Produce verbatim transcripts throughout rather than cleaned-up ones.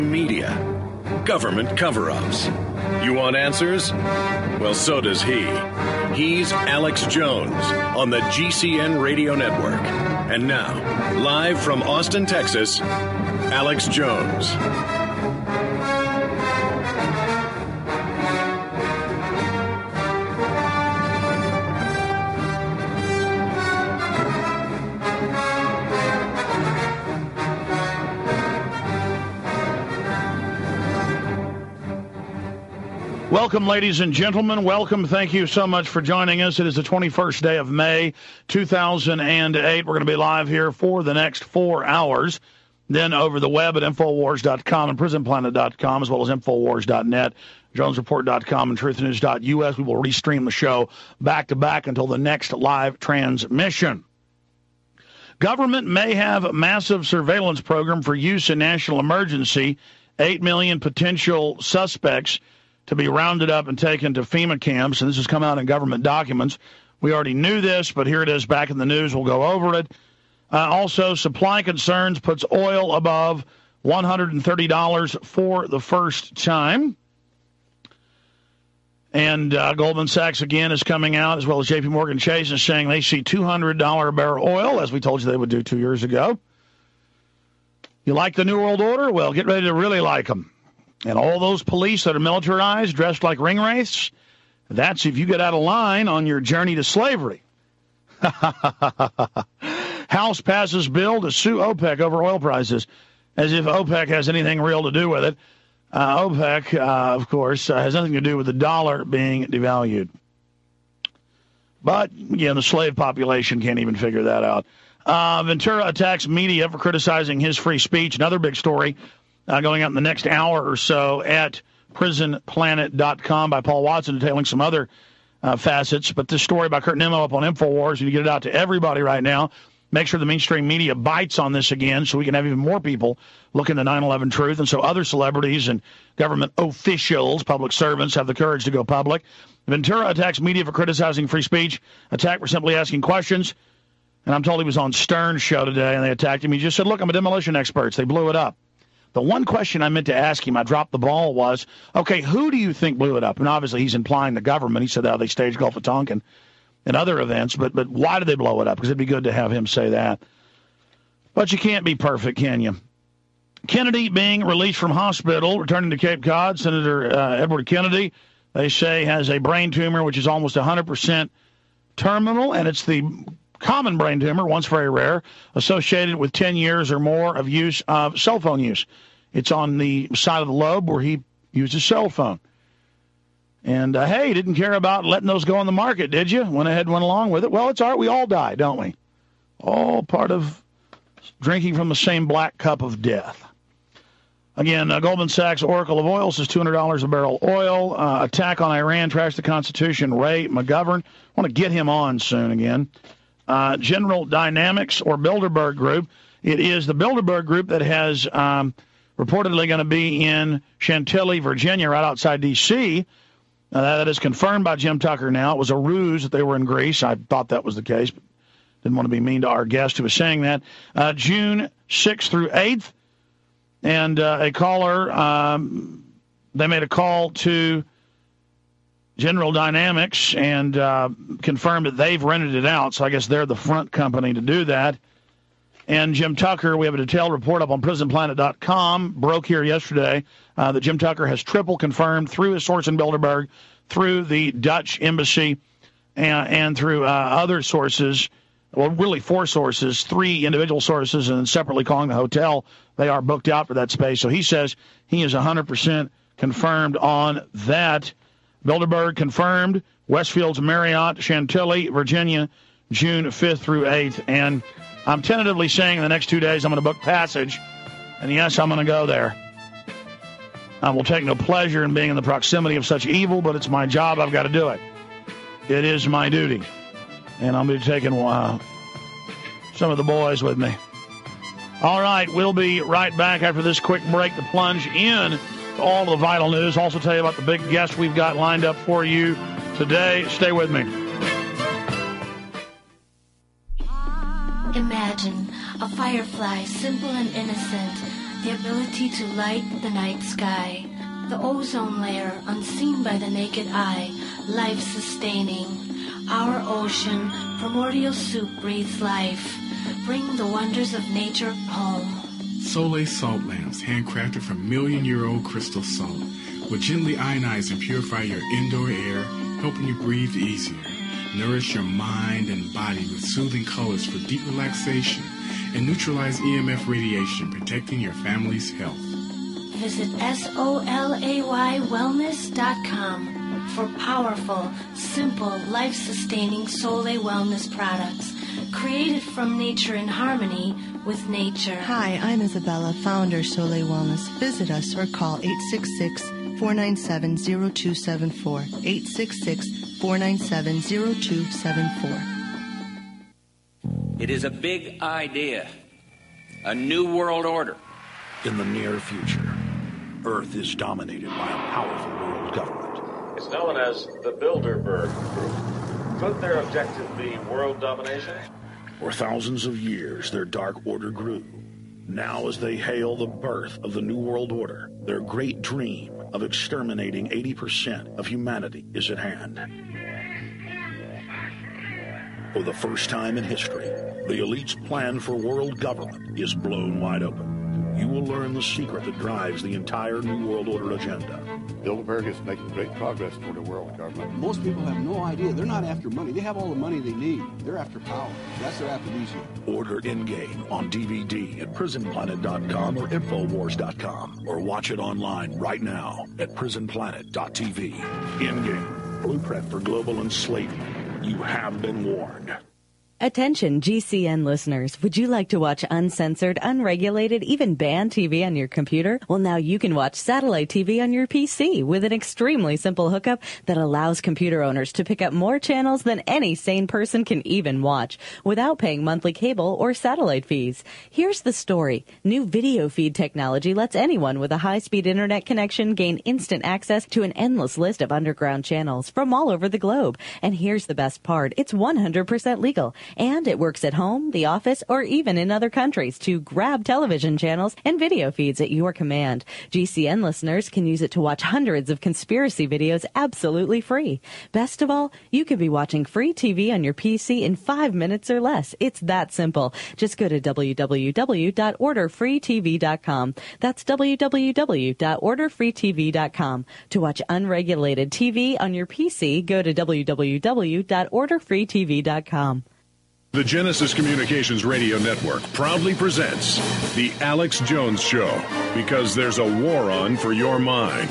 Media. Government cover-ups. You want answers? Well, so does he. He's Alex Jones on the G C N Radio Network. And now, live from Austin, Texas, Alex Jones. Welcome, ladies and gentlemen. Welcome. Thank you so much for joining us. It is the twenty-first day of May, two thousand eight. We're going to be live here for the next four hours. Then over the web at Infowars dot com and Prison Planet dot com, as well as Infowars dot net, Jones Report dot com, and Truth News dot U S. We will restream the show back-to-back until the next live transmission. Government may have a massive surveillance program for use in national emergency. Eight million potential suspects to be rounded up and taken to FEMA camps, and this has come out in government documents. We already knew this, but here it is back in the news. We'll go over it. Uh, also, supply concerns puts oil above one hundred thirty dollars for the first time. And uh, Goldman Sachs, again, is coming out, as well as J P Morgan Chase is saying they see two hundred dollars a barrel oil, as we told you they would do two years ago. You like the New World Order? Well, get ready to really like them. And all those police that are militarized, dressed like ring wraiths, that's if you get out of line on your journey to slavery. House passes bill to sue OPEC over oil prices, as if OPEC has anything real to do with it. Uh, OPEC, uh, of course, uh, has nothing to do with the dollar being devalued. But, yeah, the slave population can't even figure that out. Uh, Ventura attacks media for criticizing his free speech. Another big story. Uh, going out in the next hour or so at Prison Planet dot com by Paul Watson, detailing some other uh, facets. But this story by Kurt Nimmo up on Infowars, and you get it out to everybody right now. Make sure the mainstream media bites on this again so we can have even more people look into nine eleven truth. And so other celebrities and government officials, public servants, have the courage to go public. Ventura attacks media for criticizing free speech. Attack for simply asking questions. And I'm told he was on Stern's show today, and they attacked him. He just said, look, I'm a demolition expert. They blew it up. The one question I meant to ask him, I dropped the ball, was, okay, who do you think blew it up? And obviously he's implying the government. He said how they staged Gulf of Tonkin and other events, but but why did they blow it up? Because it'd be good to have him say that. But you can't be perfect, can you? Kennedy being released from hospital, returning to Cape Cod. Senator uh, Edward Kennedy, they say, has a brain tumor which is almost one hundred percent terminal, and it's the common brain tumor, once very rare, associated with ten years or more of use of cell phone use. It's on the side of the lobe where he used his cell phone. And, uh, hey, didn't care about letting those go on the market, did you? Went ahead and went along with it. Well, it's all right. We all die, don't we? All part of drinking from the same black cup of death. Again, uh, Goldman Sachs Oracle of Oil says two hundred dollars a barrel oil. Uh, attack on Iran, trash the Constitution. Ray McGovern. I want to get him on soon again. Uh, General Dynamics or Bilderberg Group. It is the Bilderberg Group that has um, reportedly going to be in Chantilly, Virginia, right outside D C Uh, that is confirmed by Jim Tucker now. It was a ruse that they were in Greece. I thought that was the case, but didn't want to be mean to our guest who was saying that. Uh, June sixth through eighth. And uh, a caller, um, they made a call to General Dynamics and uh, confirmed that they've rented it out, so I guess they're the front company to do that. And Jim Tucker, we have a detailed report up on Prison Planet dot com, broke here yesterday, uh, that Jim Tucker has triple confirmed through his source in Bilderberg, through the Dutch embassy, and, and through uh, other sources, well, really four sources, three individual sources, and then separately calling the hotel. They are booked out for that space. So he says he is one hundred percent confirmed on that. Bilderberg confirmed, Westfield's Marriott, Chantilly, Virginia, June fifth through eighth. And I'm tentatively saying in the next two days I'm going to book passage. And yes, I'm going to go there. I will take no pleasure in being in the proximity of such evil, but it's my job. I've got to do it. It is my duty. And I'm going to be taking uh, some of the boys with me. All right, we'll be right back after this quick break to plunge in to all the vital news. Also tell you about the big guest we've got lined up for you today. Stay with me. Imagine a firefly, simple and innocent, the ability to light the night sky, the ozone layer unseen by the naked eye, life-sustaining. Our ocean, primordial soup breathes life. Bring the wonders of nature home. Soleil salt lamps, handcrafted from million-year-old crystal salt, will gently ionize and purify your indoor air, helping you breathe easier. Nourish your mind and body with soothing colors for deep relaxation and neutralize E M F radiation, protecting your family's health. Visit S O L A Y wellness dot com for powerful, simple, life-sustaining Soleil Wellness products created from nature in harmony with nature. Hi, I'm Isabella, founder Soleil Wellness. Visit us or call eight six six, four nine seven, zero two seven four, eight six six, four nine seven, zero two seven four. It is a big idea, a new world order. In the near future, Earth is dominated by a powerful world government. It's known as the Bilderberg Group. Could their objective be world domination? For thousands of years, their dark order grew. Now, as they hail the birth of the New World Order, their great dream of exterminating eighty percent of humanity is at hand. For the first time in history, the elite's plan for world government is blown wide open. You will learn the secret that drives the entire New World Order agenda. Bilderberg is making great progress toward a world government. Most people have no idea. They're not after money. They have all the money they need. They're after power. That's their aphrodisiac. Order in-game on D V D at prison planet dot com or infowars dot com, or watch it online right now at prison planet dot t v. In-game, blueprint for global enslavement. You have been warned. Attention G C N listeners, would you like to watch uncensored, unregulated, even banned T V on your computer? Well, now you can watch satellite T V on your P C with an extremely simple hookup that allows computer owners to pick up more channels than any sane person can even watch without paying monthly cable or satellite fees. Here's the story. New video feed technology lets anyone with a high-speed internet connection gain instant access to an endless list of underground channels from all over the globe. And here's the best part. It's one hundred percent legal. And it works at home, the office, or even in other countries to grab television channels and video feeds at your command. G C N listeners can use it to watch hundreds of conspiracy videos absolutely free. Best of all, you can be watching free T V on your P C in five minutes or less. It's that simple. Just go to w w w dot order free t v dot com. That's w w w dot order free t v dot com. To watch unregulated T V on your P C, go to w w w dot order free t v dot com. The Genesis Communications Radio Network proudly presents The Alex Jones Show, because there's a war on for your mind.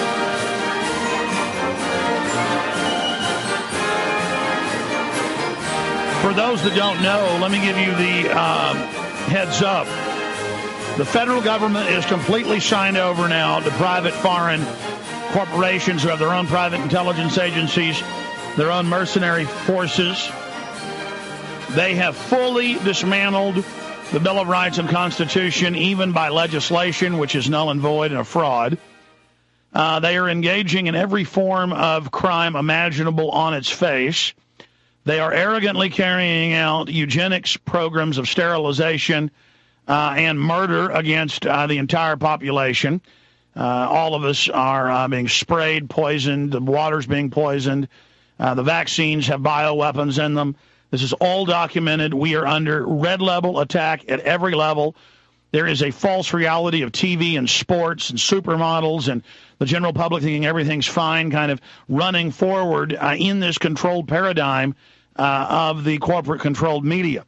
For those that don't know, let me give you the um, heads up. The federal government is completely signed over now to private foreign corporations who have their own private intelligence agencies, their own mercenary forces. They have fully dismantled the Bill of Rights and Constitution, even by legislation, which is null and void and a fraud. Uh, they are engaging in every form of crime imaginable on its face. They are arrogantly carrying out eugenics programs of sterilization uh, and murder against uh, the entire population. Uh, all of us are uh, being sprayed, poisoned, the water's being poisoned. Uh, the vaccines have bioweapons in them. This is all documented. We are under red level attack at every level. There is a false reality of T V and sports and supermodels and the general public thinking everything's fine, kind of running forward uh, in this controlled paradigm uh, of the corporate-controlled media.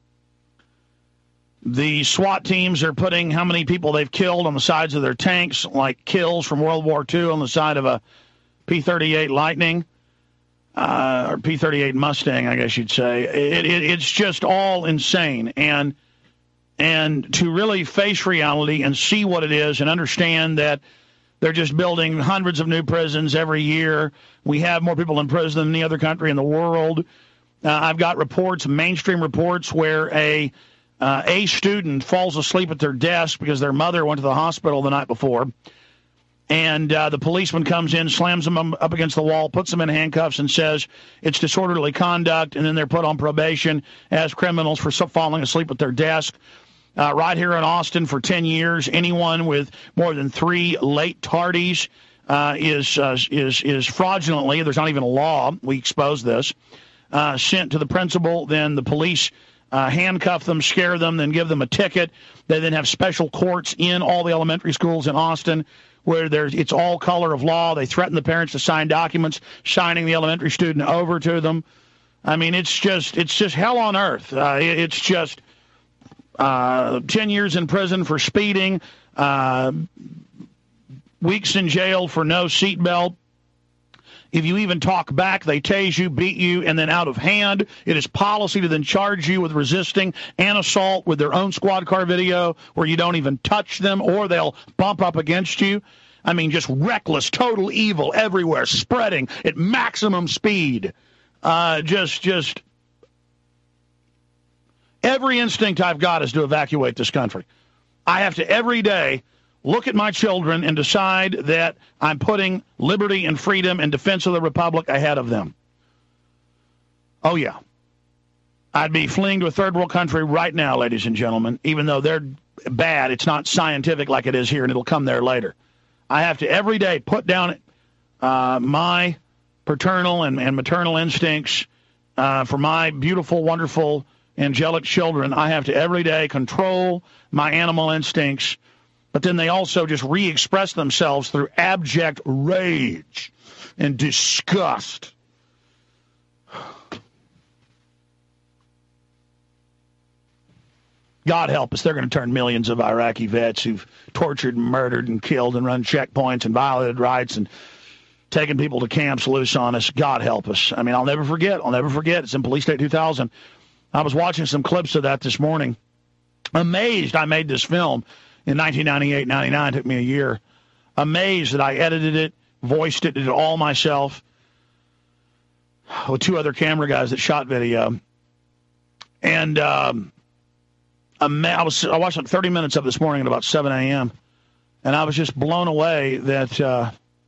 The SWAT teams are putting how many people they've killed on the sides of their tanks, like kills from World War Two on the side of a P thirty-eight Lightning. Uh, or P thirty-eight Mustang, I guess you'd say. It, it, it's just all insane. And and to really face reality and see what it is and understand that they're just building hundreds of new prisons every year. We have more people in prison than any other country in the world. Uh, I've got reports, mainstream reports, where a uh, a student falls asleep at their desk because their mother went to the hospital the night before. And uh, the policeman comes in, slams them up against the wall, puts them in handcuffs, and says it's disorderly conduct, and then they're put on probation as criminals for falling asleep at their desk. uh, right here in Austin for ten years. Anyone with more than three late tardies uh, is, uh, is, is fraudulently, there's not even a law, we expose this, uh, sent to the principal, then the police uh, handcuff them, scare them, then give them a ticket. They then have special courts in all the elementary schools in Austin where there's it's all color of law. They threaten the parents to sign documents, signing the elementary student over to them. I mean, it's just it's just hell on earth. Uh, it, it's just uh, ten years in prison for speeding, uh, weeks in jail for no seatbelt. If you even talk back, they tase you, beat you, and then out of hand, it is policy to then charge you with resisting and assault with their own squad car video where you don't even touch them or they'll bump up against you. I mean, just reckless, total evil everywhere, spreading at maximum speed. Uh, just, just every instinct I've got is to evacuate this country. I have to every day look at my children and decide that I'm putting liberty and freedom and defense of the republic ahead of them. Oh, yeah. I'd be fleeing to a third world country right now, ladies and gentlemen, even though they're bad. It's not scientific like it is here, and it'll come there later. I have to every day put down uh, my paternal and, and maternal instincts uh, for my beautiful, wonderful, angelic children. I have to every day control my animal instincts. But then they also just re-express themselves through abject rage and disgust. God help us, they're going to turn millions of Iraqi vets who've tortured and murdered and killed and run checkpoints and violated rights and taken people to camps loose on us. God help us. I mean, I'll never forget. I'll never forget. It's in Police State two thousand. I was watching some clips of that this morning. Amazed I made this film. In nineteen ninety-eight, ninety-nine, it took me a year. Amazed that I edited it, voiced it, did it all myself with two other camera guys that shot video. And um, I was I watched like thirty minutes of it this morning at about seven a.m., and I was just blown away that uh,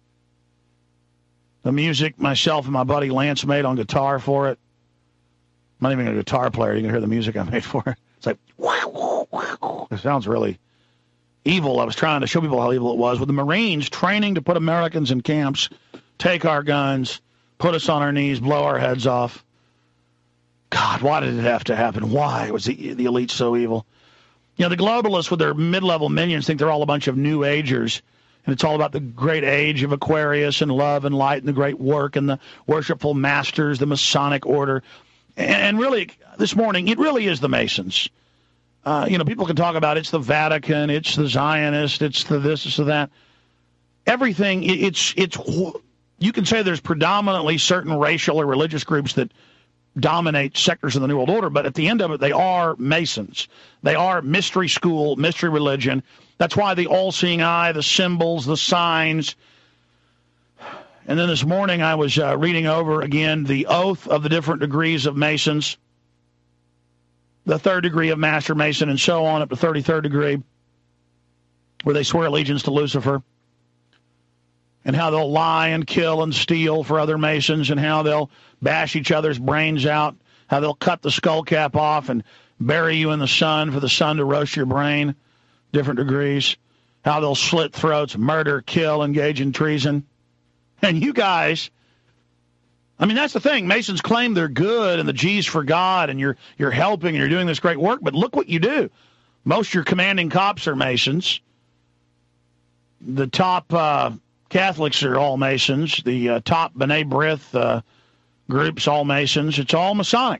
the music myself and my buddy Lance made on guitar for it. I'm not even a guitar player. You can hear the music I made for it. It's like, it sounds really evil. I was trying to show people how evil it was with the Marines training to put Americans in camps, take our guns, put us on our knees, blow our heads off. God, why did it have to happen? Why was the, the elite so evil? You know, the globalists with their mid-level minions think they're all a bunch of new agers, and it's all about the great age of Aquarius and love and light and the great work and the worshipful masters, the Masonic order. And, and really, this morning, it really is the Masons. Uh, you know, people can talk about it's the Vatican, it's the Zionist, it's the this, it's the that. Everything, it, it's, it's, you can say there's predominantly certain racial or religious groups that dominate sectors of the New World Order, but at the end of it, they are Masons. They are mystery school, mystery religion. That's why the all-seeing eye, the symbols, the signs. And then this morning I was uh, reading over again the oath of the different degrees of Masons, the third degree of Master Mason, and so on up to thirty-third degree, where they swear allegiance to Lucifer, and how they'll lie and kill and steal for other Masons, and how they'll bash each other's brains out, how they'll cut the skull cap off and bury you in the sun for the sun to roast your brain, different degrees, how they'll slit throats, murder, kill, engage in treason. And you guys, I mean, that's the thing. Masons claim they're good and the G's for God and you're you're helping and you're doing this great work, but look what you do. Most of your commanding cops are Masons. The top uh, Catholics are all Masons. The uh, top B'nai B'rith uh, groups, all Masons. It's all Masonic.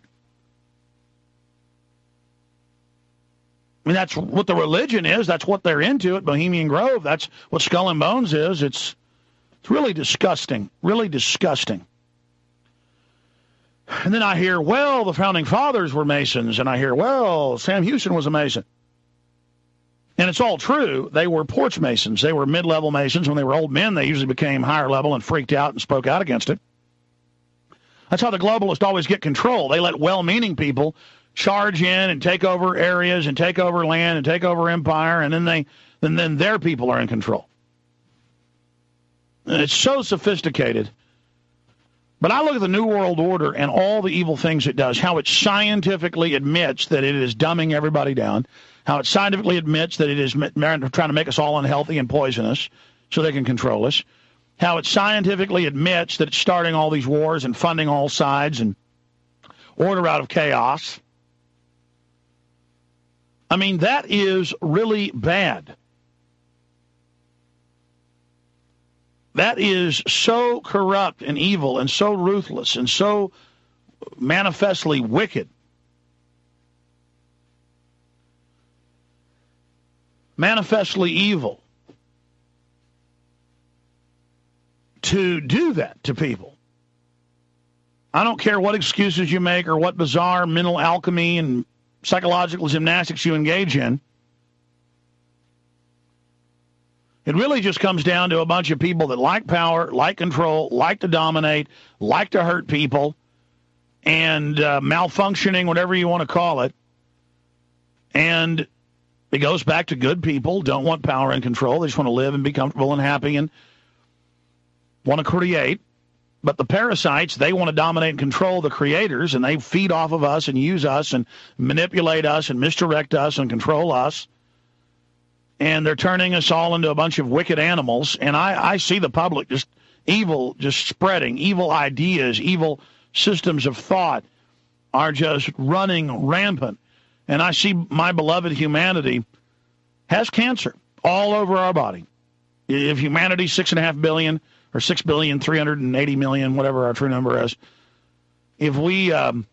I mean, that's what the religion is. That's what they're into at Bohemian Grove. That's what Skull and Bones is. It's, it's really disgusting, really disgusting. And then I hear, well, the Founding Fathers were Masons, and I hear, well, Sam Houston was a Mason. And it's all true. They were porch Masons. They were mid-level Masons. When they were old men, they usually became higher level and freaked out and spoke out against it. That's how the globalists always get control. They let well-meaning people charge in and take over areas and take over land and take over empire, and then they, and then their people are in control. And it's so sophisticated. But I look at the New World Order and all the evil things it does, how it scientifically admits that it is dumbing everybody down, how it scientifically admits that it is trying to make us all unhealthy and poisonous so they can control us, how it scientifically admits that it's starting all these wars and funding all sides and order out of chaos. I mean, that is really bad. That is so corrupt and evil and so ruthless and so manifestly wicked. Manifestly evil to do that to people. I don't care what excuses you make or what bizarre mental alchemy and psychological gymnastics you engage in. It really just comes down to a bunch of people that like power, like control, like to dominate, like to hurt people, and uh, malfunctioning, whatever you want to call it. And it goes back to good people, don't want power and control. They just want to live and be comfortable and happy and want to create. But the parasites, they want to dominate and control the creators, and they feed off of us and use us and manipulate us and misdirect us and control us. And they're turning us all into a bunch of wicked animals. And I, I see the public just evil, just spreading. Evil ideas, evil systems of thought are just running rampant. And I see my beloved humanity has cancer all over our body. If humanity's six and a half billion or six billion, three hundred eighty million, whatever our true number is, if we... Um,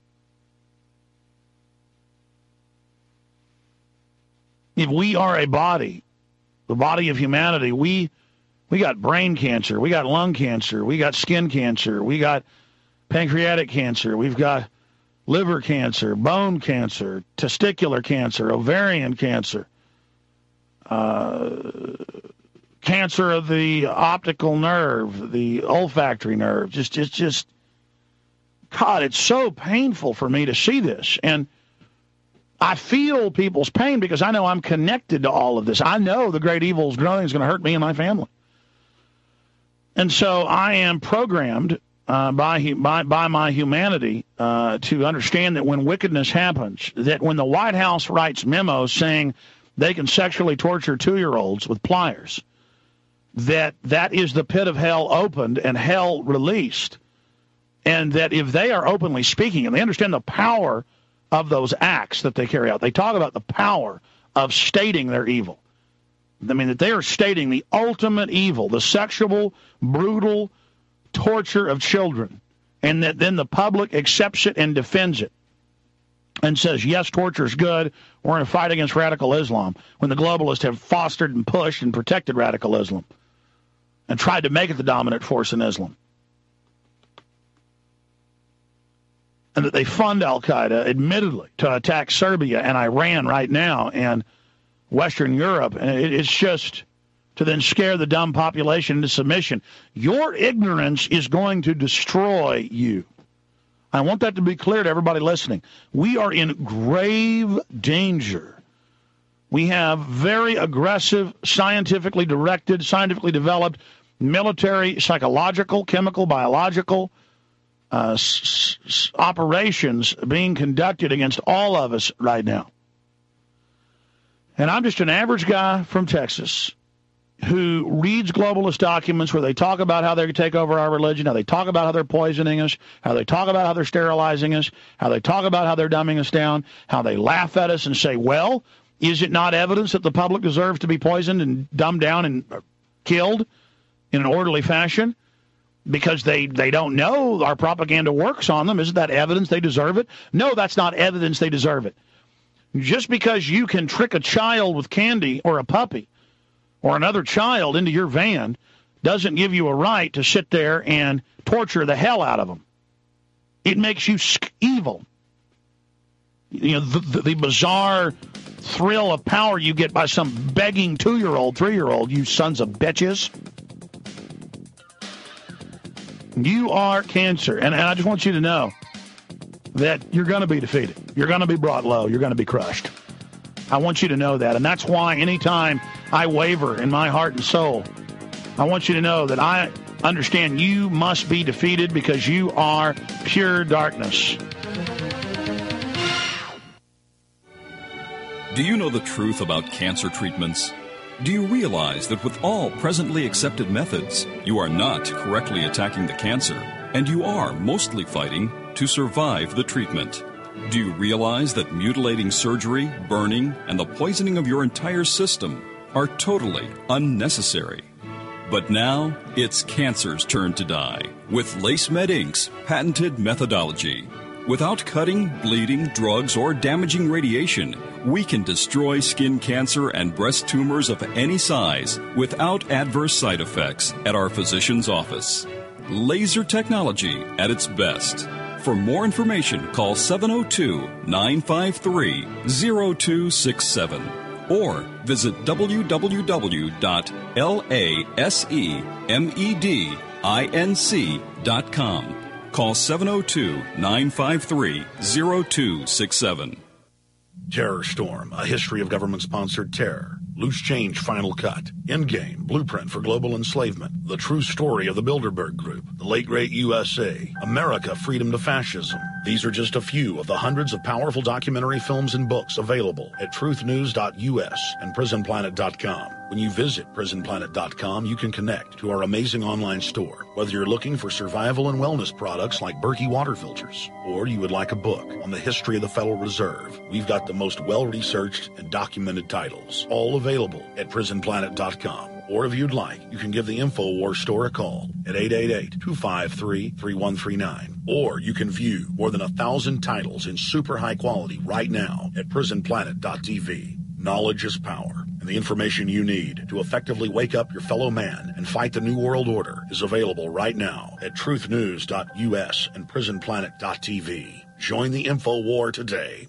If we are a body, the body of humanity, we we got brain cancer, we got lung cancer, we got skin cancer, we got pancreatic cancer, we've got liver cancer, bone cancer, testicular cancer, ovarian cancer, uh, cancer of the optical nerve, the olfactory nerve. Just, it's just, God, it's so painful for me to see this. And I feel people's pain because I know I'm connected to all of this. I know the great evil is growing, is going to hurt me and my family. And so I am programmed uh, by, by by my humanity uh, to understand that when wickedness happens, that when the White House writes memos saying they can sexually torture two-year-olds with pliers, that that is the pit of hell opened and hell released. And that if they are openly speaking and they understand the power of those acts that they carry out. They talk about the power of stating their evil. I mean, that they are stating the ultimate evil, the sexual, brutal torture of children, and that then the public accepts it and defends it and says, yes, torture is good. We're in a fight against radical Islam, when the globalists have fostered and pushed and protected radical Islam and tried to make it the dominant force in Islam. And that they fund al-Qaeda, admittedly, to attack Serbia and Iran right now and Western Europe. And it, it's just to then scare the dumb population into submission. Your ignorance is going to destroy you. I want that to be clear to everybody listening. We are in grave danger. We have very aggressive, scientifically directed, scientifically developed military, psychological, chemical, biological Uh, s- s- operations being conducted against all of us right now. And I'm just an average guy from Texas who reads globalist documents where they talk about how they're going to take over our religion, how they talk about how they're poisoning us, how they talk about how they're sterilizing us, how they talk about how they're dumbing us down, how they laugh at us and say, well, is it not evidence that the public deserves to be poisoned and dumbed down and killed in an orderly fashion? Because they, they don't know our propaganda works on them. Isn't that evidence they deserve it? No, that's not evidence they deserve it. Just because you can trick a child with candy or a puppy or another child into your van doesn't give you a right to sit there and torture the hell out of them. It makes you evil. You know, the, the, the bizarre thrill of power you get by some begging two-year-old, three-year-old, you sons of bitches. You are cancer, and, and I just want you to know that you're going to be defeated. You're going to be brought low. You're going to be crushed. I want you to know that, and that's why anytime I waver in my heart and soul, I want you to know that I understand you must be defeated because you are pure darkness. Do you know the truth about cancer treatments? Do you realize that with all presently accepted methods, you are not correctly attacking the cancer, and you are mostly fighting to survive the treatment? Do you realize that mutilating surgery, burning, and the poisoning of your entire system are totally unnecessary? But now, it's cancer's turn to die with LaceMed Incorporated's patented methodology. Without cutting, bleeding, drugs, or damaging radiation, we can destroy skin cancer and breast tumors of any size without adverse side effects at our physician's office. Laser technology at its best. For more information, call seven oh two, nine five three, oh two six seven or visit w w w dot lasemedinc dot com. Call seven oh two, nine five three, oh two six seven. Terror Storm, a history of government-sponsored terror. Loose Change Final Cut. Endgame, Blueprint for Global Enslavement. The True Story of the Bilderberg Group. The Late Great U S A. America, Freedom to Fascism. These are just a few of the hundreds of powerful documentary films and books available at truth news dot u s and prison planet dot com. When you visit prison planet dot com, you can connect to our amazing online store. Whether you're looking for survival and wellness products like Berkey water filters, or you would like a book on the history of the Federal Reserve, we've got the most well-researched and documented titles, all available at prison planet dot com. Or if you'd like, you can give the InfoWars store a call at eight eight eight, two five three, three one three nine. Or you can view more than a thousand titles in super high quality right now at prison planet dot t v. Knowledge is power, and the information you need to effectively wake up your fellow man and fight the New World Order is available right now at truth news dot u s and prison planet dot t v. Join the InfoWar today.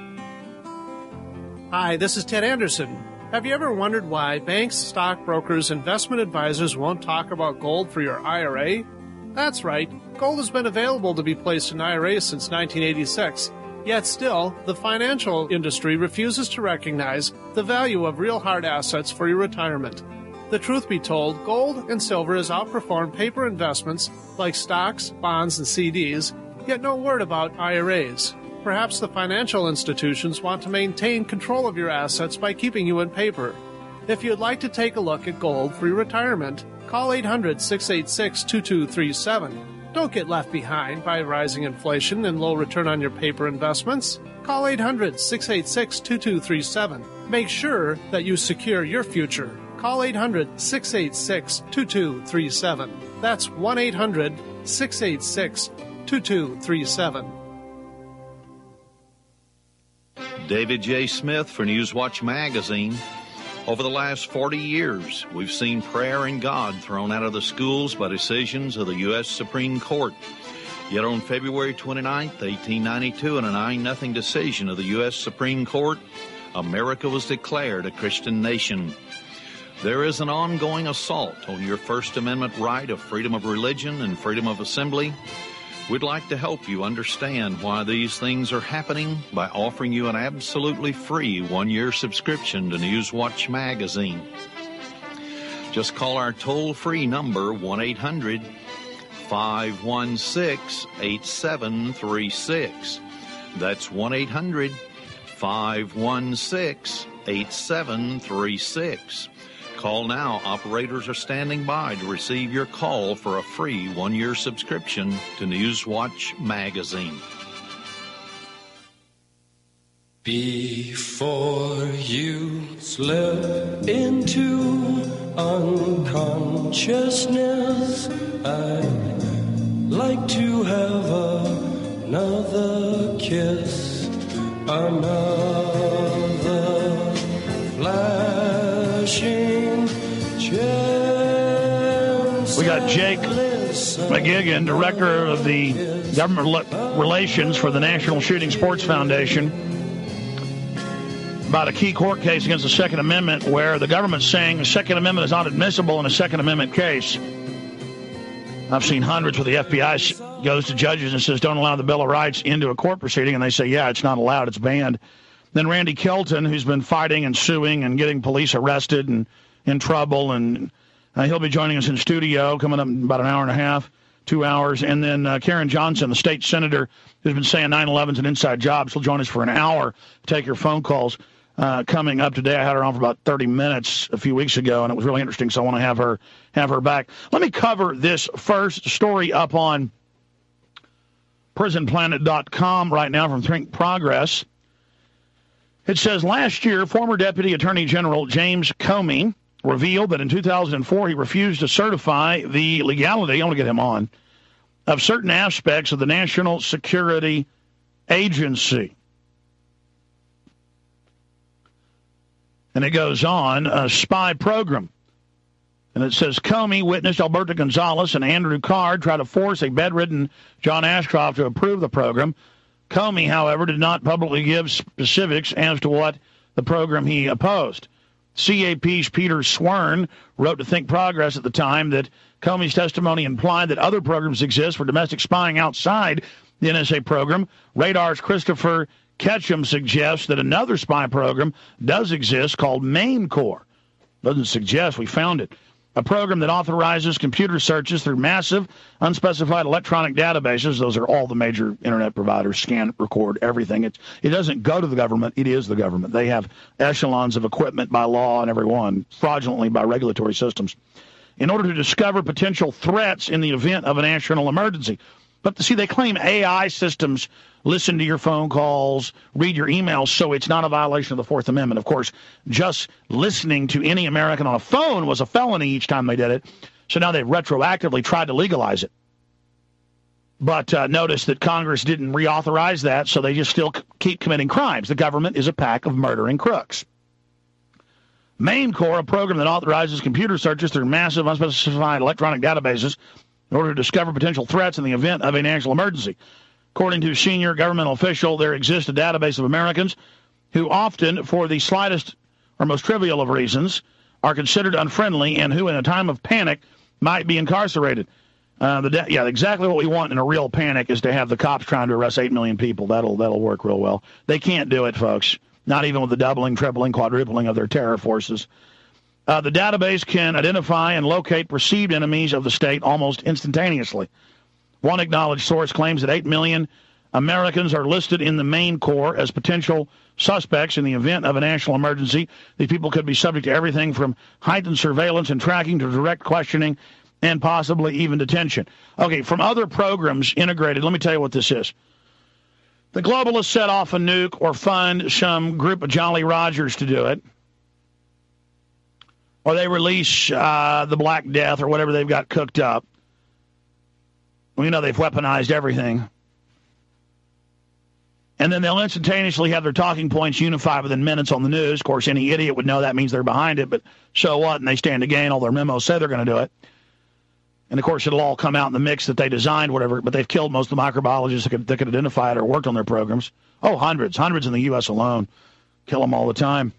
Hi, this is Ted Anderson. Have you ever wondered why banks, stockbrokers, investment advisors won't talk about gold for your I R A? That's right. Gold has been available to be placed in I R As since nineteen eighty-six. Yet still, the financial industry refuses to recognize the value of real hard assets for your retirement. The truth be told, gold and silver has outperformed paper investments like stocks, bonds, and C Ds, yet no word about I R As. Perhaps the financial institutions want to maintain control of your assets by keeping you in paper. If you'd like to take a look at gold for your retirement, call eight hundred, six eight six, two two three seven. Don't get left behind by rising inflation and low return on your paper investments. Call eight hundred, six eight six, two two three seven. Make sure that you secure your future. Call eight hundred, six eight six, two two three seven. That's one eight hundred, six eight six, two two three seven. David J. Smith for Newswatch Magazine. Over the last forty years, we've seen prayer and God thrown out of the schools by decisions of the U S Supreme Court. Yet on February twenty-ninth, eighteen ninety-two, in a nine nothing decision of the U S Supreme Court, America was declared a Christian nation. There is an ongoing assault on your First Amendment right of freedom of religion and freedom of assembly. We'd like to help you understand why these things are happening by offering you an absolutely free one-year subscription to Newswatch Magazine. Just call our toll-free number, one eight hundred, five one six, eight seven three six. That's one eight hundred, five one six, eight seven three six. Call now. Operators are standing by to receive your call for a free one-year subscription to Newswatch Magazine. Before you slip into unconsciousness, I'd like to have another kiss, another flashing. We got Jake McGigan, director of the government relations for the National Shooting Sports Foundation, about a key court case against the Second Amendment where the government's saying the Second Amendment is not admissible in a Second Amendment case. I've seen hundreds where the F B I goes to judges and says, don't allow the Bill of Rights into a court proceeding, and they say, yeah, it's not allowed, it's banned. Then Randy Kelton, who's been fighting and suing and getting police arrested and in trouble and Uh, he'll be joining us in studio coming up in about an hour and a half, two hours. And then uh, Karen Johnson, the state senator who's been saying nine eleven's an inside job, she'll join us for an hour, take your phone calls. Uh, coming up today, I had her on for about thirty minutes a few weeks ago, and it was really interesting, so I want to have her have her back. Let me cover this first story up on prison planet dot com right now from Think Progress. It says, last year, former Deputy Attorney General James Comey revealed that in two thousand four he refused to certify the legality, I want to get him on, of certain aspects of the National Security Agency. And it goes on, a spy program. And it says, Comey witnessed Alberto Gonzales and Andrew Card try to force a bedridden John Ashcroft to approve the program. Comey, however, did not publicly give specifics as to what the program he opposed. C A P's Peter Swern wrote to Think Progress at the time that Comey's testimony implied that other programs exist for domestic spying outside the N S A program. Radar's Christopher Ketchum suggests that another spy program does exist called Main Corps. Doesn't suggest, we found it. A program that authorizes computer searches through massive, unspecified electronic databases. Those are all the major internet providers, scan, record, everything. It's, it doesn't go to the government. It is the government. They have echelons of equipment by law and every one, fraudulently by regulatory systems, in order to discover potential threats in the event of a national emergency. But, see, they claim A I systems listen to your phone calls, read your emails, so it's not a violation of the Fourth Amendment. Of course, just listening to any American on a phone was a felony each time they did it, so now they've retroactively tried to legalize it. But uh, notice that Congress didn't reauthorize that, so they just still c- keep committing crimes. The government is a pack of murdering crooks. Main Corps, a program that authorizes computer searches through massive, unspecified electronic databases in order to discover potential threats in the event of a national emergency. According to a senior governmental official, there exists a database of Americans who often, for the slightest or most trivial of reasons, are considered unfriendly and who, in a time of panic, might be incarcerated. Uh, the da- yeah, exactly what we want in a real panic is to have the cops trying to arrest eight million people. That'll that'll work real well. They can't do it, folks. Not even with the doubling, tripling, quadrupling of their terror forces. Uh, the database can identify and locate perceived enemies of the state almost instantaneously. One acknowledged source claims that eight million Americans are listed in the Main Corps as potential suspects in the event of a national emergency. These people could be subject to everything from heightened surveillance and tracking to direct questioning and possibly even detention. Okay, from other programs integrated, let me tell you what this is. The globalists set off a nuke or fund some group of Jolly Rogers to do it. Or they release uh, the Black Death or whatever they've got cooked up. Well, you know, they've weaponized everything. And then they'll instantaneously have their talking points unified within minutes on the news. Of course, any idiot would know that means they're behind it, but so what? And they stand to gain. All their memos say they're going to do it. And, of course, it'll all come out in the mix that they designed, whatever, but they've killed most of the microbiologists that could, that could identify it or worked on their programs. Oh, hundreds. Hundreds in the U S alone. Kill them all the time.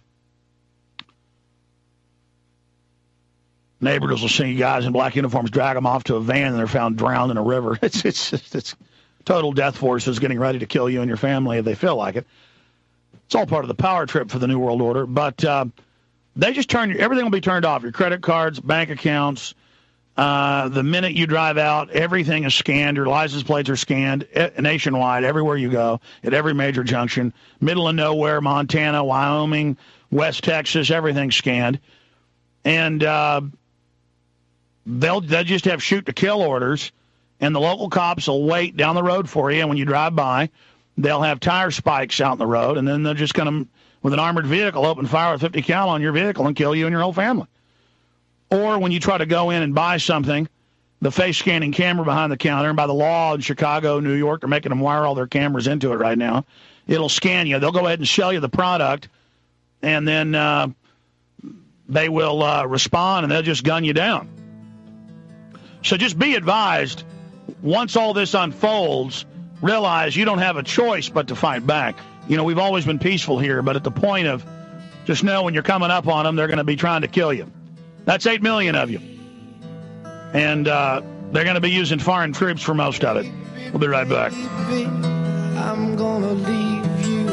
Neighbors will see guys in black uniforms drag them off to a van, and they're found drowned in a river. It's it's just, it's total death forces getting ready to kill you and your family if they feel like it. It's all part of the power trip for the New World Order. But uh, they just turn your, everything will be turned off. Your credit cards, bank accounts. Uh, the minute you drive out, everything is scanned. Your license plates are scanned nationwide, everywhere you go, at every major junction. Middle of nowhere, Montana, Wyoming, West Texas, everything's scanned. And uh, they'll, they'll just have shoot-to-kill orders, and the local cops will wait down the road for you, and when you drive by, they'll have tire spikes out in the road, and then they're just going to, with an armored vehicle, open fire with fifty cal on your vehicle and kill you and your whole family. Or when you try to go in and buy something, the face-scanning camera behind the counter, and by the law in Chicago, New York, they're making them wire all their cameras into it right now. It'll scan you. They'll go ahead and sell you the product, and then uh, they will uh, respond, and they'll just gun you down. So just be advised, once all this unfolds, realize you don't have a choice but to fight back. You know, we've always been peaceful here, but at the point of just know when you're coming up on them, they're going to be trying to kill you. That's eight million of you. And uh, they're going to be using foreign troops for most of it. We'll be right back. I'm going to leave you.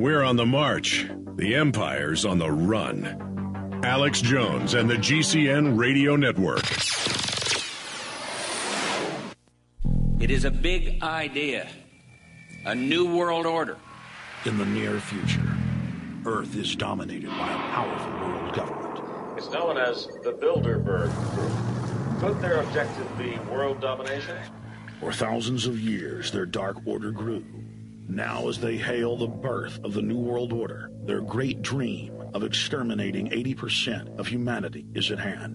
We're on the march. The Empire's on the run. Alex Jones and the G C N Radio Network. It is a big idea. A new world order. In the near future, Earth is dominated by a powerful world government. It's known as the Bilderberg Group. Could their objective be world domination? For thousands of years, their dark order grew. Now, as they hail the birth of the New World Order, their great dream of exterminating eighty percent of humanity is at hand.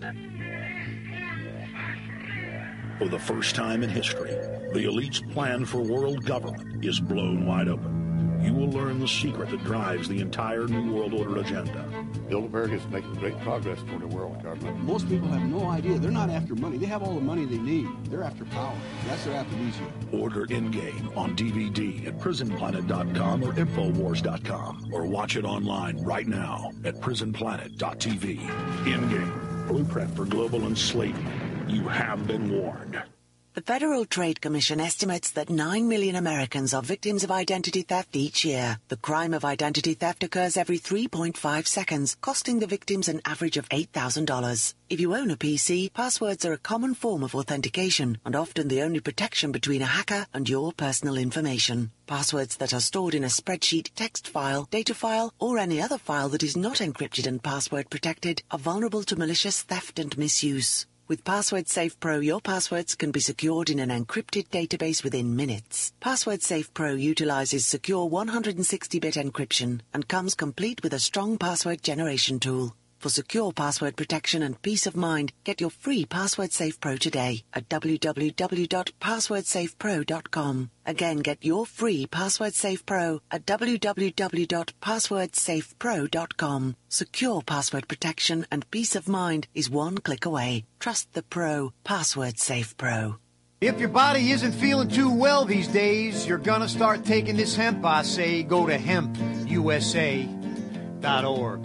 For the first time in history, the elite's plan for world government is blown wide open. You will learn the secret that drives the entire New World Order agenda. Bilderberg is making great progress toward a world government. Most people have no idea. They're not after money. They have all the money they need. They're after power. That's their aphrodisiac. Order in-game on D V D at prison planet dot com or infowars dot com, or watch it online right now at prison planet dot t v. In-game, blueprint for global enslavement. You have been warned. The Federal Trade Commission estimates that nine million Americans are victims of identity theft each year. The crime of identity theft occurs every three point five seconds, costing the victims an average of eight thousand dollars. If you own a P C, passwords are a common form of authentication and often the only protection between a hacker and your personal information. Passwords that are stored in a spreadsheet, text file, data file, or any other file that is not encrypted and password protected are vulnerable to malicious theft and misuse. With Password Safe Pro, your passwords can be secured in an encrypted database within minutes. Password Safe Pro utilizes secure one hundred sixty bit encryption and comes complete with a strong password generation tool. For secure password protection and peace of mind, get your free Password Safe Pro today at w w w dot password safe pro dot com. Again, get your free Password Safe Pro at w w w dot password safe pro dot com. Secure password protection and peace of mind is one click away. Trust the pro. Password Safe Pro. If your body isn't feeling too well these days, you're gonna start taking this hemp, I say. Go to hemp u s a dot org.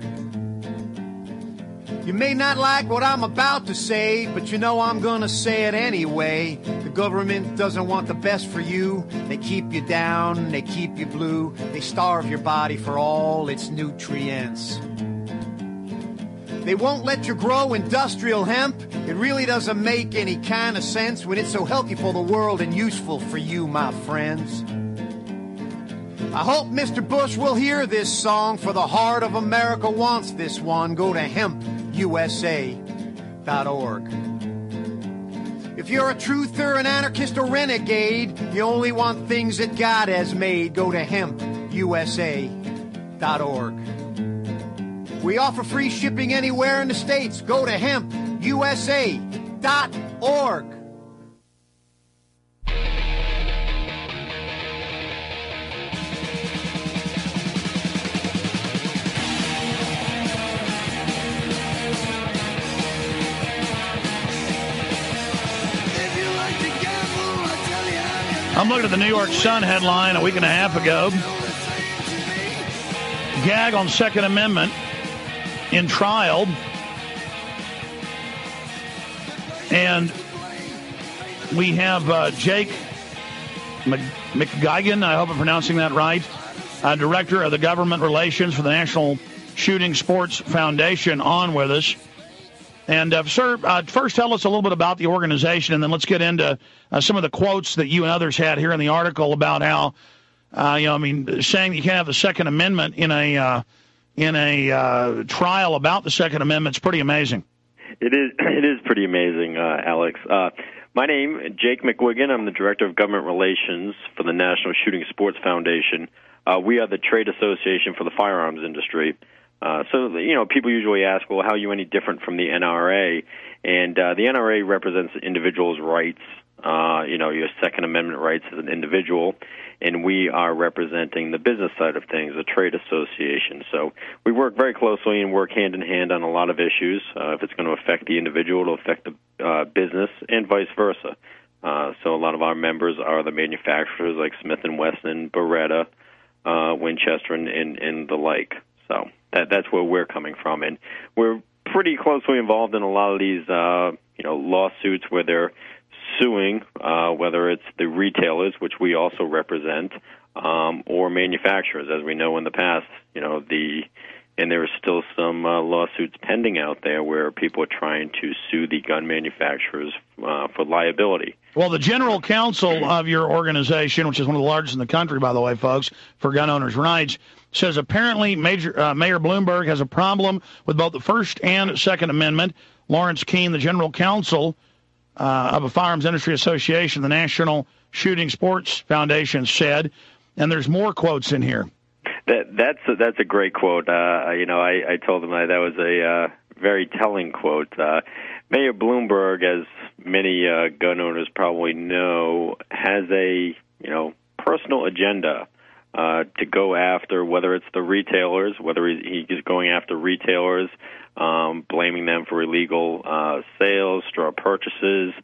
You may not like what I'm about to say, but you know I'm gonna say it anyway. The government doesn't want the best for you. They keep you down, they keep you blue. They starve your body for all its nutrients. They won't let you grow industrial hemp. It really doesn't make any kind of sense when it's so healthy for the world and useful for you, my friends. I hope Mister Bush will hear this song, for the heart of America wants this one. Go to hemp u s a dot org. If you're a truther, an anarchist, or renegade, you only want things that God has made. Go to hemp u s a dot org. We offer free shipping anywhere in the States. Go to hemp u s a dot org. I'm looking at the New York Sun headline a week and a half ago. Gag on Second Amendment in trial. And we have uh, Jake McGuigan, I hope I'm pronouncing that right, uh, Director of the Government Relations for the National Shooting Sports Foundation, on with us. And, uh, sir, uh, first tell us a little bit about the organization, and then let's get into uh, some of the quotes that you and others had here in the article about how, uh, you know, I mean, saying you can't have the Second Amendment in a uh, in a uh, trial about the Second Amendment is pretty amazing. It is. It is pretty amazing, uh, Alex. Uh, my name is Jake McGuigan. I'm the Director of Government Relations for the National Shooting Sports Foundation. Uh, we are the trade association for the firearms industry. Uh, so, you know, people usually ask, well, how are you any different from the N R A? And uh, the N R A represents individuals' rights, uh, you know, your Second Amendment rights as an individual, and we are representing the business side of things, the trade association. So we work very closely and work hand-in-hand on a lot of issues. Uh, if it's going to affect the individual, it'll affect the uh, business, and vice versa. Uh, so a lot of our members are the manufacturers like Smith and Wesson, Beretta, uh, Winchester, and, and, and the like. So that, that's where we're coming from, and we're pretty closely involved in a lot of these, uh, you know, lawsuits where they're suing, uh, whether it's the retailers, which we also represent, um, or manufacturers. As we know in the past, you know, the and there are still some uh, lawsuits pending out there where people are trying to sue the gun manufacturers uh, for liability. Well, the general counsel of your organization, which is one of the largest in the country, by the way, folks, for gun owners' rights, says apparently Major, uh, Mayor Bloomberg has a problem with both the First and Second Amendment. Lawrence Keene, the general counsel uh, of a Firearms Industry Association, the National Shooting Sports Foundation, said, and there's more quotes in here. That that's a, that's a great quote. Uh, you know, I, I told them that that was a uh, very telling quote. Uh, Mayor Bloomberg, as many uh, gun owners probably know, has a you know personal agenda uh, to go after, whether it's the retailers, whether he, he's going after retailers, um, blaming them for illegal uh, sales, straw purchases.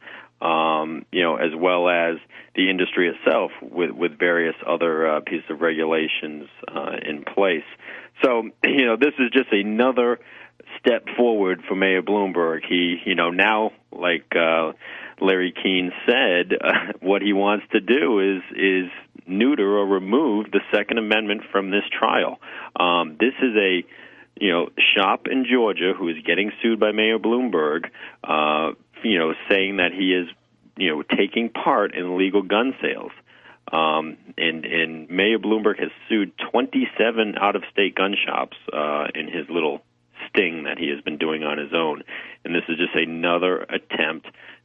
Um, you know, as well as the industry itself with, with various other uh, pieces of regulations uh, in place. So, you know, this is just another step forward for Mayor Bloomberg. He, you know, now, like uh, Larry Keene said, uh, what he wants to do is is neuter or remove the Second Amendment from this trial. Um, this is a you know, shop in Georgia who is getting sued by Mayor Bloomberg, uh, you know, saying that he is, you know, taking part in illegal gun sales. Um, and, and Mayor Bloomberg has sued twenty-seven out-of-state gun shops uh, in his little sting that he has been doing on his own. And this is just another attempt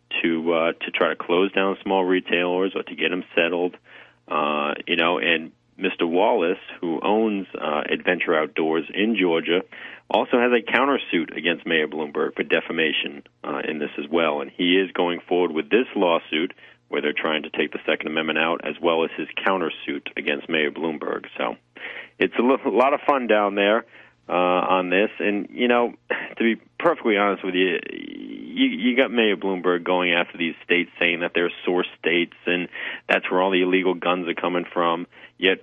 to uh, to try to close down small retailers or to get them settled, uh, you know, and Mister Wallace, who owns uh, Adventure Outdoors in Georgia, also has a countersuit against Mayor Bloomberg for defamation uh, in this as well. And he is going forward with this lawsuit where they're trying to take the Second Amendment out, as well as his countersuit against Mayor Bloomberg. So it's a, lo- a lot of fun down there uh, on this. And, you know, to be perfectly honest with you, you, you got Mayor Bloomberg going after these states, saying that they're source states, and that's where all the illegal guns are coming from. Yet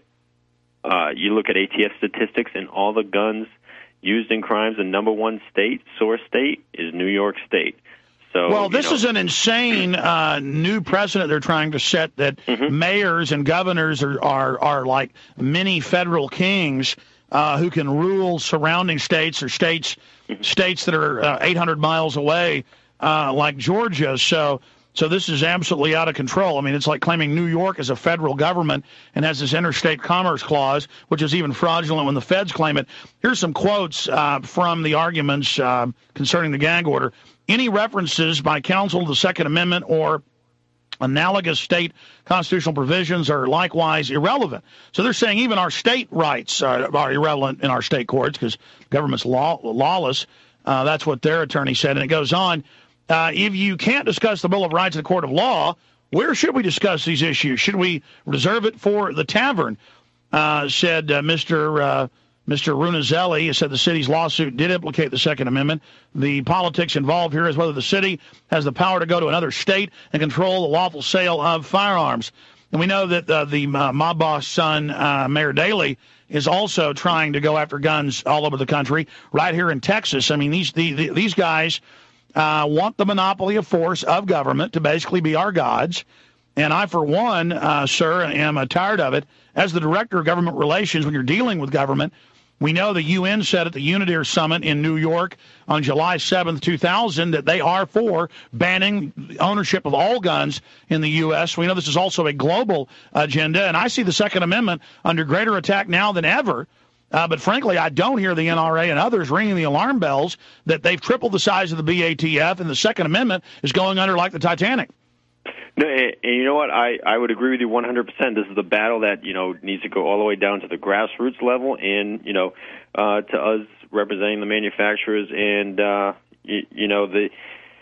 uh, you look at A T F statistics, and all the guns used in crimes, the number one state, source state, is New York State. So, well, this you know, is an insane uh, new precedent they're trying to set, that mm-hmm. mayors and governors are, are, are like mini federal kings uh, who can rule surrounding states or states mm-hmm. states that are uh, eight hundred miles away, uh, like Georgia. So. So this is absolutely out of control. I mean, it's like claiming New York as a federal government and has this interstate commerce clause, which is even fraudulent when the feds claim it. Here's some quotes uh, from the arguments uh, concerning the gag order. Any references by counsel to the Second Amendment or analogous state constitutional provisions are likewise irrelevant. So they're saying even our state rights are, are irrelevant in our state courts because government's law, lawless. Uh, that's what their attorney said. And it goes on. Uh, if you can't discuss the Bill of Rights in the court of law, where should we discuss these issues? Should we reserve it for the tavern? Uh, said uh, Mister Uh, Mister Runazelli said the city's lawsuit did implicate the Second Amendment. The politics involved here is whether the city has the power to go to another state and control the lawful sale of firearms. And we know that uh, the uh, mob boss son, uh, Mayor Daley, is also trying to go after guns all over the country, right here in Texas. I mean, these the, the, these guys uh, want the monopoly of force of government to basically be our gods. And I, for one, uh, sir, am uh, tired of it. As the director of government relations, when you're dealing with government, we know the U N said at the Unitair Summit in New York on July seventh, two thousand, that they are for banning ownership of all guns in the U S We know this is also a global agenda, and I see the Second Amendment under greater attack now than ever. Uh, but frankly, I don't hear the N R A and others ringing the alarm bells that they've tripled the size of the B A T F, and the Second Amendment is going under like the Titanic. No, and you know what? I, I would agree with you one hundred percent. This is a battle that, you know, needs to go all the way down to the grassroots level and, you know, uh, to us representing the manufacturers and, uh, you, you know, the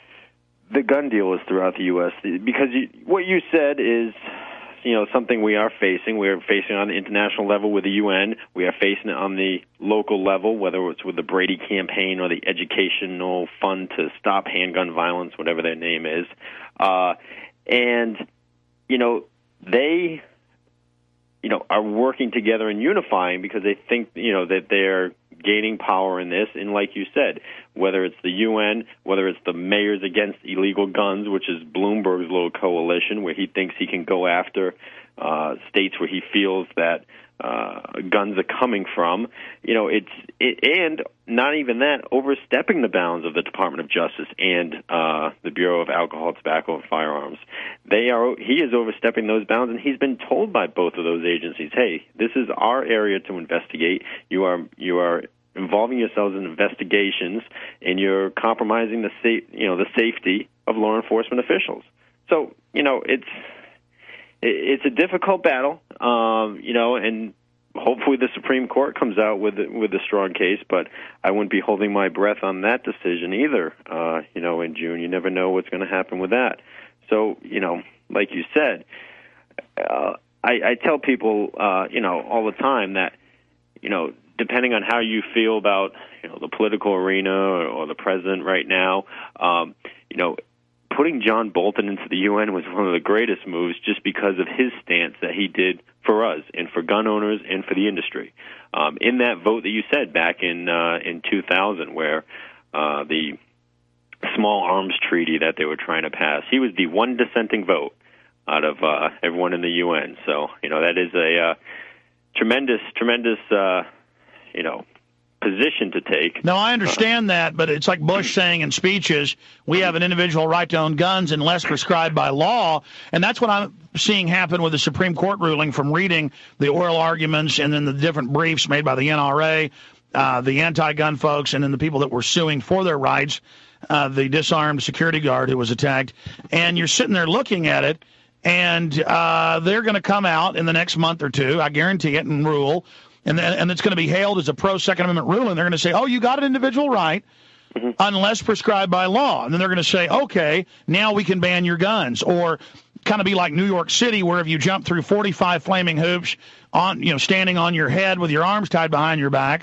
the gun dealers throughout the U S Because you, what you said is, you know, something we are facing. We are facing on the international level with the U N. We are facing it on the local level, whether it's with the Brady campaign or the Educational Fund to Stop Handgun Violence, whatever their name is. Uh, and, you know, they, you know, are working together and unifying because they think, you know, that they're gaining power in this. And like you said, whether it's the U N, whether it's the Mayors Against Illegal Guns, which is Bloomberg's little coalition where he thinks he can go after uh, states where he feels that uh, guns are coming from, you know, it's it, and not even that, overstepping the bounds of the Department of Justice and uh, the Bureau of Alcohol, Tobacco, and Firearms. They are he is overstepping those bounds, and he's been told by both of those agencies, "Hey, this is our area to investigate. You are you are involving yourselves in investigations, and you're compromising the sa- you know the safety of law enforcement officials." So, you know, it's it's a difficult battle, um, you know, and hopefully the Supreme Court comes out with with a strong case, but I wouldn't be holding my breath on that decision either, uh, you know, in June. You never know what's going to happen with that. So, you know, like you said, uh, I, I tell people, uh, you know, all the time that, you know, depending on how you feel about, you know, the political arena or, or the president right now, um, you know, putting John Bolton into the U N was one of the greatest moves just because of his stance that he did for us and for gun owners and for the industry. Um, in that vote that you said back in uh, in two thousand, where uh, the small arms treaty that they were trying to pass, he was the one dissenting vote out of uh, everyone in the U N. So, you know, that is a uh, tremendous, tremendous, uh, you know, position to take. No, I understand uh, that, but it's like Bush saying in speeches, we have an individual right to own guns unless prescribed by law, and that's what I'm seeing happen with the Supreme Court ruling from reading the oral arguments and then the different briefs made by the N R A, uh, the anti-gun folks, and then the people that were suing for their rights, uh, the disarmed security guard who was attacked, and you're sitting there looking at it, and uh, they're going to come out in the next month or two, I guarantee it, and rule. And then, and it's going to be hailed as a pro-Second Amendment ruling. They're going to say, oh, you got an individual right mm-hmm. unless prescribed by law. And then they're going to say, okay, now we can ban your guns. Or kind of be like New York City, where if you jump through forty-five flaming hoops, on you know, standing on your head with your arms tied behind your back,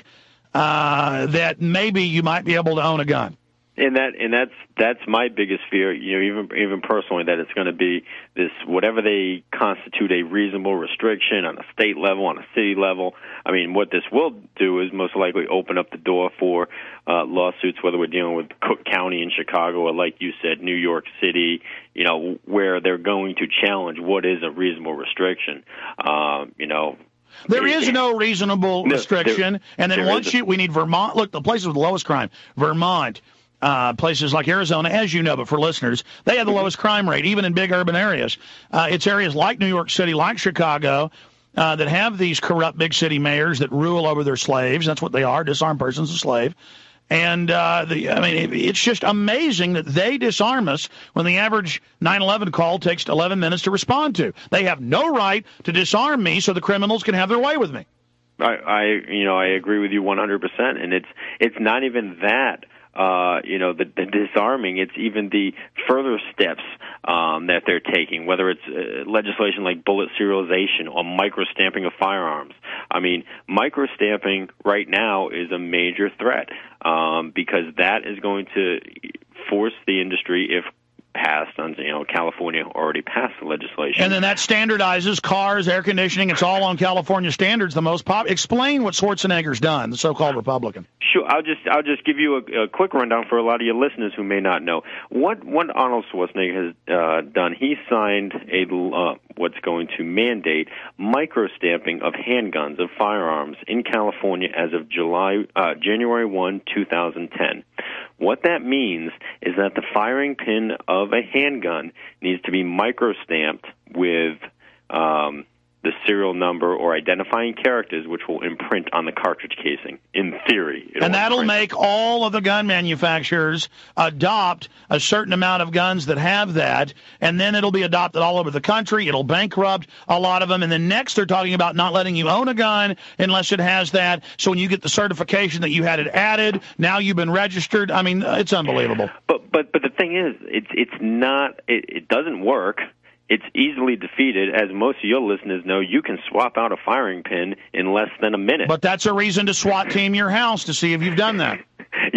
uh, that maybe you might be able to own a gun. And that and that's that's my biggest fear, you know, even even personally, that it's going to be this, whatever they constitute a reasonable restriction on a state level, on a city level. I mean, what this will do is most likely open up the door for uh, lawsuits, whether we're dealing with Cook County in Chicago or, like you said, New York City, you know, where they're going to challenge what is a reasonable restriction, uh, you know. There is no reasonable restriction, there, and then once you, we need Vermont. Look, the places with the lowest crime, Vermont. Uh, places like Arizona, as you know, but for listeners, they have the lowest crime rate, even in big urban areas. Uh, it's areas like New York City, like Chicago, uh, that have these corrupt big city mayors that rule over their slaves. That's what they are, disarmed persons, a slave. And, uh, the, I mean, it, it's just amazing that they disarm us when the average nine eleven call takes eleven minutes to respond to. They have no right to disarm me so the criminals can have their way with me. I, I you know, I agree with you one hundred percent, and it's it's not even that. Uh, you know, the, the disarming, it's even the further steps um, that they're taking, whether it's uh, legislation like bullet serialization or microstamping of firearms. I mean, microstamping right now is a major threat um, because that is going to force the industry, if passed, on, you know, California already passed the legislation. And then that standardizes cars, air conditioning. It's all on California standards. The most pop. Explain what Schwarzenegger's done, the so-called Republican. Sure, I'll just I'll just give you a, a quick rundown for a lot of your listeners who may not know what what Arnold Schwarzenegger has uh, done. He signed a uh, what's going to mandate microstamping of handguns, of firearms in California as of July uh, January first, two thousand ten. What that means is that the firing pin of a handgun needs to be microstamped with um, the serial number or identifying characters, which will imprint on the cartridge casing, in theory. And that'll imprint. Make all of the gun manufacturers adopt a certain amount of guns that have that, and then it'll be adopted all over the country. It'll bankrupt a lot of them, and then next they're talking about not letting you own a gun unless it has that. So when you get the certification that you had it added, now you've been registered. I mean, it's unbelievable. But but but the thing is, it's it's not. It, it doesn't work. It's easily defeated. As most of your listeners know, you can swap out a firing pin in less than a minute. But that's a reason to SWAT team your house to see if you've done that. Yeah,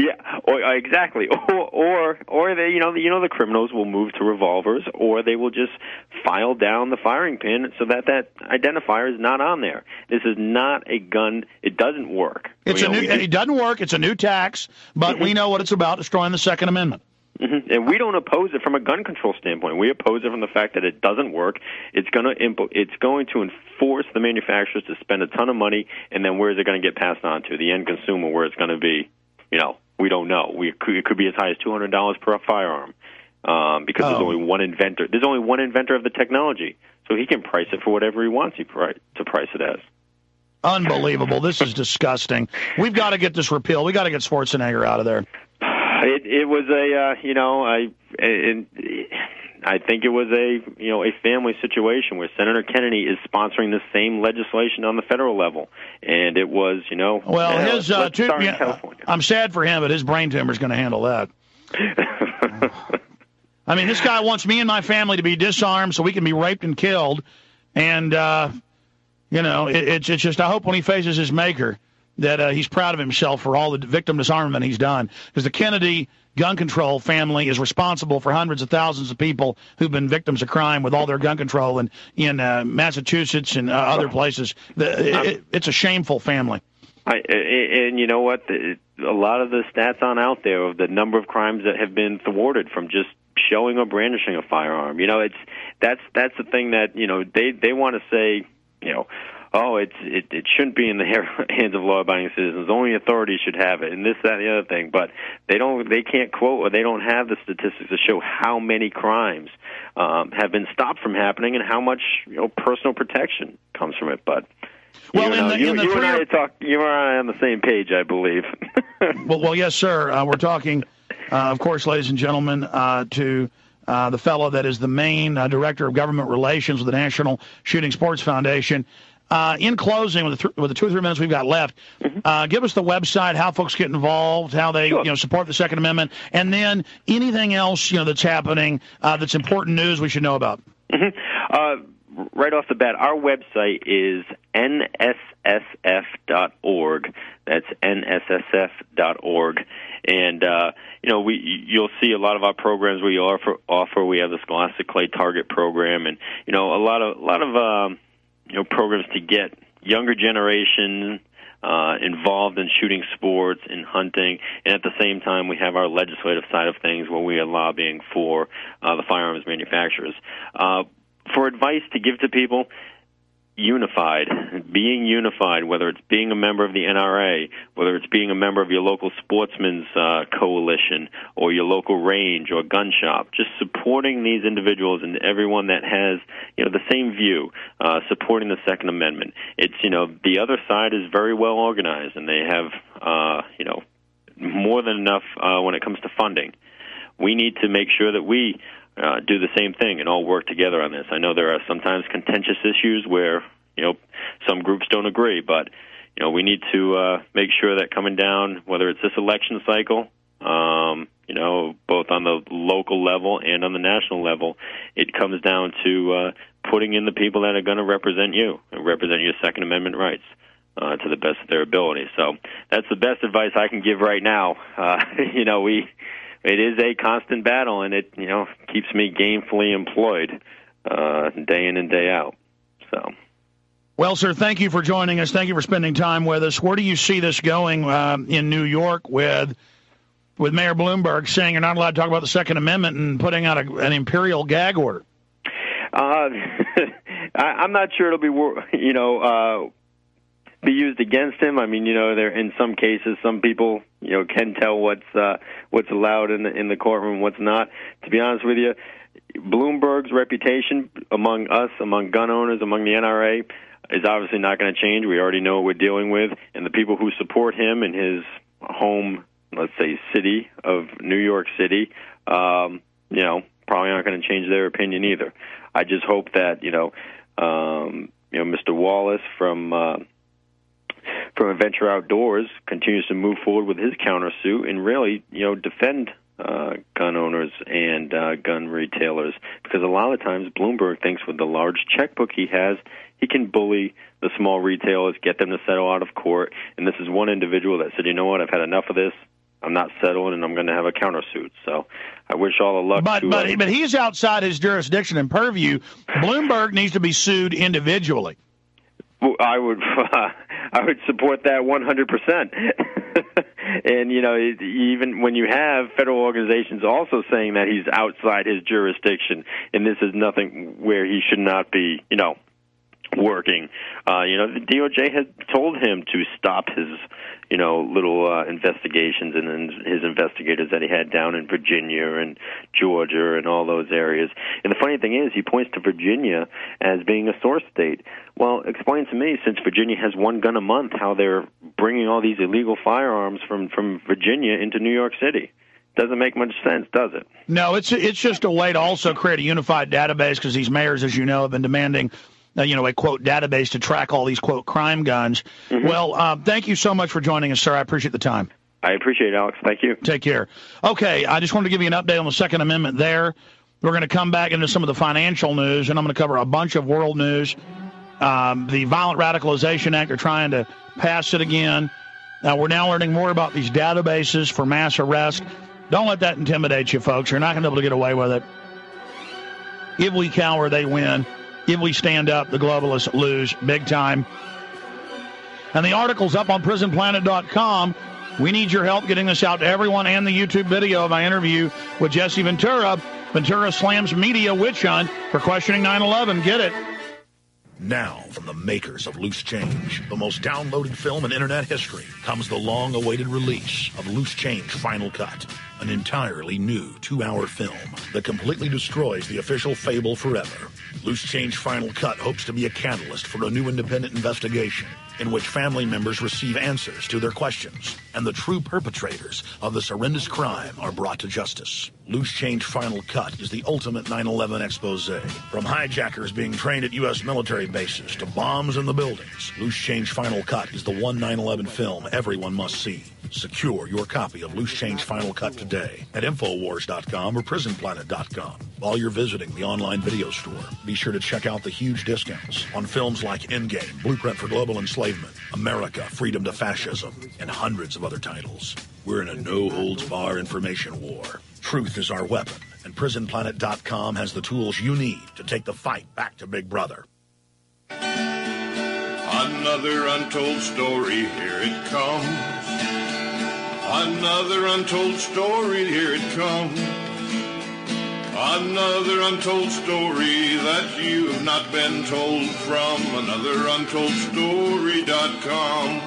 Or uh, exactly, or or or they, you know, you know, the criminals will move to revolvers, or they will just file down the firing pin so that that identifier is not on there. This is not a gun. It doesn't work. It's you a know, new. just, it doesn't work. It's a new tax, but mm-hmm. we know what it's about: destroying the Second Amendment. Mm-hmm. And we don't oppose it from a gun control standpoint. We oppose it from the fact that it doesn't work. It's going to impo- it's going to enforce the manufacturers to spend a ton of money, and then where is it going to get passed on to? The end consumer, where it's going to be, you know, we don't know. We could, it could be as high as two hundred dollars per firearm um, because oh. there's only one inventor. There's only one inventor of the technology, so he can price it for whatever he wants he pri- to price it as. Unbelievable. This is disgusting. We've got to get this repealed. We've got to get Schwarzenegger out of there. It, it was a, uh, you know, I, it, I think it was a, you know, a family situation where Senator Kennedy is sponsoring the same legislation on the federal level, and it was, you know, well, uh, his, uh, tu- yeah, I'm sad for him, but his brain tumor is going to handle that. I mean, this guy wants me and my family to be disarmed so we can be raped and killed, and uh, you know, it, it's it's just I hope when he faces his maker that uh, he's proud of himself for all the victim disarmament he's done. Because the Kennedy gun control family is responsible for hundreds of thousands of people who've been victims of crime with all their gun control in, in uh, Massachusetts and uh, other places. The, it, it's a shameful family. I, and you know what? The, a lot of the stats on out there of the number of crimes that have been thwarted from just showing or brandishing a firearm. You know, it's that's that's the thing that, you know, they, they want to say, you know, oh, it's it, it shouldn't be in the hands of law-abiding citizens. Only authorities should have it, and this, that, and the other thing. But they don't, they can't quote, or they don't have the statistics to show how many crimes um, have been stopped from happening and how much, you know, personal protection comes from it. But well, you, in know, the, you, in the you and I or... talk, you and I are on the same page, I believe. well, well, yes, sir. Uh, we're talking, uh, of course, ladies and gentlemen, uh, to. Uh, the fellow that is the main uh, director of government relations with the National Shooting Sports Foundation. Uh, in closing, with the, th- with the two or three minutes we've got left, mm-hmm. uh, give us the website, how folks get involved, how they sure. you know support the Second Amendment, and then anything else you know that's happening uh, that's important news we should know about. Mm-hmm. Uh, right off the bat, our website is N S S F dot org. That's N S S F dot org. And, uh, you know, we you'll see a lot of our programs we offer. offer. We have the Scholastic Clay Target program and, you know, a lot of, a lot of um, you know, programs to get younger generation uh, involved in shooting sports and hunting. And at the same time, we have our legislative side of things where we are lobbying for uh, the firearms manufacturers. Uh, for advice to give to people, unified, being unified, whether it's being a member of the N R A, whether it's being a member of your local sportsman's uh, coalition or your local range or gun shop, just supporting these individuals and everyone that has, you know, the same view, uh, supporting the Second Amendment. It's, you know, the other side is very well organized and they have, uh, you know, more than enough uh, when it comes to funding. We need to make sure that we Uh, do the same thing and all work together on this. I know there are sometimes contentious issues where, you know, some groups don't agree, but, you know, we need to uh, make sure that coming down, whether it's this election cycle, um, you know, both on the local level and on the national level, it comes down to uh, putting in the people that are going to represent you and represent your Second Amendment rights uh, to the best of their ability. So that's the best advice I can give right now. Uh, you know, we... It is a constant battle, and it, you know, keeps me gainfully employed uh, day in and day out. So, well, sir, thank you for joining us. Thank you for spending time with us. Where do you see this going um, in New York with with Mayor Bloomberg saying you're not allowed to talk about the Second Amendment and putting out a, an imperial gag order? Uh, I, I'm not sure it'll be, you know, uh, be used against him. I mean, you know, there in some cases, some people, you know, can tell what's uh, what's allowed in the in the courtroom, what's not. To be honest with you, Bloomberg's reputation among us, among gun owners, among the N R A, is obviously not going to change. We already know what we're dealing with, and the people who support him in his home, let's say, city of New York City, um, you know, probably aren't going to change their opinion either. I just hope that, you know, um, you know, Mister Wallace from uh, from Adventure Outdoors continues to move forward with his countersuit and really, you know, defend uh, gun owners and uh, gun retailers, because a lot of times Bloomberg thinks with the large checkbook he has, he can bully the small retailers, get them to settle out of court. And this is one individual that said, you know what, I've had enough of this. I'm not settling, and I'm going to have a countersuit. So I wish all the luck. But to, but uh, but he's outside his jurisdiction and purview. Bloomberg needs to be sued individually. I would I would support that one hundred percent. And, you know, even when you have federal organizations also saying that he's outside his jurisdiction, and this is nothing where he should not be, you know, working. Uh, you know, the D O J has told him to stop his, you know, little uh, investigations and then his investigators that he had down in Virginia and Georgia and all those areas. And the funny thing is, he points to Virginia as being a source state. Well, explain to me, since Virginia has one gun a month, how they're bringing all these illegal firearms from, from Virginia into New York City. Doesn't make much sense, does it? No, it's it's just a way to also create a unified database, because these mayors, as you know, have been demanding Uh, you know, a, quote, database to track all these, quote, crime guns. Mm-hmm. Well, uh, thank you so much for joining us, sir. I appreciate the time. I appreciate it, Alex. Thank you. Take care. Okay, I just wanted to give you an update on the Second Amendment there. We're going to come back into some of the financial news, and I'm going to cover a bunch of world news. Um, the Violent Radicalization Act, they're trying to pass it again. Uh, we're now learning more about these databases for mass arrest. Don't let that intimidate you, folks. You're not going to be able to get away with it. If we cower, they win. If we stand up, the globalists lose big time. And the article's up on prison planet dot com. We need your help getting this out to everyone, and the YouTube video of my interview with Jesse Ventura. Ventura slams media witch hunt for questioning nine eleven. Get it. Now, from the makers of Loose Change, the most downloaded film in internet history, comes the long-awaited release of Loose Change Final Cut, an entirely new two-hour film that completely destroys the official fable forever. Loose Change Final Cut hopes to be a catalyst for a new independent investigation in which family members receive answers to their questions, and the true perpetrators of this horrendous crime are brought to justice. Loose Change Final Cut is the ultimate nine eleven expose. From hijackers being trained at U S military bases to bombs in the buildings, Loose Change Final Cut is the one nine eleven film everyone must see. Secure your copy of Loose Change Final Cut today at Infowars dot com or Prison Planet dot com. While you're visiting the online video store, be sure to check out the huge discounts on films like Endgame, Blueprint for Global Enslavement, America, Freedom to Fascism, and hundreds of other titles. We're in a no-holds-barred information war. Truth is our weapon, and Prison Planet dot com has the tools you need to take the fight back to Big Brother. Another untold story, here it comes. Another untold story, here it comes. Another untold story that you have not been told from another untold story dot com.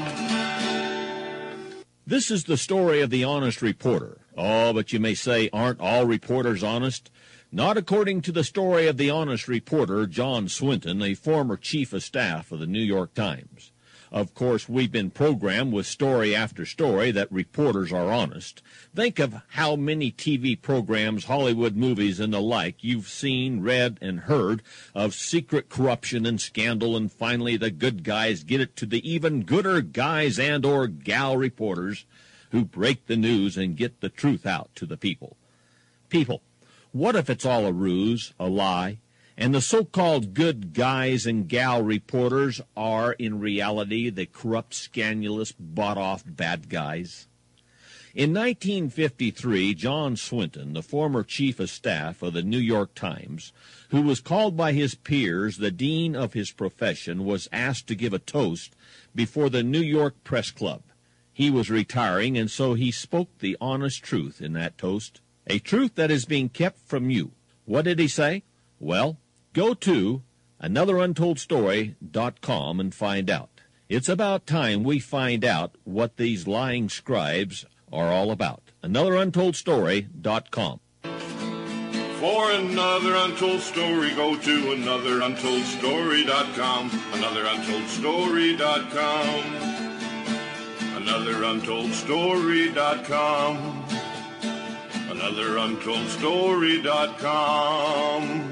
This is the story of the honest reporter. Oh, but you may say, aren't all reporters honest? Not according to the story of the honest reporter, John Swinton, a former chief of staff of the New York Times. Of course, we've been programmed with story after story that reporters are honest. Think of how many T V programs, Hollywood movies, and the like you've seen, read, and heard of secret corruption and scandal, and finally the good guys get it to the even gooder guys and or gal reporters who break the news and get the truth out to the people. People, what if it's all a ruse, a lie, and the so-called good guys and gal reporters are, in reality, the corrupt, scandalous, bought-off bad guys? In nineteen fifty-three, John Swinton, the former chief of staff of the New York Times, who was called by his peers the dean of his profession, was asked to give a toast before the New York Press Club. He was retiring, and so he spoke the honest truth in that toast, a truth that is being kept from you. What did he say? Well, go to another untold story dot com and find out. It's about time we find out what these lying scribes are all about. another untold story dot com. For another untold story, go to another untold story dot com. another untold story dot com. another untold story dot com. another untold story dot com.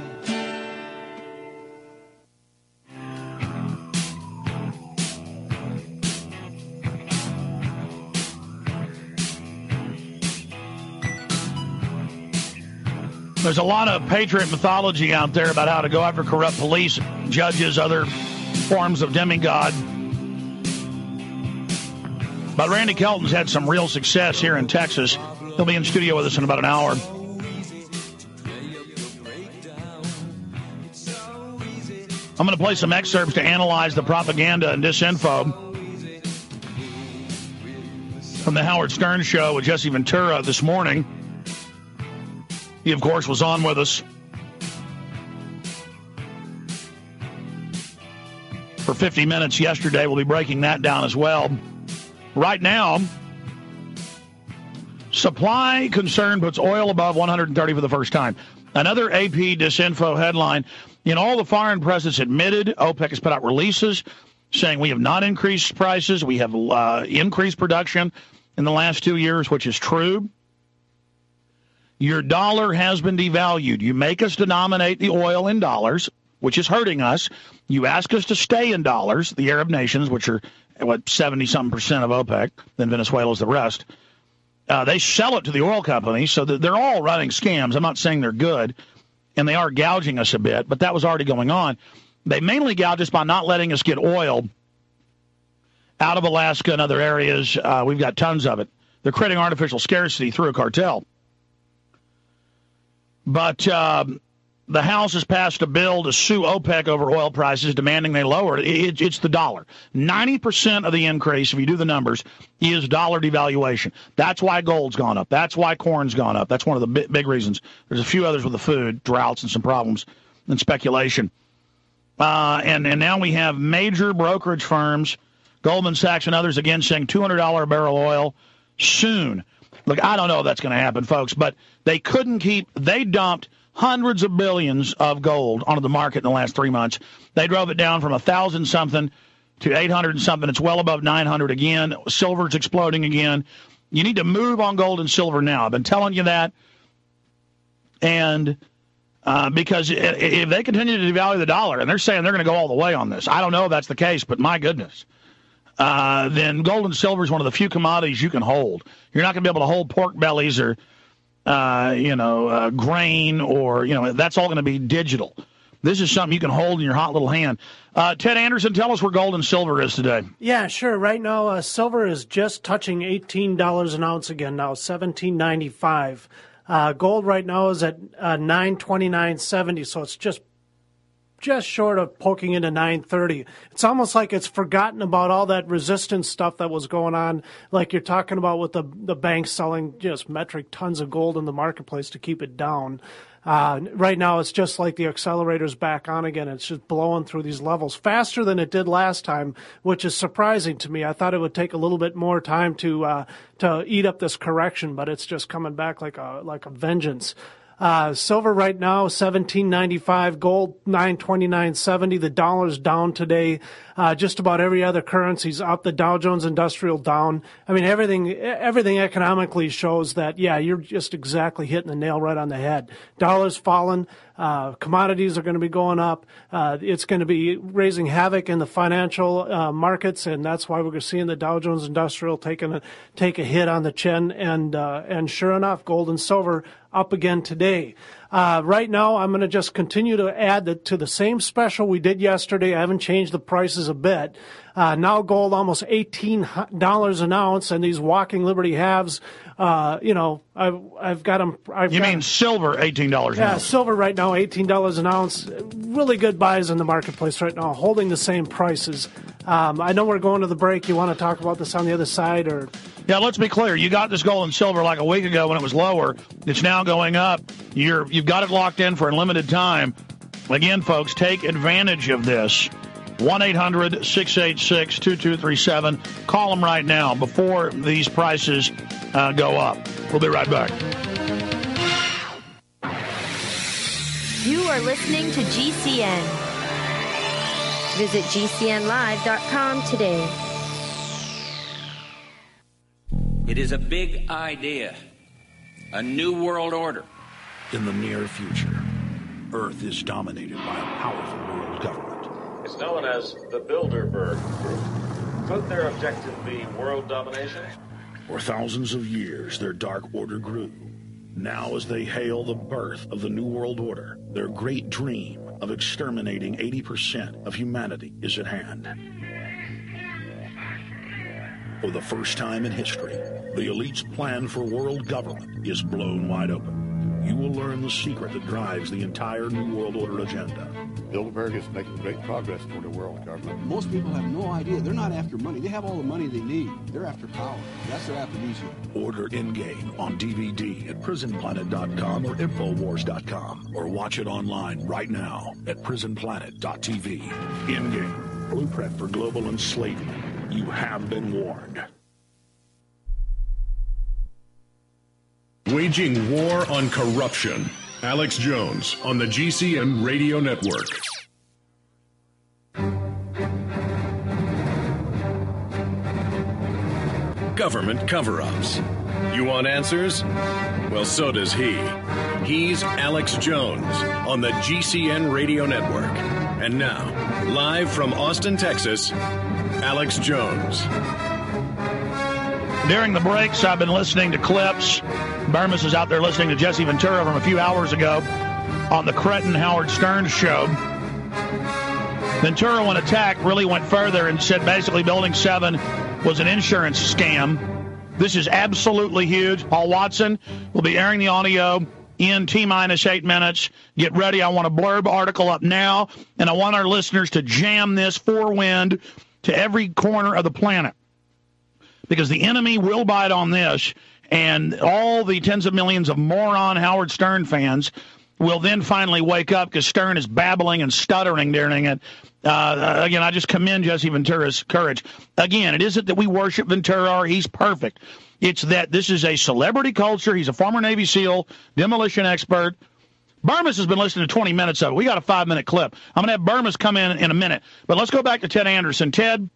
There's a lot of patriot mythology out there about how to go after corrupt police, judges, other forms of demigod. But Randy Kelton's had some real success here in Texas. He'll be in studio with us in about an hour. I'm going to play some excerpts to analyze the propaganda and disinfo from the Howard Stern Show with Jesse Ventura this morning. He, of course, was on with us for fifty minutes yesterday. We'll be breaking that down as well. Right now, supply concern puts oil above one hundred thirty for the first time. Another A P disinfo headline. In all the foreign press, it's admitted OPEC has put out releases saying we have not increased prices. We have uh, increased production in the last two years, which is true. Your dollar has been devalued. You make us denominate the oil in dollars, which is hurting us. You ask us to stay in dollars, the Arab nations, which are, what, seventy-something percent of OPEC, then Venezuela's the rest. Uh, they sell it to the oil companies, so that they're all running scams. I'm not saying they're good, and they are gouging us a bit, but that was already going on. They mainly gouge us by not letting us get oil out of Alaska and other areas. Uh, we've got tons of it. They're creating artificial scarcity through a cartel. But um, the House has passed a bill to sue OPEC over oil prices, demanding they lower it. it it's the dollar. ninety percent of the increase, if you do the numbers, is dollar devaluation. That's why gold's gone up. That's why corn's gone up. That's one of the big, big reasons. There's a few others with the food, droughts and some problems, and speculation. Uh, and, and now we have major brokerage firms, Goldman Sachs and others, again, saying two hundred dollars a barrel oil soon. Look, I don't know if that's going to happen, folks, but they couldn't keep, they dumped hundreds of billions of gold onto the market in the last three months. They drove it down from one thousand something to eight hundred something. It's well above nine hundred again. Silver's exploding again. You need to move on gold and silver now. I've been telling you that. And uh, because if they continue to devalue the dollar, and they're saying they're going to go all the way on this, I don't know if that's the case, but my goodness. Uh, then gold and silver is one of the few commodities you can hold. You're not going to be able to hold pork bellies or, uh, you know, uh, grain or, you know, that's all going to be digital. This is something you can hold in your hot little hand. Uh, Ted Anderson, tell us where gold and silver is today. Yeah, sure. Right now, uh, silver is just touching eighteen dollars an ounce again now, seventeen ninety-five. Uh, gold right now is at uh, nine twenty-nine seventy, so it's just just short of poking into nine thirty. It's almost like it's forgotten about all that resistance stuff that was going on, like you're talking about with the the banks selling just metric tons of gold in the marketplace to keep it down. Uh, right now, it's just like the accelerator's back on again. It's just blowing through these levels faster than it did last time, which is surprising to me. I thought it would take a little bit more time to uh, to eat up this correction, but it's just coming back like a like a vengeance. Uh, silver right now, seventeen ninety-five. Gold, nine twenty-nine seventy. The dollar's down today. Uh, just about every other currency's up. The Dow Jones Industrial down. I mean, everything, everything economically shows that, yeah, you're just exactly hitting the nail right on the head. Dollar's fallen. Uh, commodities are going to be going up. Uh, it's going to be raising havoc in the financial uh, markets, and that's why we're seeing the Dow Jones Industrial taking a, take a hit on the chin. And uh, and sure enough, gold and silver up again today. Uh, right now, I'm going to just continue to add the, to the same special we did yesterday. I haven't changed the prices a bit. Uh, now gold almost eighteen dollars an ounce, and these walking Liberty halves, uh, you know, I've, I've got them. I've you got mean them. Silver, eighteen dollars an yeah, ounce? Yeah, silver right now, eighteen dollars an ounce. Really good buys in the marketplace right now, holding the same prices. Um, I know we're going to the break. You want to talk about this on the other side? Or Yeah, let's be clear. You got this gold and silver like a week ago when it was lower. It's now going up. You're, you've got it locked in for a limited time. Again, folks, take advantage of this. one eight hundred six eight six two two three seven. Call them right now before these prices uh, go up. We'll be right back. You are listening to G C N. Visit G C N live dot com today. It is a big idea, a new world order. In the near future, Earth is dominated by a powerful world government. It's known as the Bilderberg Group. Could their objective be world domination? For thousands of years, their dark order grew. Now, as they hail the birth of the New World Order, their great dream of exterminating eighty percent of humanity is at hand. For the first time in history, the elite's plan for world government is blown wide open. You will learn the secret that drives the entire New World Order agenda. Bilderberg is making great progress toward a world government. Most people have no idea. They're not after money. They have all the money they need. They're after power. That's their aphrodisiac. Order in-game on D V D at prison planet dot com or infowars dot com, or watch it online right now at prison planet dot t v. In-game, blueprint for global enslavement. You have been warned. Waging war on corruption. Alex Jones on the G C N Radio Network. Government cover-ups. You want answers? Well, so does he. He's Alex Jones on the G C N Radio Network. And now, live from Austin, Texas, Alex Jones. During the breaks, I've been listening to clips. Burmis is out there listening to Jesse Ventura from a few hours ago on the Cretton Howard Stern show. Ventura, when attacked, really went further and said basically Building seven was an insurance scam. This is absolutely huge. Paul Watson will be airing the audio in T-minus eight minutes. Get ready. I want a blurb article up now, and I want our listeners to jam this four-wind to every corner of the planet, because the enemy will bite on this, and all the tens of millions of moron Howard Stern fans will then finally wake up because Stern is babbling and stuttering during it. Uh, again, I just commend Jesse Ventura's courage. Again, it isn't that we worship Ventura or he's perfect. It's that this is a celebrity culture. He's a former Navy SEAL, demolition expert. Burmis has been listening to twenty minutes of it. We got a five-minute clip. I'm going to have Burmis come in in a minute. But let's go back to Ted Anderson. Ted,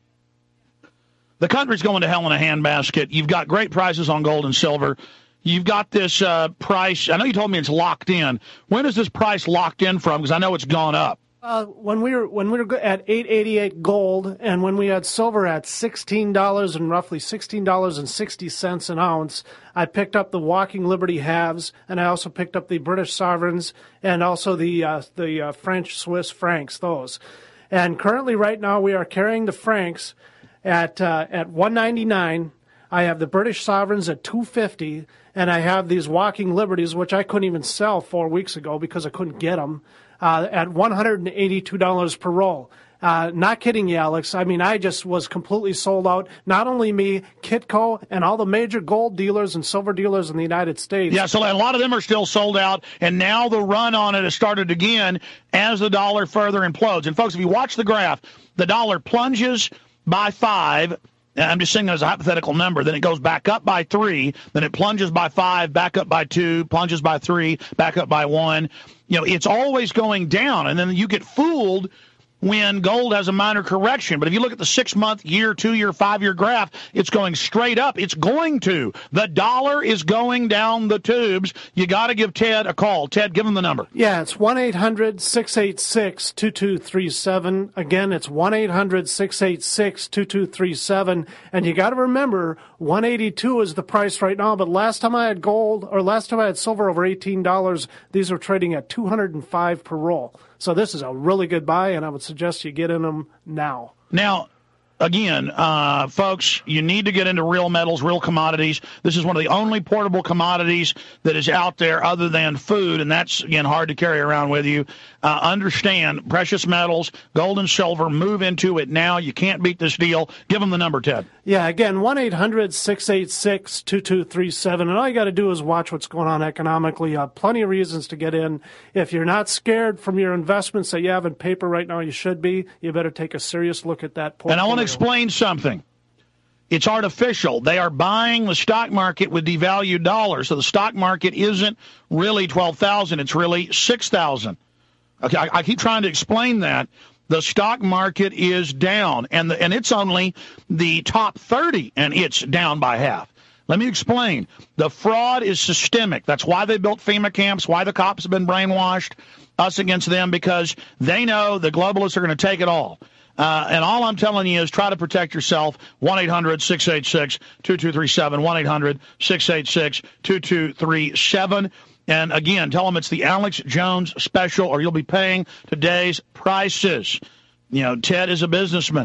the country's going to hell in a handbasket. You've got great prices on gold and silver. You've got this uh, price. I know you told me it's locked in. When is this price locked in from? Because I know it's gone up. Uh, when we were when we were at eight eighty-eight gold, and when we had silver at sixteen dollars and roughly sixteen dollars and sixty cents an ounce, I picked up the Walking Liberty halves, and I also picked up the British sovereigns, and also the uh, the uh, French Swiss francs. Those, and currently right now we are carrying the francs at uh, at one ninety-nine. I have the British sovereigns at two fifty, and I have these Walking Liberties, which I couldn't even sell four weeks ago because I couldn't get them. Uh, at one hundred eighty-two dollars per roll. Uh, not kidding you, Alex. I mean, I just was completely sold out. Not only me, Kitco, and all the major gold dealers and silver dealers in the United States. Yeah, so a lot of them are still sold out, and now the run on it has started again as the dollar further implodes. And, folks, if you watch the graph, the dollar plunges by five. I'm just saying that as a hypothetical number. Then it goes back up by three. Then it plunges by five, back up by two, plunges by three, back up by one. You know, it's always going down. And then you get fooled when gold has a minor correction. But if you look at the six-month, year, two-year, five-year graph, it's going straight up. It's going to. The dollar is going down the tubes. You got to give Ted a call. Ted, give him the number. Yeah, it's one eight hundred six eight six two two three seven. Again, it's one eight hundred six eight six two two three seven. And you got to remember, one eighty-two is the price right now. But last time I had gold, or last time I had silver over eighteen dollars, these were trading at two hundred five per roll. So this is a really good buy, and I would suggest you get in them now. Now, again, uh, folks, you need to get into real metals, real commodities. This is one of the only portable commodities that is out there other than food, and that's, again, hard to carry around with you. Uh, understand, precious metals, gold and silver, move into it now. You can't beat this deal. Give them the number, Ted. Yeah, again, one eight hundred six eight six two two three seven. And all you got to do is watch what's going on economically. Uh, plenty of reasons to get in. If you're not scared from your investments that you have in paper right now, you should be. You better take a serious look at that portfolio. And I want to explain something. It's artificial. They are buying the stock market with devalued dollars. So the stock market isn't really twelve thousand. It's really six thousand. Okay, I, I keep trying to explain that. The stock market is down, and the, and it's only the top thirty, and it's down by half. Let me explain. The fraud is systemic. That's why they built FEMA camps, why the cops have been brainwashed, us against them, because they know the globalists are going to take it all. Uh, and all I'm telling you is try to protect yourself. one eight hundred six eight six two two three seven, one eight hundred six eight six two two three seven. And, again, tell them it's the Alex Jones special, or you'll be paying today's prices. You know, Ted is a businessman.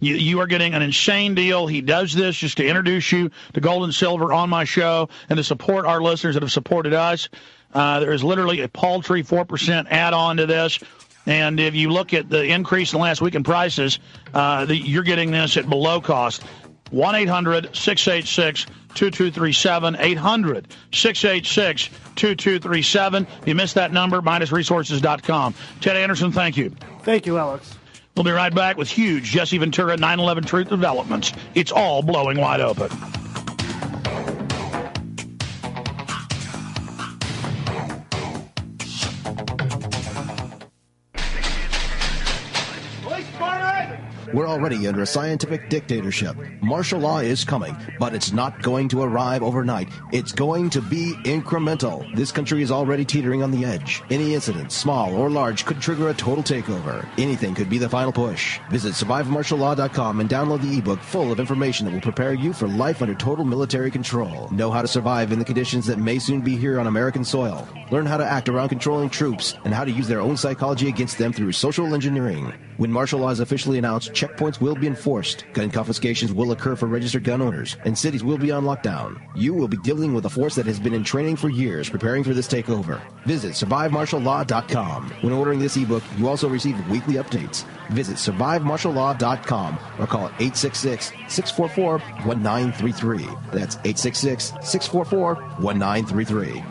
You, you are getting an insane deal. He does this just to introduce you to gold and silver on my show and to support our listeners that have supported us. Uh, there is literally a paltry four percent add-on to this. And if you look at the increase in the last week in prices, uh, the, you're getting this at below cost. one eight hundred six eight six two two three seven, eight hundred six eight six two two three seven. If you missed that number, Midas Resources dot com. Ted Anderson, thank you. Thank you, Alex. We'll be right back with huge Jesse Ventura nine eleven Truth developments. It's all blowing wide open. We're already under a scientific dictatorship. Martial law is coming, but it's not going to arrive overnight. It's going to be incremental. This country is already teetering on the edge. Any incident, small or large, could trigger a total takeover. Anything could be the final push. Visit survive martial law dot com and download the ebook full of information that will prepare you for life under total military control. Know how to survive in the conditions that may soon be here on American soil. Learn how to act around controlling troops and how to use their own psychology against them through social engineering. When martial law is officially announced, checkpoints will be enforced, gun confiscations will occur for registered gun owners, and cities will be on lockdown. You will be dealing with a force that has been in training for years, preparing for this takeover. Visit survive martial law dot com. When ordering this ebook, you also receive weekly updates. Visit survive martial law dot com or call eight six six, six four four, one nine three three. That's eight six six, six four four, one nine three three.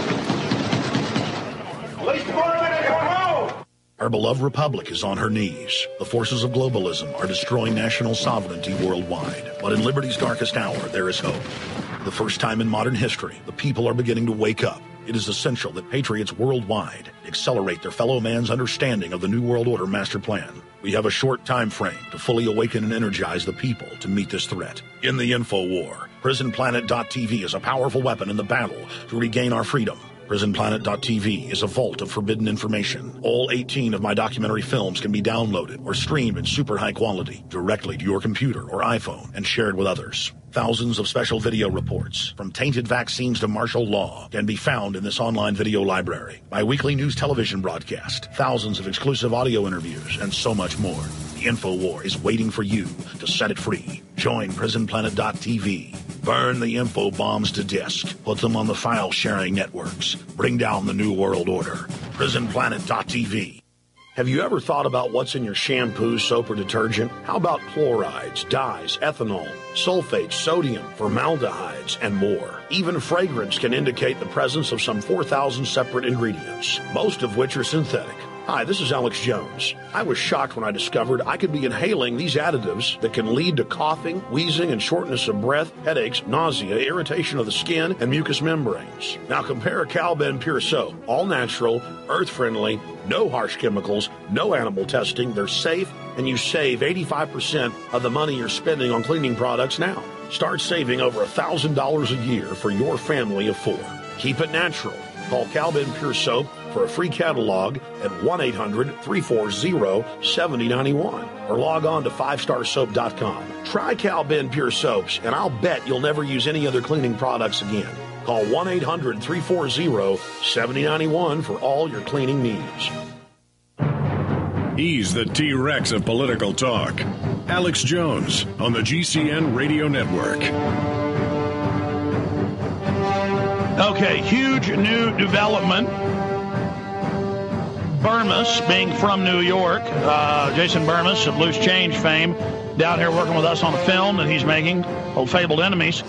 Our beloved republic is on her knees. The forces of globalism are destroying national sovereignty worldwide. But in liberty's darkest hour, there is hope. For the first time in modern history, the people are beginning to wake up. It is essential that patriots worldwide accelerate their fellow man's understanding of the New World Order master plan. We have a short time frame to fully awaken and energize the people to meet this threat. In the info war, prison planet dot t v is a powerful weapon in the battle to regain our freedom. prison planet dot t v is a vault of forbidden information. All eighteen of my documentary films can be downloaded or streamed in super high quality directly to your computer or iPhone and shared with others. Thousands of special video reports, from tainted vaccines to martial law, can be found in this online video library. My weekly news television broadcast, thousands of exclusive audio interviews, and so much more. The InfoWar is waiting for you to set it free. Join prison planet dot t v. Burn the info bombs to disk. Put them on the file-sharing networks. Bring down the New World Order. prison planet dot t v. Have you ever thought about what's in your shampoo, soap, or detergent? How about chlorides, dyes, ethanol, sulfates, sodium, formaldehydes, and more? Even fragrance can indicate the presence of some four thousand separate ingredients, most of which are synthetic. Hi, this is Alex Jones. I was shocked when I discovered I could be inhaling these additives that can lead to coughing, wheezing, and shortness of breath, headaches, nausea, irritation of the skin, and mucous membranes. Now compare Cal-Ben Pure Soap. All natural, earth-friendly, no harsh chemicals, no animal testing. They're safe, and you save eighty-five percent of the money you're spending on cleaning products now. Start saving over one thousand dollars a year for your family of four. Keep it natural. Call Cal-Ben Pure Soap for a free catalog at one eight hundred, three four zero, seven zero nine one or log on to five star soap dot com. Try Cal-Ben Pure Soaps, and I'll bet you'll never use any other cleaning products again. Call one eight hundred, three four zero, seven zero nine one for all your cleaning needs. He's the T-Rex of political talk. Alex Jones on the G C N Radio Network. Okay, huge new development. Burmis, being from New York, uh, Jason Burmis of Loose Change fame, down here working with us on a film that he's making, Old Fabled Enemies,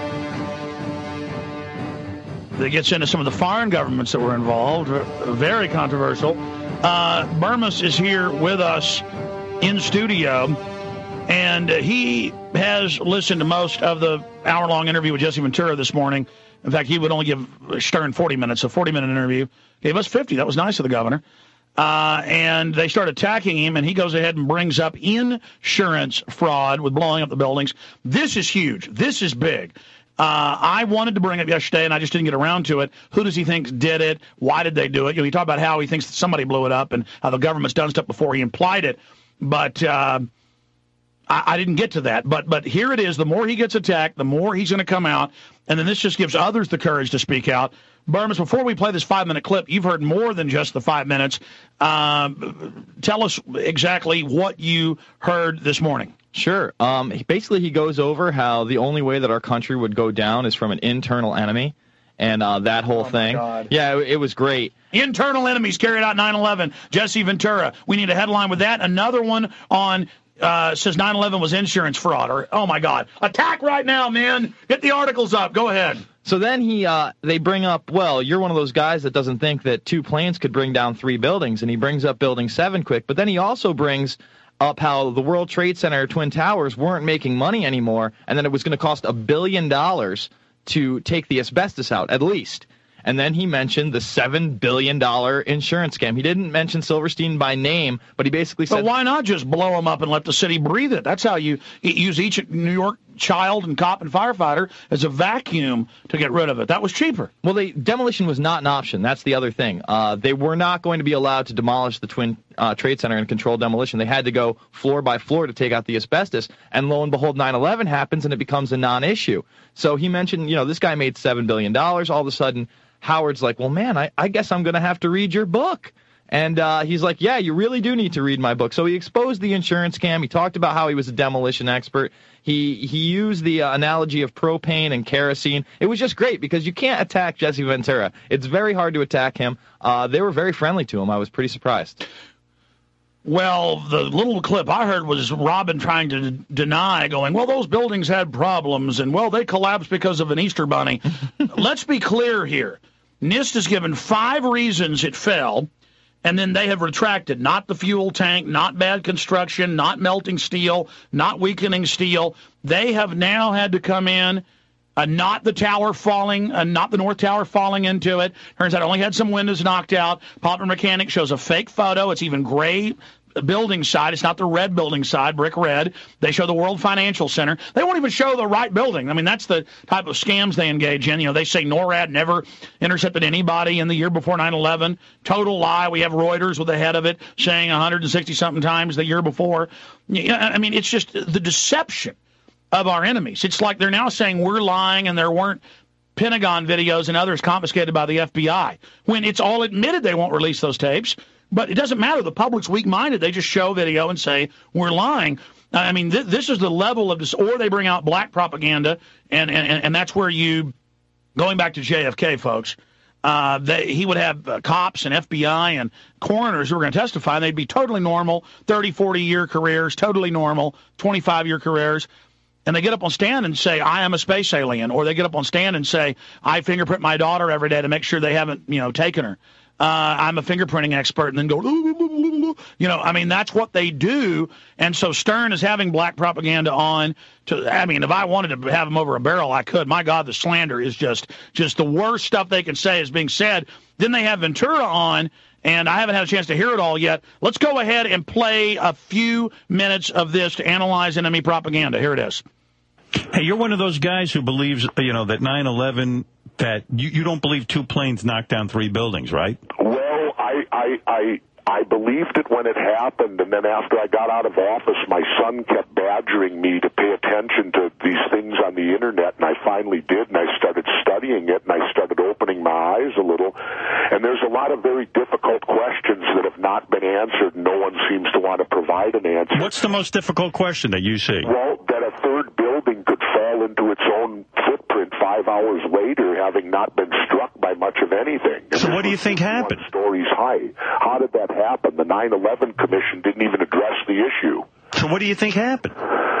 that gets into some of the foreign governments that were involved. Very controversial. Uh, Burmis is here with us in studio, and he has listened to most of the hour-long interview with Jesse Ventura this morning. In fact, he would only give Stern forty minutes, a forty-minute interview. Gave us fifty. That was nice of the governor. Uh, and they start attacking him, and he goes ahead and brings up insurance fraud with blowing up the buildings. This is huge. This is big. Uh, I wanted to bring it yesterday, and I just didn't get around to it. Who does he think did it? Why did they do it? You know, he talked about how he thinks that somebody blew it up and how the government's done stuff before he implied it. But uh, I, I didn't get to that, but but here it is. The more he gets attacked, the more he's going to come out, and then this just gives others the courage to speak out. Burmis, before we play this five-minute clip, you've heard more than just the five minutes. Um, tell us exactly what you heard this morning. Sure. Um, basically, he goes over how the only way that our country would go down is from an internal enemy, and uh, that whole oh thing. God. Yeah, it, it was great. Internal enemies carried out nine eleven. Jesse Ventura. We need a headline with that. Another one on uh, says nine eleven was insurance fraud. Or oh my God, attack right now, man! Get the articles up. Go ahead. So then he, uh, they bring up, well, you're one of those guys that doesn't think that two planes could bring down three buildings, and he brings up Building seven quick. But then he also brings up how the World Trade Center Twin Towers weren't making money anymore, and then it was going to cost a billion dollars to take the asbestos out, at least. And then he mentioned the seven billion dollars insurance scam. He didn't mention Silverstein by name, but he basically said... But why not just blow them up and let the city breathe it? That's how you use each New York child and cop and firefighter as a vacuum to get rid of it. That was cheaper. Well, the demolition was not an option. That's the other thing. Uh, they were not going to be allowed to demolish the Twin uh, Trade Center and control demolition. They had to go floor by floor to take out the asbestos. And lo and behold, nine eleven happens and it becomes a non-issue. So he mentioned, you know, this guy made seven billion dollars. All of a sudden, Howard's like, well, man, I, I guess I'm going to have to read your book. And uh, he's like, yeah, you really do need to read my book. So he exposed the insurance scam. He talked about how he was a demolition expert. He he used the uh, analogy of propane and kerosene. It was just great because you can't attack Jesse Ventura. It's very hard to attack him. Uh, they were very friendly to him. I was pretty surprised. Well, the little clip I heard was Robin trying to d- deny, going, well, those buildings had problems, and, well, they collapsed because of an Easter bunny. Let's be clear here. NIST has given five reasons it fell, and then they have retracted. Not the fuel tank, not bad construction, not melting steel, not weakening steel. They have now had to come in, uh, not the tower falling, uh, not the North Tower falling into it. Turns out it only had some windows knocked out. Popular Mechanics shows a fake photo. It's even gray building side. It's not the red building side, brick red. They show the World Financial Center. They won't even show the right building. I mean, that's the type of scams they engage in. You know, they say NORAD never intercepted anybody in the year before nine eleven. Total lie. We have Reuters with the head of it saying one hundred sixty something times the year before. I mean, it's just the deception of our enemies. It's like they're now saying we're lying and there weren't Pentagon videos and others confiscated by the F B I, when it's all admitted they won't release those tapes. But it doesn't matter. The public's weak-minded. They just show video and say, we're lying. I mean, th- this is the level of this. Or they bring out black propaganda, and, and, and that's where you, going back to J F K, folks, uh, they, he would have uh, cops and F B I and coroners who were going to testify, and they'd be totally normal, thirty, forty-year careers, totally normal, twenty-five-year careers. And they get up on stand and say, I am a space alien. Or they get up on stand and say, I fingerprint my daughter every day to make sure they haven't, you know, taken her. Uh, I'm a fingerprinting expert, and then go, you know, I mean, that's what they do. And so Stern is having black propaganda on. To, I mean, if I wanted to have him over a barrel, I could. My God, the slander is just, just the worst stuff they can say is being said. Then they have Ventura on, and I haven't had a chance to hear it all yet. Let's go ahead and play a few minutes of this to analyze enemy propaganda. Here it is. Hey, you're one of those guys who believes, you know, that nine eleven, that you, you don't believe two planes knocked down three buildings, right? Well, I, I, I, I believed it when it happened, and then after I got out of office, my son kept badgering me to pay attention to these things on the Internet, and I finally did, and I started studying it, and I started opening my eyes a little. And there's a lot of very difficult questions that have not been answered, and no one seems to want to provide an answer. What's the most difficult question that you see? Well, that a third building could fall into its own footprint five hours later, having not been struck by much of anything. So what do you think happened? Stories high. How did that happen? The nine eleven Commission didn't even address the issue. So what do you think happened?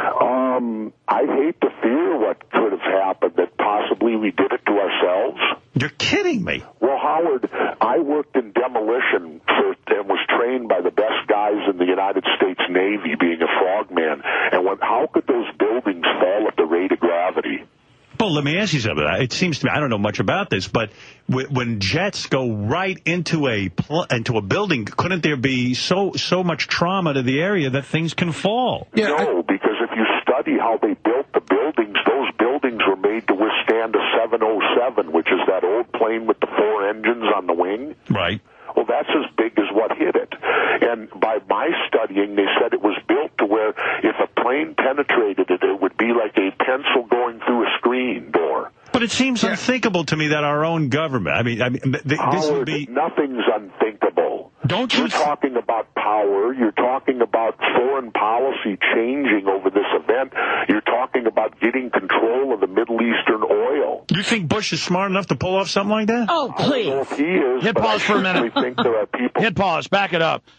Um, I hate to fear what could have happened, that possibly we did it to ourselves. You're kidding me. Well, Howard, I worked in demolition for, and was trained by the best guys in the United States Navy, being a frogman. And when, how could those buildings fall at the rate of gravity? Well, let me ask you something. It seems to me, I don't know much about this, but when jets go right into a pl- into a building, couldn't there be so so much trauma to the area that things can fall? Yeah, no, I... because if you study how they built the buildings, those buildings were made to withstand a seven oh seven, which is that old plane with the four engines on the wing. Right. Well, that's as big as what hit it. And by my studying, they said it was built to where if a plane penetrated it, it would be like a pencil going through a screen door. But it seems yeah. unthinkable to me that our own government, I mean, I mean th- this Howard, would be... nothing's unthinkable. Don't you... You're talking about power. You're talking about foreign policy changing over this event. You're talking about getting control of the Middle Eastern oil. You think Bush is smart enough to pull off something like that? Oh, please. I don't know if he is, Hit pause I for a minute. think there are people... Hit pause. Back it up.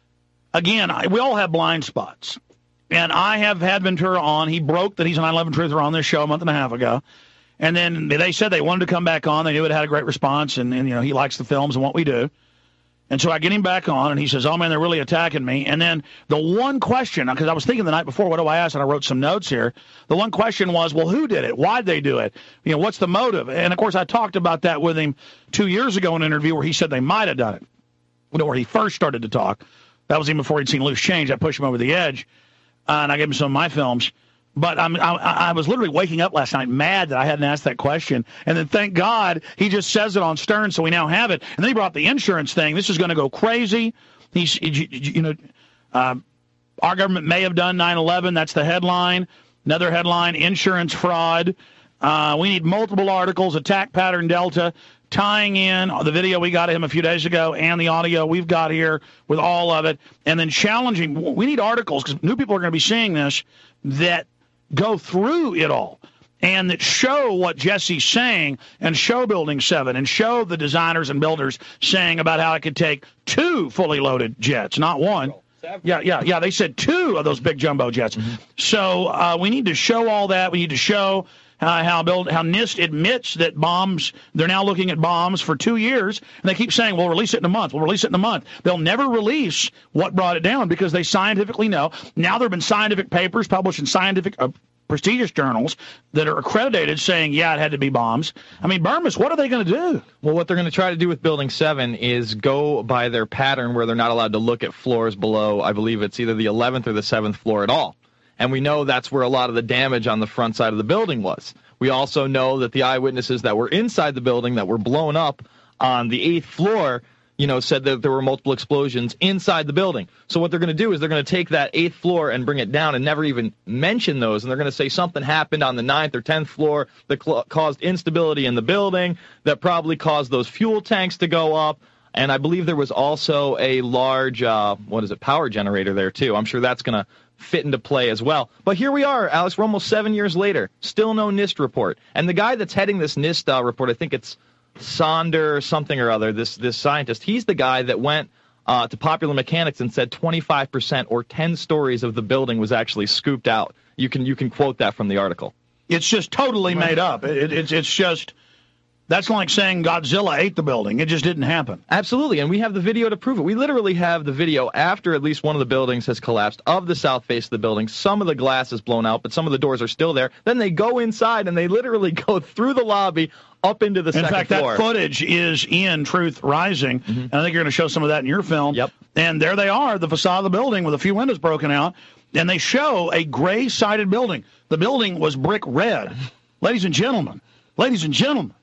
Again, I, we all have blind spots. And I have had Ventura on. He broke that he's a nine eleven truther on this show a month and a half ago. And then they said they wanted to come back on. They knew it had a great response, and, and you know he likes the films and what we do. And so I get him back on, and he says, oh, man, they're really attacking me. And then the one question, because I was thinking the night before, what do I ask? And I wrote some notes here. The one question was, well, who did it? Why'd they do it? You know, what's the motive? And, of course, I talked about that with him two years ago in an interview where he said they might have done it, you know, where he first started to talk. That was even before he'd seen Loose Change. I pushed him over the edge, uh, and I gave him some of my films. But I'm, I, I was literally waking up last night mad that I hadn't asked that question. And then thank God he just says it on Stern, so we now have it. And then he brought up the insurance thing. This is going to go crazy. He's, you know, uh, our government may have done nine eleven. That's the headline. Another headline, insurance fraud. Uh, we need multiple articles, attack pattern Delta, tying in the video we got of him a few days ago and the audio we've got here with all of it. And then challenging. We need articles because new people are going to be seeing this that go through it all and that show what Jesse's saying and show Building seven and show the designers and builders saying about how it could take two fully loaded jets, not one. Yeah, yeah, yeah. They said two of those big jumbo jets. Mm-hmm. So uh, we need to show all that. We need to show uh, how build, how NIST admits that bombs, they're now looking at bombs for two years, and they keep saying, we'll release it in a month, we'll release it in a month. They'll never release what brought it down because they scientifically know. Now there have been scientific papers published in scientific uh, prestigious journals that are accredited saying, yeah, it had to be bombs. I mean, Burmis, what are they going to do? Well, what they're going to try to do with Building seven is go by their pattern where they're not allowed to look at floors below, I believe it's either the eleventh or the seventh floor at all. And we know that's where a lot of the damage on the front side of the building was. We also know that the eyewitnesses that were inside the building that were blown up on the eighth floor, you know, said that there were multiple explosions inside the building. So what they're going to do is they're going to take that eighth floor and bring it down and never even mention those. And they're going to say something happened on the ninth or tenth floor that cl- caused instability in the building, that probably caused those fuel tanks to go up. And I believe there was also a large, uh, what is it, power generator there, too. I'm sure that's going to fit into play as well. But here we are, Alex, we're almost seven years later. Still no NIST report. And the guy that's heading this NIST uh, report, I think it's Sonder something or other, this this scientist, he's the guy that went uh, to Popular Mechanics and said twenty-five percent or ten stories of the building was actually scooped out. You can you can quote that from the article. It's just totally made up. It, it, it's it's just, that's like saying Godzilla ate the building. It just didn't happen. Absolutely, and we have the video to prove it. We literally have the video after at least one of the buildings has collapsed of the south face of the building. Some of the glass is blown out, but some of the doors are still there. Then they go inside, and they literally go through the lobby up into the in second fact, floor. That footage is in Truth Rising, mm-hmm. and I think you're going to show some of that in your film. Yep. And there they are, the facade of the building with a few windows broken out, and they show a gray-sided building. The building was brick red. Ladies and gentlemen, ladies and gentlemen,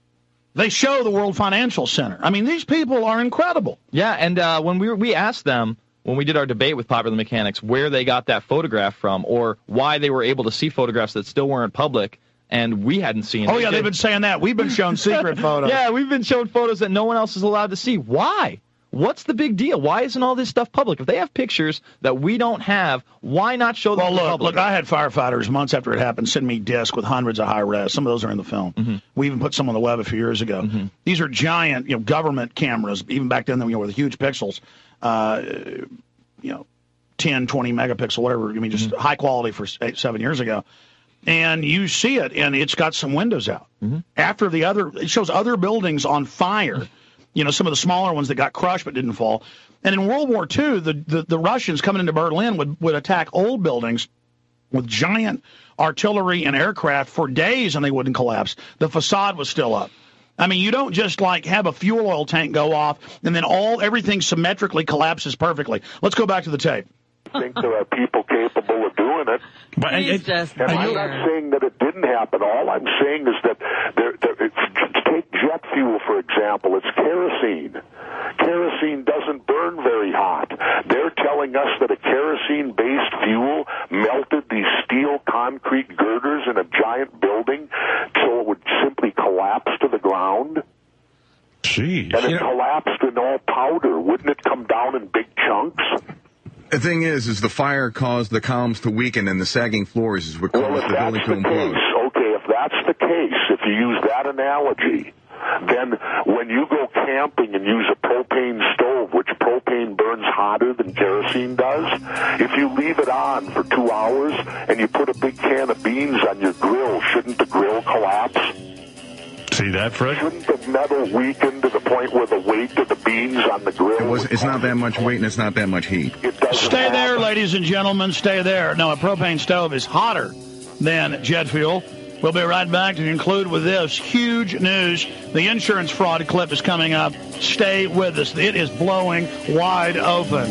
they show the World Financial Center. I mean, these people are incredible. Yeah, and uh, when we were, we asked them, when we did our debate with Popular Mechanics, where they got that photograph from or why they were able to see photographs that still weren't public, and we hadn't seen. Oh, yeah, they've been saying that. We've been shown secret photos. Yeah, we've been shown photos that no one else is allowed to see. Why? What's the big deal? Why isn't all this stuff public? If they have pictures that we don't have, why not show them well, to look, the public? Look, I had firefighters months after it happened send me discs with hundreds of high-res. Some of those are in the film. Mm-hmm. We even put some on the web a few years ago. Mm-hmm. These are giant, you know, government cameras, even back then, you know, with huge pixels, uh, you know, ten, twenty megapixel, whatever. I mean, just mm-hmm. high quality for eight, seven years ago. And you see it, and it's got some windows out. Mm-hmm. After the other, it shows other buildings on fire. You know, some of the smaller ones that got crushed but didn't fall. And in World War Two, the, the, the Russians coming into Berlin would, would attack old buildings with giant artillery and aircraft for days, and they wouldn't collapse. The facade was still up. I mean, you don't just, like, have a fuel oil tank go off, and then all everything symmetrically collapses perfectly. Let's go back to the tape. I think there are people capable of doing it. But it, just and I'm not saying that it didn't happen. All I'm saying is that there, there, take jet fuel, for example. It's kerosene. Kerosene doesn't burn very hot. They're telling us that a kerosene-based fuel melted these concrete girders in a giant building so it would simply collapse to the ground? Jeez. And it Yeah. collapsed in all powder. Wouldn't it come down in big chunks? The thing is, is the fire caused the columns to weaken, and the sagging floors is what caused Well, if the that's building to the implode. case, okay, if that's the case, if you use that analogy, then when you go camping and use a propane stove, which propane burns hotter than kerosene does, if you leave it on for two hours and you put a big can of beans on your grill, shouldn't the grill collapse? See that, Fred? Shouldn't the metal weaken to the point where the weight of the beans on the grill... It was, it's not that much weight, and it's not that much heat. Stay there, ladies and gentlemen. Stay there. No, a propane stove is hotter than jet fuel. We'll be right back to conclude with this huge news. The insurance fraud clip is coming up. Stay with us. It is blowing wide open.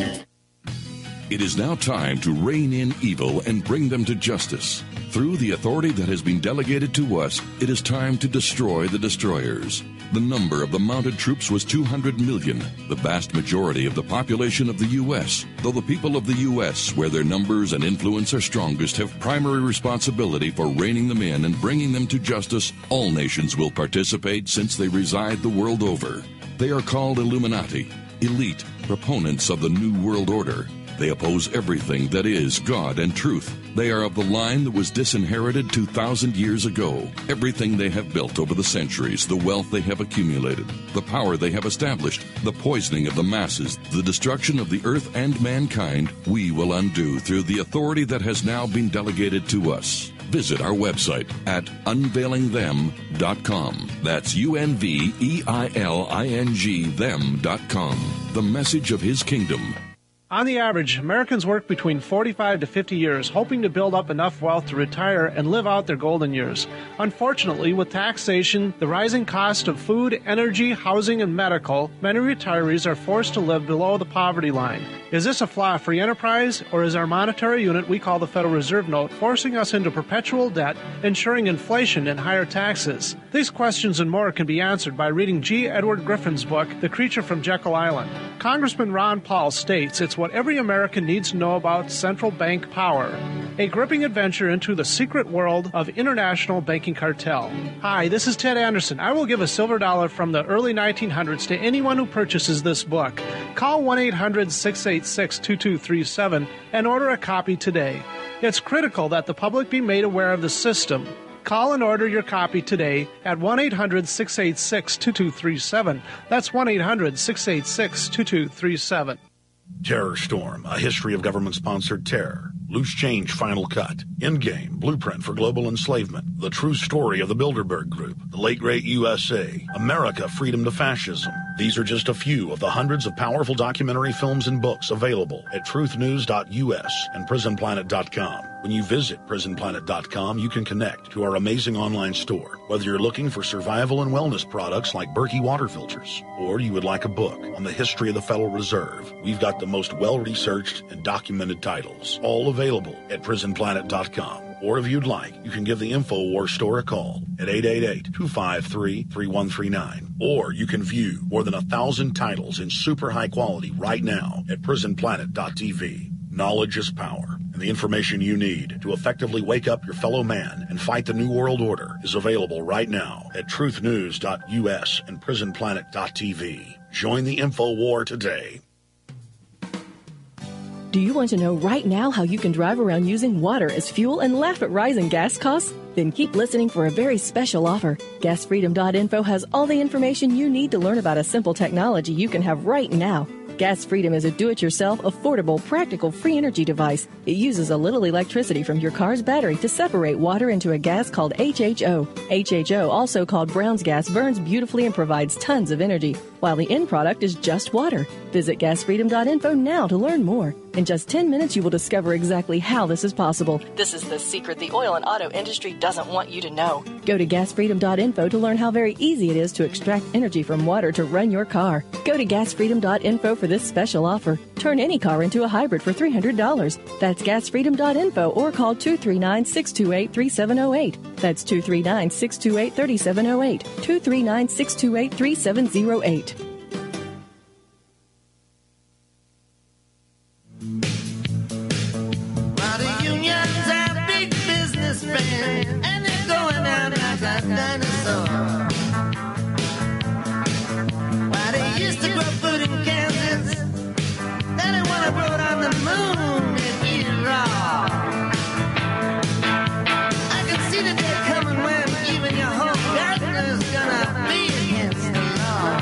It is now time to rein in evil and bring them to justice. Through the authority that has been delegated to us, it is time to destroy the destroyers. The number of the mounted troops was two hundred million, the vast majority of the population of the U S Though the people of the U S, where their numbers and influence are strongest, have primary responsibility for reining them in and bringing them to justice, all nations will participate since they reside the world over. They are called Illuminati, elite, proponents of the New World Order. They oppose everything that is God and truth. They are of the line that was disinherited two thousand years ago. Everything they have built over the centuries, the wealth they have accumulated, the power they have established, the poisoning of the masses, the destruction of the earth and mankind, we will undo through the authority that has now been delegated to us. Visit our website at unveiling them dot com. That's U N V E I L I N G them dot com. The message of His kingdom. On the average, Americans work between forty-five to fifty years, hoping to build up enough wealth to retire and live out their golden years. Unfortunately, with taxation, the rising cost of food, energy, housing, and medical, many retirees are forced to live below the poverty line. Is this a flaw free enterprise, or is our monetary unit we call the Federal Reserve Note forcing us into perpetual debt, ensuring inflation and higher taxes? These questions and more can be answered by reading G. Edward Griffin's book, The Creature from Jekyll Island. Congressman Ron Paul states it's what every American needs to know about central bank power. A gripping adventure into the secret world of international banking cartel. Hi, this is Ted Anderson. I will give a silver dollar from the early nineteen hundreds to anyone who purchases this book. Call one eight hundred six eight six two two three seven and order a copy today. It's critical that the public be made aware of the system. Call and order your copy today at one eight hundred six eight six two two three seven. That's one eight hundred six eight six two two three seven. Terror Storm, a history of government-sponsored terror. Loose Change Final Cut. Endgame, Blueprint for Global Enslavement. The True Story of the Bilderberg Group. The Late Great U S A. America, Freedom to Fascism. These are just a few of the hundreds of powerful documentary films and books available at truth news dot U S and prison planet dot com. When you visit prison planet dot com, you can connect to our amazing online store. Whether you're looking for survival and wellness products like Berkey water filters, or you would like a book on the history of the Federal Reserve, we've got the most well-researched and documented titles, all available at prison planet dot com. Or if you'd like, you can give the InfoWars store a call at eight eight eight, two five three, three one three nine. Or you can view more than a thousand titles in super high quality right now at prison planet dot T V. Knowledge is power, and the information you need to effectively wake up your fellow man and fight the New World Order is available right now at truth news dot U S and prison planet dot T V. Join the InfoWar today. Do you want to know right now how you can drive around using water as fuel and laugh at rising gas costs? Then keep listening for a very special offer. gas freedom dot info has all the information you need to learn about a simple technology you can have right now. Gas Freedom is a do-it-yourself, affordable, practical, free energy device. It uses a little electricity from your car's battery to separate water into a gas called H H O. H H O, also called Brown's gas, burns beautifully and provides tons of energy, while the end product is just water. Visit gas freedom dot info now to learn more. In just ten minutes, you will discover exactly how this is possible. This is the secret the oil and auto industry doesn't want you to know. Go to gas freedom dot info to learn how very easy it is to extract energy from water to run your car. Go to gas freedom dot info for this special offer. Turn any car into a hybrid for three hundred dollars. That's gas freedom dot info or call two three nine, six two eight, three seven zero eight. That's two three nine, six two eight, three seven zero eight. two three nine, six two eight, three seven zero eight. foot in Kansas. Then I wanna blow it on the moon and eat it raw. I can see the day coming when even your home gardener's gonna be against the law.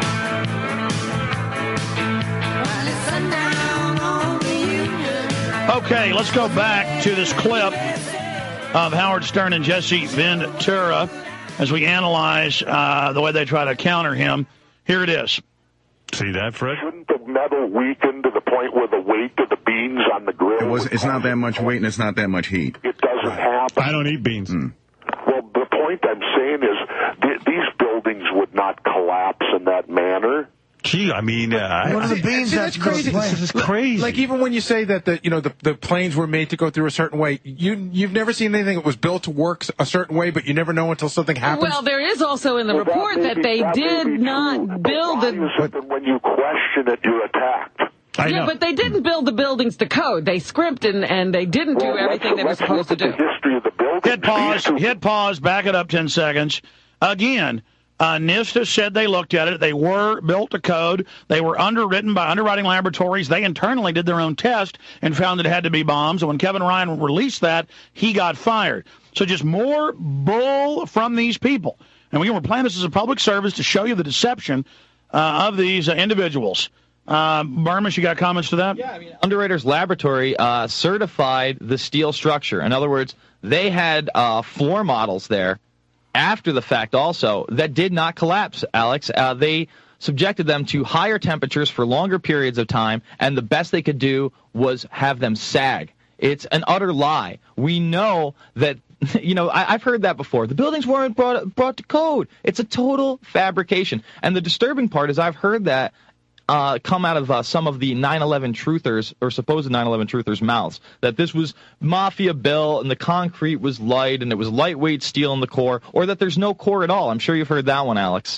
While it's sundown on the Union. Okay, let's go back to this clip of Howard Stern and Jesse Ventura as we analyze uh, the way they try to counter him. Here it is. See that, Fred? Shouldn't the metal weaken to the point where the weight of the beans on the grill? It was. It's not that much weight and it's not that much heat. It doesn't happen. I don't eat beans. Mm. Well, the point I'm saying is th- these buildings would not collapse in that manner. Gee, I mean, uh, I, What are the beans? See, that's crazy. This is crazy. Like, even when you say that the you know the, the planes were made to go through a certain way, you you've never seen anything that was built to work a certain way, but you never know until something happens. Well, there is also in the Well, that report may that be- they that may did be not true, build but it. why is it that when you question it, you're attacked? I Yeah, know. but they didn't build the buildings to code. They scripted and, and they didn't do Well, everything let's- they were let's supposed to look at do. the history of the building. Hit pause, hit pause, back it up ten seconds. Again, uh, NISTA said they looked at it. They were built to code. They were underwritten by underwriting laboratories. They internally did their own test and found it had to be bombs. And when Kevin Ryan released that, he got fired. So just more bull from these people. And we were playing this as a public service to show you the deception uh, of these uh, individuals. Uh, Burmis, you got comments to that? Yeah, I mean, Underwriters Laboratory uh, certified the steel structure. In other words, they had uh, floor models there after the fact also that did not collapse, Alex. Uh, they subjected them to higher temperatures for longer periods of time, and the best they could do was have them sag. It's an utter lie. We know that, you know, I, I've heard that before. The buildings weren't brought, brought to code. It's a total fabrication. And the disturbing part is I've heard that Uh, come out of uh, some of the nine eleven truthers, or supposed nine eleven truthers' mouths, that this was mafia built and the concrete was light and it was lightweight steel in the core, or that there's no core at all. I'm sure you've heard that one, Alex.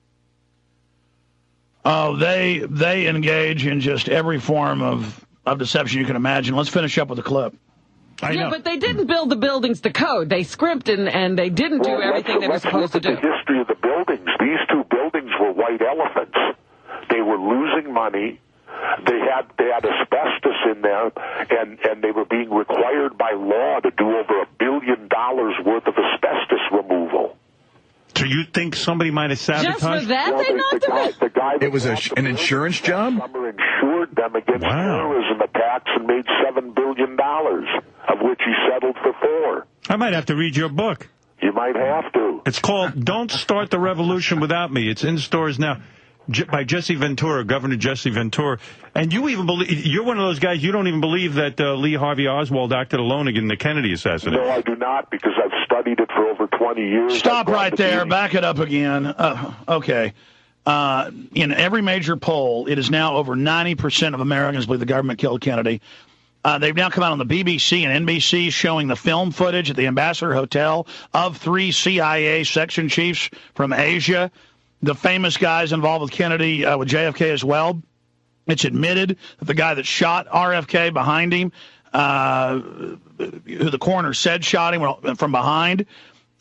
Oh, they they engage in just every form of, of deception you can imagine. Let's finish up with the clip. I yeah, know. but they didn't build the buildings to code. They scripted and, and they didn't do Well, everything let's, they were let's supposed to look at do. the history of the buildings. These two buildings were white elephants. They were losing money. They had they had asbestos in there, and, and they were being required by law to do over a billion dollars worth of asbestos removal. So you think somebody might have sabotaged? Just for that, Well, they the, knocked the them guy, out? the guy that It was a, bought the an building, insurance job? Summer insured them against Wow. terrorism attacks and made seven billion dollars, of which he settled for four. I might have to read your book. You might have to. It's called "Don't Start the Revolution Without Me." It's in stores now. J- by Jesse Ventura, Governor Jesse Ventura. And you even believe, you're one of those guys, you don't even believe that uh, Lee Harvey Oswald acted alone in the Kennedy assassination. No, I do not, because I've studied it for over twenty years. Stop I've right gone to there. meetings. Back it up again. Uh, okay. Uh, in every major poll, it is now over ninety percent of Americans believe the government killed Kennedy. Uh, they've now come out on the B B C and N B C showing the film footage at the Ambassador Hotel of three C I A section chiefs from Asia, the famous guys involved with Kennedy, uh, with J F K as well. It's admitted that the guy that shot R F K behind him, uh, who the coroner said shot him from behind,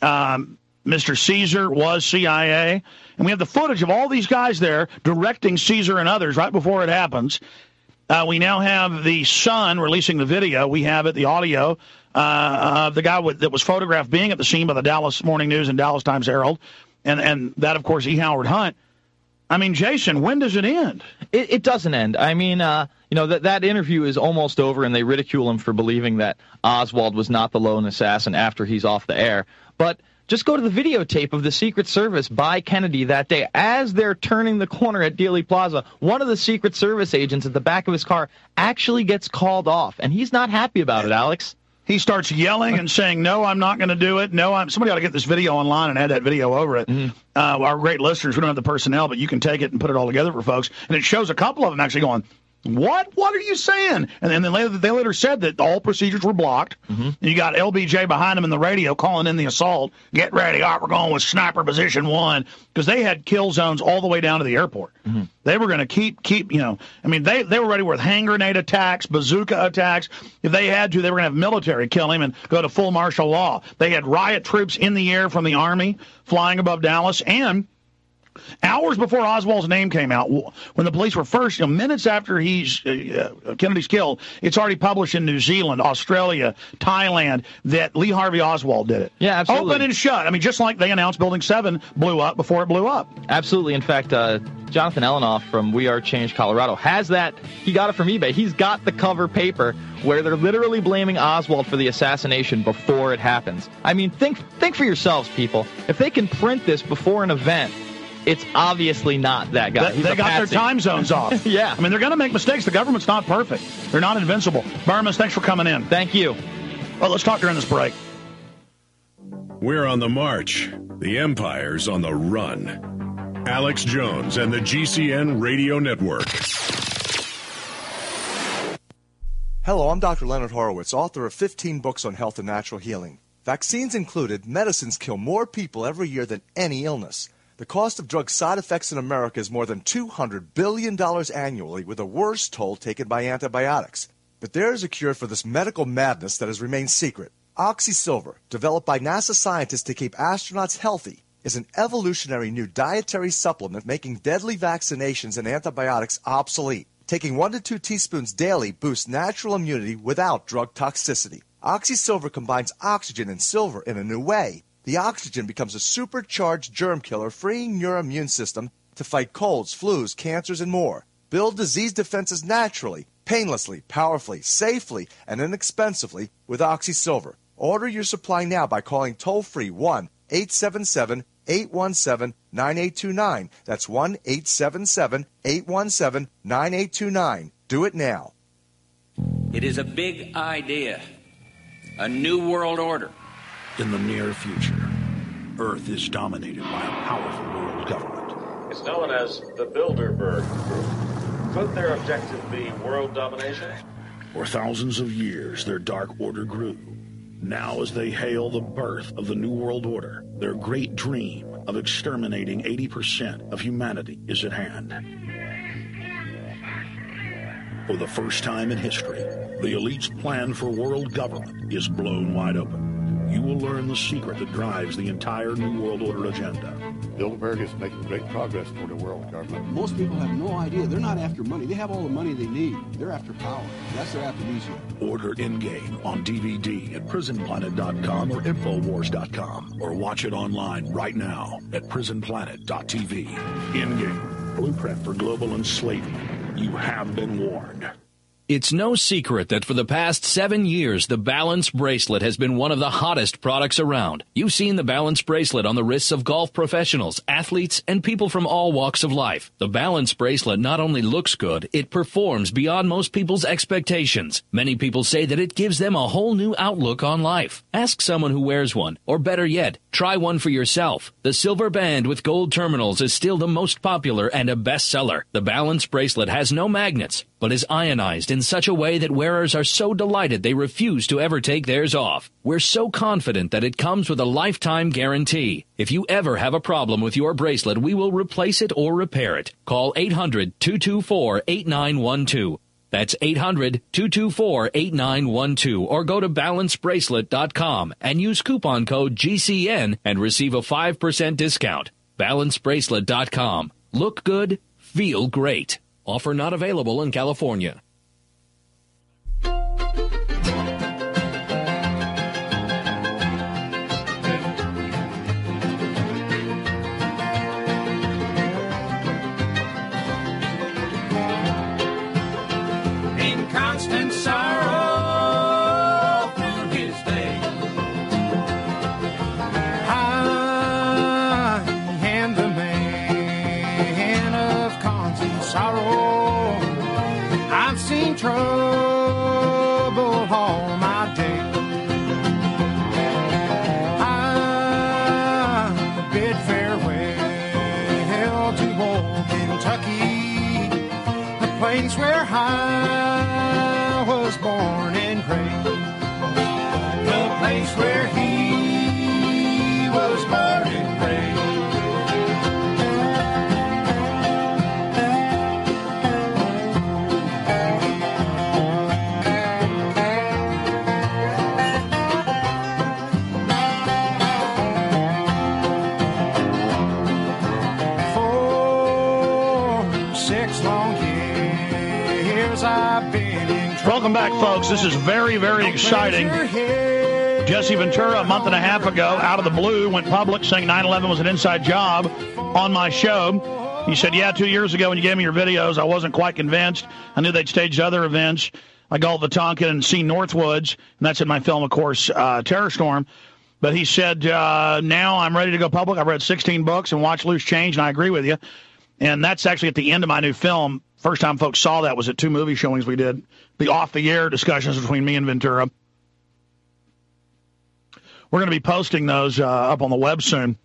um, Mister Caesar was C I A. And we have the footage of all these guys there directing Caesar and others right before it happens. Uh, we now have the Sun releasing the video. We have it, the audio, uh, of the guy with, that was photographed being at the scene by the Dallas Morning News and Dallas Times Herald. And and that, of course, E. Howard Hunt. I mean, Jason, when does it end? It, it doesn't end. I mean, uh, you know, that that interview is almost over, and they ridicule him for believing that Oswald was not the lone assassin after he's off the air. But just go to the videotape of the Secret Service by Kennedy that day. As they're turning the corner at Dealey Plaza, one of the Secret Service agents at the back of his car actually gets called off, and he's not happy about it, Alex. He starts yelling and saying, no, I'm not going to do it. No, I'm. Somebody ought to get this video online and add that video over it. Mm-hmm. Uh, our great listeners, we don't have the personnel, but you can take it and put it all together for folks. And it shows a couple of them actually going, what? What are you saying? And then they later, they later said that all procedures were blocked. Mm-hmm. And you got L B J behind him in the radio calling in the assault. Get ready. All right, we're going with sniper position one. Because they had kill zones all the way down to the airport. Mm-hmm. They were going to keep, keep, you know, I mean, they, they were ready with hand grenade attacks, bazooka attacks. If they had to, they were going to have military kill him and go to full martial law. They had riot troops in the air from the Army flying above Dallas. And Hours before Oswald's name came out, when the police were first, you know, minutes after he's uh, Kennedy's killed, it's already published in New Zealand, Australia, Thailand that Lee Harvey Oswald did it. Yeah, absolutely. Open and shut. I mean, just like they announced Building seven blew up before it blew up. Absolutely. In fact, uh, Jonathan Elenoff from We Are Change Colorado has that. He got it from eBay. He's got the cover paper where they're literally blaming Oswald for the assassination before it happens. I mean, think think for yourselves, people. If they can print this before an event, it's obviously not that guy. They, they got patsy. their time zones off. Yeah. I mean, they're going to make mistakes. The government's not perfect. They're not invincible. Burmans, thanks for coming in. Thank you. Well, let's talk during this break. We're on the march. The Empire's on the run. Alex Jones and the G C N Radio Network. Hello, I'm Doctor Leonard Horowitz, author of fifteen books on health and natural healing. Vaccines included, medicines kill more people every year than any illness. The cost of drug side effects in America is more than two hundred billion dollars annually, with the worst toll taken by antibiotics. But there is a cure for this medical madness that has remained secret. OxySilver, developed by NASA scientists to keep astronauts healthy, is an evolutionary new dietary supplement making deadly vaccinations and antibiotics obsolete. Taking one to two teaspoons daily boosts natural immunity without drug toxicity. OxySilver combines oxygen and silver in a new way. The oxygen becomes a supercharged germ killer, freeing your immune system to fight colds, flus, cancers, and more. Build disease defenses naturally, painlessly, powerfully, safely, and inexpensively with OxySilver. Order your supply now by calling toll-free one eight seven seven, eight one seven, nine eight two nine. That's one eight seven seven, eight one seven, nine eight two nine. Do it now. It is a big idea, a new world order. In the near future, Earth is dominated by a powerful world government. It's known as the Bilderberg Group. Could their objective be world domination? For thousands of years, their dark order grew. Now, as they hail the birth of the New World Order, their great dream of exterminating eighty percent of humanity is at hand. For the first time in history, the elite's plan for world government is blown wide open. You will learn the secret that drives the entire New World Order agenda. Bilderberg is making great progress toward a world government. Most people have no idea. They're not after money. They have all the money they need. They're after power. That's their aphrodisiac. Order in-game on D V D at prison planet dot com or infowars dot com, or watch it online right now at prison planet dot t v. In-game, blueprint for global enslavement. You have been warned. It's no secret that for the past seven years, the Balance Bracelet has been one of the hottest products around. You've seen the Balance Bracelet on the wrists of golf professionals, athletes, and people from all walks of life. The Balance Bracelet not only looks good, it performs beyond most people's expectations. Many people say that it gives them a whole new outlook on life. Ask someone who wears one, or better yet, try one for yourself. The silver band with gold terminals is still the most popular and a bestseller. The Balance Bracelet has no magnets, but is ionized in such a way that wearers are so delighted they refuse to ever take theirs off. We're so confident that it comes with a lifetime guarantee. If you ever have a problem with your bracelet, we will replace it or repair it. Call eight hundred, two two four, eight nine one two. That's eight hundred, two two four, eight nine one two, or go to balance bracelet dot com and use coupon code G C N and receive a five percent discount. balance bracelet dot com. Look good, feel great. Offer not available in California. In constant sorrow through his day, I am the man of constant sorrow. I've seen trouble all my day. I bid farewell to old Kentucky, the place where I was born and raised, the place where he was born and raised. For these long years I've been in trouble. Welcome back, folks. This is very, very exciting. Jesse Ventura, a month and a half ago, out of the blue, went public saying nine eleven was an inside job on my show. He said, yeah, two years ago when you gave me your videos, I wasn't quite convinced. I knew they'd staged other events like Gulf of Tonkin and seen Northwoods, and that's in my film, of course, uh, Terror Storm. But he said, uh, now I'm ready to go public. I've read sixteen books and watched Loose Change, and I agree with you. And that's actually at the end of my new film. First time folks saw that was at two movie showings we did, the off-the-air discussions between me and Ventura. We're going to be posting those uh, up on the web soon.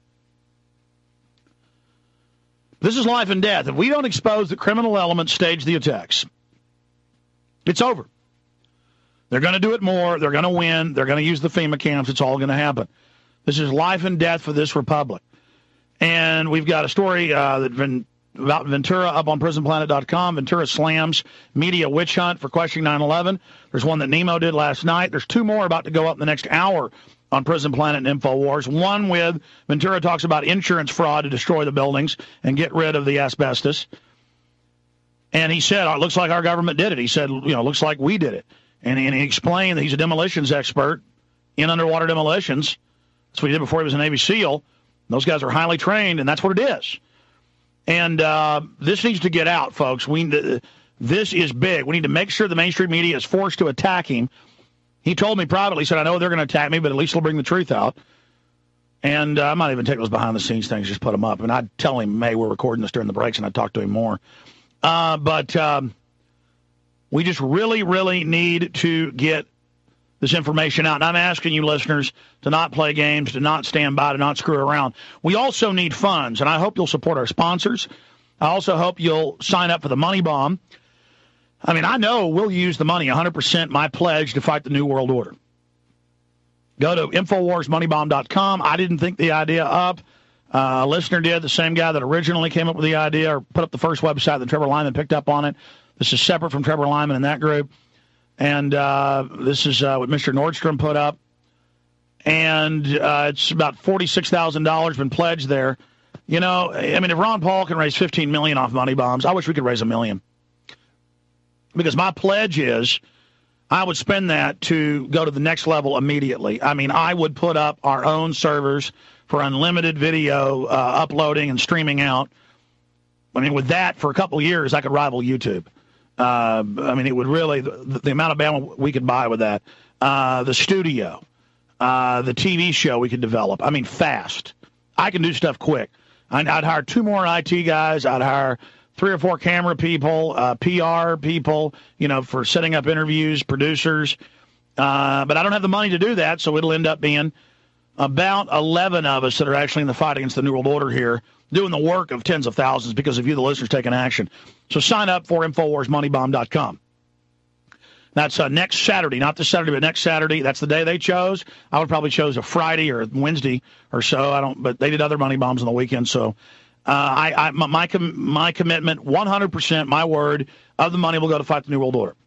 This is life and death. If we don't expose the criminal elements staged the attacks, it's over. They're going to do it more. They're going to win. They're going to use the FEMA camps. It's all going to happen. This is life and death for this republic. And we've got a story uh, that been about Ventura up on prison planet dot com. Ventura slams media witch hunt for questioning nine eleven. There's one that Nemo did last night. There's two more about to go up in the next hour on Prison Planet and InfoWars. One with Ventura talks about insurance fraud to destroy the buildings and get rid of the asbestos. And he said, oh, it looks like our government did it. He said, you know, it looks like we did it. And, and he explained that he's a demolitions expert in underwater demolitions. That's what he did before he was a Navy SEAL. Those guys are highly trained, and that's what it is. And uh, this needs to get out, folks. We This is big. We need to make sure the mainstream media is forced to attack him. He told me privately, he said, I know they're going to attack me, but at least they'll bring the truth out. And uh, I might even take those behind-the-scenes things, just put them up. And I'd tell him, May, we're recording this during the breaks, and I'd talk to him more. Uh, but um, we just really, really need to get this information out. And I'm asking you listeners to not play games, to not stand by, to not screw around. We also need funds, and I hope you'll support our sponsors. I also hope you'll sign up for the Money Bomb. I mean, I know we'll use the money, one hundred percent my pledge to fight the New World Order. Go to Infowars Money Bomb dot com. I didn't think the idea up. Uh, a listener did, the same guy that originally came up with the idea or put up the first website that Trevor Lyman picked up on it. This is separate from Trevor Lyman and that group. And uh, this is uh, what Mister Nordstrom put up. And uh, it's about forty-six thousand dollars been pledged there. You know, I mean, if Ron Paul can raise fifteen million dollars off money bombs, I wish we could raise a million. Because my pledge is I would spend that to go to the next level immediately. I mean, I would put up our own servers for unlimited video uh, uploading and streaming out. I mean, with that, for a couple of years, I could rival YouTube. Uh, I mean, it would really, the, the amount of bandwidth we could buy with that. Uh, the studio, uh, the T V show we could develop. I mean, fast. I can do stuff quick. I'd, I'd hire two more I T guys. I'd hire three or four camera people, uh, P R people, you know, for setting up interviews, producers. Uh, but I don't have the money to do that, so it'll end up being about eleven of us that are actually in the fight against the New World Order here, doing the work of tens of thousands because of you, the listeners, taking action. So sign up for Infowars Money Bomb dot com. That's uh, next Saturday, not this Saturday, but next Saturday. That's the day they chose. I would probably chose a Friday or Wednesday or so. I don't, but they did other money bombs on the weekend, so... Uh, I, I, my, my, com- my commitment, one hundred percent, my word, of the money will go to fight the New World Order.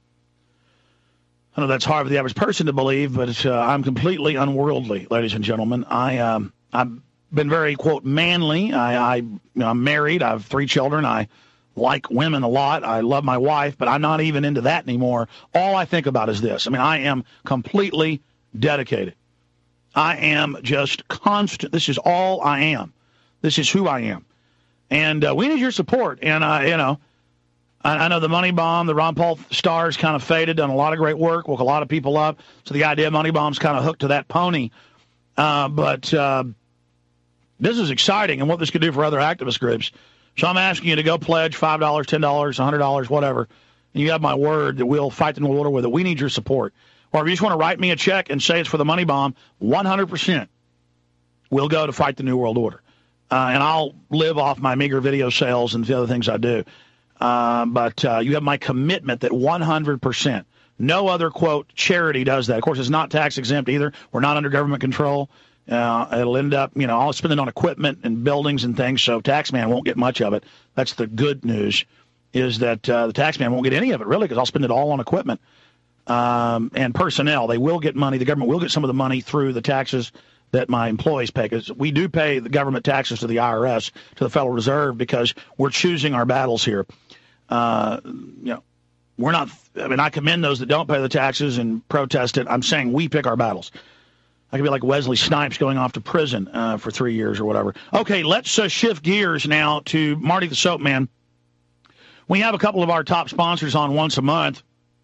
I know that's hard for the average person to believe, but uh, I'm completely unworldly, ladies and gentlemen. I, um, I've been very, quote, manly. I, I, you know, I'm married. I have three children. I like women a lot. I love my wife, but I'm not even into that anymore. All I think about is this. I mean, I am completely dedicated. I am just constant. This is all I am. This is who I am. And uh, we need your support. And, uh, you know, I, I know the Money Bomb, the Ron Paul stars kind of faded, done a lot of great work, woke a lot of people up. So the idea of Money Bomb's kind of hooked to that pony. Uh, but uh, this is exciting and what this could do for other activist groups. So I'm asking you to go pledge five dollars, ten dollars, one hundred dollars, whatever. And you have my word that we'll fight the New World Order with it. We need your support. Or if you just want to write me a check and say it's for the Money Bomb, one hundred percent will go to fight the New World Order. Uh, and I'll live off my meager video sales and the other things I do. Uh, but uh, you have my commitment that one hundred percent. No other, quote, charity does that. Of course, it's not tax exempt either. We're not under government control. Uh, it'll end up, you know, I'll spend it on equipment and buildings and things, so taxman won't get much of it. That's the good news, is that uh, the taxman won't get any of it, really, because I'll spend it all on equipment um, and personnel. They will get money. The government will get some of the money through the taxes that my employees pay, because we do pay the government taxes to the I R S, to the Federal Reserve, because we're choosing our battles here. Uh, you know, we're not, I mean, I commend those that don't pay the taxes and protest it. I'm saying we pick our battles. I could be like Wesley Snipes going off to prison uh, for three years or whatever. Okay, let's uh, shift gears now to Marty the Soap Man. We have a couple of our top sponsors on once a month.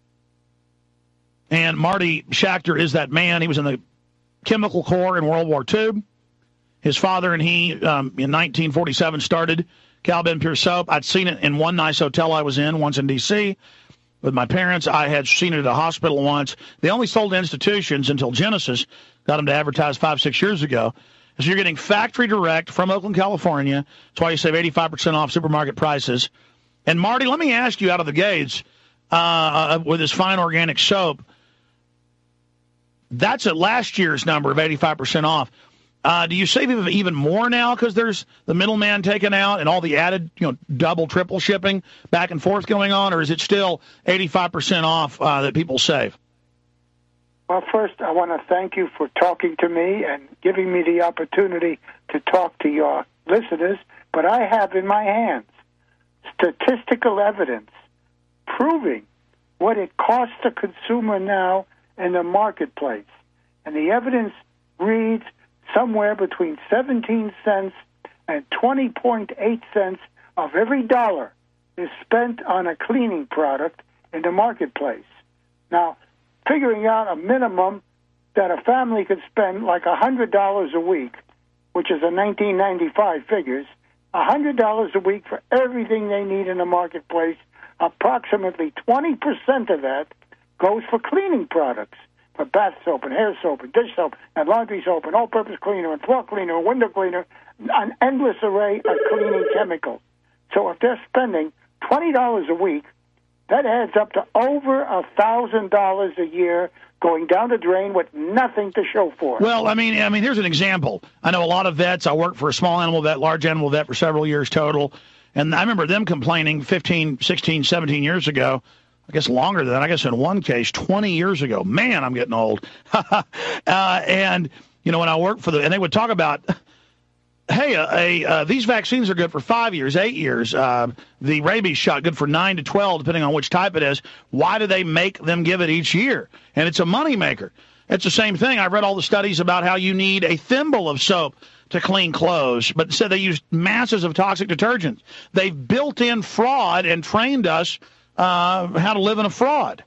And Marty Schachter is that man. He was in the Chemical Corps in World War Two. His father and he, um, in nineteen forty-seven, started Cal Ben Pure Soap. I'd seen it in one nice hotel I was in once in D C with my parents. I had seen it at a hospital once. They only sold institutions until Genesis got them to advertise five, six years ago. So you're getting factory direct from Oakland, California. That's why you save eighty-five percent off supermarket prices. And, Marty, let me ask you out of the gates, uh, with this fine organic soap, that's at last year's number of eighty-five percent off. Uh, do you save even more now because there's the middleman taken out and all the added, you know, double, triple shipping back and forth going on, or is it still eighty-five percent off uh, that people save? Well, first, I want to thank you for talking to me and giving me the opportunity to talk to your listeners, but I have in my hands statistical evidence proving what it costs the consumer now in the marketplace. And the evidence reads somewhere between seventeen cents and twenty point eight cents of every dollar is spent on a cleaning product in the marketplace. Now, figuring out a minimum that a family could spend like one hundred dollars a week, which is a nineteen ninety-five figures, one hundred dollars a week for everything they need in the marketplace, approximately twenty percent of that goes for cleaning products, for bath soap and hair soap and dish soap and laundry soap and all-purpose cleaner and floor cleaner and window cleaner, an endless array of cleaning chemicals. So if they're spending twenty dollars a week, that adds up to over one thousand dollars a year going down the drain with nothing to show for it. Well, I mean, I mean, here's an example. I know a lot of vets. I worked for a small animal vet, large animal vet for several years total. And I remember them complaining fifteen, sixteen, seventeen years ago, I guess longer than that, I guess in one case, twenty years ago. Man, I'm getting old. uh, and, you know, when I worked for the, and they would talk about, hey, uh, a, uh, these vaccines are good for five years, eight years. Uh, the rabies shot good for nine to twelve, depending on which type it is. Why do they make them give it each year? And it's a moneymaker. It's the same thing. I've read all the studies about how you need a thimble of soap to clean clothes, but instead they use masses of toxic detergents. They've built in fraud and trained us uh, how to live in a fraud.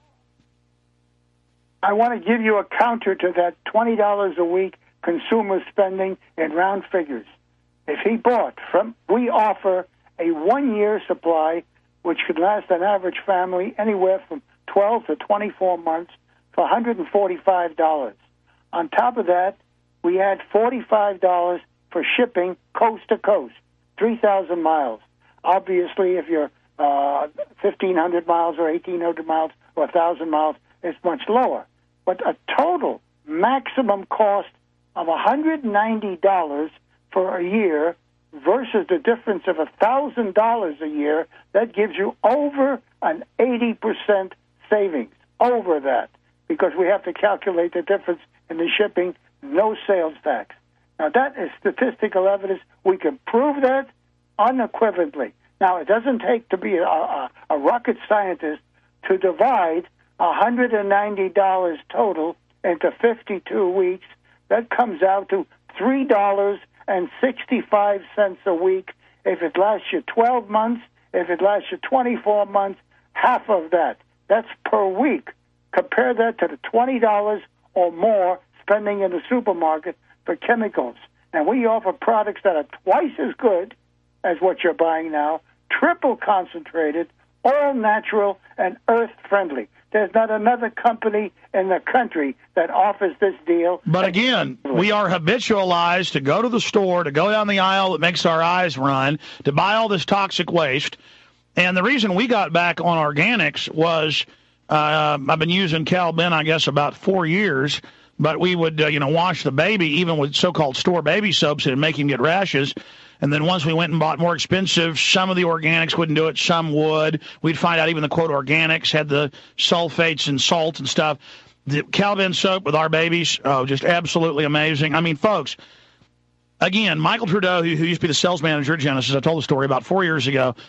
I want to give you a counter to that twenty dollars a week consumer spending in round figures. If he bought from, we offer a one-year supply, which could last an average family anywhere from twelve to twenty-four months for one hundred forty-five dollars. On top of that, we add forty-five dollars for shipping coast to coast, three thousand miles. Obviously, if you're uh, fifteen hundred miles or eighteen hundred miles or one thousand miles, it's much lower. But a total maximum cost of one hundred ninety dollars for a year versus the difference of one thousand dollars a year, that gives you over an eighty percent savings, over that, because we have to calculate the difference in the shipping, no sales tax. Now, that is statistical evidence. We can prove that unequivocally. Now, it doesn't take to be a, a, a rocket scientist to divide one hundred ninety dollars total into fifty-two weeks. That comes out to three dollars and sixty-five cents a week. If it lasts you twelve months, if it lasts you twenty-four months, half of that. That's per week. Compare that to the twenty dollars or more spending in the supermarket for chemicals. And we offer products that are twice as good as what you're buying now, triple concentrated, all natural, and earth-friendly. There's not another company in the country that offers this deal. But again, we are habitualized to go to the store, to go down the aisle that makes our eyes run, to buy all this toxic waste. And the reason we got back on organics was uh, I've been using Cal Ben, I guess, about four years. But we would, uh, you know, wash the baby, even with so-called store baby soaps, and make him get rashes. And then once we went and bought more expensive, some of the organics wouldn't do it, some would. We'd find out even the, quote, organics had the sulfates and salts and stuff. The Cal Ben soap with our babies, oh, just absolutely amazing. I mean, folks, again, Michael Trudeau, who, who used to be the sales manager at Genesis, I told the story about four years ago,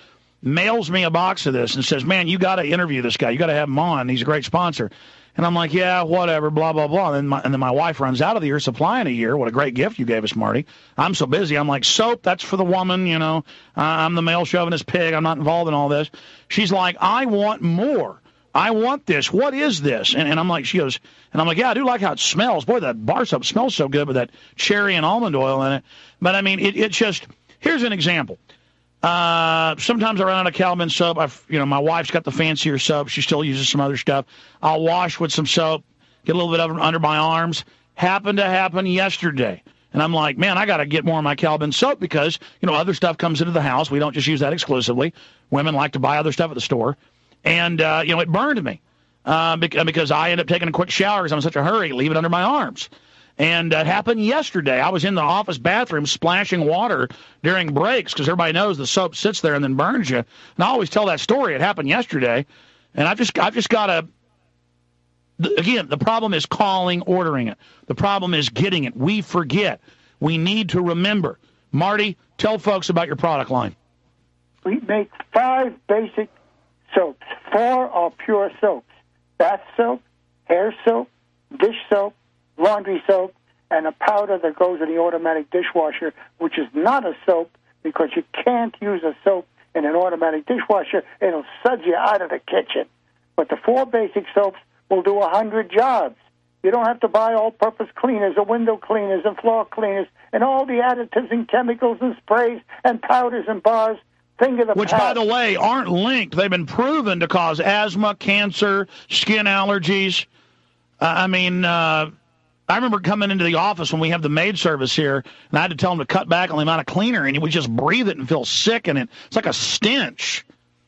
mails me a box of this and says, man, you got to interview this guy. You got to have him on. He's a great sponsor. And I'm like, yeah, whatever, blah, blah, blah. And then, my, and then my wife runs out of the year supply in a year. What a great gift you gave us, Marty. I'm so busy. I'm like, soap, that's for the woman, you know. Uh, I'm the male chauvinist pig. I'm not involved in all this. She's like, I want more. I want this. What is this? And, and I'm like, she goes, and I'm like, yeah, I do like how it smells. Boy, that bar soap smells so good with that cherry and almond oil in it. But, I mean, it, it's just, here's an example. Uh, sometimes I run out of Calvin soap. I've, you know, my wife's got the fancier soap. She still uses some other stuff. I'll wash with some soap, get a little bit of it under my arms. Happened to happen yesterday. And I'm like, man, I got to get more of my Calvin soap because, you know, other stuff comes into the house. We don't just use that exclusively. Women like to buy other stuff at the store. And, uh, you know, it burned me uh, because I ended up taking a quick shower because I'm in such a hurry, leave it under my arms. And uh, it happened yesterday. I was in the office bathroom splashing water during breaks because everybody knows the soap sits there and then burns you. And I always tell that story. It happened yesterday. And I've just, I've just got to, again, the problem is calling, ordering it. The problem is getting it. We forget. We need to remember. Marty, tell folks about your product line. We make five basic soaps. Four are pure soaps. Bath soap, hair soap, dish soap, laundry soap, and a powder that goes in the automatic dishwasher, which is not a soap because you can't use a soap in an automatic dishwasher. It'll suds you out of the kitchen. But the four basic soaps will do a hundred jobs. You don't have to buy all-purpose cleaners or window cleaners and floor cleaners and all the additives and chemicals and sprays and powders and bars. Think of the Which, past. by the way, aren't linked. They've been proven to cause asthma, cancer, skin allergies. Uh, I mean, uh, I remember coming into the office when we have the maid service here, and I had to tell them to cut back on the amount of cleaner, and you would just breathe it and feel sick, and it, it's like a stench.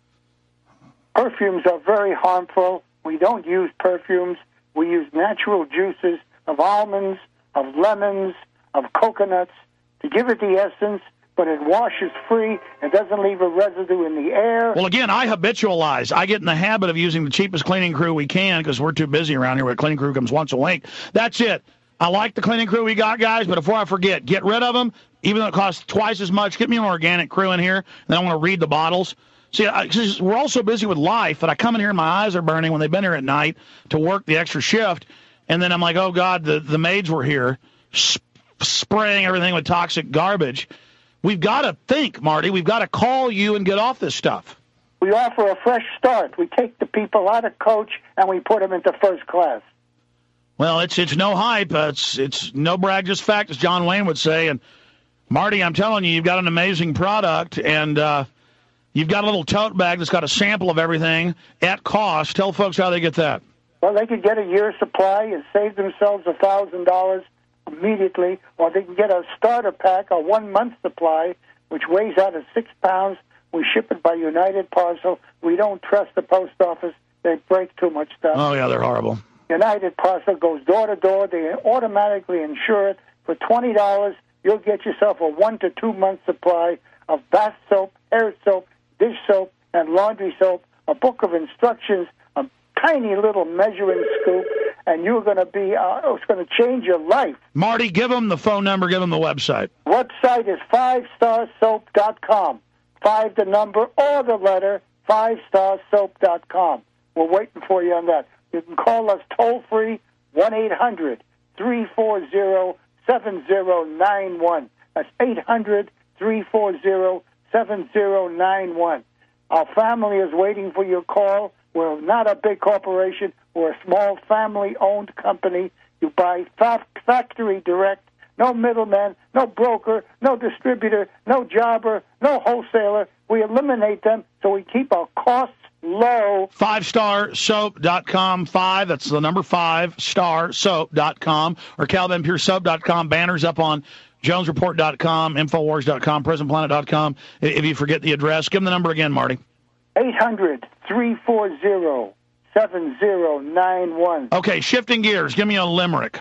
Perfumes are very harmful. We don't use perfumes. We use natural juices of almonds, of lemons, of coconuts to give it the essence, but it washes free and doesn't leave a residue in the air. Well, again, I habitualize. I get in the habit of using the cheapest cleaning crew we can because we're too busy around here where cleaning crew comes once a week. That's it. I like the cleaning crew we got, guys, but before I forget, get rid of them. Even though it costs twice as much, get me an organic crew in here, and then I want to read the bottles. See, I, we're all so busy with life that I come in here and my eyes are burning when they've been here at night to work the extra shift, and then I'm like, oh, God, the, the maids were here sp- spraying everything with toxic garbage. We've got to think, Marty. We've got to call you and get off this stuff. We offer a fresh start. We take the people out of coach and we put them into first class. Well, it's it's no hype. Uh, it's it's no brag, just fact, as John Wayne would say. And, Marty, I'm telling you, you've got an amazing product, and uh, you've got a little tote bag that's got a sample of everything at cost. Tell folks how they get that. Well, they could get a year's supply and save themselves one thousand dollars immediately, or they can get a starter pack, a one-month supply, which weighs out at six pounds. We ship it by United Parcel. We don't trust the post office. They break too much stuff. Oh, yeah, they're horrible. United Parcel goes door to door. They automatically insure it. For twenty dollars, you'll get yourself a one to two month supply of bath soap, hair soap, dish soap, and laundry soap, a book of instructions, a tiny little measuring scoop, and you're going to be, uh, it's going to change your life. Marty, give them the phone number, give them the website. Website is five star soap dot com. Five the number or the letter, five star soap dot com. We're waiting for you on that. You can call us toll-free, one eight hundred three four zero seven zero nine one. That's eight hundred three four zero seven zero nine one. Our family is waiting for your call. We're not a big corporation. We're a small family-owned company. You buy fa- factory direct, no middleman, no broker, no distributor, no jobber, no wholesaler. We eliminate them so we keep our costs low. five star soap dot com. Five, that's the number five, star soap dot com, or calvin pure soap dot com. Banners up on jones report dot com, infowars dot com, prison planet dot com. If you forget the address, give them the number again, Marty. eight hundred three four zero seven zero nine one. Okay, shifting gears. Give me a limerick.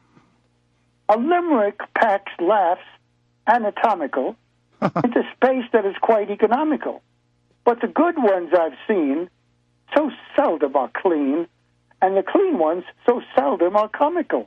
A limerick packs laughs, anatomical, into space that is quite economical. But the good ones I've seen so seldom are clean, and the clean ones so seldom are comical.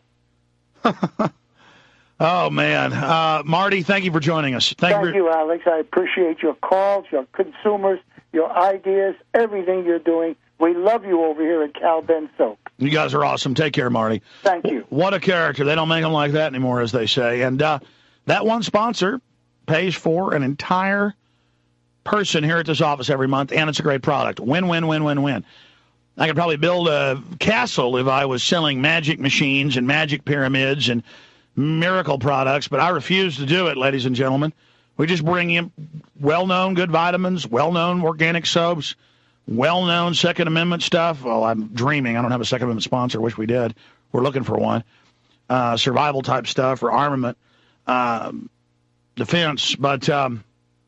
Oh, man. Uh, Marty, thank you for joining us. Thank, Thank you, you, Alex. I appreciate your calls, your consumers, your ideas, everything you're doing. We love you over here at Cal Ben Soap. You guys are awesome. Take care, Marty. Thank you. What a character. They don't make them like that anymore, as they say. And uh, that one sponsor pays for an entire person here at this office every month, and it's a great product. Win, win, win, win, win. I could probably build a castle if I was selling magic machines and magic pyramids and miracle products, but I refuse to do it, ladies and gentlemen. We just bring in well-known good vitamins, well-known organic soaps, well-known Second Amendment stuff. Well, I'm dreaming. I don't have a Second Amendment sponsor. Wish we did. We're looking for one. Uh, survival-type stuff for armament, um, defense. But um,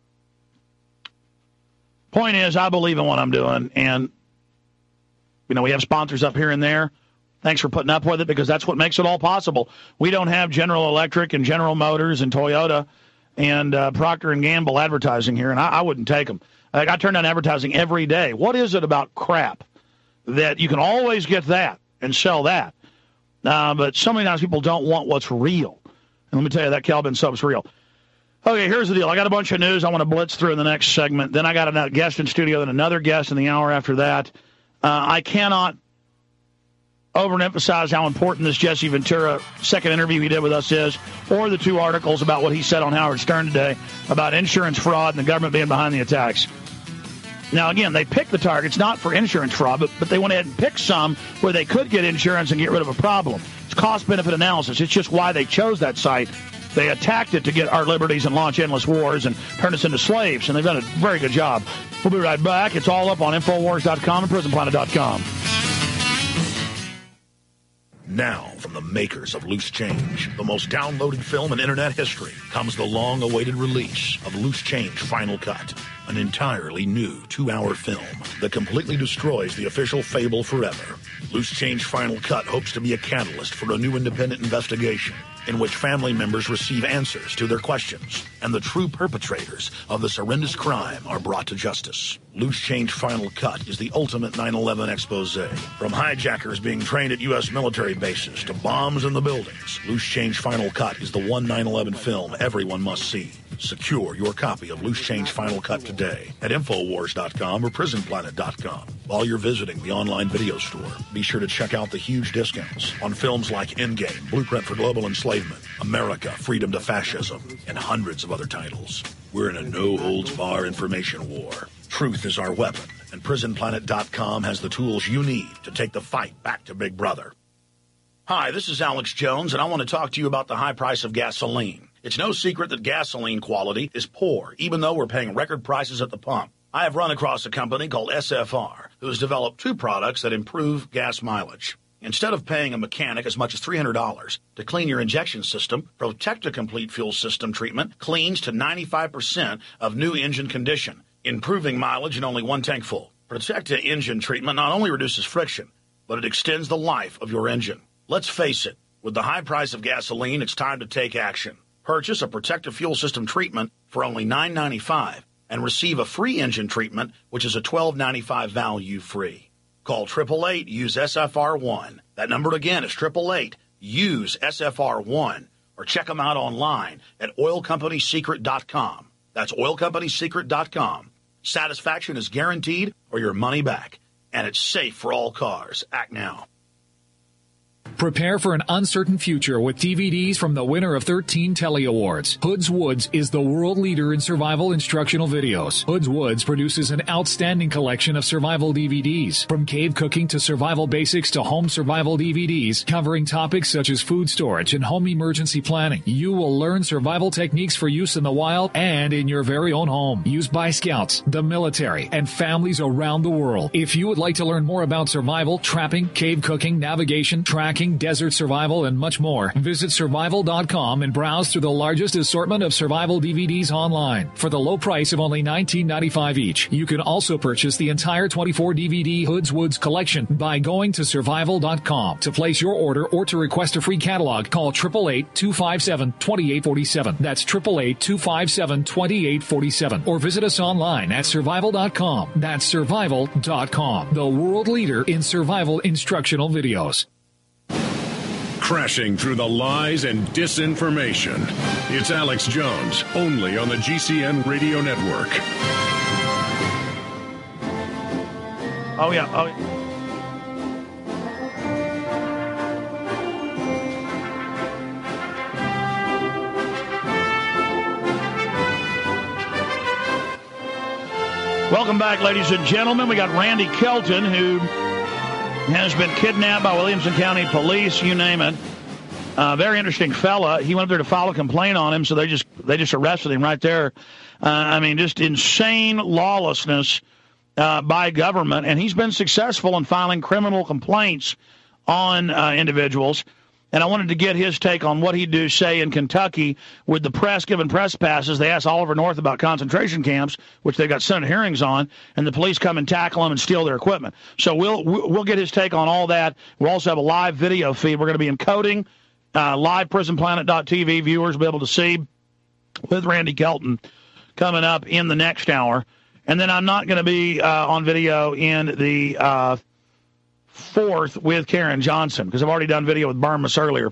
point is, I believe in what I'm doing, and you know, we have sponsors up here and there. Thanks for putting up with it, because that's what makes it all possible. We don't have General Electric and General Motors and Toyota and uh, Procter and Gamble advertising here, and I, I wouldn't take them. Like, I turn down advertising every day. What is it about crap that you can always get that and sell that? Uh, but so many times people don't want what's real. And let me tell you, that Cal Ben Soap's real. Okay, here's the deal. I got a bunch of news I want to blitz through in the next segment. Then I got a guest in studio, then another guest in the hour after that. Uh, I cannot overemphasize how important this Jesse Ventura second interview he did with us is, or the two articles about what he said on Howard Stern today about insurance fraud and the government being behind the attacks. Now, again, they picked the targets not for insurance fraud, but, but they went ahead and picked some where they could get insurance and get rid of a problem. It's cost-benefit analysis. It's just why they chose that site. They attacked it to get our liberties and launch endless wars and turn us into slaves, and they've done a very good job. We'll be right back. It's all up on Infowars dot com and Prison Planet dot com. Now, from the makers of Loose Change, the most downloaded film in Internet history, comes the long-awaited release of Loose Change Final Cut, an entirely new two-hour film that completely destroys the official fable forever. Loose Change Final Cut hopes to be a catalyst for a new independent investigation in which family members receive answers to their questions, and the true perpetrators of this horrendous crime are brought to justice. Loose Change Final Cut is the ultimate nine eleven expose. From hijackers being trained at U S military bases to bombs in the buildings, Loose Change Final Cut is the one nine eleven film everyone must see. Secure your copy of Loose Change Final Cut today at Infowars dot com or Prison Planet dot com. While you're visiting the online video store, be sure to check out the huge discounts on films like Endgame, Blueprint for Global Enslavement, America, Freedom to Fascism, and hundreds of other titles. We're in a no-holds-bar information war. Truth is our weapon, and Prison Planet dot com has the tools you need to take the fight back to Big Brother. Hi, this is Alex Jones, and I want to talk to you about the high price of gasoline. It's no secret that gasoline quality is poor, even though we're paying record prices at the pump. I have run across a company called S F R, who has developed two products that improve gas mileage. Instead of paying a mechanic as much as three hundred dollars to clean your injection system, Protecta Complete Fuel System treatment cleans to ninety-five percent of new engine condition, improving mileage in only one tank full. Protecta engine treatment not only reduces friction, but it extends the life of your engine. Let's face it, with the high price of gasoline, it's time to take action. Purchase a Protecta Fuel System treatment for only nine ninety-five and receive a free engine treatment, which is a twelve ninety-five value free. Call eight eight eight, use S F R one. That number again is eight eight eight, use S F R one. Or check them out online at oil company secret dot com. That's oil company secret dot com. Satisfaction is guaranteed or your money back. And it's safe for all cars. Act now. Prepare for an uncertain future with D V Ds from the winner of thirteen Telly Awards. Hoods Woods is the world leader in survival instructional videos. Hoods Woods produces an outstanding collection of survival D V Ds. From cave cooking to survival basics to home survival D V Ds, covering topics such as food storage and home emergency planning. You will learn survival techniques for use in the wild and in your very own home. Used by scouts, the military, and families around the world. If you would like to learn more about survival, trapping, cave cooking, navigation, tracking, desert survival, and much more, visit survival dot com and browse through the largest assortment of survival D V Ds online for the low price of only nineteen ninety-five each. You can also purchase the entire twenty-four D V D Hoods Woods collection by going to survival dot com. To place your order or to request a free catalog, call eight eight eight, two five seven, two eight four seven. That's eight eight eight, two five seven, two eight four seven. Or visit us online at survival dot com. That's survival dot com, the world leader in survival instructional videos. Crashing through the lies and disinformation. It's Alex Jones, only on the G C N Radio Network. Oh, yeah. Oh, yeah. Welcome back, ladies and gentlemen. We got Randy Kelton, who has been kidnapped by Williamson County Police, you name it. Uh, very interesting fella. He went up there to file a complaint on him, so they just they just arrested him right there. Uh, I mean, just insane lawlessness uh, by government, and he's been successful in filing criminal complaints on uh, individuals. And I wanted to get his take on what he'd do, say, in Kentucky with the press giving press passes. They asked Oliver North about concentration camps, which they've got Senate hearings on, and the police come and tackle them and steal their equipment. So we'll we'll get his take on all that. We'll also have a live video feed. We're going to be encoding uh, live prison planet dot t v. Viewers will be able to see with Randy Kelton coming up in the next hour. And then I'm not going to be uh, on video in the uh, fourth with Karen Johnson, because I've already done video with Burmas earlier.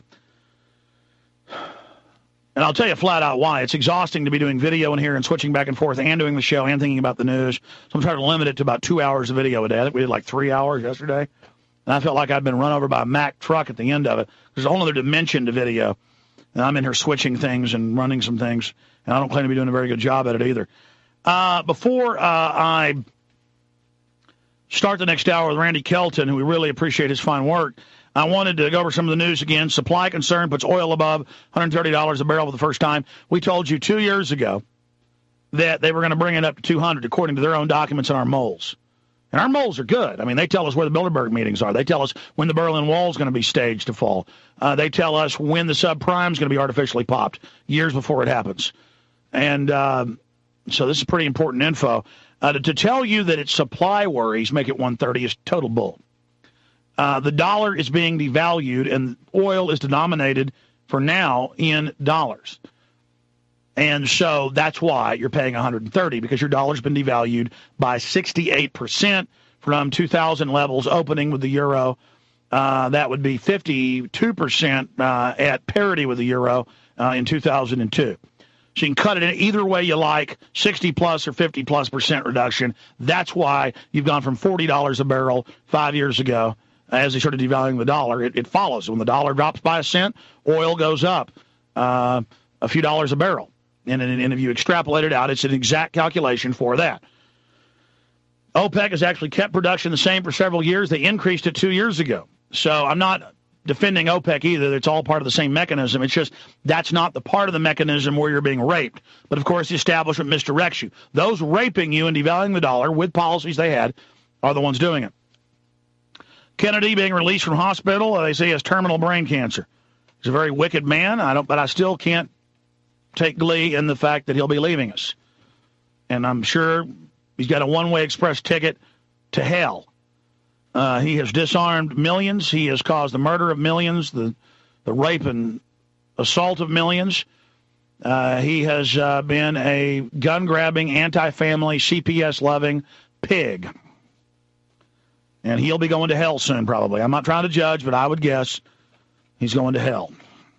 And I'll tell you flat out why. It's exhausting to be doing video in here and switching back and forth and doing the show and thinking about the news. So I'm trying to limit it to about two hours of video a day. I think we did like three hours yesterday. And I felt like I'd been run over by a Mack truck at the end of it. There's a whole other dimension to video. And I'm in here switching things and running some things. And I don't claim to be doing a very good job at it either. Uh, before uh, I start the next hour with Randy Kelton, who we really appreciate his fine work, I wanted to go over some of the news again. Supply concern puts oil above one hundred thirty dollars a barrel for the first time. We told you two years ago that they were going to bring it up to two hundred dollars, according to their own documents in our moles. And our moles are good. I mean, they tell us where the Bilderberg meetings are. They tell us when the Berlin Wall is going to be staged to fall. Uh, they tell us when the subprime is going to be artificially popped, years before it happens. And uh, so this is pretty important info. Uh, to, to tell you that it's supply worries make it one thirty is total bull. Uh, the dollar is being devalued, and oil is denominated for now in dollars. And so that's why you're paying one hundred thirty, because your dollar's been devalued by sixty-eight percent from two thousand levels opening with the euro. Uh, that would be fifty-two percent uh, at parity with the euro uh, in two thousand two. So you can cut it in either way you like, sixty plus or fifty plus percent reduction. That's why you've gone from forty dollars a barrel five years ago. As they started devaluing the dollar, it, it follows. When the dollar drops by a cent, oil goes up uh, a few dollars a barrel. And, and if you extrapolate it out, it's an exact calculation for that. OPEC has actually kept production the same for several years. They increased it two years ago. So I'm not defending OPEC either. It's all part of the same mechanism. It's just that's not the part of the mechanism where you're being raped. But, of course, the establishment misdirects you. Those raping you and devaluing the dollar with policies they had are the ones doing it. Kennedy being released from hospital, they say he has terminal brain cancer. He's a very wicked man, I don't, but I still can't take glee in the fact that he'll be leaving us. And I'm sure he's got a one-way express ticket to hell. Uh, he has disarmed millions. He has caused the murder of millions, the, the rape and assault of millions. Uh, he has uh, been a gun-grabbing, anti-family, C P S-loving pig. And he'll be going to hell soon, probably. I'm not trying to judge, but I would guess he's going to hell.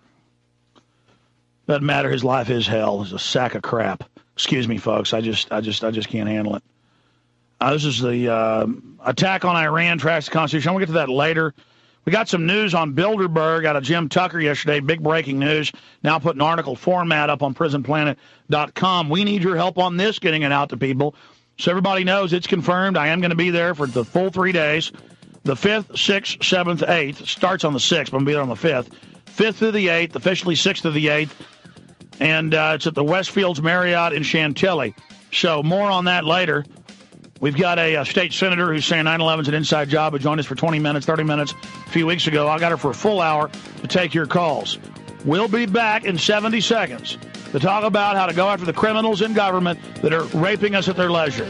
Doesn't matter. His life is hell. It's a sack of crap. Excuse me, folks. I just, I just, I just can't handle it. Uh, this is the uh, attack on Iran, trashed the Constitution. I'm going to get to that later. We got some news on Bilderberg out of Jim Tucker yesterday. Big breaking news. Now putting article format up on prison planet dot com. We need your help on this, getting it out to people. So everybody knows it's confirmed. I am going to be there for the full three days. The fifth, sixth, seventh, eighth. Starts on the sixth, but I'm going to be there on the fifth. fifth through the eighth, officially sixth to the eighth. And uh, it's at the Westfields Marriott in Chantilly. So more on that later. We've got a, a state senator who's saying nine eleven is an inside job, who joined us for twenty minutes, thirty minutes a few weeks ago. I got her for a full hour to take your calls. We'll be back in seventy seconds to talk about how to go after the criminals in government that are raping us at their leisure.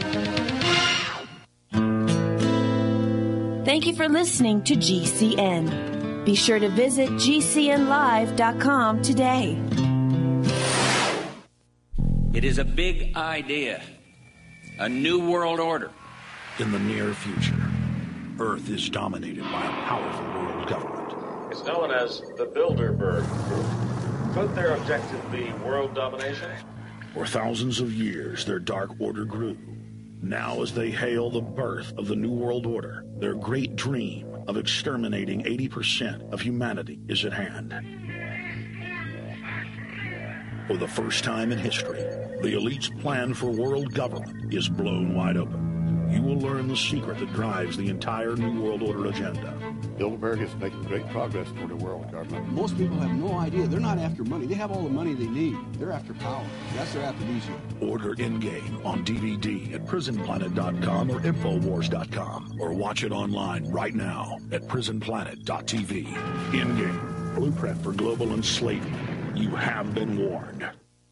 Thank you for listening to G C N. Be sure to visit G C N live dot com today. It is a big idea, a new world order. In the near future, Earth is dominated by a powerful world government. It's known as the Bilderberg Group. Could their objective be world domination? For thousands of years, their dark order grew, Now, as they hail the birth of the New World Order, their great dream of exterminating eighty percent of humanity is at hand. For the first time in history, the elite's plan for world government is blown wide open. You will learn the secret that drives the entire New World Order agenda. Bilderberg is making great progress toward a world government. Most people have no idea. They're not after money. They have all the money they need. They're after power. That's their aphrodisiac. Order Endgame on D V D at prison planet dot com or infowars dot com, or watch it online right now at prison planet dot t v. Endgame, blueprint for global enslavement. You have been warned.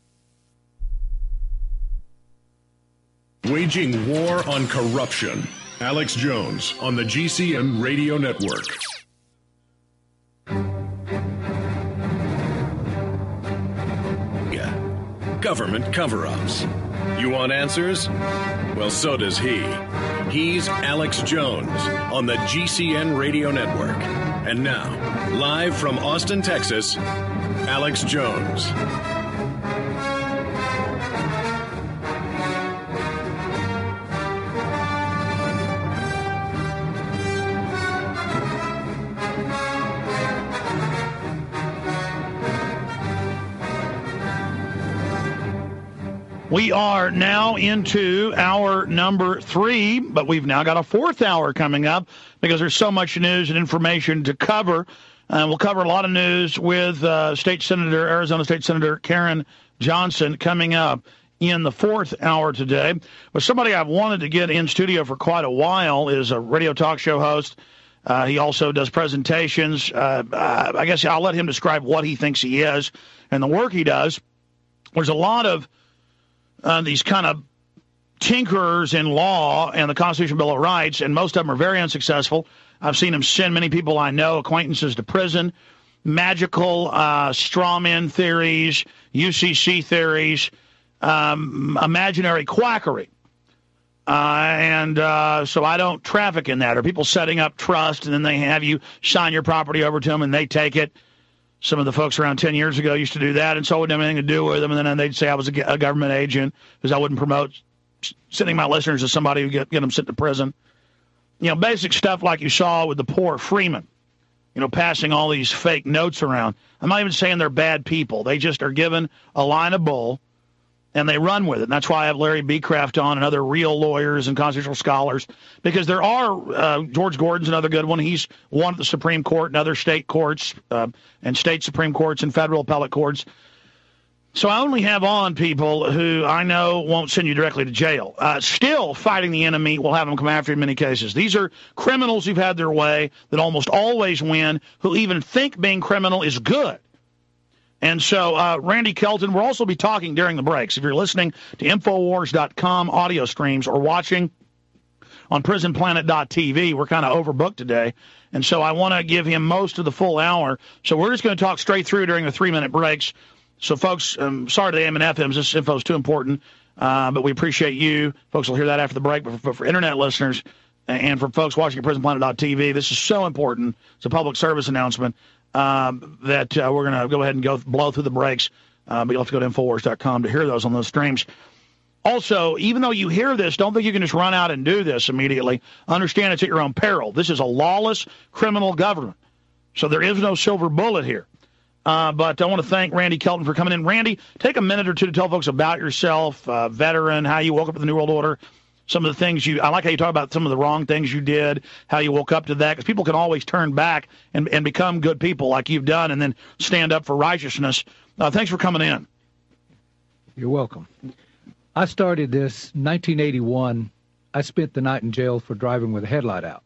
Waging war on corruption. Alex Jones on the G C N Radio Network. Yeah. Government cover-ups. You want answers? Well, so does he. He's Alex Jones on the G C N Radio Network. And now, live from Austin, Texas, Alex Jones. We are now into hour number three, but we've now got a fourth hour coming up because there's so much news and information to cover. Uh, we'll cover a lot of news with uh, State Senator, Arizona State Senator Karen Johnson coming up in the fourth hour today. But somebody I've wanted to get in studio for quite a while is a radio talk show host. Uh, he also does presentations. Uh, I guess I'll let him describe what he thinks he is and the work he does. There's a lot of Uh, these kind of tinkerers in law and the Constitutional Bill of Rights, and most of them are very unsuccessful. I've seen them send many people I know, acquaintances, to prison. Magical uh, straw man theories, U C C theories, um, imaginary quackery. Uh, and uh, so I don't traffic in that. Or people setting up trust, and then they have you sign your property over to them, and they take it. Some of the folks around ten years ago used to do that, and so I wouldn't have anything to do with them. And then they'd say I was a, a government agent because I wouldn't promote sending my listeners to somebody who get, get them sent to prison. You know, basic stuff like you saw with the poor Freeman, you know, passing all these fake notes around. I'm not even saying they're bad people. They just are given a line of bull, and they run with it. And that's why I have Larry Beecraft on and other real lawyers and constitutional scholars, because there are, uh, George Gordon's another good one. He's won at the Supreme Court and other state courts uh, and state Supreme Courts and federal appellate courts. So I only have on people who I know won't send you directly to jail. Uh, still fighting the enemy will have them come after you in many cases. These are criminals who've had their way that almost always win, who even think being criminal is good. And so, uh, Randy Kelton, we'll also be talking during the breaks. If you're listening to infowars dot com audio streams or watching on prison planet dot t v, we're kind of overbooked today. And so I want to give him most of the full hour. So we're just going to talk straight through during the three-minute breaks. So, folks, um, sorry to the A M and F Ms. This info is too important, uh, but we appreciate you. Folks will hear that after the break. But for, for Internet listeners and for folks watching at prison planet dot t v, this is so important. It's a public service announcement. Um, that uh, we're going to go ahead and go blow through the breaks, uh, but you'll have to go to infowars dot com to hear those on those streams. Also, even though you hear this, don't think you can just run out and do this immediately. Understand it's at your own peril. This is a lawless criminal government, so there is no silver bullet here. Uh, but I want to thank Randy Kelton for coming in. Randy, take a minute or two to tell folks about yourself, uh, veteran, how you woke up to the New World Order, some of the things you, I like how you talk about some of the wrong things you did, how you woke up to that, because people can always turn back and, and become good people like you've done and then stand up for righteousness. Uh, thanks for coming in. You're welcome. I started this in nineteen eighty-one. I spent the night in jail for driving with a headlight out.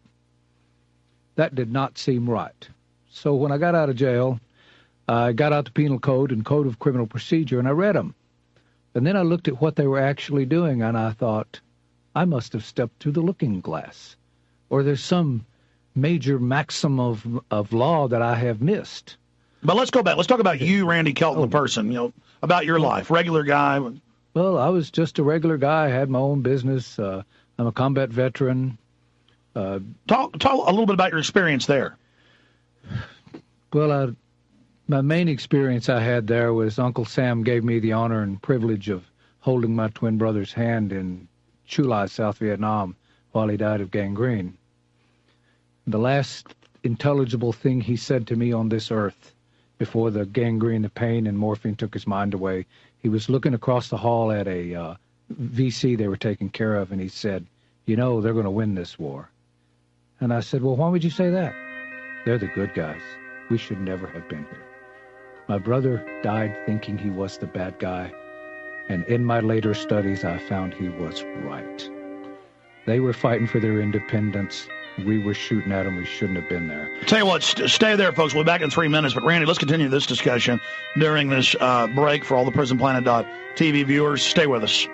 That did not seem right. So when I got out of jail, I got out the Penal Code and Code of Criminal Procedure, and I read them. And then I looked at what they were actually doing, and I thought, I must have stepped through the looking glass, or there's some major maxim of of law that I have missed. But let's go back. Let's talk about you, Randy Kelton, the person, you know, about your life, regular guy. Well, I was just a regular guy. I had my own business. Uh, I'm a combat veteran. Uh, talk, talk a little bit about your experience there. Well, I, my main experience I had there was Uncle Sam gave me the honor and privilege of holding my twin brother's hand in Chu Lai, South Vietnam, while he died of gangrene. The last intelligible thing he said to me on this earth before the gangrene, the pain, and morphine took his mind away, he was looking across the hall at a uh, V C they were taking care of, and he said, you know, they're going to win this war. And I said, well, why would you say that? They're the good guys. We should never have been here. My brother died thinking he was the bad guy, and in my later studies, I found he was right. They were fighting for their independence. We were shooting at them. We shouldn't have been there. Tell you what, st- stay there, folks. We'll be back in three minutes. But, Randy, let's continue this discussion during this uh, break for all the prison planet dot t v viewers. Stay with us.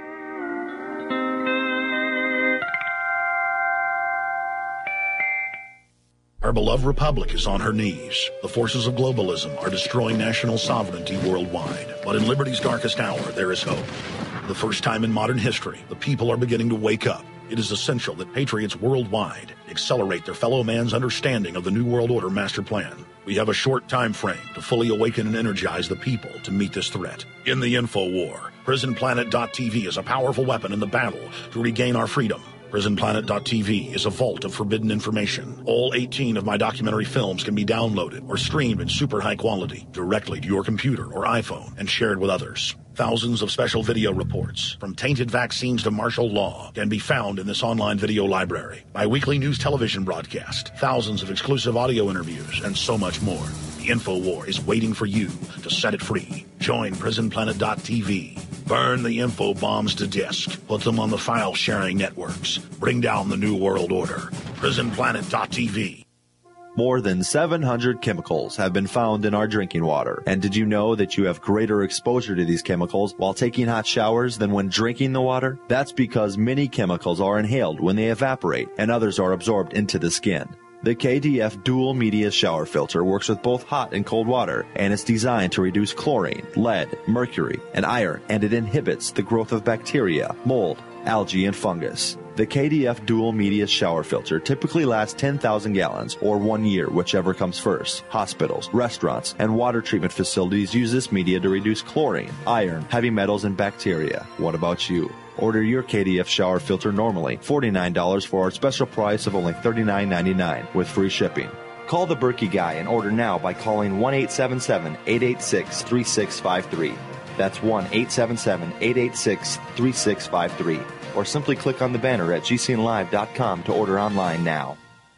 Our beloved republic is on her knees. The forces of globalism are destroying national sovereignty worldwide. But in liberty's darkest hour, there is hope. For the first time in modern history, the people are beginning to wake up. It is essential that patriots worldwide accelerate their fellow man's understanding of the New World Order master plan. We have a short time frame to fully awaken and energize the people to meet this threat. In the info war, prison planet dot t v is a powerful weapon in the battle to regain our freedom. prison planet dot t v is a vault of forbidden information. All eighteen of my documentary films can be downloaded or streamed in super high quality directly to your computer or iPhone and shared with others. Thousands of special video reports, from tainted vaccines to martial law, can be found in this online video library. My weekly news television broadcast, thousands of exclusive audio interviews, and so much more. The InfoWar is waiting for you to set it free. Join prison planet dot t v. Burn the info bombs to disk. Put them on the file-sharing networks. Bring down the New World Order. prison planet dot t v. More than seven hundred chemicals have been found in our drinking water. And did you know that you have greater exposure to these chemicals while taking hot showers than when drinking the water? That's because many chemicals are inhaled when they evaporate, and others are absorbed into the skin. The K D F Dual Media Shower Filter works with both hot and cold water, and it's designed to reduce chlorine, lead, mercury, and iron, and it inhibits the growth of bacteria, mold, algae, and fungus. The K D F Dual Media Shower Filter typically lasts ten thousand gallons, or one year, whichever comes first. Hospitals, restaurants, and water treatment facilities use this media to reduce chlorine, iron, heavy metals, and bacteria. What about you? Order your K D F shower filter normally forty-nine dollars for our special price of only thirty-nine ninety-nine with free shipping. Call the Berkey Guy and order now by calling one eight seven seven, eight eight six, three six five three. That's one eight seven seven, eight eight six, three six five three. Or simply click on the banner at g c n live dot com to order online now.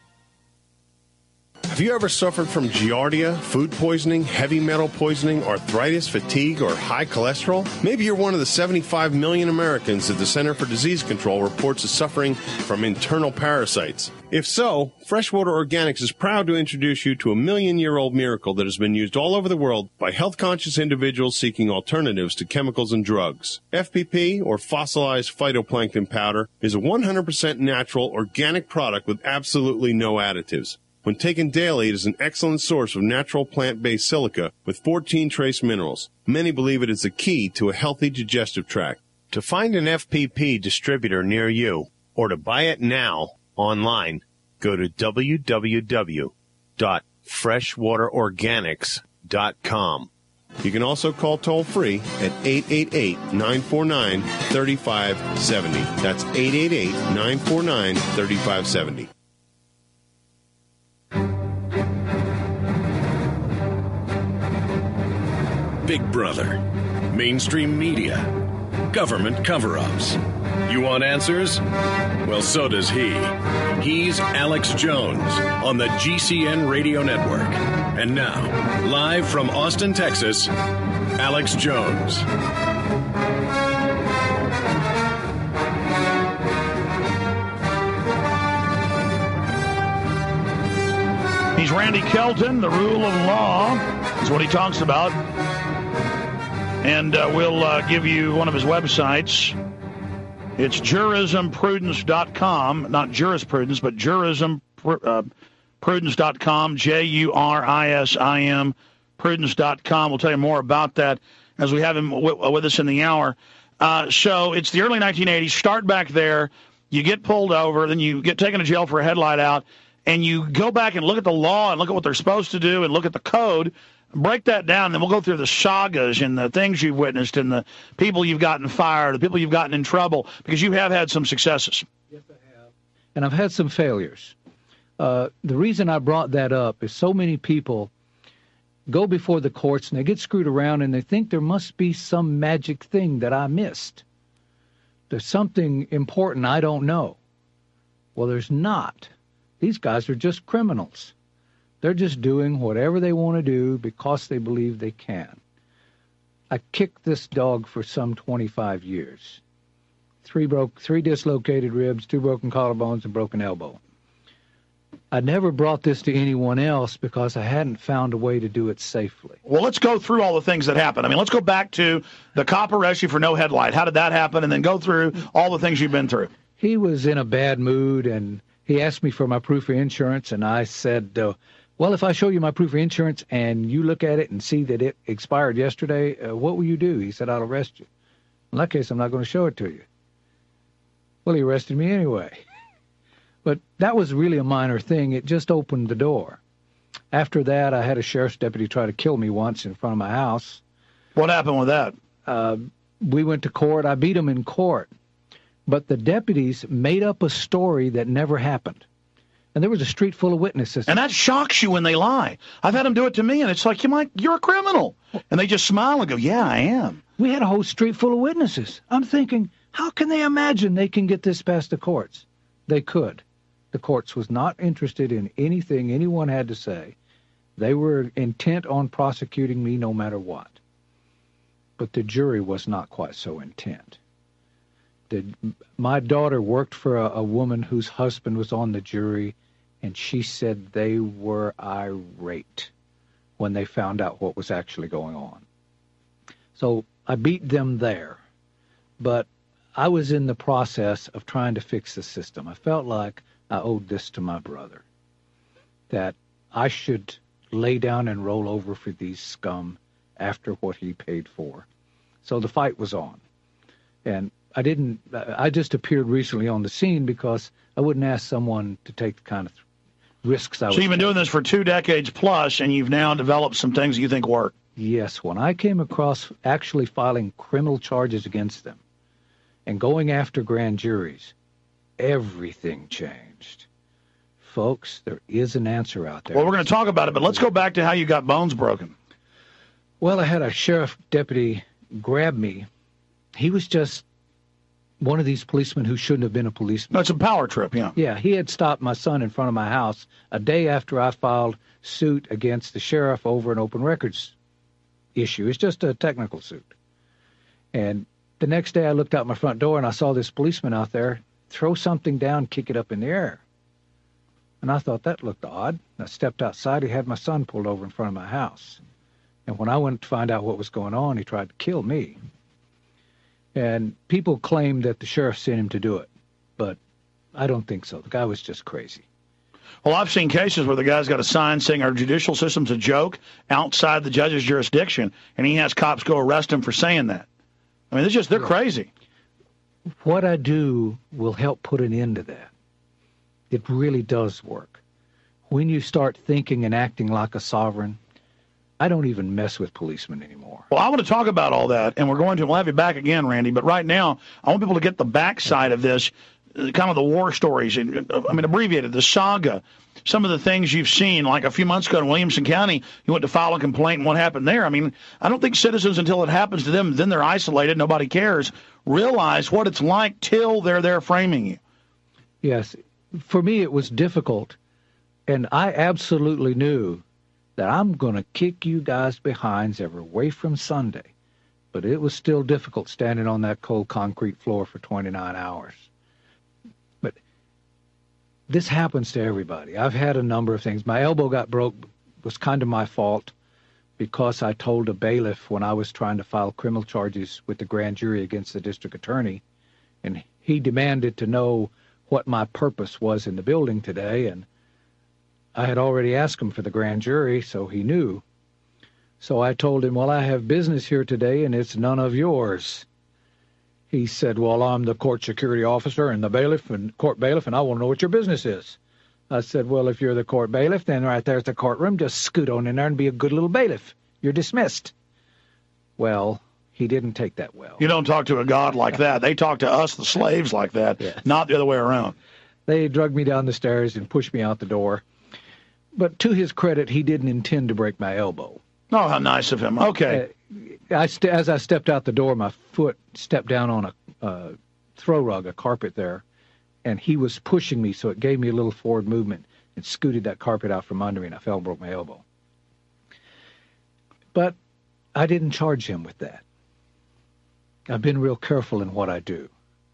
Have you ever suffered from giardia, food poisoning, heavy metal poisoning, arthritis, fatigue, or high cholesterol? Maybe you're one of the seventy-five million Americans that the Center for Disease Control reports is suffering from internal parasites. If so, Freshwater Organics is proud to introduce you to a million-year-old miracle that has been used all over the world by health-conscious individuals seeking alternatives to chemicals and drugs. F P P, or fossilized phytoplankton powder, is a one hundred percent natural, organic product with absolutely no additives. When taken daily, it is an excellent source of natural plant-based silica with fourteen trace minerals. Many believe it is the key to a healthy digestive tract. To find an F P P distributor near you, or to buy it now online, go to w w w dot freshwater organics dot com. You can also call toll-free at eight eight eight, nine four nine, three five seven zero. That's eight eight eight, nine four nine, three five seven zero. Big Brother, mainstream media, government cover-ups. You want answers? Well, so does he. He's Alex Jones on the G C N Radio Network. And now, live from Austin, Texas, Alex Jones. He's Randy Kelton. The rule of law is what he talks about. And uh, we'll uh, give you one of his websites. It's jurism prudence dot com, not jurisprudence, but jurism prudence dot com, J U R I S I M, prudence dot com. We'll tell you more about that as we have him w- with us in the hour. Uh, so it's the early nineteen eighties. Start back there. You get pulled over, then you get taken to jail for a headlight out, and you go back and look at the law and look at what they're supposed to do and look at the code. break that down, then we'll go through the sagas and the things you've witnessed and the people you've gotten fired, the people you've gotten in trouble, because you have had some successes. Yes, I have. And I've had some failures. Uh, the reason I brought that up is so many people go before the courts and they get screwed around and they think there must be some magic thing that I missed. There's something important I don't know. Well, there's not. These guys are just criminals. They're just doing whatever they want to do because they believe they can. I kicked this dog for some twenty-five years. Three broke, three dislocated ribs, two broken collarbones, and broken elbow. I never brought this to anyone else because I hadn't found a way to do it safely. Well, let's go through all the things that happened. I mean, let's go back to the cop arrest you for no headlight. How did that happen? And then go through all the things you've been through. He was in a bad mood, and he asked me for my proof of insurance, and I said, uh, well, if I show you my proof of insurance and you look at it and see that it expired yesterday, uh, what will you do? He said, I'll arrest you. In that case, I'm not going to show it to you. Well, he arrested me anyway. But that was really a minor thing. It just opened the door. After that, I had a sheriff's deputy try to kill me once in front of my house. What happened with that? Uh, we went to court. I beat him in court. But the deputies made up a story that never happened. And there was a street full of witnesses. And that shocks you when they lie. I've had them do it to me, and it's like, you're, like, you're a criminal. And they just smile and go, yeah, I am. We had a whole street full of witnesses. I'm thinking, how can they imagine they can get this past the courts? They could. The courts was not interested in anything anyone had to say. They were intent on prosecuting me no matter what. But the jury was not quite so intent. The, my daughter worked for a, a woman whose husband was on the jury, and she said they were irate when they found out what was actually going on. So I beat them there. But I was in the process of trying to fix the system. I felt like I owed this to my brother, that I should lay down and roll over for these scum after what he paid for. So the fight was on. And I didn't, I just appeared recently on the scene because I wouldn't ask someone to take the kind of risks I was So you've been taking. doing this for two decades plus, and you've now developed some things that you think work. Yes, when I came across actually filing criminal charges against them and going after grand juries, everything changed. Folks, there is an answer out there. Well, we're going to talk about it, but let's go back to how you got bones broken. Well, I had a sheriff deputy grab me. He was just one of these policemen who shouldn't have been a policeman. No, it's a power trip, yeah. Yeah, he had stopped my son in front of my house a day after I filed suit against the sheriff over an open records issue. It's just a technical suit. And the next day I looked out my front door and I saw this policeman out there throw something down, kick it up in the air. And I thought that looked odd. I stepped outside. He had my son pulled over in front of my house. And when I went to find out what was going on, he tried to kill me. And people claim that the sheriff sent him to do it. But I don't think so. The guy was just crazy. Well, I've seen cases where the guy's got a sign saying our judicial system's a joke outside the judge's jurisdiction, and he has cops go arrest him for saying that. I mean, it's just, they're crazy. What I do will help put an end to that. It really does work. When you start thinking and acting like a sovereign, I don't even mess with policemen anymore. Well, I want to talk about all that, and we're going to. We'll have you back again, Randy. But right now, I want people to get the backside of this, uh, kind of the war stories. And, uh, I mean, abbreviated, the saga, some of the things you've seen. Like a few months ago in Williamson County, you went to file a complaint, and what happened there? I mean, I don't think citizens, until it happens to them, then they're isolated, nobody cares, realize what it's like till they're there framing you. Yes. For me, it was difficult, and I absolutely knew that I'm going to kick you guys' behinds every way from Sunday. But it was still difficult standing on that cold concrete floor for twenty-nine hours. But this happens to everybody. I've had a number of things. My elbow got broke. It was kind of my fault because I told a bailiff when I was trying to file criminal charges with the grand jury against the district attorney, and he demanded to know what my purpose was in the building today, and I had already asked him for the grand jury, so he knew. So I told him, well, I have business here today, and it's none of yours. He said, well, I'm the court security officer and the bailiff and court bailiff, and I want to know what your business is. I said, well, if you're the court bailiff, then right there's the courtroom. Just scoot on in there and be a good little bailiff. You're dismissed. Well, he didn't take that well. You don't talk to a god like that. They talk to us, the slaves, like that, yes. Not the other way around. They dragged me down the stairs and pushed me out the door. But to his credit, he didn't intend to break my elbow. Oh, how nice of him. Okay. Uh, I st- as I stepped out the door, my foot stepped down on a uh, throw rug, a carpet there, and he was pushing me, so it gave me a little forward movement and scooted that carpet out from under me, and I fell and broke my elbow. But I didn't charge him with that. I've been real careful in what I do.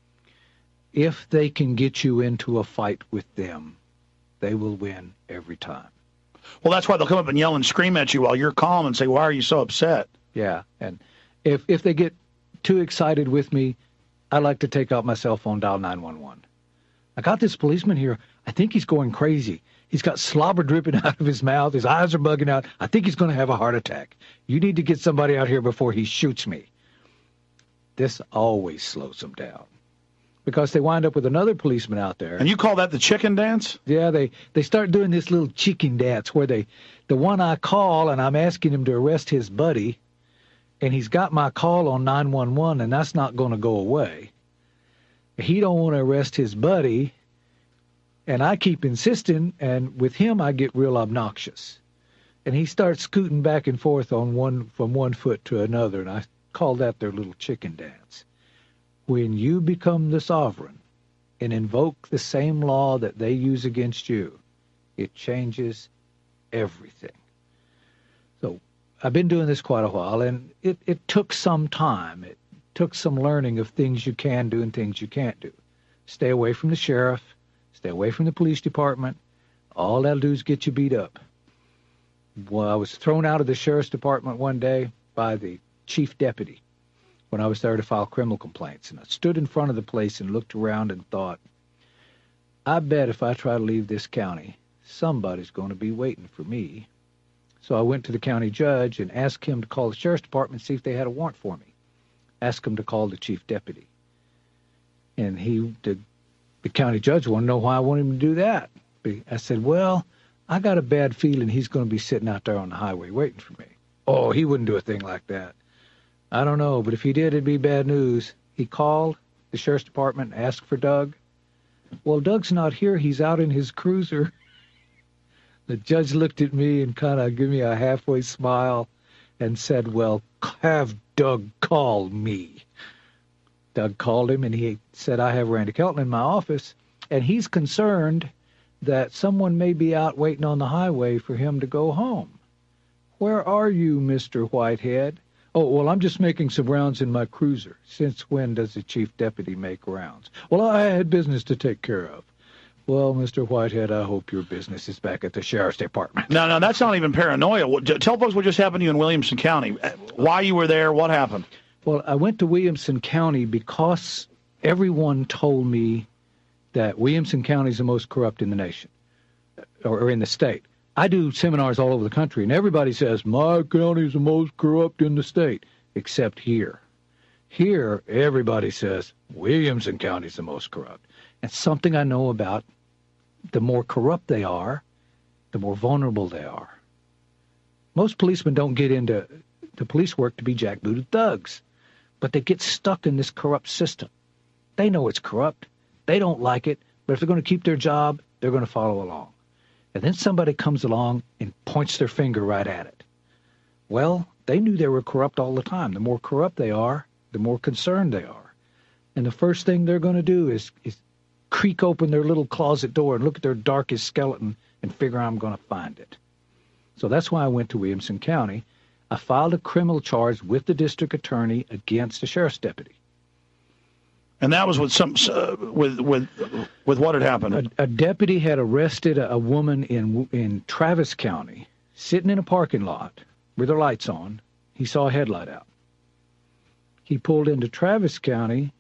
If they can get you into a fight with them, they will win every time. Well, that's why they'll come up and yell and scream at you while you're calm and say, why are you so upset? Yeah, and if if they get too excited with me, I like to take out my cell phone, dial nine one one. I got this policeman here. I think he's going crazy. He's got slobber dripping out of his mouth. His eyes are bugging out. I think he's going to have a heart attack. You need to get somebody out here before he shoots me. This always slows them down, because they wind up with another policeman out there. And you call that the chicken dance? Yeah, they, they start doing this little chicken dance where they, the one I call, and I'm asking him to arrest his buddy, and he's got my call on nine one one, and that's not going to go away. He don't want to arrest his buddy, and I keep insisting, and with him I get real obnoxious. And he starts scooting back and forth on one from one foot to another, and I call that their little chicken dance. When you become the sovereign and invoke the same law that they use against you, it changes everything. So I've been doing this quite a while, and it, it took some time. It took some learning of things you can do and things you can't do. Stay away from the sheriff. Stay away from the police department. All that'll do is get you beat up. Well, I was thrown out of the sheriff's department one day by the chief deputy when I was there to file criminal complaints. And I stood in front of the place and looked around and thought, I bet if I try to leave this county, somebody's going to be waiting for me. So I went to the county judge and asked him to call the sheriff's department and see if they had a warrant for me. Asked him to call the chief deputy. And he, the, the county judge wanted to know why I wanted him to do that. I said, well, I got a bad feeling he's going to be sitting out there on the highway waiting for me. Oh, he wouldn't do a thing like that. I don't know, but if he did, it'd be bad news. He called the sheriff's department and asked for Doug. Well, Doug's not here. He's out in his cruiser. The judge looked at me and kind of gave me a halfway smile and said, well, have Doug call me. Doug called him, and he said, I have Randy Kelton in my office, and he's concerned that someone may be out waiting on the highway for him to go home. Where are you, Mister Whitehead? Oh, well, I'm just making some rounds in my cruiser. Since when does the chief deputy make rounds? Well, I had business to take care of. Well, Mister Whitehead, I hope your business is back at the sheriff's department. No, no, that's not even paranoia. Tell folks what just happened to you in Williamson County. Why you were there, what happened? Well, I went to Williamson County because everyone told me that Williamson County is the most corrupt in the nation, or, or in the state. I do seminars all over the country, and everybody says, my county is the most corrupt in the state, except here. Here, everybody says, Williamson County is the most corrupt. And something I know about, the more corrupt they are, the more vulnerable they are. Most policemen don't get into the police work to be jackbooted thugs, but they get stuck in this corrupt system. They know it's corrupt. They don't like it, but if they're going to keep their job, they're going to follow along. And then somebody comes along and points their finger right at it. Well, they knew they were corrupt all the time. The more corrupt they are, the more concerned they are. And the first thing they're going to do is, is creak open their little closet door and look at their darkest skeleton and figure I'm going to find it. So that's why I went to Williamson County. I filed a criminal charge with the district attorney against the sheriff's deputy. And that was with some uh, with with with what had happened. A, a deputy had arrested a, a woman in in Travis County, sitting in a parking lot with her lights on. He saw a headlight out. He pulled into Travis County.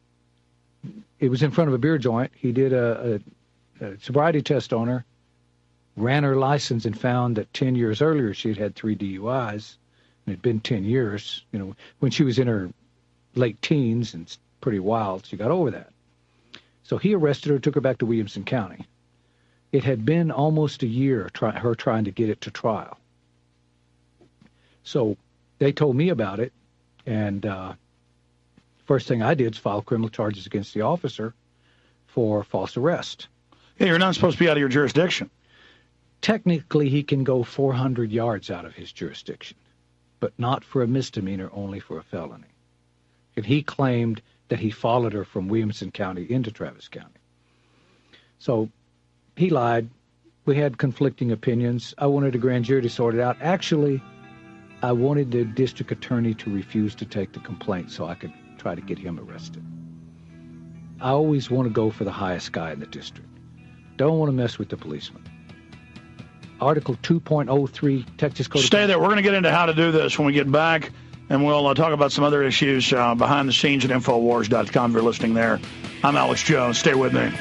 It was in front of a beer joint. He did a, a, a sobriety test on her, ran her license, and found that ten years earlier she had had three D U Is. And it had been ten years. You know, when she was in her late teens and pretty wild, she got over that. So he arrested her, took her back to Williamson County. It had been almost a year, try, her trying to get it to trial. So they told me about it, and uh, first thing I did is file criminal charges against the officer for false arrest. Yeah, you're not supposed to be out of your jurisdiction. Technically, he can go four hundred yards out of his jurisdiction, but not for a misdemeanor, only for a felony. And he claimed that he followed her from Williamson County into Travis County. So he lied. We had conflicting opinions. I wanted a grand jury to sort it out. Actually, I wanted the district attorney to refuse to take the complaint so I could try to get him arrested. I always want to go for the highest guy in the district. Don't want to mess with the policeman. Article two point oh three, Texas Code. Stay there. We're going to get into how to do this when we get back, and we'll uh, talk about some other issues uh, behind the scenes at Infowars dot com. If you're listening there, I'm Alex Jones. Stay with me.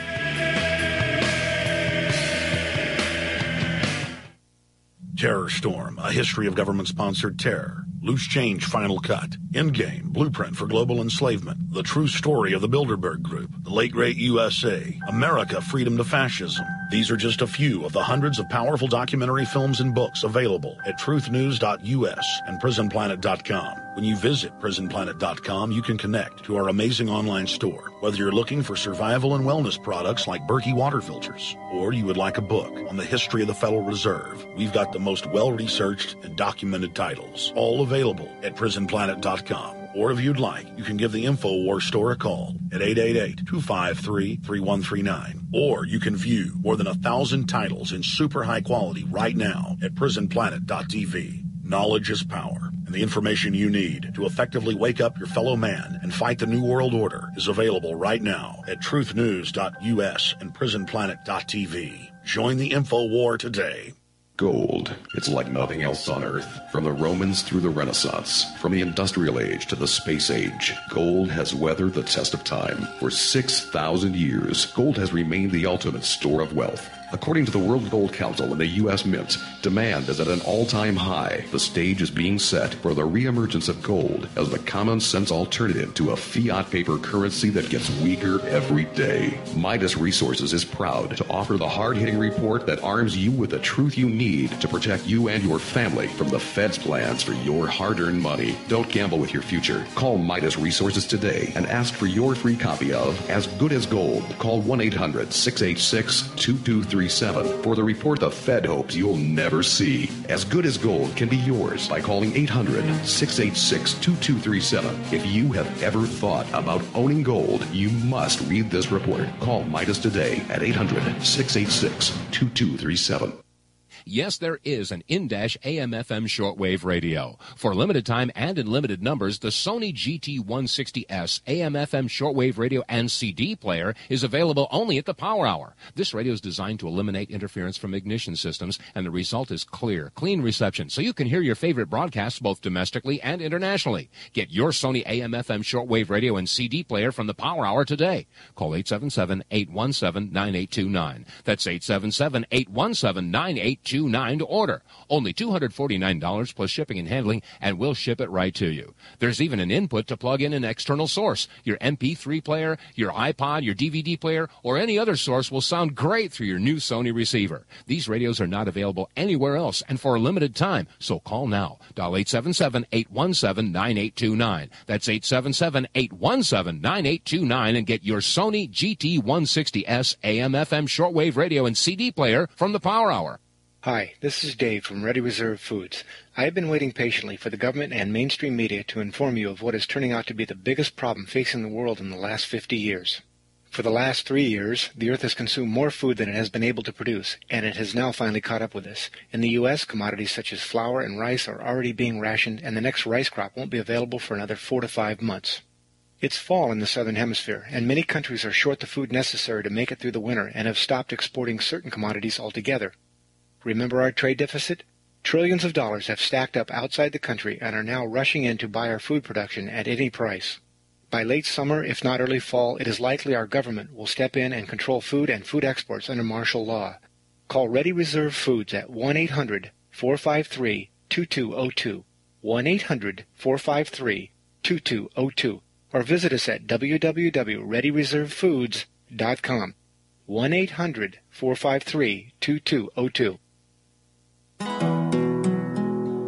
Terror Storm, a history of government-sponsored terror. Loose Change Final Cut. Endgame, Blueprint for Global Enslavement. The True Story of the Bilderberg Group. The Late Great U S A. America, Freedom to Fascism. These are just a few of the hundreds of powerful documentary films and books available at truth news dot U S and prison planet dot com. When you visit prison planet dot com, you can connect to our amazing online store. Whether you're looking for survival and wellness products like Berkey water filters, or you would like a book on the history of the Federal Reserve, we've got the most well-researched and documented titles, all available at prison planet dot com. Or if you'd like, you can give the InfoWars store a call at eight eight eight, two five three, three one three nine. Or you can view more than a thousand titles in super high quality right now at prison planet dot T V. Knowledge is power, and the information you need to effectively wake up your fellow man and fight the New World Order is available right now at truth news dot U S and prison planet dot T V. Join the info war today. Gold. It's like nothing else on Earth. From the Romans through the Renaissance, from the Industrial Age to the Space Age, gold has weathered the test of time. For six thousand years, gold has remained the ultimate store of wealth. According to the World Gold Council and the U S Mint, demand is at an all-time high. The stage is being set for the reemergence of gold as the common-sense alternative to a fiat paper currency that gets weaker every day. Midas Resources is proud to offer the hard-hitting report that arms you with the truth you need to protect you and your family from the Fed's plans for your hard-earned money. Don't gamble with your future. Call Midas Resources today and ask for your free copy of As Good as Gold. Call one eight hundred, six eight six, two two three seven for the report the Fed hopes you'll never see. As Good as Gold can be yours by calling eight hundred, six eight six, two two three seven. If you have ever thought about owning gold, you must read this report. Call Midas today at eight hundred, six eight six, two two three seven. Yes, there is an in-dash A M F M shortwave radio. For limited time and in limited numbers, the Sony G T one sixty S A M F M shortwave radio and C D player is available only at the Power Hour. This radio is designed to eliminate interference from ignition systems, and the result is clear, clean reception, so you can hear your favorite broadcasts both domestically and internationally. Get your Sony A M F M shortwave radio and C D player from the Power Hour today. Call eight seven seven, eight one seven, nine eight two nine. That's eight seven seven, eight one seven, nine eight two nine to order. Only two hundred forty-nine dollars plus shipping and handling, and we'll ship it right to you. There's even an input to plug in an external source. Your M P three player, your iPod, your D V D player, or any other source will sound great through your new Sony receiver. These radios are not available anywhere else and for a limited time, so call now. Dial eight seven seven, eight one seven, nine eight two nine. That's eight seven seven, eight one seven, nine eight two nine and get your Sony G T one sixty S A M F M shortwave radio and C D player from the Power Hour. Hi, this is Dave from Ready Reserve Foods. I have been waiting patiently for the government and mainstream media to inform you of what is turning out to be the biggest problem facing the world in the last fifty years. For the last three years, the Earth has consumed more food than it has been able to produce, and it has now finally caught up with us. In the U S, commodities such as flour and rice are already being rationed, and the next rice crop won't be available for another four to five months. It's fall in the southern hemisphere, and many countries are short the food necessary to make it through the winter and have stopped exporting certain commodities altogether. Remember our trade deficit? Trillions of dollars have stacked up outside the country and are now rushing in to buy our food production at any price. By late summer, if not early fall, it is likely our government will step in and control food and food exports under martial law. Call Ready Reserve Foods at one eight hundred, four five three, two two zero two, one eight hundred, four five three, two two zero two, or visit us at w w w dot ready reserve foods dot com. one eight hundred, four five three, two two zero two.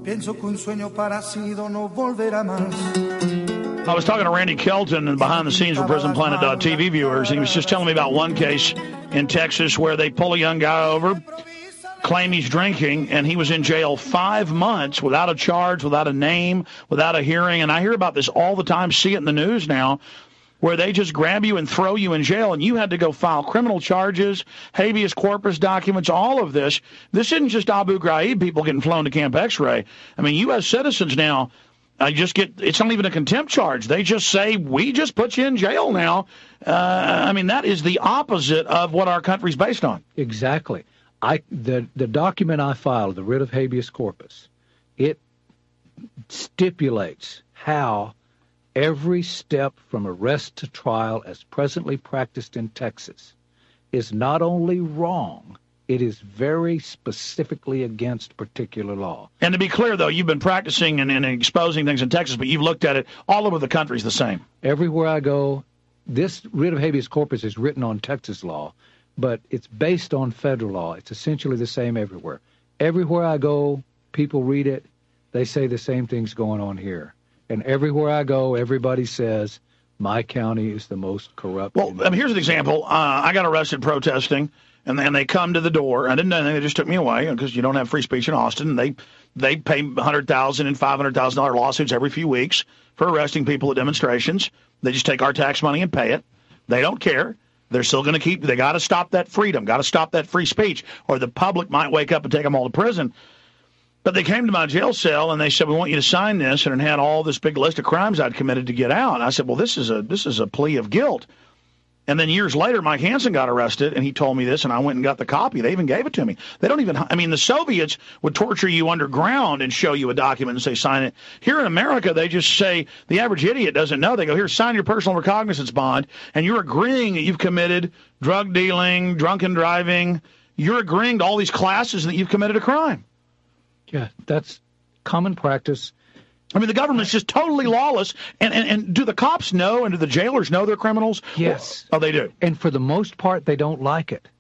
Pienso que un sueño parecido no volverá más. I was talking to Randy Kelton and behind the scenes for prison planet dot t v viewers, and he was just telling me about one case in Texas where they pull a young guy over, claim he's drinking, and he was in jail five months without a charge, without a name, without a hearing. And I hear about this all the time, see it in the news now, where they just grab you and throw you in jail, and you had to go file criminal charges, habeas corpus documents, all of this. This isn't just Abu Ghraib people getting flown to Camp X-Ray. I mean, U S citizens now, I just get, it's not even a contempt charge. They just say, we just put you in jail now. Uh, I mean, that is the opposite of what our country's based on. Exactly. I the the document I filed, the writ of habeas corpus, it stipulates how every step from arrest to trial as presently practiced in Texas is not only wrong, it is very specifically against particular law. And to be clear, though, you've been practicing and, and exposing things in Texas, but you've looked at it all over the country is the same. Everywhere I go, this writ of habeas corpus is written on Texas law, but it's based on federal law. It's essentially the same everywhere. Everywhere I go, people read it. They say the same thing's going on here. And everywhere I go, everybody says, my county is the most corrupt. Well, I mean, here's an example. Uh, I got arrested protesting, and then they come to the door. I didn't know anything. They just took me away because you don't have free speech in Austin. And they they pay one hundred thousand dollars and five hundred thousand dollars lawsuits every few weeks for arresting people at demonstrations. They just take our tax money and pay it. They don't care. They're still going to keep, they got to stop that freedom, got to stop that free speech, or the public might wake up and take them all to prison. But they came to my jail cell and they said, we want you to sign this, and it had all this big list of crimes I'd committed to get out. And I said, well, this is a this is a plea of guilt. And then years later, Mike Hansen got arrested, and he told me this, and I went and got the copy. They even gave it to me. They don't even, I mean, the Soviets would torture you underground and show you a document and say, sign it. Here in America, they just say, the average idiot doesn't know. They go, here, sign your personal recognizance bond, and you're agreeing that you've committed drug dealing, drunken driving. You're agreeing to all these classes that you've committed a crime. Yeah, that's common practice. I mean, the government's just totally lawless. And, and, and do the cops know and do the jailers know they're criminals? Yes. Oh, they do. And for the most part, they don't like it.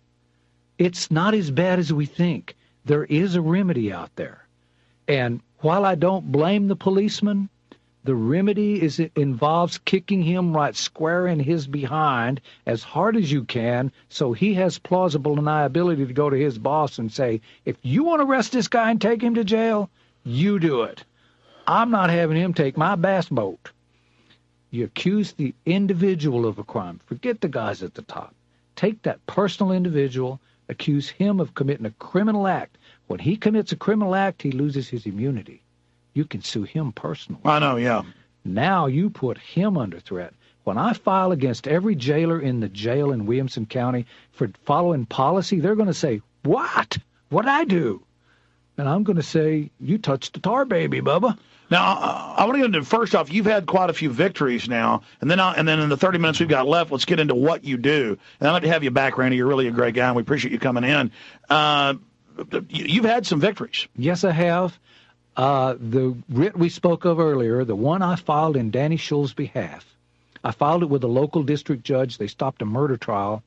It's not as bad as we think. There is a remedy out there. And while I don't blame the policeman, the remedy is it involves kicking him right square in his behind as hard as you can so he has plausible deniability to go to his boss and say, if you want to arrest this guy and take him to jail, you do it. I'm not having him take my bass boat. You accuse the individual of a crime. Forget the guys at the top. Take that personal individual, accuse him of committing a criminal act. When he commits a criminal act, he loses his immunity. You can sue him personally. I know, yeah. Now you put him under threat. When I file against every jailer in the jail in Williamson County for following policy, they're going to say, what? What'd I do? And I'm going to say, you touched the tar baby, Bubba. Now, I, I want to get into, first off, you've had quite a few victories now, and then I, and then in the thirty minutes we've got left, let's get into what you do. And I'd like to have you back, Randy. You're really a great guy, and we appreciate you coming in. Uh, you've had some victories. Yes, I have. Uh, the writ we spoke of earlier, the one I filed in Danny Shull's behalf, I filed it with a local district judge. They stopped a murder trial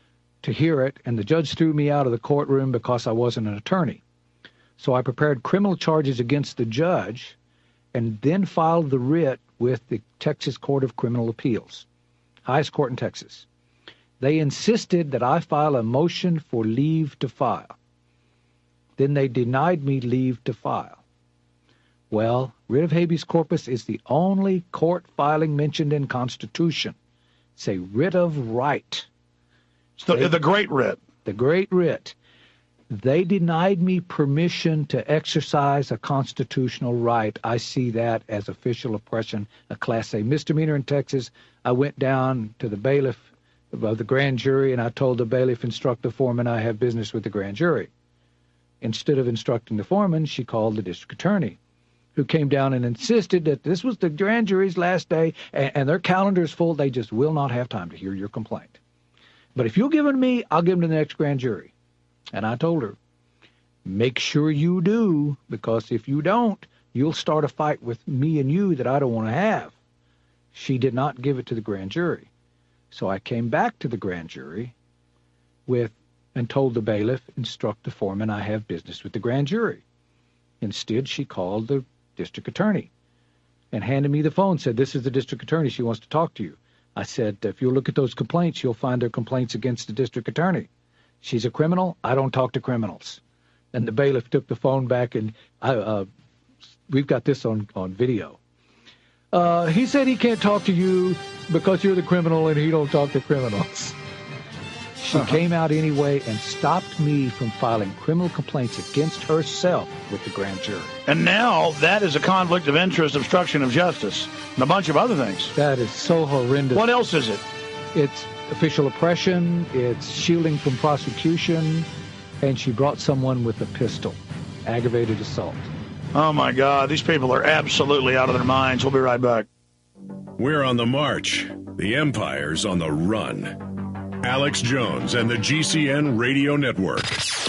to hear it, and the judge threw me out of the courtroom because I wasn't an attorney. So I prepared criminal charges against the judge and then filed the writ with the Texas Court of Criminal Appeals, highest court in Texas. They insisted that I file a motion for leave to file. Then they denied me leave to file. Well, writ of habeas corpus is the only court filing mentioned in Constitution. It's a writ of right. So they, the great writ. The great writ. They denied me permission to exercise a constitutional right. I see that as official oppression, a Class A misdemeanor in Texas. I went down to the bailiff of the grand jury, and I told the bailiff, instruct the foreman, I have business with the grand jury. Instead of instructing the foreman, she called the district attorney, who came down and insisted that this was the grand jury's last day, and, and their calendar is full. They just will not have time to hear your complaint. But if you'll give it to me, I'll give them to the next grand jury. And I told her, make sure you do, because if you don't, you'll start a fight with me and you that I don't want to have. She did not give it to the grand jury. So I came back to the grand jury with and told the bailiff, instruct the foreman, I have business with the grand jury. Instead, she called the district attorney and handed me the phone, said, this is the district attorney. She wants to talk to you. I said, if you look at those complaints, you'll find they're complaints against the district attorney. She's a criminal. I don't talk to criminals. And the bailiff took the phone back, and I, uh, we've got this on, on video. Uh, he said he can't talk to you because you're the criminal and he don't talk to criminals. She uh-huh. came out anyway and stopped me from filing criminal complaints against herself with the grand jury. And now that is a conflict of interest, obstruction of justice, and a bunch of other things. That is so horrendous. What else is it? It's official oppression, it's shielding from prosecution, and she brought someone with a pistol. Aggravated assault. Oh, my God. These people are absolutely out of their minds. We'll be right back. We're on the march. The empire's on the run. Alex Jones and the G C N Radio Network.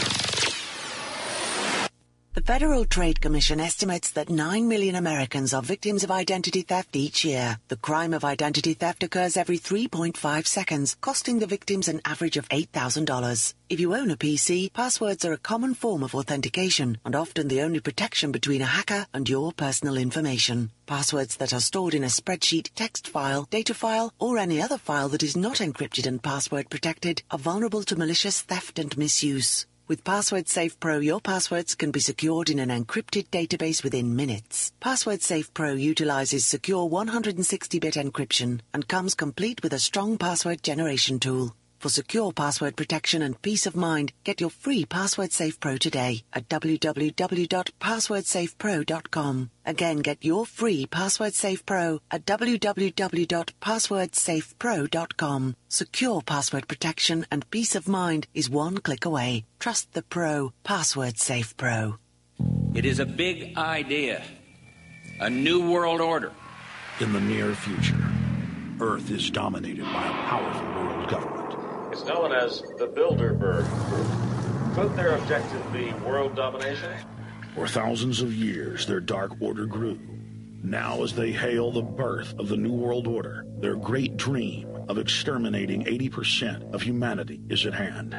The Federal Trade Commission estimates that nine million Americans are victims of identity theft each year. The crime of identity theft occurs every three point five seconds, costing the victims an average of eight thousand dollars. If you own a P C, passwords are a common form of authentication and often the only protection between a hacker and your personal information. Passwords that are stored in a spreadsheet, text file, data file, or any other file that is not encrypted and password protected are vulnerable to malicious theft and misuse. With Password Safe Pro, your passwords can be secured in an encrypted database within minutes. Password Safe Pro utilizes secure one hundred sixty bit encryption and comes complete with a strong password generation tool. For secure password protection and peace of mind, get your free Password Safe Pro today at w w w dot password safe pro dot com. Again, get your free Password Safe Pro at w w w dot password safe pro dot com. Secure password protection and peace of mind is one click away. Trust the Pro. Password Safe Pro. It is a big idea. A new world order. In the near future, Earth is dominated by a powerful world government. It's known as the Bilderberg Group. Could their objective be world domination? For thousands of years, their dark order grew. Now, as they hail the birth of the New World Order, their great dream of exterminating eighty percent of humanity is at hand.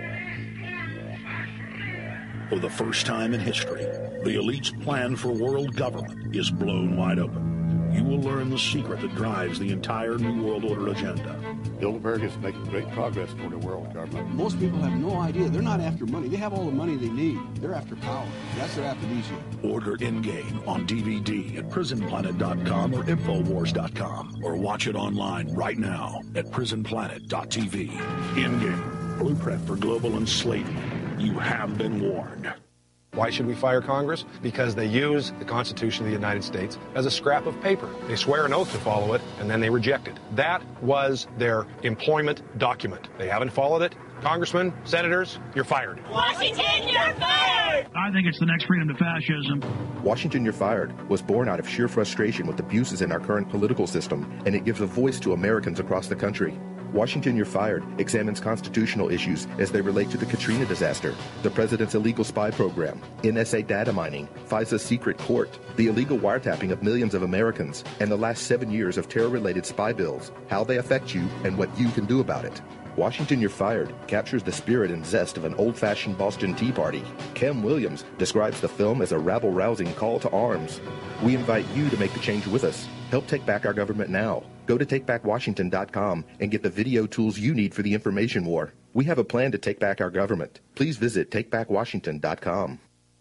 For the first time in history, the elite's plan for world government is blown wide open. You will learn the secret that drives the entire New World Order agenda. Bilderberg is making great progress toward a world government. Most people have no idea. They're not after money. They have all the money they need. They're after power. That's their aphrodisiac. Order Endgame on D V D at prison planet dot com or infowars dot com, or watch it online right now at prison planet dot t v. Endgame, blueprint for global enslavement. You have been warned. Why should we fire Congress? Because they use the Constitution of the United States as a scrap of paper. They swear an oath to follow it, and then they reject it. That was their employment document. They haven't followed it. Congressmen, senators, you're fired. Washington, you're fired! I think it's the next freedom to fascism. Washington, You're Fired was born out of sheer frustration with abuses in our current political system, and it gives a voice to Americans across the country. Washington, You're Fired examines constitutional issues as they relate to the Katrina disaster, the president's illegal spy program, N S A data mining, FISA's secret court, the illegal wiretapping of millions of Americans, and the last seven years of terror-related spy bills, how they affect you, and what you can do about it. Washington, You're Fired captures the spirit and zest of an old-fashioned Boston Tea Party. Kem Williams describes the film as a rabble-rousing call to arms. We invite you to make the change with us. Help take back our government now. Go to take back washington dot com and get the video tools you need for the information war. We have a plan to take back our government. Please visit take back washington dot com.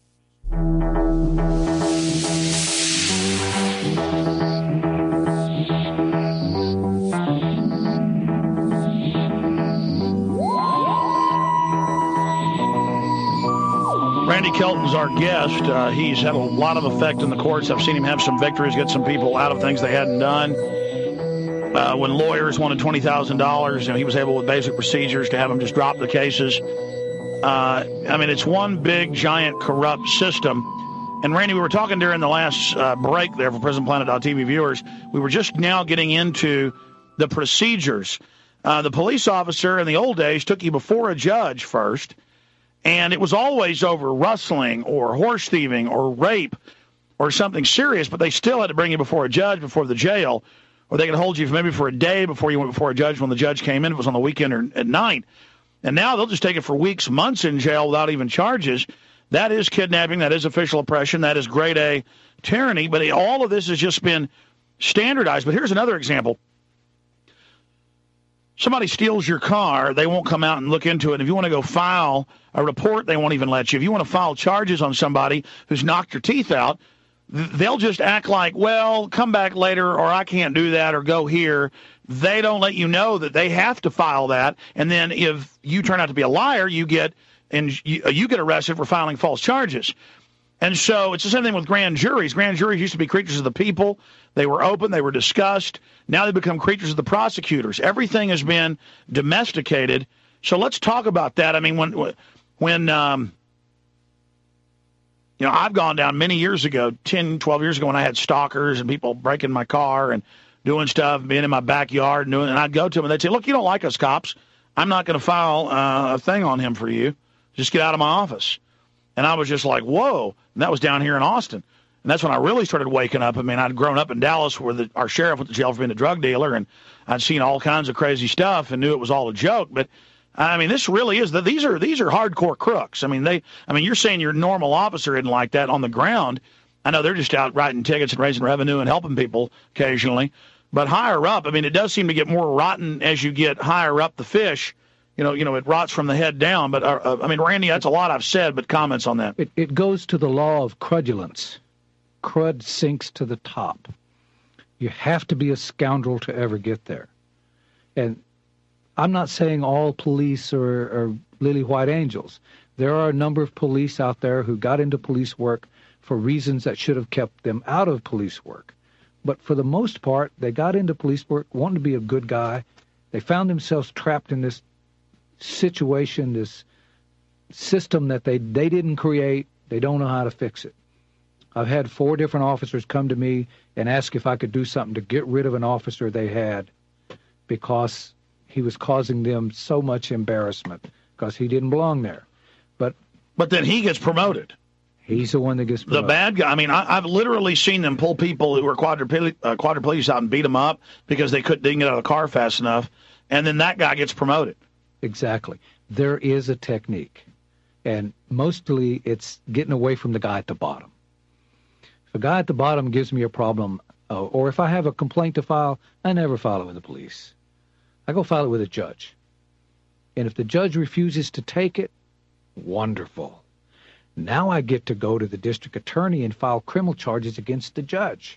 Randy Kelton's our guest. Uh, he's had a lot of effect in the courts. I've seen him have some victories, get some people out of things they hadn't done. Uh, when lawyers wanted twenty thousand dollars, you know, he was able with basic procedures to have them just drop the cases. Uh, I mean, it's one big, giant, corrupt system. And, Randy, we were talking during the last uh, break there for prison planet dot t v viewers. We were just now getting into the procedures. Uh, the police officer in the old days took you before a judge first, and it was always over rustling or horse thieving or rape or something serious, but they still had to bring you before a judge before the jail, or they could hold you for maybe for a day before you went before a judge when the judge came in. If it was on the weekend or at night. And now they'll just take it for weeks, months in jail without even charges. That is kidnapping. That is official oppression. That is grade A tyranny. But all of this has just been standardized. But here's another example. Somebody steals your car, they won't come out and look into it. If you want to go file a report, they won't even let you. If you want to file charges on somebody who's knocked your teeth out, they'll just act like, well, come back later, or I can't do that, or go here. They don't let you know that they have to file that. And then if you turn out to be a liar, you get and you, you get arrested for filing false charges. And so it's the same thing with grand juries. Grand juries used to be creatures of the people. They were open. They were discussed. Now they become creatures of the prosecutors. Everything has been domesticated. So let's talk about that. I mean, when, when um, you know, I've gone down many years ago, ten, twelve years ago, when I had stalkers and people breaking my car and doing stuff, being in my backyard, and, doing, and I'd go to them and they'd say, look, you don't like us cops. I'm not going to file uh, a thing on him for you. Just get out of my office. And I was just like, whoa. And that was down here in Austin. And that's when I really started waking up. I mean, I'd grown up in Dallas where the, our sheriff went to jail for being a drug dealer, and I'd seen all kinds of crazy stuff and knew it was all a joke. But, I mean, this really is, the, these are these are hardcore crooks. I mean, they. I mean, you're saying your normal officer isn't like that on the ground. I know they're just out writing tickets and raising revenue and helping people occasionally. But higher up, I mean, it does seem to get more rotten as you get higher up the fish. You know, you know, it rots from the head down. But, uh, I mean, Randy, that's a lot I've said, but comments on that. It, it goes to the law of crudulence. Crud sinks to the top. You have to be a scoundrel to ever get there. And I'm not saying all police are, are lily white angels. There are a number of police out there who got into police work for reasons that should have kept them out of police work. But for the most part, they got into police work wanting to be a good guy. They found themselves trapped in this situation, this system that they, they didn't create. They don't know how to fix it. I've had four different officers come to me and ask if I could do something to get rid of an officer they had because he was causing them so much embarrassment because he didn't belong there. But but then he gets promoted. He's the one that gets promoted. The bad guy. I mean, I, I've literally seen them pull people who were quadriplegic, uh, quadriplegics out and beat them up because they couldn't, didn't get out of the car fast enough, and then that guy gets promoted. Exactly. There is a technique, and mostly it's getting away from the guy at the bottom. If a guy at the bottom gives me a problem, uh, or if I have a complaint to file, I never file it with the police. I go file it with a judge. And if the judge refuses to take it, wonderful. Now I get to go to the district attorney and file criminal charges against the judge.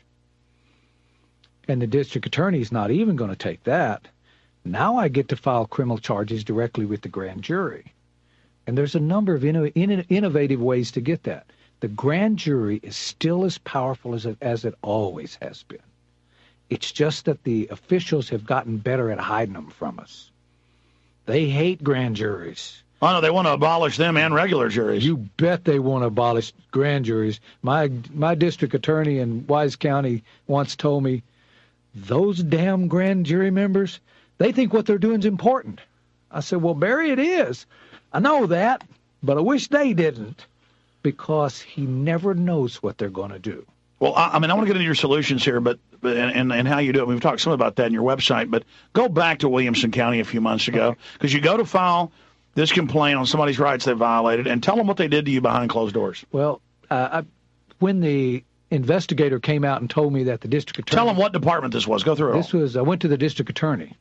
And the district attorney is not even going to take that. Now I get to file criminal charges directly with the grand jury. And there's a number of inno- in- innovative ways to get that. The grand jury is still as powerful as it, as it always has been. It's just that the officials have gotten better at hiding them from us. They hate grand juries. Oh, no, they want to abolish them and regular juries. You bet they want to abolish grand juries. My, my district attorney in Wise County once told me, those damn grand jury members, they think what they're doing is important. I said, well, Barry, it is. I know that, but I wish they didn't, because he never knows what they're going to do. Well, I, I mean, I want to get into your solutions here, but, but and, and, and how you do it. We've talked some about that in your website, but go back to Williamson County a few months ago, because you go to file this complaint on somebody's rights they violated, and tell them what they did to you behind closed doors. Well, uh, I, when the investigator came out and told me that the district attorney... Tell them what department this was. Go through it This all. was, I went to the district attorney.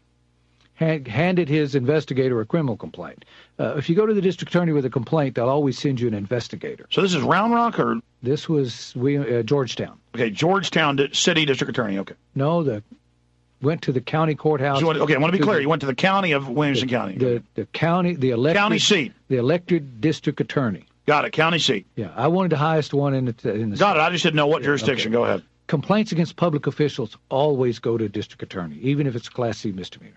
Handed his investigator a criminal complaint. Uh, if you go to the district attorney with a complaint, they'll always send you an investigator. So this is Round Rock, or this was we uh, Georgetown? Okay, Georgetown City District Attorney. Okay. No, the went to the county courthouse. So went, okay, I want to be clear. The, you went to the county of Williamson the, County. The the county, the elected county seat, the elected district attorney. Got it. County seat. Yeah, I wanted the highest one in the in the. Got state. it. I just didn't know what jurisdiction. Okay. Go ahead. Complaints against public officials always go to a district attorney, even if it's a Class C misdemeanor.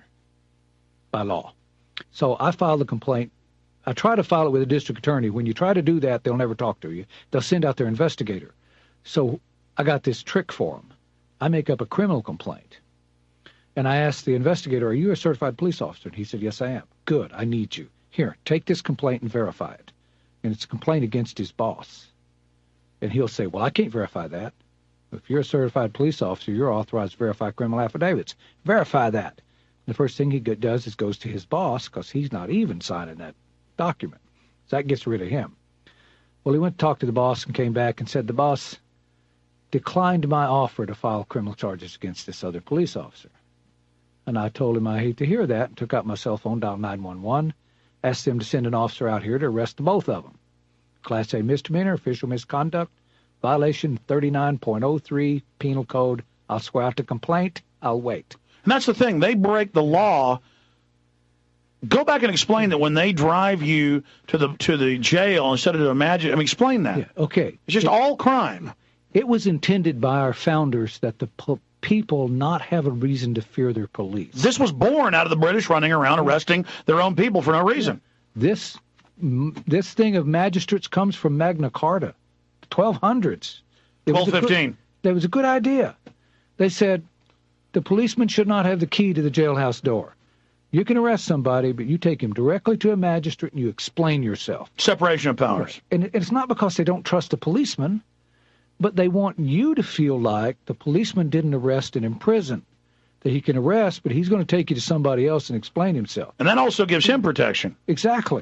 By law. So I filed a complaint. I try to file it with a district attorney. When you try to do that, they'll never talk to you. They'll send out their investigator. So I got this trick for them. I make up a criminal complaint. And I asked the investigator, are you a certified police officer? And he said, yes, I am. Good, I need you. Here, take this complaint and verify it. And it's a complaint against his boss. And he'll say, well, I can't verify that. If you're a certified police officer, you're authorized to verify criminal affidavits. Verify that. The first thing he does is goes to his boss, because he's not even signing that document. So that gets rid of him. Well, he went to talk to the boss and came back and said the boss declined my offer to file criminal charges against this other police officer. And I told him I hate to hear that and took out my cell phone, dialed nine one one, asked them to send an officer out here to arrest the both of them. Class A misdemeanor, official misconduct, violation thirty-nine point oh three Penal Code. I'll swear out the complaint. I'll wait. And that's the thing. They break the law. Go back and explain that when they drive you to the to the jail instead of to a magistrate. I mean, explain that. Yeah, okay. It's just it, all crime. It was intended by our founders that the po- people not have a reason to fear their police. This was born out of the British running around arresting their own people for no reason. Yeah. This this thing of magistrates comes from Magna Carta, twelve hundreds. twelve fifteen. That was a good idea. They said the policeman should not have the key to the jailhouse door. You can arrest somebody, but you take him directly to a magistrate and you explain yourself. Separation of powers. Right. And it's not because they don't trust the policeman, but they want you to feel like the policeman didn't arrest and imprison. That he can arrest, but he's going to take you to somebody else and explain himself. And that also gives him protection. Exactly.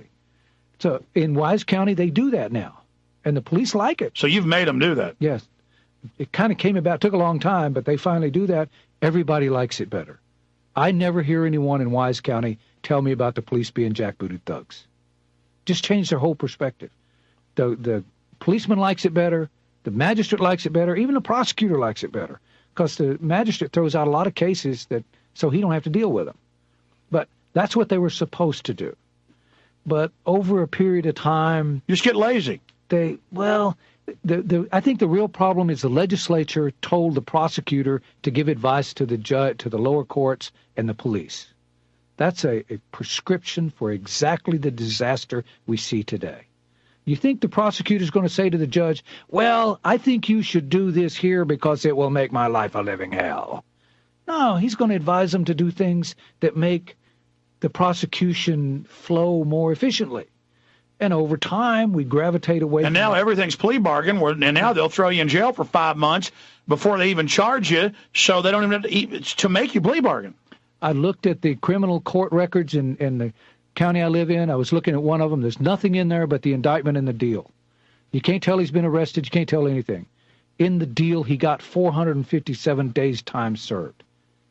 So in Wise County, they do that now. And the police like it. So you've made them do that? Yes. It kind of came about, took a long time, but they finally do that. Everybody likes it better. I never hear anyone in Wise County tell me about the police being jackbooted thugs. Just change their whole perspective. The the policeman likes it better. The magistrate likes it better. Even the prosecutor likes it better. Because the magistrate throws out a lot of cases that so he don't have to deal with them. But that's what they were supposed to do. But over a period of time... You just get lazy. They, well... The, the, I think the real problem is the legislature told the prosecutor to give advice to the judge, to the lower courts and the police. That's a, a prescription for exactly the disaster we see today. You think the prosecutor's going to say to the judge, well, I think you should do this here because it will make my life a living hell. No, he's going to advise them to do things that make the prosecution flow more efficiently. And over time, we gravitate away. And now from everything's plea bargain, and now they'll throw you in jail for five months before they even charge you, so they don't even have to, eat, to make you plea bargain. I looked at the criminal court records in, in the county I live in. I was looking at one of them. There's nothing in there but the indictment and the deal. You can't tell he's been arrested. You can't tell anything. In the deal, he got four hundred fifty-seven days time served.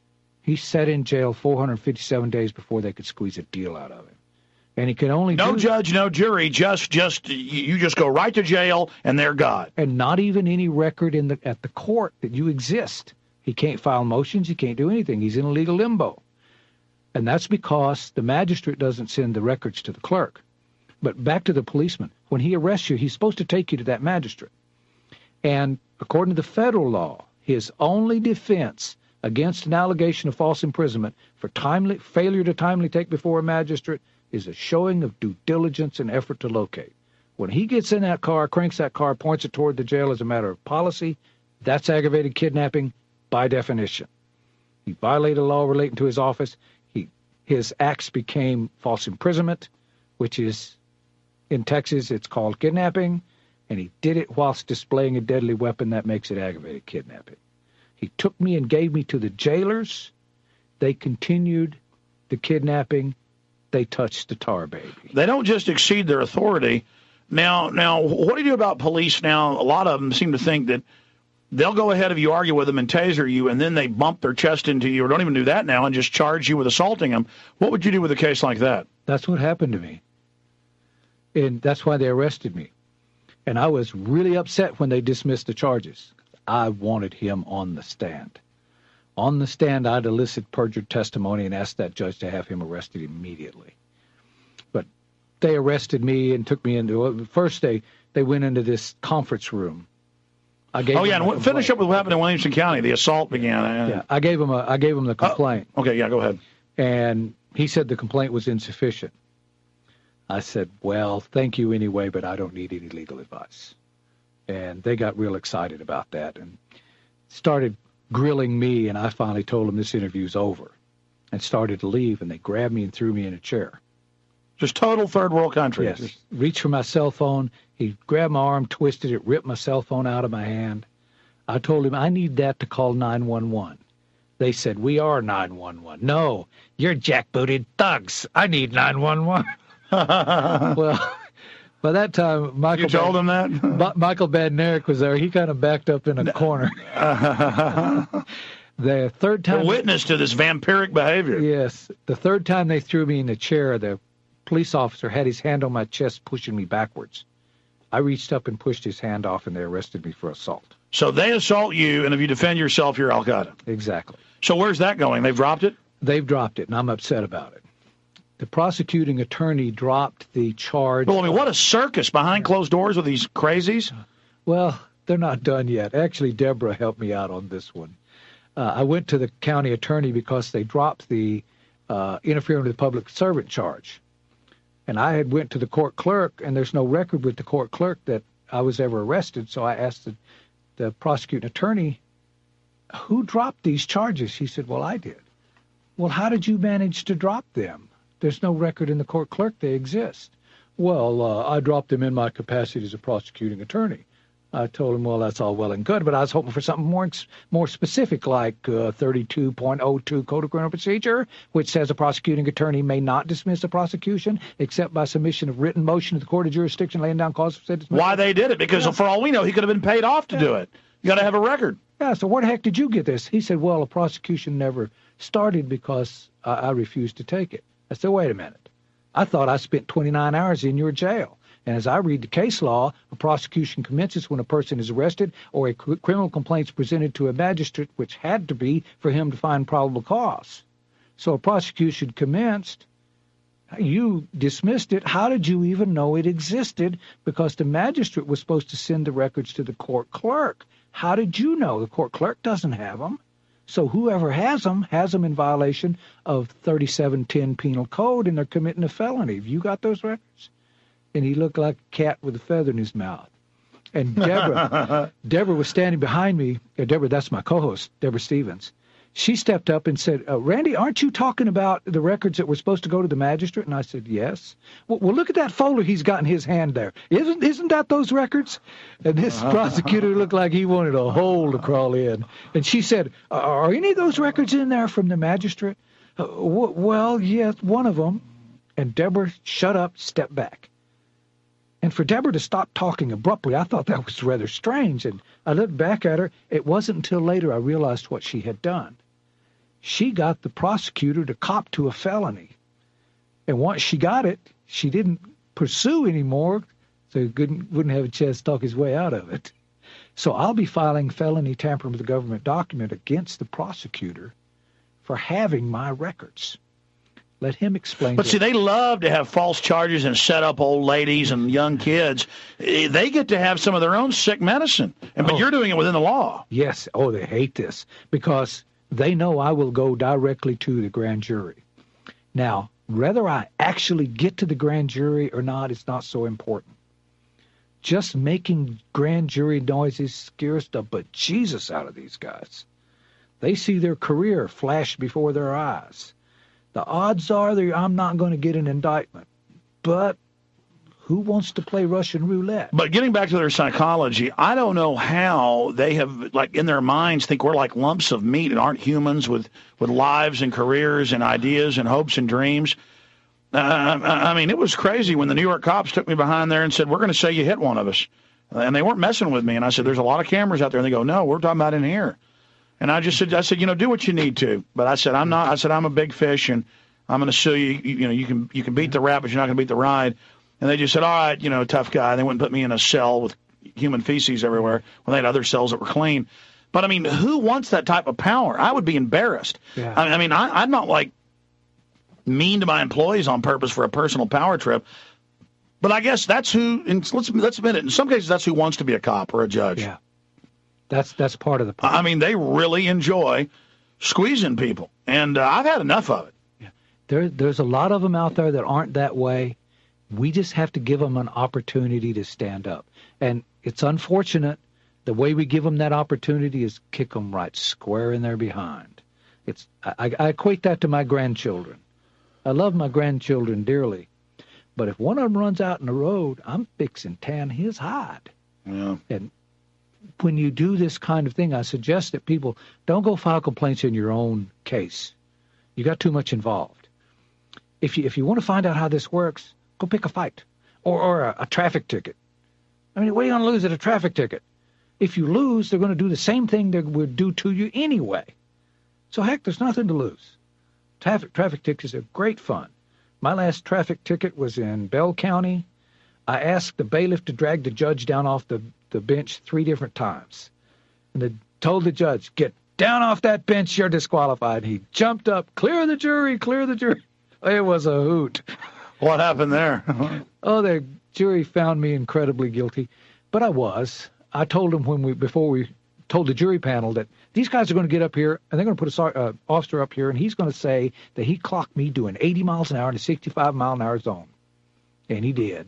He sat in jail four hundred fifty-seven days before they could squeeze a deal out of him. And he can only no do judge, no jury, just just you just go right to jail, and they're God. And not even any record in the at the court that you exist. He can't file motions. He can't do anything. He's in a legal limbo. And that's because the magistrate doesn't send the records to the clerk. But back to the policeman. When he arrests you, he's supposed to take you to that magistrate. And according to the federal law, his only defense against an allegation of false imprisonment for timely failure to timely take before a magistrate is a showing of due diligence and effort to locate. When he gets in that car, cranks that car, points it toward the jail as a matter of policy, that's aggravated kidnapping by definition. He violated a law relating to his office. He, his acts became false imprisonment, which is, in Texas, it's called kidnapping, and he did it whilst displaying a deadly weapon. That makes it aggravated kidnapping. He took me and gave me to the jailers. They continued the kidnapping. They touched the tar baby. They don't just exceed their authority. Now, now, what do you do about police now? A lot of them seem to think that they'll go ahead of you, argue with them, and taser you, and then they bump their chest into you, or don't even do that now, and just charge you with assaulting them. What would you do with a case like that? That's what happened to me. And that's why they arrested me. And I was really upset when they dismissed the charges. I wanted him on the stand. On the stand, I'd elicit perjured testimony and asked that judge to have him arrested immediately. But they arrested me and took me into, first they, they went into this conference room. I gave oh, yeah, and finish up with what happened in Williamson County. The assault began. Yeah, I gave him a, I gave him the complaint. Oh, okay, yeah, go ahead. And he said the complaint was insufficient. I said, well, thank you anyway, but I don't need any legal advice. And they got real excited about that and started grilling me, and I finally told them this interview's over and started to leave, and they grabbed me and threw me in a chair. Just total third world country. Yes. Just reached for my cell phone. He grabbed my arm, twisted it, ripped my cell phone out of my hand. I told him, I need that to call nine one one. They said, we are nine one one. No, you're jackbooted thugs. I need nine one one. Well, By that time, Michael You told Bad- him that? Ma- Michael Badnarik was there. He kind of backed up in a corner. The third time... The witness to this vampiric behavior. Yes. The third time they threw me in the chair, the police officer had his hand on my chest, pushing me backwards. I reached up and pushed his hand off, and they arrested me for assault. So they assault you, and if you defend yourself, you're Al-Qaeda. Exactly. So where's that going? They've dropped it? They've dropped it, and I'm upset about it. The prosecuting attorney dropped the charge. Well, I mean, what a circus behind closed doors with these crazies. Well, they're not done yet. Actually, Deborah helped me out on this one. Uh, I went to the county attorney because they dropped the uh, interfering with the public servant charge. And I had went to the court clerk, and there's no record with the court clerk that I was ever arrested. So I asked the, the prosecuting attorney, who dropped these charges? He said, well, I did. Well, how did you manage to drop them? There's no record in the court clerk they exist. Well, uh, I dropped them in my capacity as a prosecuting attorney. I told him, well, that's all well and good, but I was hoping for something more more specific, like uh, thirty-two point oh two Code of Criminal Procedure, which says a prosecuting attorney may not dismiss a prosecution except by submission of written motion to the court of jurisdiction laying down cause of said dismissal. Why they did it? Because Yeah. for all we know, he could have been paid off to Yeah. do it. You got to have a record. Yeah, so where the heck did you get this? He said, well, a prosecution never started because I, I refused to take it. I said, wait a minute. I thought I spent twenty-nine hours in your jail. And as I read the case law, a prosecution commences when a person is arrested or a cr- criminal complaint is presented to a magistrate, which had to be for him to find probable cause. So a prosecution commenced. You dismissed it. How did you even know it existed? Because the magistrate was supposed to send the records to the court clerk. How did you know? The court clerk doesn't have them. So whoever has them has them in violation of thirty-seven ten Penal Code, and they're committing a felony. Have you got those records? And he looked like a cat with a feather in his mouth. And Deborah, Deborah was standing behind me. Uh, Deborah, that's my co-host, Deborah Stevens. She stepped up and said, uh, Randy, aren't you talking about the records that were supposed to go to the magistrate? And I said, yes. Well, well look at that folder he's got in his hand there. Isn't isn't that those records? And this prosecutor looked like he wanted a hole to crawl in. And she said, are any of those records in there from the magistrate? Uh, w- well, yes, one of them. And Deborah shut up, stepped back. And for Deborah to stop talking abruptly, I thought that was rather strange. And I looked back at her. It wasn't until later I realized what she had done. She got the prosecutor to cop to a felony. And once she got it, she didn't pursue anymore, so he couldn't, wouldn't have a chance to talk his way out of it. So I'll be filing felony tampering with a government document against the prosecutor for having my records. Let him explain. But see, they love to have false charges and set up old ladies and young kids. Eh, They get to have some of their own sick medicine. And But Oh. you're doing it within the law. Yes. Oh, they hate this because they know I will go directly to the grand jury. Now, whether I actually get to the grand jury or not is not so important. Just making grand jury noises scares the bejesus out of these guys. They see their career flash before their eyes. The odds are that I'm not going to get an indictment. But who wants to play Russian roulette? But getting back to their psychology, I don't know how they have, like, in their minds, think we're like lumps of meat and aren't humans with, with lives and careers and ideas and hopes and dreams. Uh, I I mean, it was crazy when the New York cops took me behind there and said, we're going to say you hit one of us. And they weren't messing with me. And I said, there's a lot of cameras out there. And they go, no, we're talking about in here. And I just said, I said, you know, do what you need to. But I said, I'm not. I said, I'm a big fish, and I'm going to sue you. You, you know, you can you can beat the rap, but you're not going to beat the ride. And they just said, all right, you know, tough guy. And they wouldn't put me in a cell with human feces everywhere when they had other cells that were clean. But I mean, who wants that type of power? I would be embarrassed. Yeah. I, I mean, I, I'm not like mean to my employees on purpose for a personal power trip. But I guess that's who. And let's let's admit it. In some cases, that's who wants to be a cop or a judge. Yeah. That's that's part of the problem. I mean, they really enjoy squeezing people, and uh, I've had enough of it. Yeah. There, there's a lot of them out there that aren't that way. We just have to give them an opportunity to stand up. And it's unfortunate. The way we give them that opportunity is kick them right square in their behind. It's I, I equate that to my grandchildren. I love my grandchildren dearly, but if one of them runs out in the road, I'm fixing tan his hide. Yeah. And when you do this kind of thing, I suggest that people don't go file complaints in your own case. You got too much involved. If you if you want to find out how this works, go pick a fight. or, or a, a traffic ticket. I mean, what are you going to lose at a traffic ticket? If you lose, they're going to do the same thing they would do to you anyway. So, heck, there's nothing to lose. Traffic, traffic tickets are great fun. My last traffic ticket was in Bell County. I asked the bailiff to drag the judge down off the, the bench three different times. And they told the judge, get down off that bench, you're disqualified. He jumped up, clear the jury, clear the jury. It was a hoot. What happened there? Oh, the jury found me incredibly guilty. But I was. I told them when we, before we told the jury panel that these guys are going to get up here and they're going to put a uh, officer up here and he's going to say that he clocked me doing eighty miles an hour in a sixty-five mile an hour zone. And he did.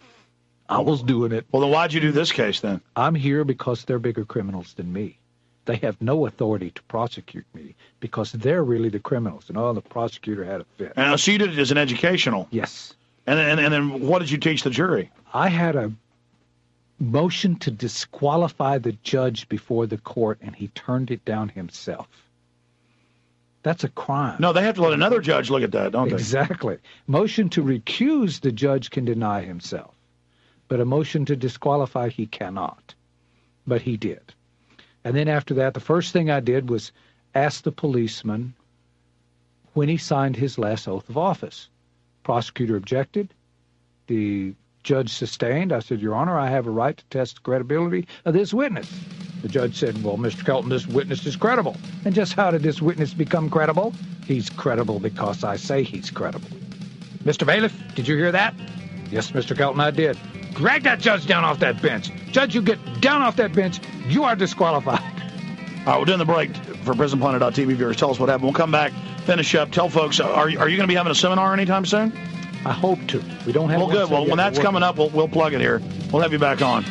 I was doing it. Well, then why'd you do this case then? I'm here because they're bigger criminals than me. They have no authority to prosecute me because they're really the criminals. And oh, the prosecutor had a fit. And so you did it as an educational? Yes. And then, and then what did you teach the jury? I had a motion to disqualify the judge before the court, and he turned it down himself. That's a crime. No, they have to let another judge look at that, don't they? Exactly. Motion to recuse the judge can deny himself. But a motion to disqualify, he cannot. But he did. And then after that, the first thing I did was ask the policeman when he signed his last oath of office. Prosecutor objected. The judge sustained. I said, Your Honor, I have a right to test the credibility of this witness. The judge said, well, Mister Kelton, this witness is credible. And just how did this witness become credible? He's credible because I say he's credible. Mister Bailiff, did you hear that? Yes, Mister Kelton, I did. Drag that judge down off that bench. Judge, you get down off that bench. You are disqualified. All right, we're doing the break for prison planet dot T V viewers. Tell us what happened. We'll come back, finish up. Tell folks, are, are you going to be having a seminar anytime soon? I hope to. We don't have Well, good. Well, when that's coming up, we'll, we'll plug it here. We'll have you back on.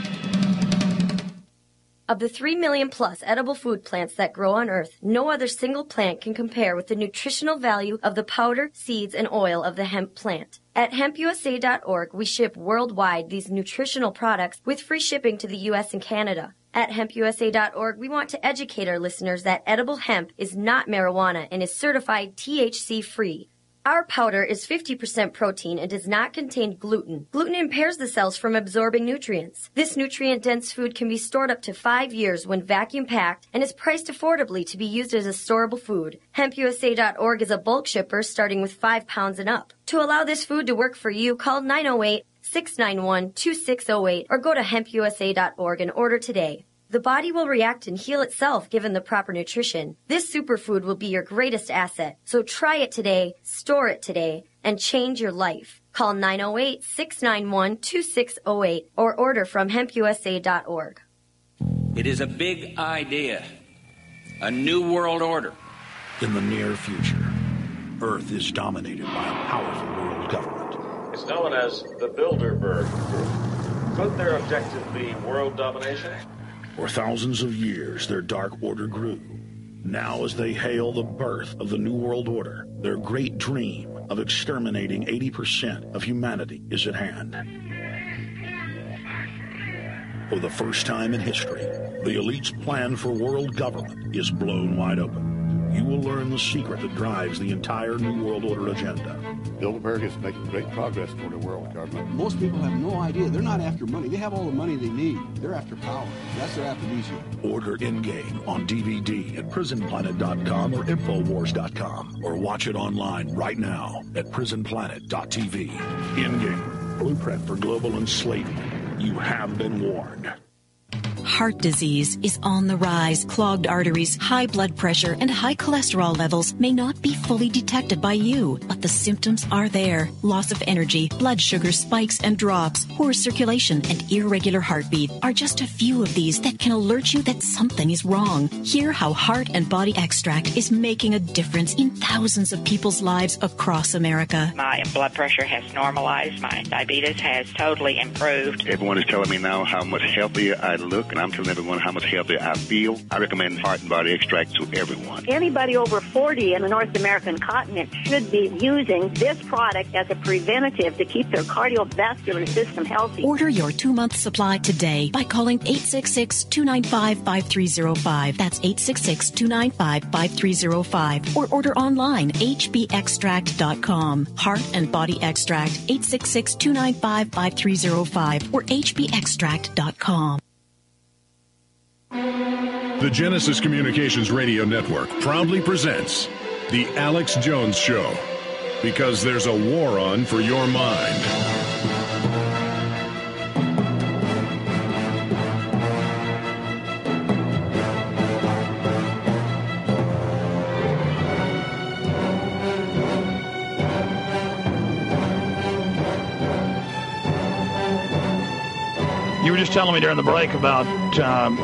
Of the three million plus edible food plants that grow on Earth, no other single plant can compare with the nutritional value of the powder, seeds, and oil of the hemp plant. At hemp U S A dot org, we ship worldwide these nutritional products with free shipping to the U S and Canada. At hemp U S A dot org, we want to educate our listeners that edible hemp is not marijuana and is certified T H C-free. Our powder is fifty percent protein and does not contain gluten. Gluten impairs the cells from absorbing nutrients. This nutrient-dense food can be stored up to five years when vacuum-packed and is priced affordably to be used as a storable food. hemp U S A dot org is a bulk shipper starting with five pounds and up. To allow this food to work for you, call nine oh eight, six nine one, two six oh eight or go to hemp U S A dot org and order today. The body will react and heal itself given the proper nutrition. This superfood will be your greatest asset. So try it today, store it today, and change your life. Call nine oh eight, six nine one, two six oh eight or order from hemp U S A dot org. It is a big idea, a new world order. In the near future, Earth is dominated by a powerful world government. It's known as the Bilderberg Group. Could their objective be world domination? For thousands of years, their dark order grew. Now, as they hail the birth of the New World Order, their great dream of exterminating eighty percent of humanity is at hand. For the first time in history, the elite's plan for world government is blown wide open. You will learn the secret that drives the entire New World Order agenda. Bilderberg is making great progress toward a world government. Most people have no idea. They're not after money. They have all the money they need. They're after power. That's their aphrodisiac. Order in-game on D V D at prison planet dot com or infowars dot com, or watch it online right now at prison planet dot T V. In-game, blueprint for global enslavement. You have been warned. Heart disease is on the rise. Clogged arteries, high blood pressure, and high cholesterol levels may not be fully detected by you, but the symptoms are there. Loss of energy, blood sugar spikes and drops, poor circulation, and irregular heartbeat are just a few of these that can alert you that something is wrong. Hear how Heart and Body Extract is making a difference in thousands of people's lives across America. My blood pressure has normalized. My diabetes has totally improved. Everyone is telling me now how much healthier I look. and I'm telling everyone how much healthier I feel. I recommend Heart and Body Extract to everyone. Anybody over forty in the North American continent should be using this product as a preventative to keep their cardiovascular system healthy. Order your two-month supply today by calling eight six six, two nine five, five three zero five. That's eight six six, two nine five, five three zero five. Or order online, h b extract dot com. Heart and Body Extract, eight six six, two nine five, five three zero five or h b extract dot com. The Genesis Communications Radio Network proudly presents The Alex Jones Show, because there's a war on for your mind. You were just telling me during the break about um,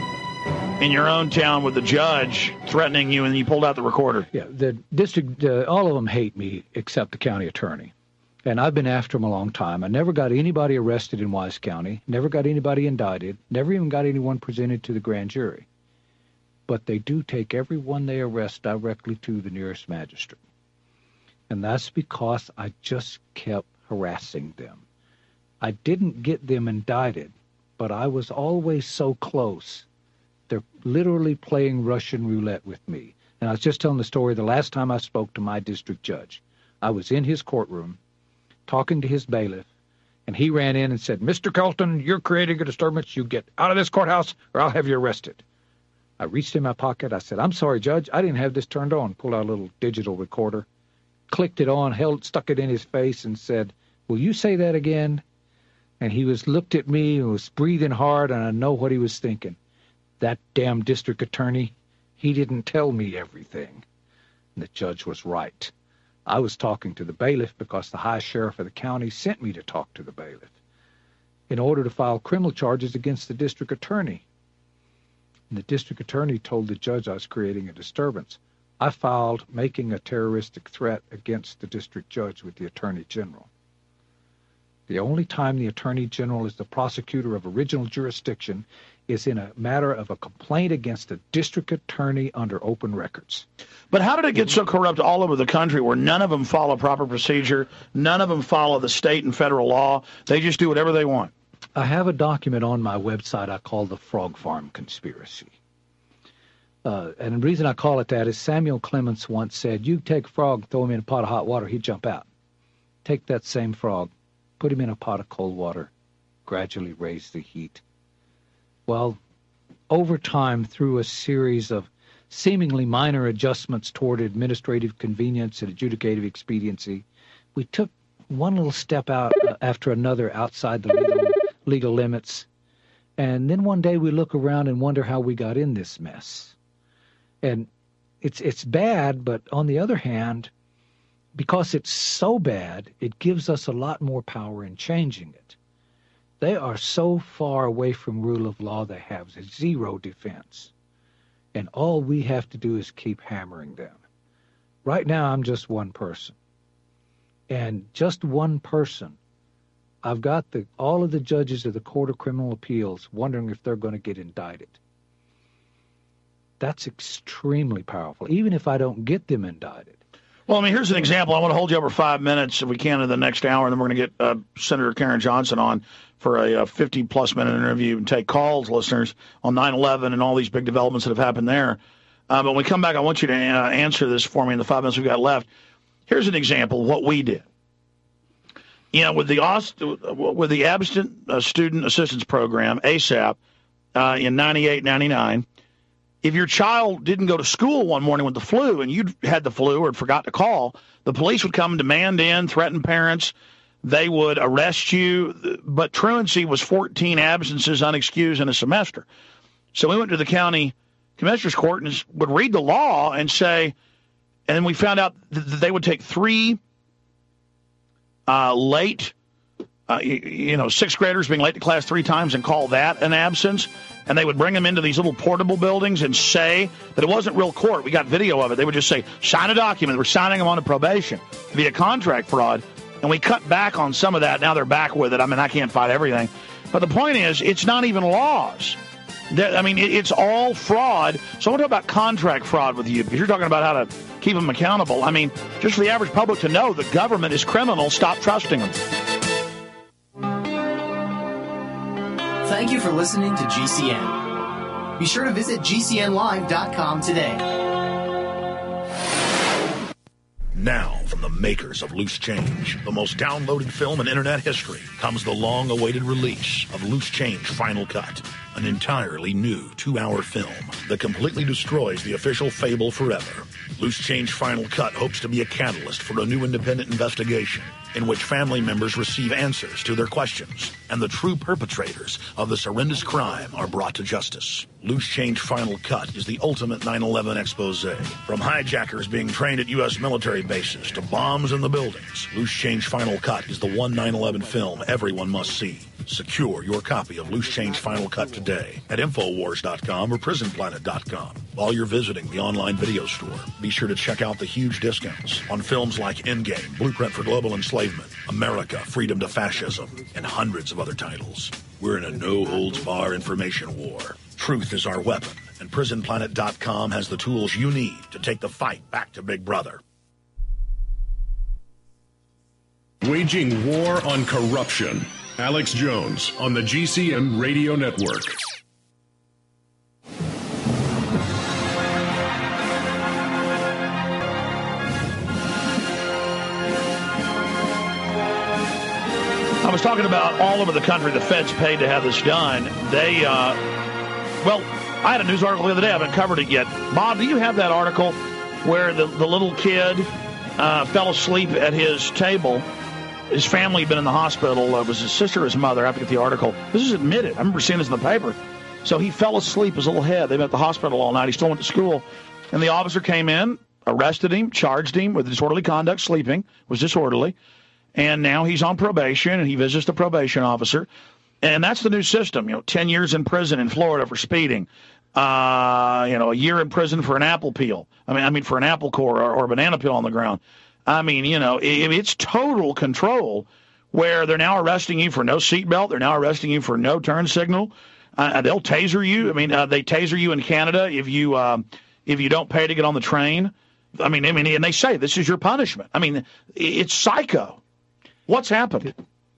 in your own town with the judge threatening you, and you pulled out the recorder. Yeah, the district, uh, all of them hate me except the county attorney. And I've been after him a long time. I never got anybody arrested in Wise County, never got anybody indicted, never even got anyone presented to the grand jury. But they do take everyone they arrest directly to the nearest magistrate. And that's because I just kept harassing them. I didn't get them indicted, but I was always so close. They're literally playing Russian roulette with me. And I was just telling the story the last time I spoke to my district judge. I was in his courtroom talking to his bailiff, and he ran in and said, Mister Kelton, you're creating a disturbance. You get out of this courthouse or I'll have you arrested. I reached in my pocket. I said, I'm sorry, Judge. I didn't have this turned on. Pulled out a little digital recorder, clicked it on, held, stuck it in his face and said, will you say that again? And he was looked at me and was breathing hard, and I know what he was thinking. That damn district attorney, he didn't tell me everything. And the judge was right. I was talking to the bailiff because the high sheriff of the county sent me to talk to the bailiff in order to file criminal charges against the district attorney. And the district attorney told the judge I was creating a disturbance. I filed making a terroristic threat against the district judge with the attorney general. The only time the Attorney General is the prosecutor of original jurisdiction is in a matter of a complaint against a district attorney under open records. But how did it get so corrupt all over the country where none of them follow proper procedure, none of them follow the state and federal law, they just do whatever they want? I have a document on my website I call the Frog Farm Conspiracy. Uh, and the reason I call it that is Samuel Clemens once said, you take a frog, throw him in a pot of hot water, he'd jump out. Take that same frog, put him in a pot of cold water, gradually raise the heat. Well, over time, through a series of seemingly minor adjustments toward administrative convenience and adjudicative expediency, we took one little step out uh, after another outside the legal, legal limits. And then one day we look around and wonder how we got in this mess. And it's it's bad, but on the other hand, because it's so bad, it gives us a lot more power in changing it. They are so far away from rule of law, they have zero defense. And all we have to do is keep hammering them. Right now, I'm just one person. And just one person, I've got the all of the judges of the Court of Criminal Appeals wondering if they're going to get indicted. That's extremely powerful, even if I don't get them indicted. Well, I mean, here's an example. I want to hold you over five minutes, if we can, in the next hour, and then we're going to get uh, Senator Karen Johnson on for a fifty-plus minute interview and take calls, listeners, on nine eleven and all these big developments that have happened there. Uh, but when we come back, I want you to uh, answer this for me in the five minutes we've got left. Here's an example of what we did. You know, with the Aust- with the Abstinent uh, Student Assistance Program, ASAP, uh, in ninety-eight, ninety-nine, if your child didn't go to school one morning with the flu and you had the flu or forgot to call, the police would come and demand in, threaten parents. They would arrest you. But truancy was fourteen absences unexcused in a semester. So we went to the county commissioner's court and would read the law and say, and then we found out that they would take three uh, late, uh, you, you know, sixth graders being late to class three times and call that an absence. And they would bring them into these little portable buildings and say that it wasn't real court. We got video of it. They would just say, sign a document. We're signing them on a probation via contract fraud. And we cut back on some of that. Now they're back with it. I mean, I can't fight everything. But the point is, it's not even laws. I mean, it's all fraud. So I want to talk about contract fraud with you, because you're talking about how to keep them accountable. I mean, just for the average public to know the government is criminal, stop trusting them. Thank you for listening to G C N. Be sure to visit G C N live dot com today. Now, from the makers of Loose Change, the most downloaded film in internet history, comes the long-awaited release of Loose Change Final Cut, an entirely new two-hour film that completely destroys the official fable forever. Loose Change Final Cut hopes to be a catalyst for a new independent investigation in which family members receive answers to their questions and the true perpetrators of this horrendous crime are brought to justice. Loose Change Final Cut is the ultimate nine eleven expose. From hijackers being trained at U S military bases to bombs in the buildings, Loose Change Final Cut is the one nine eleven film everyone must see. Secure your copy of Loose Change Final Cut today at Infowars dot com or Prison Planet dot com. While you're visiting the online video store, be sure to check out the huge discounts on films like Endgame, Blueprint for Global Enslavement, America, Freedom to Fascism, and hundreds of other titles. We're in a no-holds-bar information war. Truth is our weapon, and Prison Planet dot com has the tools you need to take the fight back to Big Brother. Waging war on corruption. Alex Jones on the G C N Radio Network. I was talking about all over the country, the feds paid to have this done. They, uh, well, I had a news article the other day. I haven't covered it yet. Bob, do you have that article where the, the little kid uh, fell asleep at his table? His family had been in the hospital. It was his sister or his mother. I have to get the article. This is admitted. I remember seeing this in the paper. So he fell asleep, his little head. They've been at the hospital all night. He still went to school. And the officer came in, arrested him, charged him with disorderly conduct, sleeping, was disorderly. And now he's on probation, and he visits the probation officer. And that's the new system, you know, ten years in prison in Florida for speeding. Uh, you know, a year in prison for an apple peel. I mean, I mean for an apple core or, or a banana peel on the ground. I mean, you know, it, it's total control where they're now arresting you for no seatbelt. They're now arresting you for no turn signal. Uh, they'll taser you. I mean, uh, they taser you in Canada if you uh, if you don't pay to get on the train. I mean, I mean, and they say this is your punishment. I mean, it's psycho. What's happened?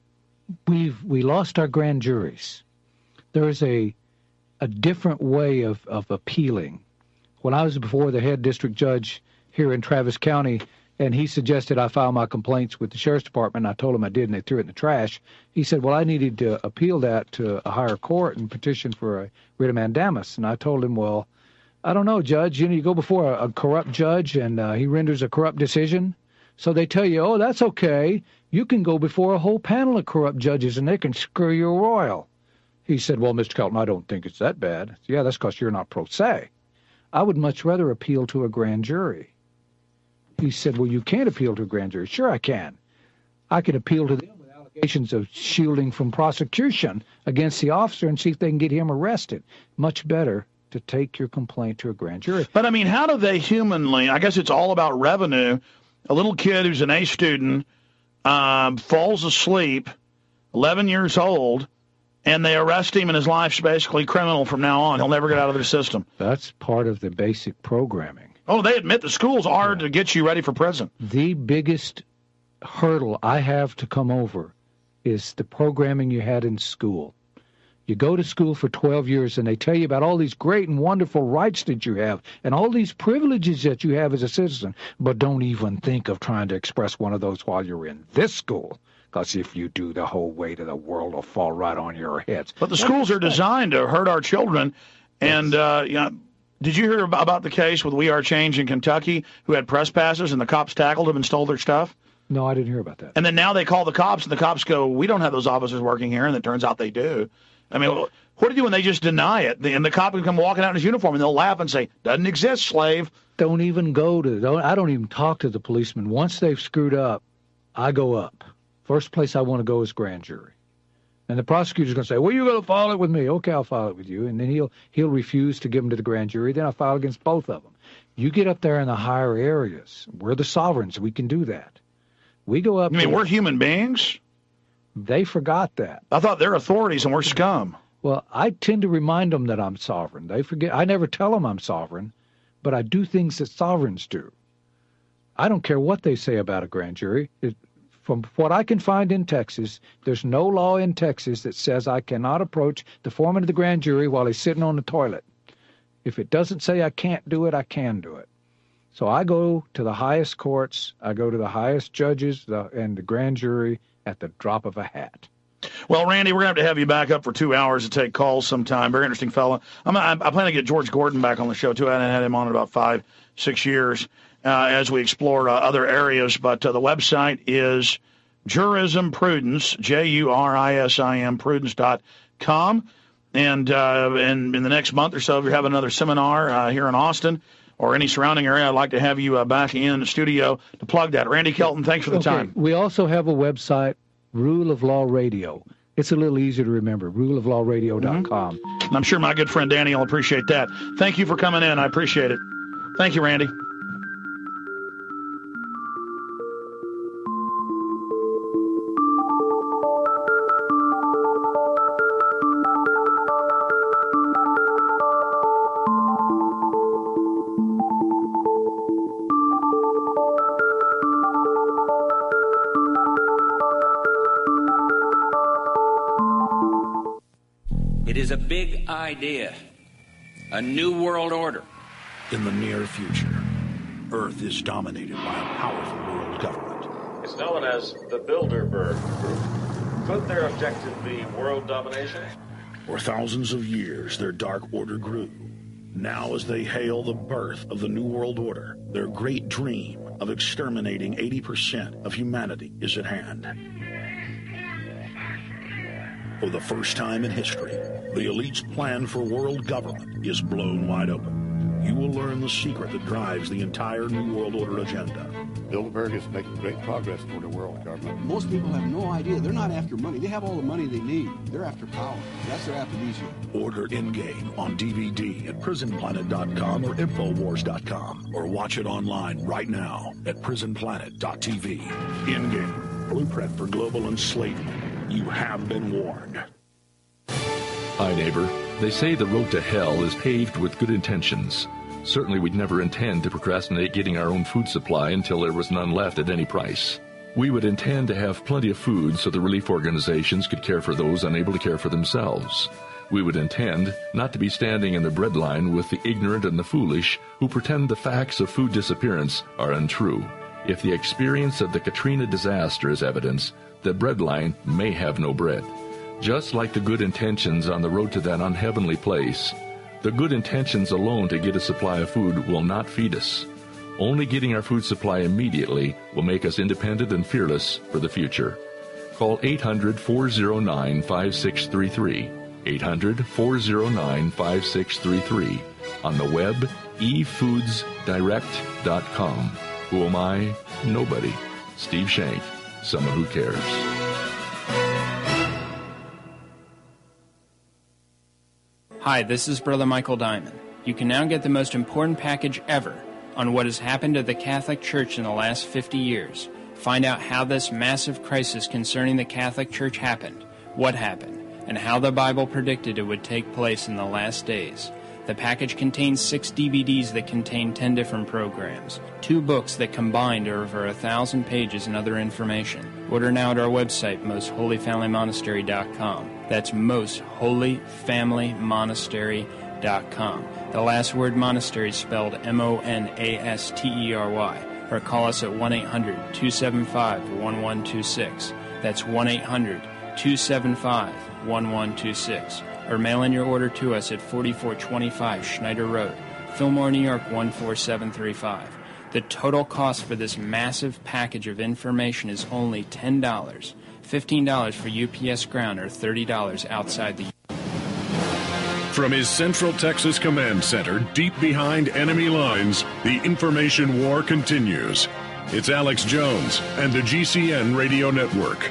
We've we lost our grand juries. There is a a different way of, of appealing. When I was before the head district judge here in Travis County, and he suggested I file my complaints with the sheriff's department, and I told him I did, and they threw it in the trash. He said, well, I needed to appeal that to a higher court and petition for a writ of mandamus. And I told him, well, I don't know, Judge. You know, you go before a, a corrupt judge, and uh, he renders a corrupt decision. So they tell you, oh, that's okay. You can go before a whole panel of corrupt judges, and they can screw you royal. He said, well, Mister Kelton, I don't think it's that bad. Said, yeah, that's because you're not pro se. I would much rather appeal to a grand jury. He said, well, you can't appeal to a grand jury. Sure, I can. I could appeal to them with allegations of shielding from prosecution against the officer and see if they can get him arrested. Much better to take your complaint to a grand jury. But, I mean, how do they humanly, I guess it's all about revenue. A little kid who's an A student um, falls asleep, eleven years old, and they arrest him, and his life's basically criminal from now on. He'll never get out of their system. That's part of the basic programming. Oh, they admit the schools are yeah. to get you ready for prison. The biggest hurdle I have to come over is the programming you had in school. You go to school for twelve years, and they tell you about all these great and wonderful rights that you have and all these privileges that you have as a citizen, but don't even think of trying to express one of those while you're in this school, because if you do, the whole weight of the world will fall right on your heads. But the schools are designed to hurt our children, and uh, you know, did you hear about the case with We Are Change in Kentucky, who had press passes, and the cops tackled them and stole their stuff? No, I didn't hear about that. And then now they call the cops, and the cops go, we don't have those officers working here, and it turns out they do. I mean, what do you do when they just deny it? And the cop can come walking out in his uniform, and they'll laugh and say, doesn't exist, slave. Don't even go to, don't, I don't even talk to the policeman. Once they've screwed up, I go up. First place I want to go is grand jury. And the prosecutor's going to say, well, you're going to file it with me. Okay, I'll file it with you. And then he'll he'll refuse to give them to the grand jury. Then I'll file against both of them. You get up there in the higher areas. We're the sovereigns. We can do that. We go up. You mean there. We're human beings? They forgot that. I thought they're authorities and we're scum. Well, I tend to remind them that I'm sovereign. They forget. I never tell them I'm sovereign, but I do things that sovereigns do. I don't care what they say about a grand jury. It, from what I can find in Texas, there's no law in Texas that says I cannot approach the foreman of the grand jury while he's sitting on the toilet. If it doesn't say I can't do it, I can do it. So I go to the highest courts, I go to the highest judges the, and the grand jury at the drop of a hat. Well, Randy, we're going to have to have you back up for two hours to take calls sometime. Very interesting fella. I'm, I, I plan to get George Gordon back on the show, too. I haven't had him on in about five, six years uh, as we explore uh, other areas. But uh, the website is Jurism Prudence, J U R I S I M, prudence dot com. And uh, in, in the next month or so, if you're having another seminar uh, here in Austin or any surrounding area, I'd like to have you uh, back in the studio to plug that. Randy Kelton, thanks for the okay. time. We also have a website, Rule of Law Radio. It's a little easier to remember, rule of law radio dot com. Mm-hmm. And I'm sure my good friend Danny will appreciate that. Thank you for coming in. I appreciate it. Thank you, Randy. It is a big idea, a new world order. In the near future, Earth is dominated by a powerful world government. It's known as the Bilderberg Group. Could their objective be world domination? For thousands of years, their dark order grew. Now, as they hail the birth of the New World Order, their great dream of exterminating eighty percent of humanity is at hand. For the first time in history, the elite's plan for world government is blown wide open. You will learn the secret that drives the entire New World Order agenda. Bilderberg is making great progress toward a world government. Most people have no idea. They're not after money. They have all the money they need. They're after power. That's their aphrodisiac. Order in-game on D V D at prison planet dot com or infowars dot com, or watch it online right now at prison planet dot t v. In-game, blueprint for global enslavement. You have been warned. Hi, neighbor. They say the road to hell is paved with good intentions. Certainly we'd never intend to procrastinate getting our own food supply until there was none left at any price. We would intend to have plenty of food so the relief organizations could care for those unable to care for themselves. We would intend not to be standing in the bread line with the ignorant and the foolish who pretend the facts of food disappearance are untrue. If the experience of the Katrina disaster is evidence, the bread line may have no bread. Just like the good intentions on the road to that unheavenly place, the good intentions alone to get a supply of food will not feed us. Only getting our food supply immediately will make us independent and fearless for the future. Call eight hundred, four oh nine, five six three three, eight hundred, four oh nine, five six three three, on the web, e foods direct dot com. Who am I? Nobody. Steve Shank, someone who cares. Hi, this is Brother Michael Diamond. You can now get the most important package ever on what has happened to the Catholic Church in the last fifty years. Find out how this massive crisis concerning the Catholic Church happened, what happened, and how the Bible predicted it would take place in the last days. The package contains six D V Ds that contain ten different programs, two books that combined are over a thousand pages and other information. Order now at our website, most holy family monastery dot com. That's most holy family monastery dot com. The last word monastery is spelled M O N A S T E R Y. Or call us at one eight hundred, two seven five, one one two six. That's one eight hundred, two seven five, one one two six. Or mail in your order to us at forty-four twenty-five Schneider Road, Fillmore, New York one four seven three five. The total cost for this massive package of information is only ten dollars. fifteen dollars for U P S ground or thirty dollars outside the U S From his Central Texas Command Center, deep behind enemy lines, the information war continues. It's Alex Jones and the G C N Radio Network.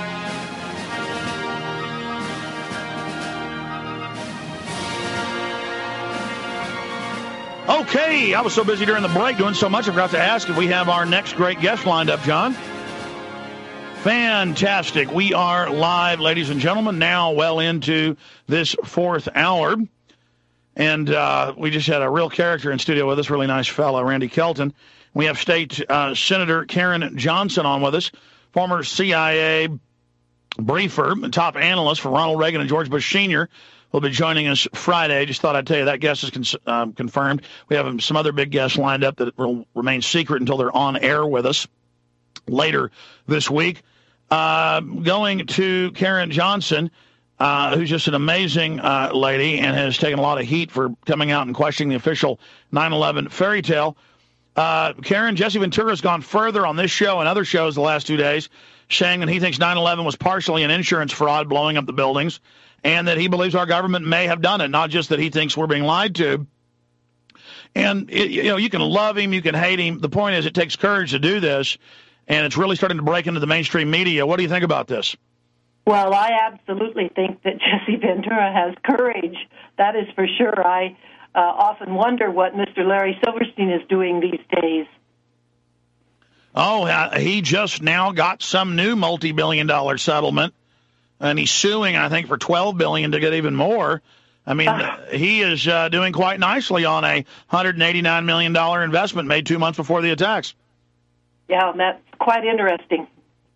Okay, I was so busy during the break doing so much, I forgot to ask if we have our next great guest lined up, John. Fantastic. We are live, ladies and gentlemen, now well into this fourth hour. And uh, we just had a real character in studio with us, really nice fellow, Randy Kelton. We have State uh, Senator Karen Johnson on with us, former C I A briefer, top analyst for Ronald Reagan and George Bush Senior, will be joining us Friday. Just thought I'd tell you that guest is con- um, confirmed. We have some other big guests lined up that will remain secret until they're on air with us later this week. Uh, going to Karen Johnson, uh, who's just an amazing uh, lady and has taken a lot of heat for coming out and questioning the official nine eleven fairy tale. Uh, Karen, Jesse Ventura has gone further on this show and other shows the last two days, saying that he thinks nine eleven was partially an insurance fraud blowing up the buildings, and that he believes our government may have done it, not just that he thinks we're being lied to. And, it, you know, you can love him, you can hate him. The point is it takes courage to do this, and it's really starting to break into the mainstream media. What do you think about this? Well, I absolutely think that Jesse Ventura has courage. That is for sure. I uh, often wonder what Mister Larry Silverstein is doing these days. Oh, he just now got some new multi-billion dollar settlement, and he's suing, I think, for twelve billion dollars to get even more. I mean, uh, he is uh, doing quite nicely on a one hundred eighty-nine million dollars investment made two months before the attacks. Yeah, that's quite interesting.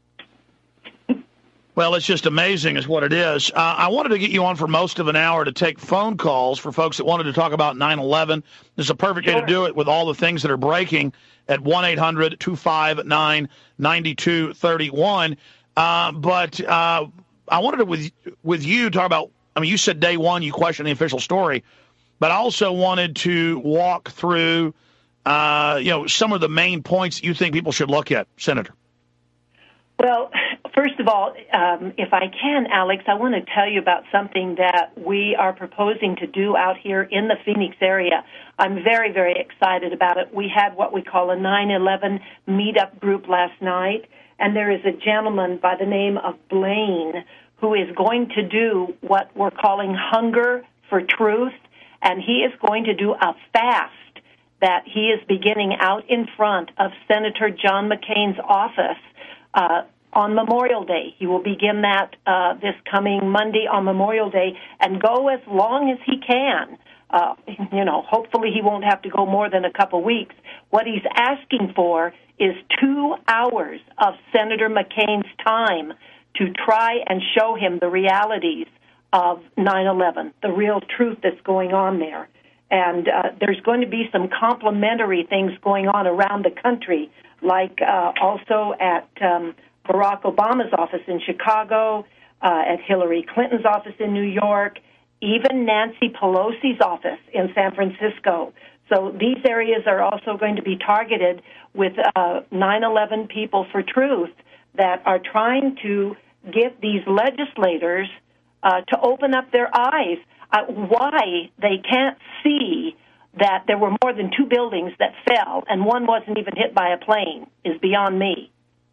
Well, it's just amazing is what it is. Uh, I wanted to get you on for most of an hour to take phone calls for folks that wanted to talk about nine eleven. This is a perfect sure. way to do it with all the things that are breaking at one eight hundred two five nine nine two three one. Uh, but uh, I wanted to, with, with you, talk about, I mean, you said day one you questioned the official story, but I also wanted to walk through Uh, you know, some of the main points you think people should look at, Senator. Well, first of all, um, if I can, Alex, I want to tell you about something that we are proposing to do out here in the Phoenix area. I'm very, very excited about it. We had what we call a nine eleven meetup group last night, and there is a gentleman by the name of Blaine who is going to do what we're calling Hunger for Truth, and he is going to do a fast that he is beginning out in front of Senator John McCain's office uh, on Memorial Day. He will begin that uh, this coming Monday on Memorial Day and go as long as he can. Uh, you know, hopefully he won't have to go more than a couple weeks. What he's asking for is two hours of Senator McCain's time to try and show him the realities of nine eleven, the real truth that's going on there. And uh, there's going to be some complementary things going on around the country, like uh, also at um, Barack Obama's office in Chicago, uh, at Hillary Clinton's office in New York, even Nancy Pelosi's office in San Francisco. So these areas are also going to be targeted with uh, nine eleven People for Truth that are trying to get these legislators uh, to open up their eyes. Uh, why they can't see that there were more than two buildings that fell and one wasn't even hit by a plane is beyond me.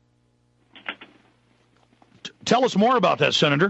Tell us more about that, Senator.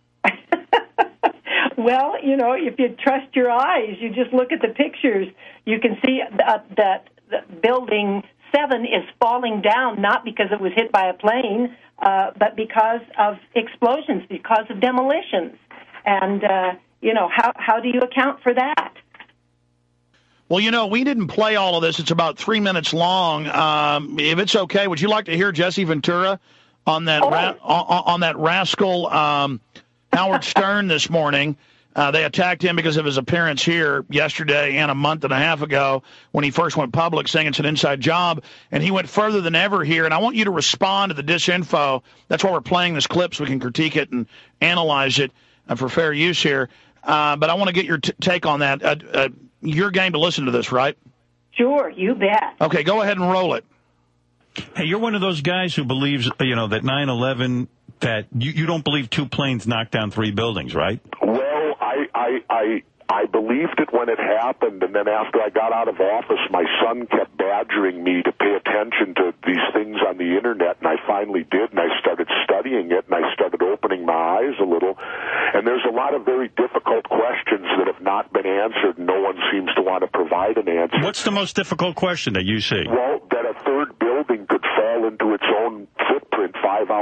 Well, you know, if you trust your eyes, you just look at the pictures. You can see uh, that the building seven is falling down not because it was hit by a plane, uh, but because of explosions, because of demolitions. And, uh, you know, how how do you account for that? Well, you know, we didn't play all of this. It's about three minutes long. Um, if it's okay, would you like to hear Jesse Ventura on that oh. ra- on, on that rascal um, Howard Stern this morning? Uh, they attacked him because of his appearance here yesterday and a month and a half ago when he first went public saying it's an inside job. And he went further than ever here. And I want you to respond to the disinfo. That's why we're playing this clip so we can critique it and analyze it uh, for fair use here. Uh, but I want to get your t- take on that. Uh, uh, your game to listen to this, right? Sure, you bet. Okay, go ahead and roll it. Hey, you're one of those guys who believes, you know, that nine eleven, that you, you don't believe two planes knocked down three buildings, right? Well, I, I, I, I believed it when it happened, and then after I got out of office, my son kept badgering me to pay attention to these things on the Internet, and I finally did, and I started studying it, and I started opening my eyes a little. And there's a lot of very difficult questions that have not been answered, and no one seems to want to provide an answer. What's the most difficult question that you see? Well, that a third building could fall into its own footprint five hours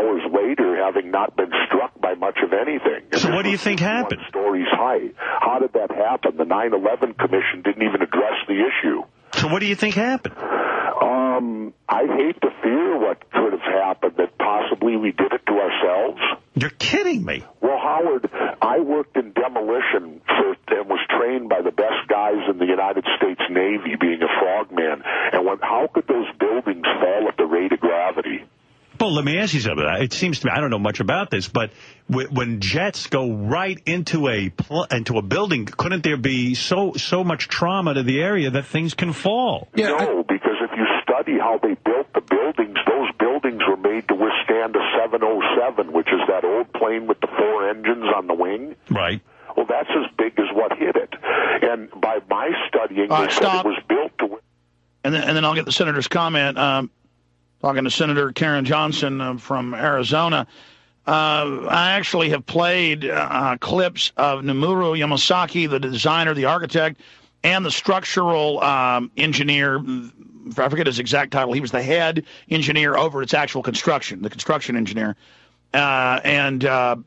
hours later, having not been struck by much of anything. And so what do you think happened? Stories high. How did that happen? The nine eleven Commission didn't even address the issue. So what do you think happened? Um, I hate to fear what could have happened, that possibly we did it to ourselves. You're kidding me. Well, Howard, I worked in demolition for, and was trained by the best guys in the United States Navy, being a frogman. And when, how could those buildings fall at the rate of gravity? Well, let me ask you something. It seems to me, I don't know much about this, but when jets go right into a pl- into a building, couldn't there be so so much trauma to the area that things can fall? Yeah, no, because if you study how they built the buildings, those buildings were made to withstand a seven oh seven, which is that old plane with the four engines on the wing. Right. Well, that's as big as what hit it. And by my studying, All right, they said stop. it was built to... And then, and then I'll get the senator's comment. Um, talking to Senator Karen Johnson uh, from Arizona. Uh, I actually have played uh, clips of Nomura Yamasaki, the designer, the architect, and the structural um, engineer. I forget his exact title. He was the head engineer over its actual construction, the construction engineer. Uh, and uh,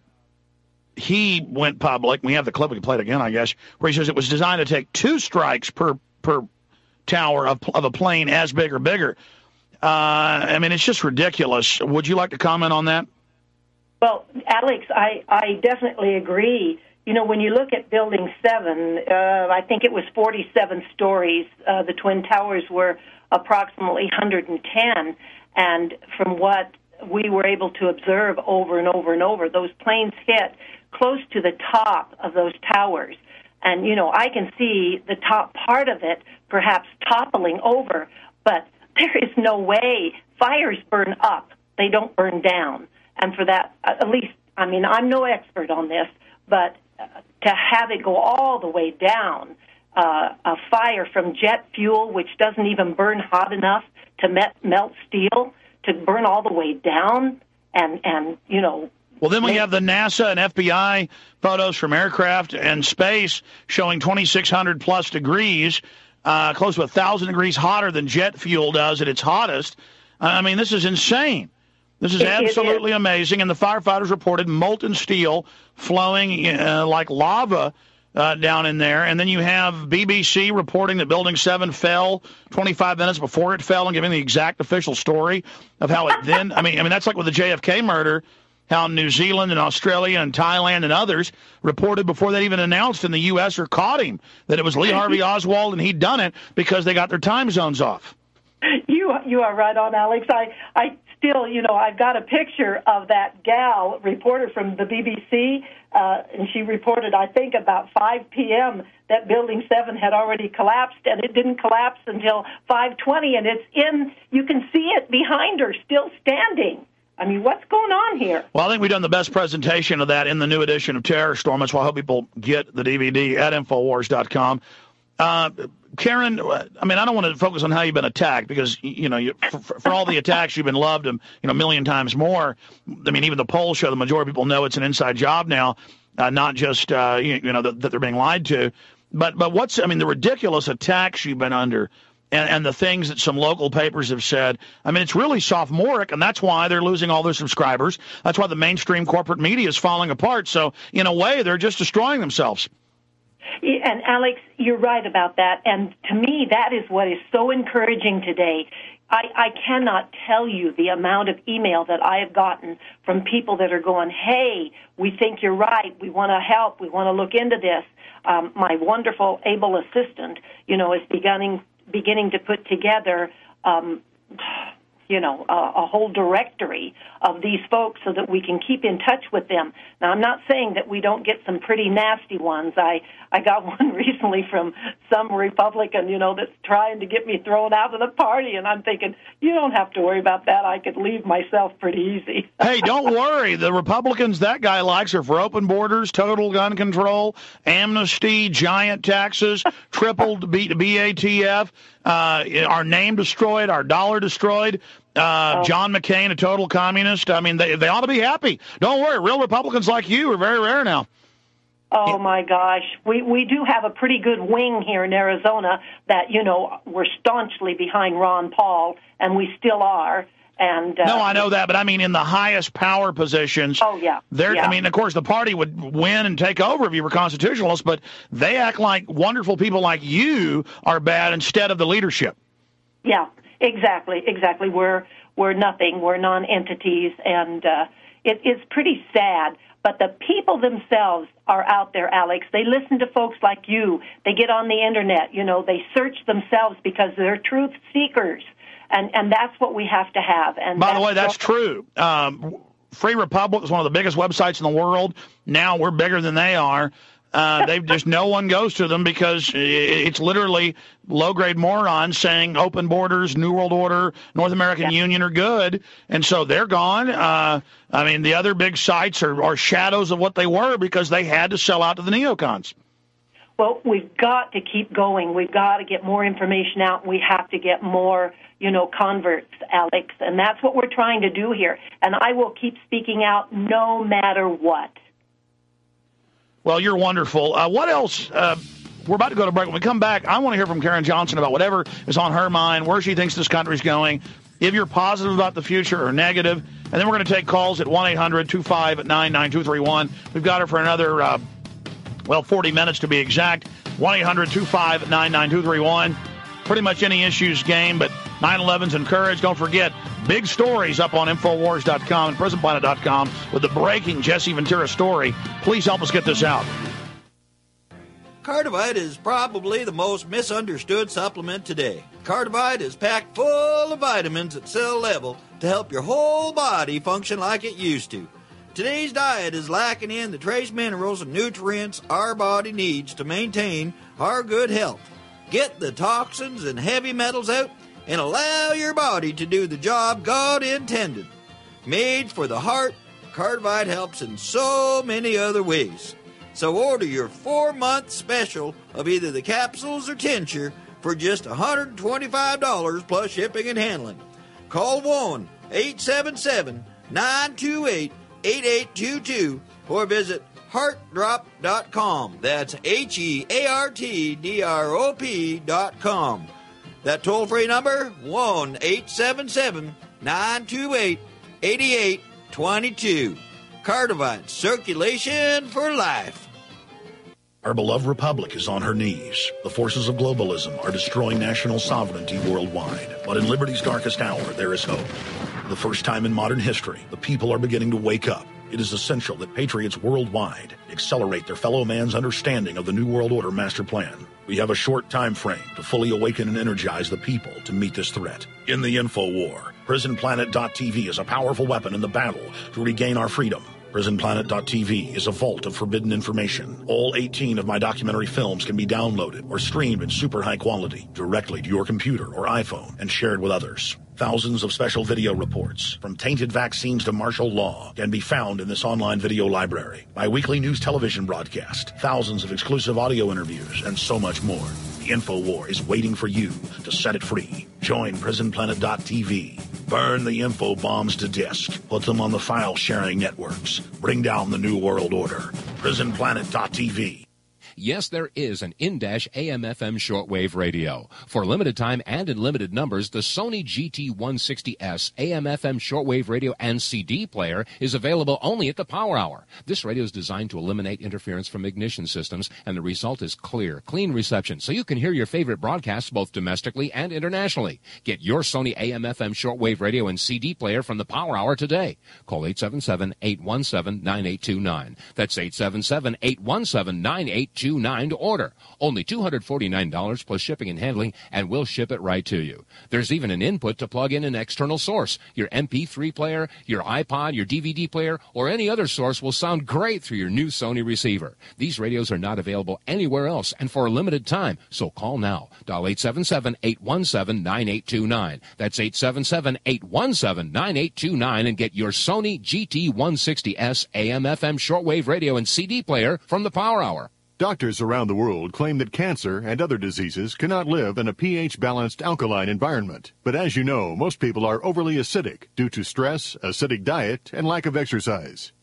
he went public. We have the clip. We can play it again, I guess, where he says it was designed to take two strikes per per tower of, of a plane as big or bigger. Uh, I mean, it's just ridiculous. Would you like to comment on that? Well, Alex, I, I definitely agree. You know, when you look at Building seven, uh, I think it was forty-seven stories. Uh, the Twin Towers were approximately one hundred ten. And from what we were able to observe over and over and over, those planes hit close to the top of those towers. And, you know, I can see the top part of it perhaps toppling over, but there is no way. Fires burn up. They don't burn down. And for that, at least, I mean, I'm no expert on this, but to have it go all the way down, uh, a fire from jet fuel, which doesn't even burn hot enough to met, melt steel, to burn all the way down and, and you know... Well, then we have the NASA and F B I photos from aircraft and space showing twenty-six hundred plus degrees, uh, close to one thousand degrees hotter than jet fuel does at its hottest. I mean, this is insane. This is It- it absolutely amazing. And the firefighters reported molten steel flowing uh, like lava uh, down in there. And then you have B B C reporting that Building seven fell twenty-five minutes before it fell and giving the exact official story of how it then, I mean, I mean, that's like with the J F K murder, how New Zealand and Australia and Thailand and others reported before they even announced in the U S or caught him that it was Lee Harvey Oswald and he'd done it because they got their time zones off. You you are right on, Alex. I, I still, you know, I've got a picture of that gal, reporter from the B B C, uh, and she reported, I think, about five p.m. that Building seven had already collapsed, and it didn't collapse until five twenty, and it's in, you can see it behind her, still standing. I mean, what's going on here? Well, I think we've done the best presentation of that in the new edition of Terror Storm. That's why I hope people get the D V D at Infowars dot com. Uh, Karen, I mean, I don't want to focus on how you've been attacked because, you know, you, for, for all the attacks, you've been loved, you know, a million times more. I mean, even the polls show the majority of people know it's an inside job now, uh, not just, uh, you, you know, that, that they're being lied to. But but what's, I mean, the ridiculous attacks you've been under and, and the things that some local papers have said, I mean, it's really sophomoric, and that's why they're losing all their subscribers. That's why the mainstream corporate media is falling apart. So, in a way, they're just destroying themselves. And, Alex, you're right about that. And to me, that is what is so encouraging today. I, I cannot tell you the amount of email that I have gotten from people that are going, hey, we think you're right. We want to help. We want to look into this. Um, my wonderful able assistant, you know, is beginning beginning to put together, um, you know, a, a whole directory of these folks so that we can keep in touch with them. Now, I'm not saying that we don't get some pretty nasty ones. I, I got one recently from some Republican, you know, that's trying to get me thrown out of the party, and I'm thinking, you don't have to worry about that. I could leave myself pretty easy. Hey, don't worry. The Republicans that guy likes are for open borders, total gun control, amnesty, giant taxes, tripled B- BATF, uh, our name destroyed, our dollar destroyed. Uh, Oh. John McCain, a total communist. I mean, they they ought to be happy. Don't worry. Real Republicans like you are very rare now. Oh, my gosh. We we do have a pretty good wing here in Arizona that, you know, we're staunchly behind Ron Paul, and we still are. And uh, no, I know that, but I mean in the highest power positions. Oh yeah, they're. yeah. I mean, of course, the party would win and take over if you were constitutionalists, but they act like wonderful people like you are bad instead of the leadership. Yeah, exactly, exactly. We're we're nothing. We're non-entities, and uh, it, it's pretty sad. But the people themselves are out there, Alex. They listen to folks like you. They get on the internet. You know, they search themselves because they're truth seekers. And and that's what we have to have. And by the way, that's true. Um, Free Republic is one of the biggest websites in the world. Now we're bigger than they are. Uh, they just no one goes to them because it's literally low-grade morons saying open borders, New World Order, North American yeah. Union are good, and so they're gone. Uh, I mean, the other big sites are, are shadows of what they were because they had to sell out to the neocons. Well, we've got to keep going. We've got to get more information out. We have to get more, you know, converts, Alex, and that's what we're trying to do here. And I will keep speaking out no matter what. Well, you're wonderful. Uh, what else? Uh, we're about to go to break. When we come back, I want to hear from Karen Johnson about whatever is on her mind, where she thinks this country's going, if you're positive about the future or negative. And then we're going to take calls at one eight hundred two five nine nine two three one. We've got her for another, uh, well, forty minutes to be exact. one eight hundred two five nine nine two three one. Pretty much any issues game, but nine eleven's encouraged. Don't forget, big stories up on Infowars dot com and Prison Planet dot com with the breaking Jesse Ventura story. Please help us get this out. Cardivide is probably the most misunderstood supplement today. Cardivide is packed full of vitamins at cell level to help your whole body function like it used to. Today's diet is lacking in the trace minerals and nutrients our body needs to maintain our good health. Get the toxins and heavy metals out and allow your body to do the job God intended. Made for the heart, Cardivide helps in so many other ways. So order your four-month special of either the capsules or tincture for just one hundred twenty-five dollars plus shipping and handling. Call one eight seven seven nine two eight eight eight two two or visit heart drop dot com. That's H E A R T D R O P dot com. That toll-free number, one eight seven seven nine two eight eight eight two two. Cardivide, circulation for life. Our beloved republic is on her knees. The forces of globalism are destroying national sovereignty worldwide. But in liberty's darkest hour, there is hope. For the first time in modern history, the people are beginning to wake up. It is essential that patriots worldwide accelerate their fellow man's understanding of the New World Order master plan. We have a short time frame to fully awaken and energize the people to meet this threat. In the info war, Prison Planet dot T V is a powerful weapon in the battle to regain our freedom. Prison Planet dot T V is a vault of forbidden information. All eighteen of my documentary films can be downloaded or streamed in super high quality directly to your computer or iPhone and shared with others. Thousands of special video reports, from tainted vaccines to martial law, can be found in this online video library. My weekly news television broadcast, thousands of exclusive audio interviews, and so much more. The InfoWar is waiting for you to set it free. Join Prison Planet dot T V. Burn the info bombs to disk. Put them on the file-sharing networks. Bring down the New World Order. Prison Planet dot T V. Yes, there is an in-dash A M F M shortwave radio. For limited time and in limited numbers, the Sony G T one sixty S A M F M shortwave radio and C D player is available only at the Power Hour. This radio is designed to eliminate interference from ignition systems, and the result is clear, clean reception, so you can hear your favorite broadcasts both domestically and internationally. Get your Sony A M F M shortwave radio and C D player from the Power Hour today. Call eight seven seven, eight one seven, nine eight two nine. That's eight seven seven, eight one seven, nine eight two nine to order. Only two hundred forty-nine dollars plus shipping and handling, and we'll ship it right to you. There's even an input to plug in an external source. Your M P three player, your iPod, your D V D player, or any other source will sound great through your new Sony receiver. These radios are not available anywhere else and for a limited time, so call now. Dial eight seven seven, eight one seven, nine eight two nine. That's eight seven seven, eight one seven, nine eight two nine and get your Sony G T one sixty S A M F M shortwave radio and C D player from the Power Hour. Doctors around the world claim that cancer and other diseases cannot live in a pH-balanced alkaline environment. But as you know, most people are overly acidic due to stress, acidic diet, and lack of exercise.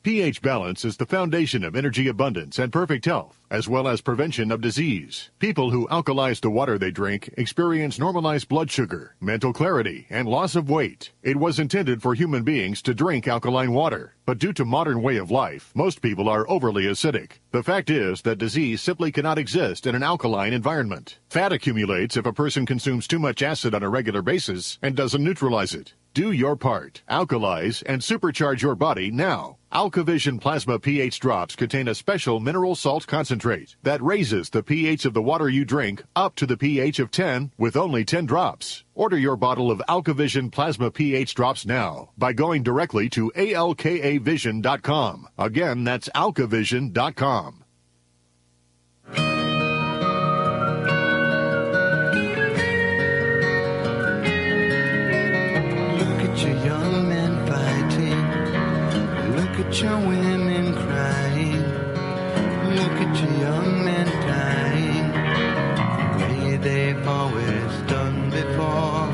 pH balance is the foundation of energy abundance and perfect health, as well as prevention of disease. People who alkalize the water they drink experience normalized blood sugar, mental clarity, and loss of weight. It was intended for human beings to drink alkaline water, but due to modern way of life, most people are overly acidic. The fact is that disease simply cannot exist in an alkaline environment. Fat accumulates if a person consumes too much acid on a regular basis and doesn't neutralize it. Do your part. Alkalize and supercharge your body now. AlkaVision Plasma pH drops contain a special mineral salt concentrate that raises the pH of the water you drink up to the pH of ten with only ten drops. Order your bottle of AlkaVision Plasma pH drops now by going directly to A L K A vision dot com. Again, that's alkavision dot com. Look at your women crying. Look at your young men dying. The way they've always done before.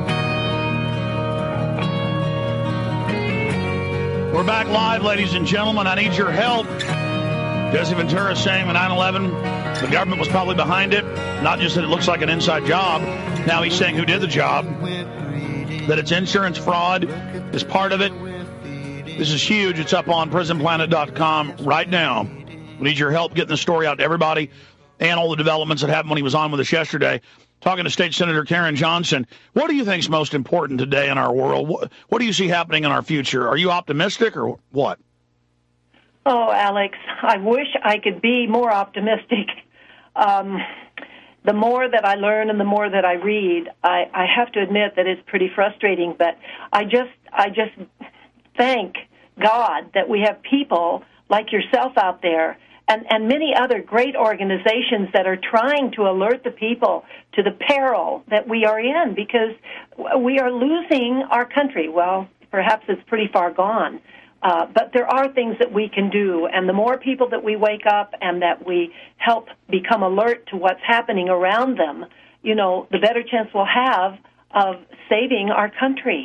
We're back live, ladies and gentlemen. I need your help. Jesse Ventura saying in nine eleven, the government was probably behind it. Not just that it looks like an inside job. Now he's saying who did the job. That it's insurance fraud is part of it. This is huge. It's up on prison planet dot com right now. We need your help getting the story out to everybody and all the developments that happened when he was on with us yesterday. Talking to State Senator Karen Johnson. What do you think is most important today in our world? What, what do you see happening in our future? Are you optimistic or what? Oh, Alex, I wish I could be more optimistic. Um, the more that I learn and the more that I read, I, I have to admit that it's pretty frustrating. But I just, I just thank God that we have people like yourself out there and, and many other great organizations that are trying to alert the people to the peril that we are in, because we are losing our country. Well, perhaps it's pretty far gone. Uh, but there are things that we can do, and the more people that we wake up and that we help become alert to what's happening around them, you know, the better chance we'll have of saving our country.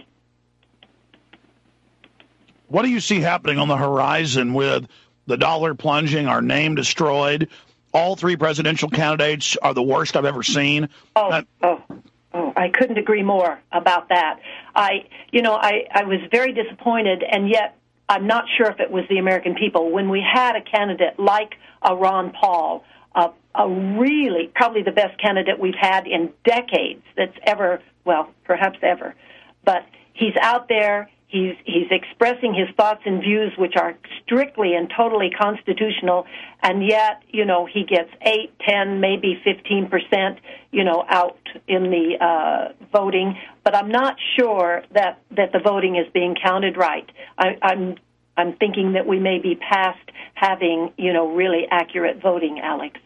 What do you see happening on the horizon with the dollar plunging, our name destroyed? All three presidential candidates are the worst I've ever seen. Oh, uh, oh, oh, I couldn't agree more about that. I, you know, I, I was very disappointed, and yet I'm not sure if it was the American people. When we had a candidate like a Ron Paul, uh, a really, probably the best candidate we've had in decades that's ever, well, perhaps ever, but he's out there. He's he's expressing his thoughts and views, which are strictly and totally constitutional, and yet, you know, he gets eight, ten, maybe fifteen percent, you know, out in the uh, voting. But I'm not sure that, that the voting is being counted right. I, I'm I'm thinking that we may be past having, you know, really accurate voting, Alex.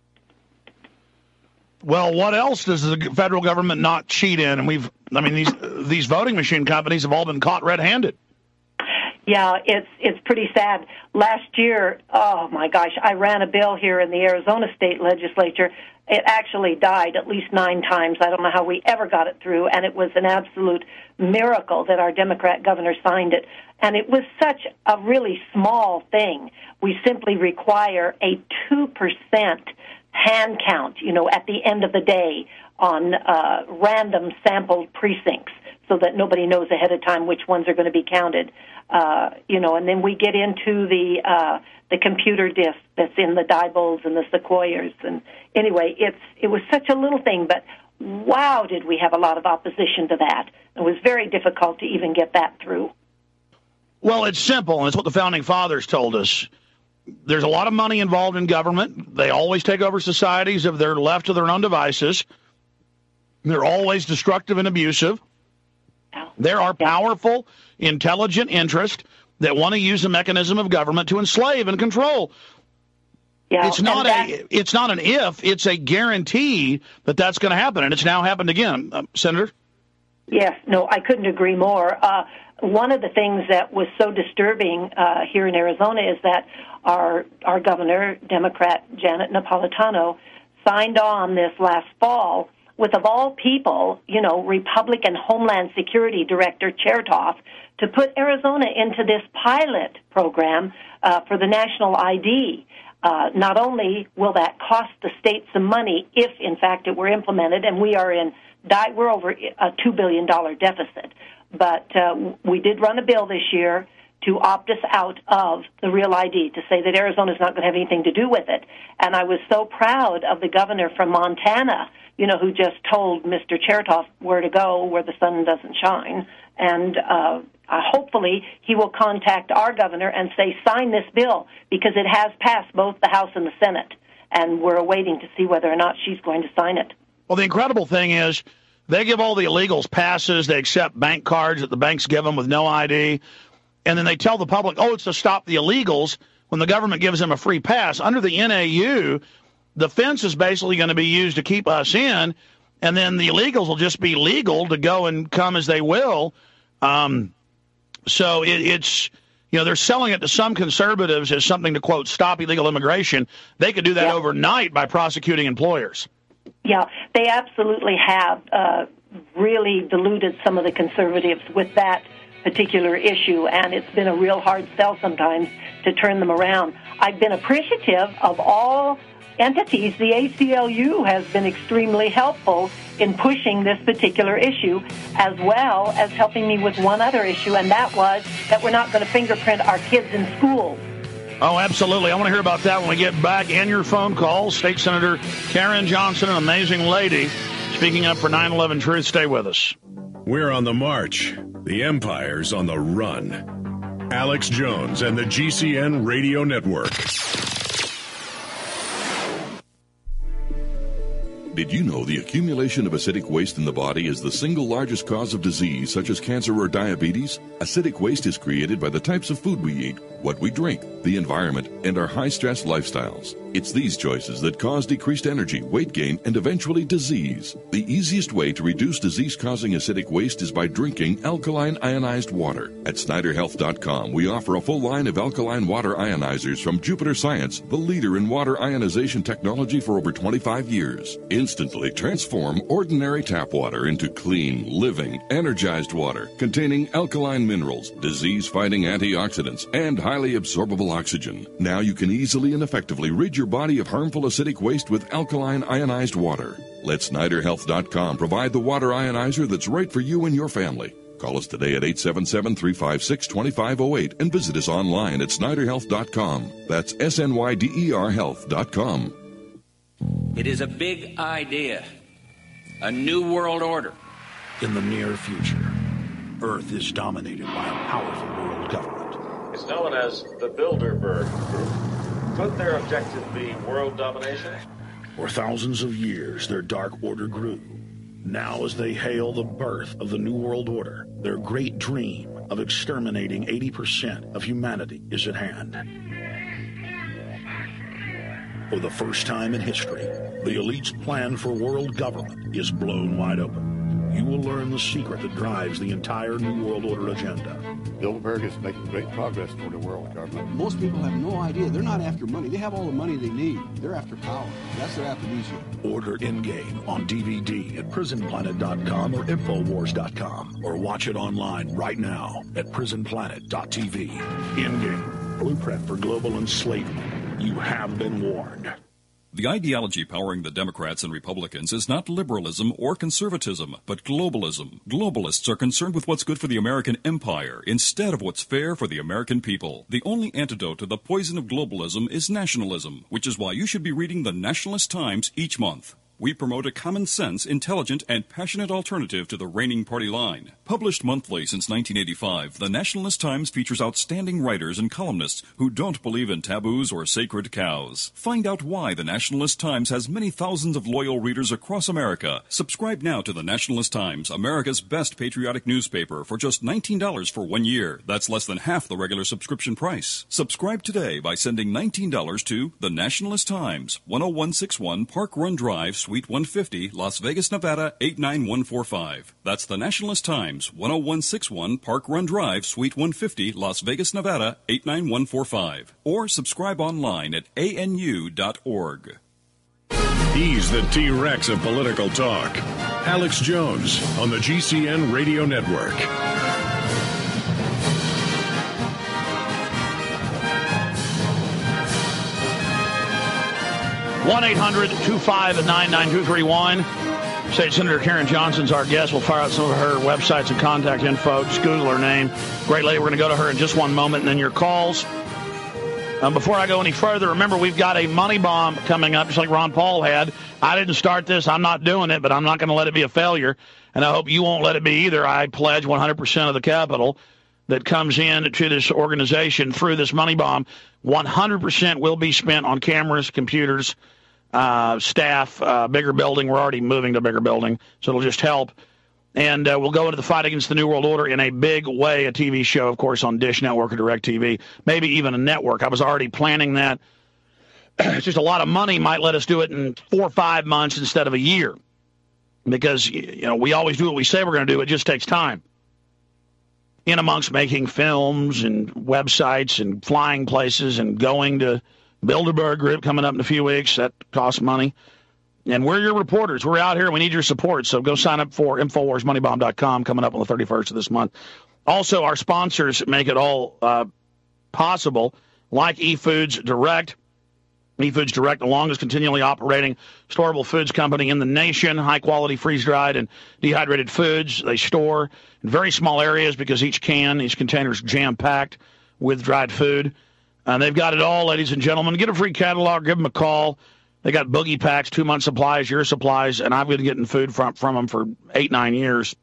Well, what else does the federal government not cheat in? And we've, I mean, these these voting machine companies have all been caught red-handed. Yeah, it's it's pretty sad. Last year, oh my gosh, I ran a bill here in the Arizona State Legislature. It actually died at least nine times. I don't know how we ever got it through, and it was an absolute miracle that our Democrat governor signed it. And it was such a really small thing. We simply require a two percent hand count, you know, at the end of the day on uh, random sampled precincts so that nobody knows ahead of time which ones are going to be counted. Uh, you know, and then we get into the uh, the computer disk that's in the Diebold's and the Sequoias. And anyway, it's it was such a little thing, but wow, did we have a lot of opposition to that. It was very difficult to even get that through. Well, it's simple, and it's what the Founding Fathers told us. There's a lot of money involved in government. They always take over societies if they're left to their own devices. They're always destructive and abusive. There are powerful, intelligent interests that want to use the mechanism of government to enslave and control. Yeah, it's not that, a. It's not an if. It's a guarantee that that's going to happen, and it's now happened again, uh, Senator. Yes, no, I couldn't agree more. Uh, one of the things that was so disturbing uh, here in Arizona is that our our governor, Democrat Janet Napolitano, signed on this last fall with, of all people, you know, Republican Homeland Security Director Chertoff to put Arizona into this pilot program uh, for the national I D. Uh, not only will that cost the state some money if, in fact, it were implemented, and we are in, we're over a two billion dollars deficit, but uh, we did run a bill this year to opt us out of the Real I D, to say that Arizona's not going to have anything to do with it. And I was so proud of the governor from Montana, you know, who just told Mister Chertoff where to go, where the sun doesn't shine. And uh, uh, hopefully he will contact our governor and say, sign this bill, because it has passed both the House and the Senate. And we're awaiting to see whether or not she's going to sign it. Well, the incredible thing is they give all the illegals passes. They accept bank cards that the banks give them with no I D. And then they tell the public, oh, it's to stop the illegals, when the government gives them a free pass. Under the N A U, the fence is basically going to be used to keep us in, and then the illegals will just be legal to go and come as they will. Um, so it, it's, you know, they're selling it to some conservatives as something to, quote, stop illegal immigration. They could do that yeah. overnight by prosecuting employers. Yeah, they absolutely have uh, really deluded some of the conservatives with that particular issue, and it's been a real hard sell sometimes to turn them around. I've been appreciative of all entities. The A C L U has been extremely helpful in pushing this particular issue, as well as helping me with one other issue, and that was that we're not going to fingerprint our kids in schools. Oh, absolutely. I want to hear about that when we get back, and your phone calls. State Senator Karen Johnson, an amazing lady, speaking up for nine eleven Truth. Stay with us. We're on the march. The empire's on the run. Alex Jones and the G C N Radio Network. Did you know the accumulation of acidic waste in the body is the single largest cause of disease, such as cancer or diabetes? Acidic waste is created by the types of food we eat, what we drink, the environment, and our high-stress lifestyles. It's these choices that cause decreased energy, weight gain, and eventually disease. The easiest way to reduce disease-causing acidic waste is by drinking alkaline ionized water. At Snyder Health dot com, we offer a full line of alkaline water ionizers from Jupiter Science, the leader in water ionization technology for over twenty-five years. Instantly transform ordinary tap water into clean, living, energized water containing alkaline minerals, disease-fighting antioxidants, and highly absorbable oxygen. Now you can easily and effectively rid your body of harmful acidic waste with alkaline ionized water. Let Snyder Health dot com provide the water ionizer that's right for you and your family. Call us today at eight seven seven, three five six, two five zero eight and visit us online at Snyder Health dot com. That's S N Y D E R Health dot com. It is a big idea, a new world order. In the near future, Earth is dominated by a powerful world government. It's known as the Bilderberg Group. Could their objective be world domination? For thousands of years, their dark order grew. Now, as they hail the birth of the New World Order, their great dream of exterminating eighty percent of humanity is at hand. For the first time in history, the elite's plan for world government is blown wide open. You will learn the secret that drives the entire New World Order agenda. Bilderberg is making great progress toward a world government. Most people have no idea. They're not after money. They have all the money they need. They're after power. That's their aphrodisiac. Order Endgame on D V D at prison planet dot com or infowars dot com, or watch it online right now at prison planet dot t v. Endgame, blueprint for global enslavement. You have been warned. The ideology powering the Democrats and Republicans is not liberalism or conservatism, but globalism. Globalists are concerned with what's good for the American empire instead of what's fair for the American people. The only antidote to the poison of globalism is nationalism, which is why you should be reading the Nationalist Times each month. We promote a common sense, intelligent, and passionate alternative to the reigning party line. Published monthly since nineteen eighty-five, the Nationalist Times features outstanding writers and columnists who don't believe in taboos or sacred cows. Find out why the Nationalist Times has many thousands of loyal readers across America. Subscribe now to the Nationalist Times, America's best patriotic newspaper, for just nineteen dollars for one year. That's less than half the regular subscription price. Subscribe today by sending nineteen dollars to The Nationalist Times, one oh one six one Park Run Drive, Suite one fifty, Las Vegas, Nevada, eight nine one four five. That's The Nationalist Times, one oh one six one Park Run Drive, Suite one fifty, Las Vegas, Nevada, eight nine one four five. Or subscribe online at A N U dot org. He's the T-Rex of political talk. Alex Jones on the G C N Radio Network. one eight hundred two five nine nine two three one. State Senator Karen Johnson's our guest. We'll fire out some of her websites and contact info. Just Google her name. Great lady. We're going to go to her in just one moment, and then your calls. Um, before I go any further, remember, we've got a money bomb coming up, just like Ron Paul had. I didn't start this. I'm not doing it, but I'm not going to let it be a failure, and I hope you won't let it be either. I pledge one hundred percent of the capital that comes in to this organization through this money bomb. one hundred percent will be spent on cameras, computers, uh, staff, uh, bigger building. We're already moving to a bigger building, so it'll just help. And uh, we'll go into the fight against the New World Order in a big way, a T V show, of course, on Dish Network or DirecTV, maybe even a network. I was already planning that. It's just a lot of money might let us do it in four or five months instead of a year because, you know, we always do what we say we're going to do. It just takes time. In amongst making films and websites and flying places and going to Bilderberg Group coming up in a few weeks, that costs money. And we're your reporters. We're out here. We need your support. So go sign up for Infowars Money Bomb dot com coming up on the thirty-first of this month. Also, our sponsors make it all uh, possible, like eFoods Direct. eFoods Direct, the longest continually operating storable foods company in the nation. High-quality freeze-dried and dehydrated foods. They store in very small areas because each can, each container is jam-packed with dried food. And they've got it all, ladies and gentlemen. Get a free catalog. Give them a call. They got boogie packs, two-month supplies, year supplies, and I've been getting food from, from them for eight, nine years.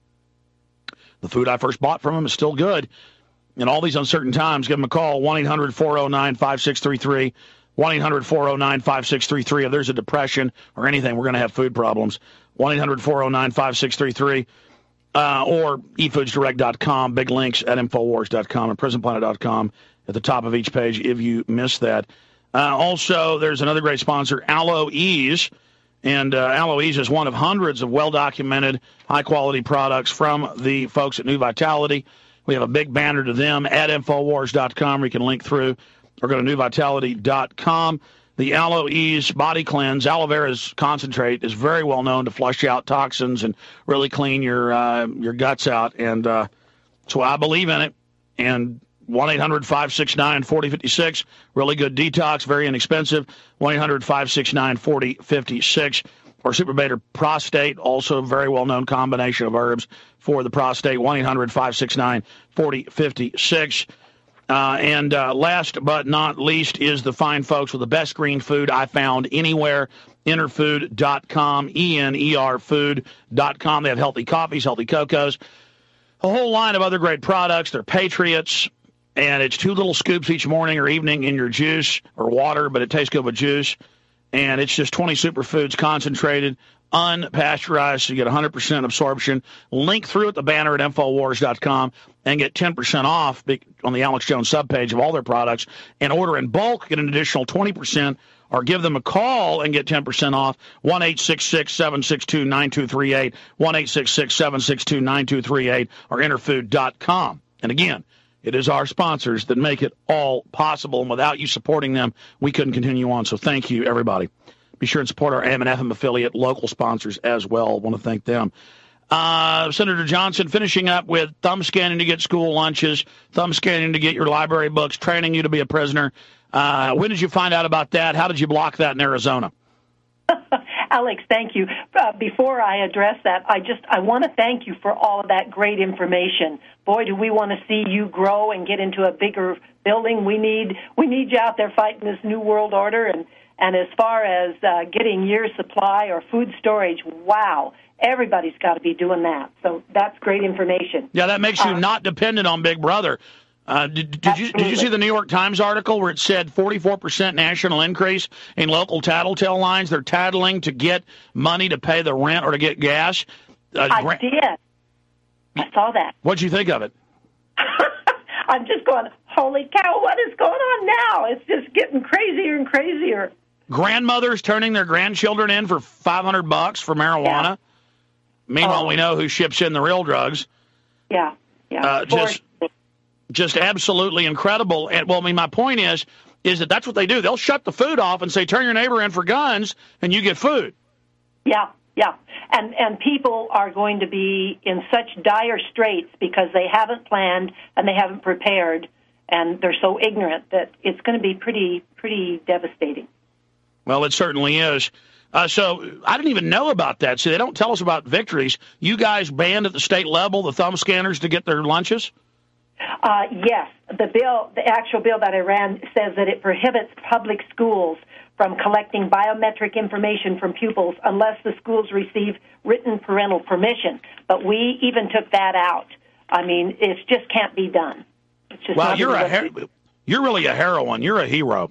The food I first bought from them is still good. In all these uncertain times, give them a call, one eight hundred four oh nine five six three three, one eight hundred four oh nine five six three three. If there's a depression or anything, we're going to have food problems. one eight hundred four oh nine five six three three uh, or e foods direct dot com. Big links at infowars dot com and prison planet dot com at the top of each page if you missed that. Uh, also, there's another great sponsor, Aloe Ease. And uh, Aloe Ease is one of hundreds of well-documented, high-quality products from the folks at New Vitality. We have a big banner to them at infowars dot com. You can link through or go to new vitality dot com. The Aloe Ease Body Cleanse, aloe vera's concentrate, is very well known to flush out toxins and really clean your uh, your guts out. And uh, so I believe in it. And one eight hundred five six nine four oh five six, really good detox, very inexpensive. one eight hundred five six nine four oh five six. Or Super Beta Prostate, also a very well-known combination of herbs for the prostate, one eight hundred five six nine four oh five six. Uh, and uh, last but not least is the fine folks with the best green food I found anywhere, enerfood dot com, E N E R food dot com. They have healthy coffees, healthy cocos, a whole line of other great products. They're patriots, and it's two little scoops each morning or evening in your juice or water, but it tastes good with juice. And it's just twenty superfoods concentrated, unpasteurized, so you get one hundred percent absorption. Link through at the banner at infowars dot com and get ten percent off on the Alex Jones subpage of all their products. And order in bulk, get an additional twenty percent, or give them a call and get ten percent off. one eight six six seven six two nine two three eight, one eight six six seven six two nine two three eight, or enerfood dot com. And again, it is our sponsors that make it all possible, and without you supporting them, we couldn't continue on. So thank you, everybody. Be sure and support our A M and F M affiliate, local sponsors as well. I want to thank them. Uh, Senator Johnson, finishing up with thumb scanning to get school lunches, thumb scanning to get your library books, training you to be a prisoner. Uh, when did you find out about that? How did you block that in Arizona? Alex, thank you. Uh, before I address that, I just I want to thank you for all of that great information. Boy, do we want to see you grow and get into a bigger building. We need we need you out there fighting this new world order. And, and as far as uh, getting year supply or food storage, wow, everybody's got to be doing that. So that's great information. Yeah, that makes you uh, not dependent on Big Brother. Uh, did, did you did you see the New York Times article where it said forty-four percent national increase in local tattletale lines? They're tattling to get money to pay the rent or to get gas. Uh, I gra- did. I saw that. What'd you think of it? I'm just going, holy cow, what is going on now? It's just getting crazier and crazier. Grandmothers turning their grandchildren in for five hundred bucks for marijuana. Yeah. Meanwhile, oh. we know who ships in the real drugs. Yeah, yeah. Uh, just... Just absolutely incredible. And, well, I mean, my point is, is that that's what they do. They'll shut the food off and say, turn your neighbor in for guns, and you get food. Yeah, yeah. And and people are going to be in such dire straits because they haven't planned and they haven't prepared, and they're so ignorant that it's going to be pretty pretty devastating. Well, it certainly is. Uh, so I didn't even know about that. See, they don't tell us about victories. You guys banned at the state level the thumb scanners to get their lunches? Uh, yes. The bill, the actual bill that I ran says that it prohibits public schools from collecting biometric information from pupils unless the schools receive written parental permission. But we even took that out. I mean, it just can't be done. It's just well, not you're a her- her- you're really a heroine. You're a hero.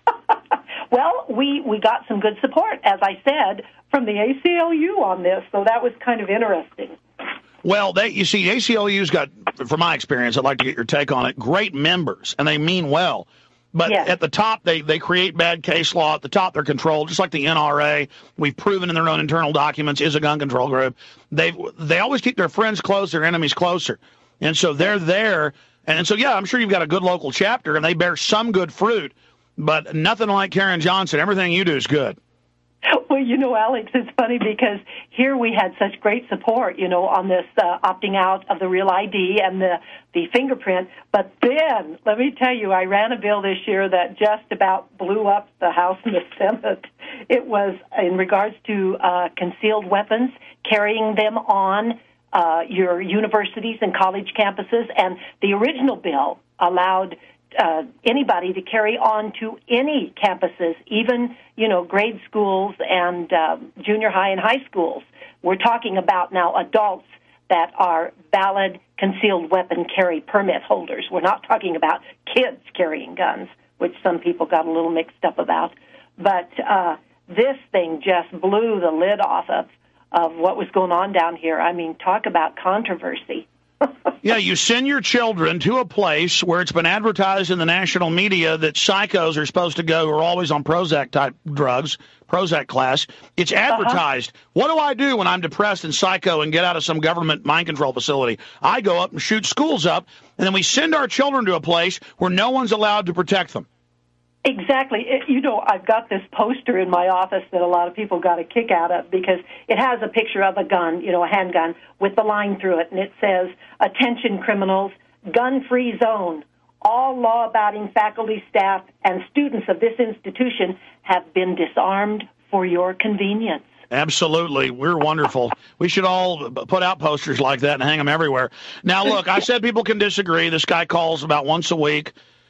Well, we, we got some good support, as I said, from the A C L U on this, so that was kind of interesting. Well, they, you see, A C L U's got, from my experience, I'd like to get your take on it, great members, and they mean well. But yes. At the top, they, they create bad case law. At the top, they're controlled, just like the N R A. We've proven in their own internal documents is a gun control group. They they always keep their friends close, their enemies closer. And so they're there. And so, yeah, I'm sure you've got a good local chapter, and they bear some good fruit. But nothing like Karen Johnson. Everything you do is good. Well, you know, Alex, it's funny because here we had such great support, you know, on this uh, opting out of the Real I D and the, the fingerprint. But then, let me tell you, I ran a bill this year that just about blew up the House and the Senate. It was in regards to uh, concealed weapons, carrying them on uh, your universities and college campuses. And the original bill allowed Uh, anybody to carry on to any campuses, even, you know, grade schools and uh, junior high and high schools. We're talking about now adults that are valid concealed weapon carry permit holders. We're not talking about kids carrying guns, which some people got a little mixed up about. But uh, this thing just blew the lid off of, of what was going on down here. I mean, talk about controversy. Yeah, you send your children to a place where it's been advertised in the national media that psychos are supposed to go who are always on Prozac-type drugs, Prozac class. It's advertised. Uh-huh. What do I do when I'm depressed and psycho and get out of some government mind control facility? I go up and shoot schools up, and then we send our children to a place where no one's allowed to protect them. Exactly. It, you know, I've got this poster in my office that a lot of people got a kick out of because it has a picture of a gun, you know, a handgun, with the line through it, and it says, "Attention criminals, gun-free zone. All law-abiding faculty, staff, and students of this institution have been disarmed for your convenience." Absolutely. We're wonderful. We should all put out posters like that and hang them everywhere. Now, look, I said people can disagree. This guy calls about once a week.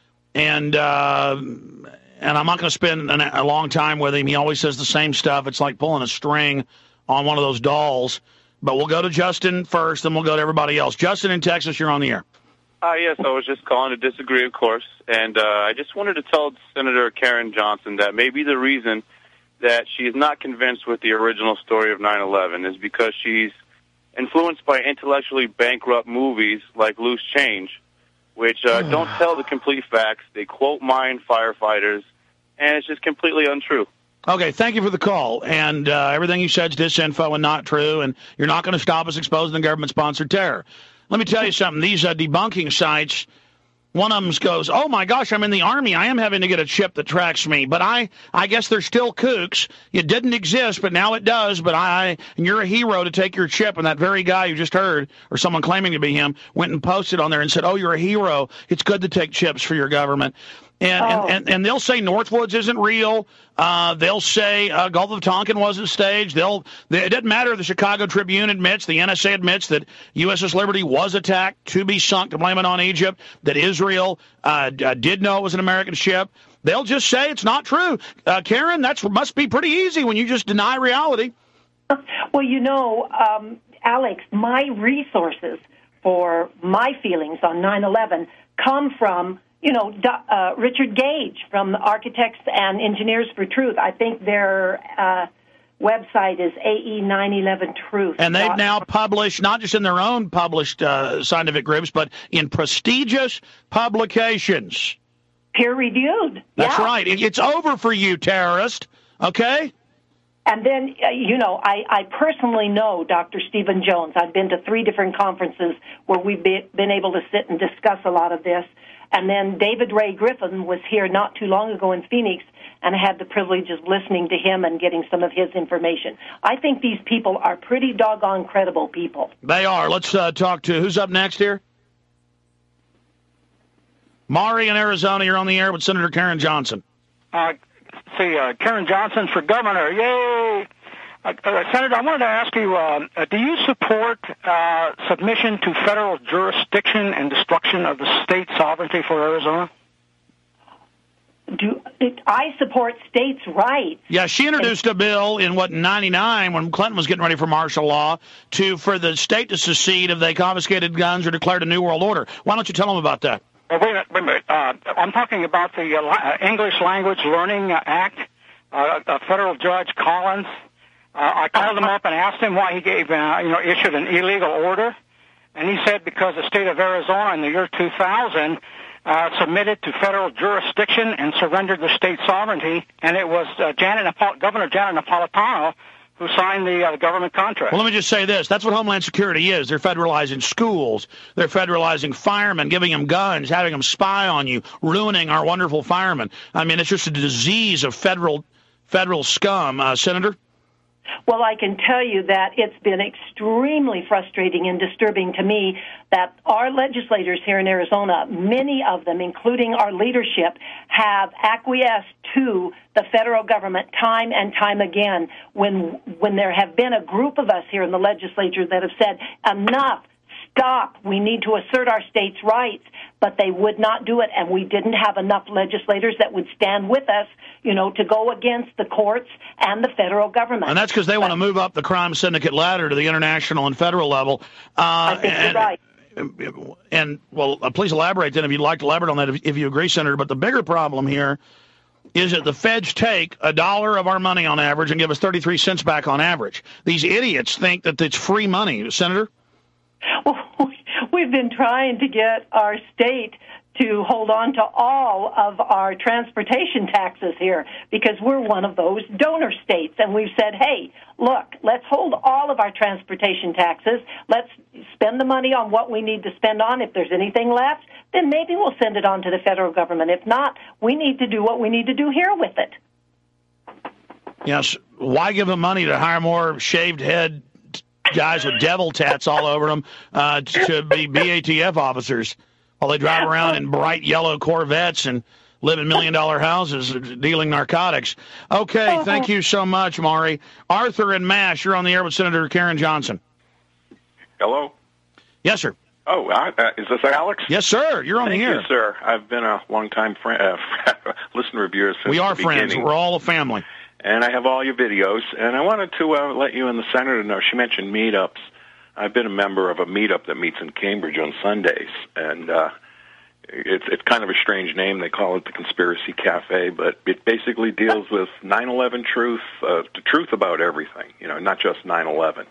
And uh, and I'm not going to spend an, a long time with him. He always says the same stuff. It's like pulling a string on one of those dolls. But we'll go to Justin first, then we'll go to everybody else. Justin in Texas, you're on the air. Uh, yes, I was just calling to disagree, of course. And uh, I just wanted to tell Senator Karen Johnson that maybe the reason that she is not convinced with the original story of nine eleven is because she's influenced by intellectually bankrupt movies like Loose Change, which uh, don't tell the complete facts. They quote mine firefighters, and it's just completely untrue. Okay, thank you for the call. And uh, everything you said is disinfo and not true, and you're not going to stop us exposing the government-sponsored terror. Let me tell you something. These uh, debunking sites, one of them goes, oh, my gosh, I'm in the Army. I am having to get a chip that tracks me. But I I guess they're still kooks. It didn't exist, but now it does. But I, and you're a hero to take your chip. And that very guy you just heard, or someone claiming to be him, went and posted on there and said, oh, you're a hero. It's good to take chips for your government. And, oh. and, and, and they'll say Northwoods isn't real. Uh, they'll say uh, Gulf of Tonkin wasn't staged. They'll, they, it doesn't matter. The Chicago Tribune admits, the N S A admits that U S S Liberty was attacked, to be sunk, to blame it on Egypt, that Israel uh, did know it was an American ship. They'll just say it's not true. Uh, Karen, that must be pretty easy when you just deny reality. Well, you know, um, Alex, my resources for my feelings on nine eleven come from You know, uh, Richard Gage from the Architects and Engineers for Truth. I think their uh, website is A E nine eleven truth. And they've now published, not just in their own published uh, scientific groups, but in prestigious publications. Peer-reviewed. That's yeah. right. It, it's over for you, terrorist. Okay? And then, uh, you know, I, I personally know Doctor Stephen Jones. I've been to three different conferences where we've be, been able to sit and discuss a lot of this. And then David Ray Griffin was here not too long ago in Phoenix, and I had the privilege of listening to him and getting some of his information. I think these people are pretty doggone credible people. They are. Let's uh, talk to, who's up next here? Mari in Arizona, you're on the air with Senator Karen Johnson. Uh, see, uh, Karen Johnson for governor. Yay! Uh, uh, Senator, I wanted to ask you, uh, uh, do you support uh, submission to federal jurisdiction and destruction of the state sovereignty for Arizona? Do it, I support states' rights. Yeah, she introduced a bill in, what, ninety-nine, when Clinton was getting ready for martial law, to for the state to secede if they confiscated guns or declared a new world order. Why don't you tell them about that? Uh, wait, a, wait a minute. Uh, I'm talking about the uh, English Language Learning Act. Uh, uh, Federal Judge Collins. Uh, I called him up and asked him why he gave, uh, you know, issued an illegal order, and he said because the state of Arizona in the year two thousand uh, submitted to federal jurisdiction and surrendered the state sovereignty, and it was uh, Janet Napol- Governor Janet Napolitano who signed the uh, government contract. Well, let me just say this. That's what Homeland Security is. They're federalizing schools. They're federalizing firemen, giving them guns, having them spy on you, ruining our wonderful firemen. I mean, it's just a disease of federal federal scum. Uh, Senator? Well, I can tell you that it's been extremely frustrating and disturbing to me that our legislators here in Arizona, many of them, including our leadership, have acquiesced to the federal government time and time again when when there have been a group of us here in the legislature that have said, enough, stop, we need to assert our states' rights, but they would not do it, and we didn't have enough legislators that would stand with us, you know, to go against the courts and the federal government. And that's because they but, want to move up the crime syndicate ladder to the international and federal level. Uh, I think and, you're right. And, and well, uh, please elaborate then if you'd like to elaborate on that, if, if you agree, Senator. But the bigger problem here is that the feds take a dollar of our money on average and give us thirty-three cents back on average. These idiots think that it's free money. Senator? Well, we've been trying to get our state to hold on to all of our transportation taxes here because we're one of those donor states. And we've said, hey, look, let's hold all of our transportation taxes. Let's spend the money on what we need to spend on. If there's anything left, then maybe we'll send it on to the federal government. If not, we need to do what we need to do here with it. Yes. Why give them money to hire more shaved head guys with devil tats all over them uh, to be B A T F officers while they drive around in bright yellow Corvettes and live in million-dollar houses dealing narcotics? Okay, thank you so much, Mari. Arthur and Mash, you're on the air with Senator Karen Johnson. Hello? Yes, sir. Oh, uh, is this Alex? Yes, sir. You're on Thank the air. You, sir. I've been a long-time friend, uh, listener of yours since We are the friends. beginning. We're all a family. And I have all your videos. And I wanted to uh, let you and the senator know, she mentioned meetups. I've been a member of a meetup that meets in Cambridge on Sundays. And uh, it's it's kind of a strange name. They call it the Conspiracy Cafe. But it basically deals with nine eleven truth, uh, the truth about everything, you know, not just nine eleven.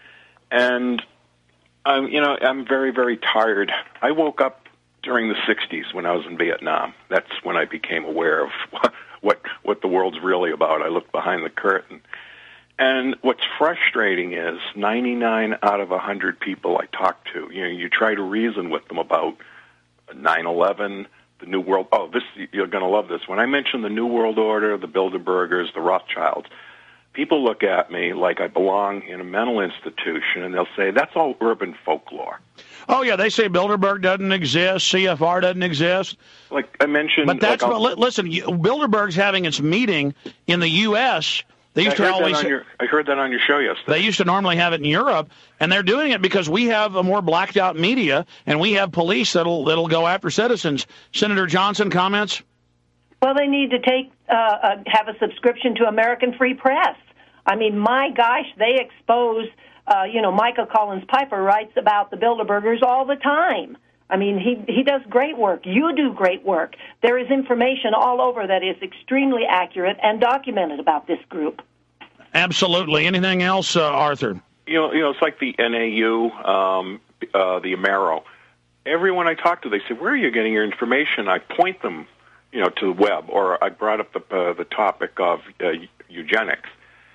And, um, you know, I'm very, very tired. I woke up during the sixties when I was in Vietnam. That's when I became aware of what what the world's really about. I looked behind the curtain. And what's frustrating is ninety-nine out of one hundred people I talk to, you know, you try to reason with them about nine eleven, the New World. Oh, this you're going to love this. When I mention the New World Order, the Bilderbergers, the Rothschilds, people look at me like I belong in a mental institution, and they'll say, that's all urban folklore. Oh, yeah, they say Bilderberg doesn't exist, C F R doesn't exist. Like I mentioned... But that's... Like what, listen, you, Bilderberg's having its meeting in the U S They used I to heard always... That on your, I heard that on your show yesterday. They used to normally have it in Europe, and they're doing it because we have a more blacked-out media, and we have police that'll that'll go after citizens. Senator Johnson, comments? Well, they need to take uh, uh, have a subscription to American Free Press. I mean, my gosh, they expose, uh, you know, Michael Collins Piper writes about the Bilderbergers all the time. I mean, he he does great work. You do great work. There is information all over that is extremely accurate and documented about this group. Absolutely. Anything else, uh, Arthur? You know, you know, it's like the N A U, um, uh, the Amero. Everyone I talk to, they say, where are you getting your information? I point them, you know, to the web, or I brought up the uh, the topic of uh, eugenics.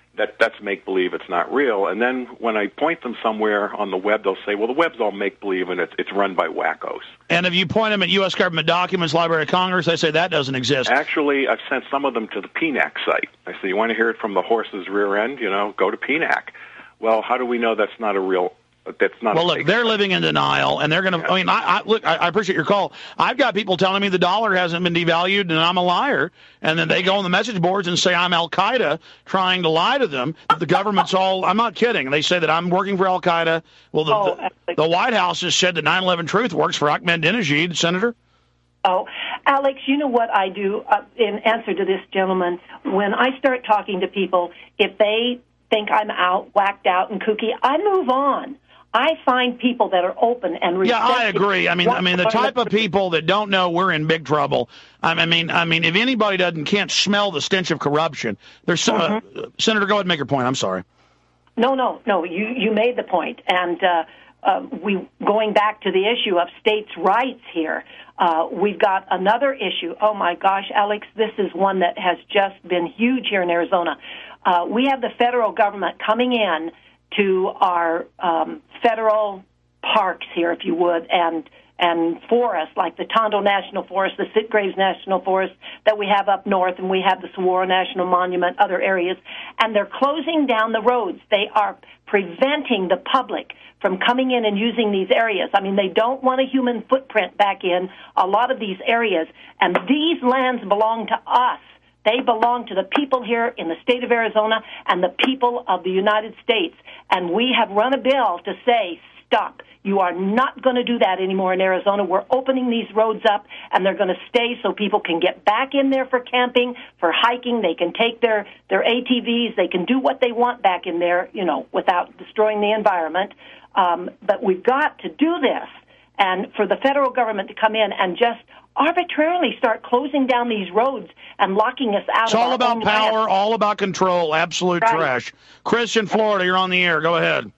that that's make-believe, it's not real. And then when I point them somewhere on the web, they'll say, well, the web's all make-believe and it's, it's run by wackos. And if you point them at U S government documents, Library of Congress, they say that doesn't exist. Actually, I've sent some of them to the P N A C site. I say, you want to hear it from the horse's rear end? You know, go to P N A C. Well, how do we know that's not a real... That's not well, look, they're living in denial, and they're going to. I mean, I, I look. I, I appreciate your call. I've got people telling me the dollar hasn't been devalued, and I'm a liar. And then they go on the message boards and say I'm Al Qaeda, trying to lie to them. That the government's all. I'm not kidding. They say that I'm working for Al Qaeda. Well, the, oh, the, the White House has said that nine eleven Truth works for Ahmadinejad, Senator. Oh, Alex, you know what I do uh, in answer to this gentleman? When I start talking to people, if they think I'm out, whacked out, and kooky, I move on. I find people that are open and yeah, I agree. I mean, I mean, the type of people that don't know we're in big trouble. I mean, I mean, if anybody doesn't can't smell the stench of corruption, there's mm-hmm. uh, Senator. Go ahead and make your point. I'm sorry. No, no, no. You you made the point, and uh, uh, we going back to the issue of states' rights here. Uh, we've got another issue. Oh my gosh, Alex, this is one that has just been huge here in Arizona. Uh, we have the federal government coming in to our um, federal parks here, if you would, and and forests like the Tondo National Forest, the Sitgraves National Forest that we have up north, and we have the Saguaro National Monument, other areas, and they're closing down the roads. They are preventing the public from coming in and using these areas. I mean, they don't want a human footprint back in a lot of these areas, and these lands belong to us. They belong to the people here in the state of Arizona and the people of the United States. And we have run a bill to say, stop. You are not going to do that anymore in Arizona. We're opening these roads up, and they're going to stay so people can get back in there for camping, for hiking. They can take their, their A T Vs. They can do what they want back in there, you know, without destroying the environment. Um, but we've got to do this. And for the federal government to come in and just arbitrarily start closing down these roads and locking us out it's of our all about own power, land. all about control, absolute Right. trash. Chris in Florida, you're on the air. Go ahead.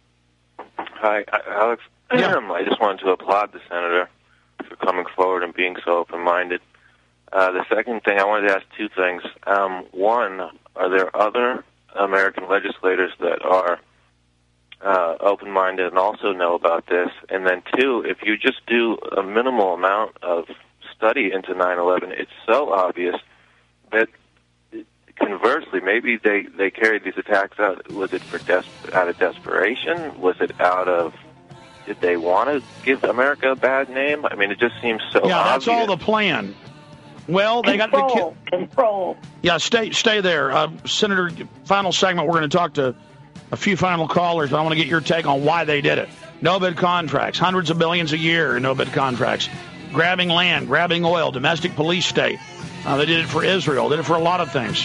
Hi, Alex. Yeah. Um, I just wanted to applaud the senator for coming forward and being so open-minded. Uh, the second thing, I wanted to ask two things. Um, one, are there other American legislators that are uh, open-minded and also know about this? And then two, if you just do a minimal amount of study into nine eleven, it's so obvious that conversely, maybe they, they carried these attacks out. Was it for des- out of desperation? Was it out of, did they want to give America a bad name? I mean, it just seems so Yeah, that's obvious. all the plan. Well, they control, got to ki- control. Yeah, stay stay there. Uh, Senator, final segment, we're going to talk to a few final callers, but I want to get your take on why they did it. No-bid contracts, hundreds of billions a year in no-bid contracts. Grabbing land, grabbing oil, domestic police state. Uh, they did it for Israel, did it for a lot of things.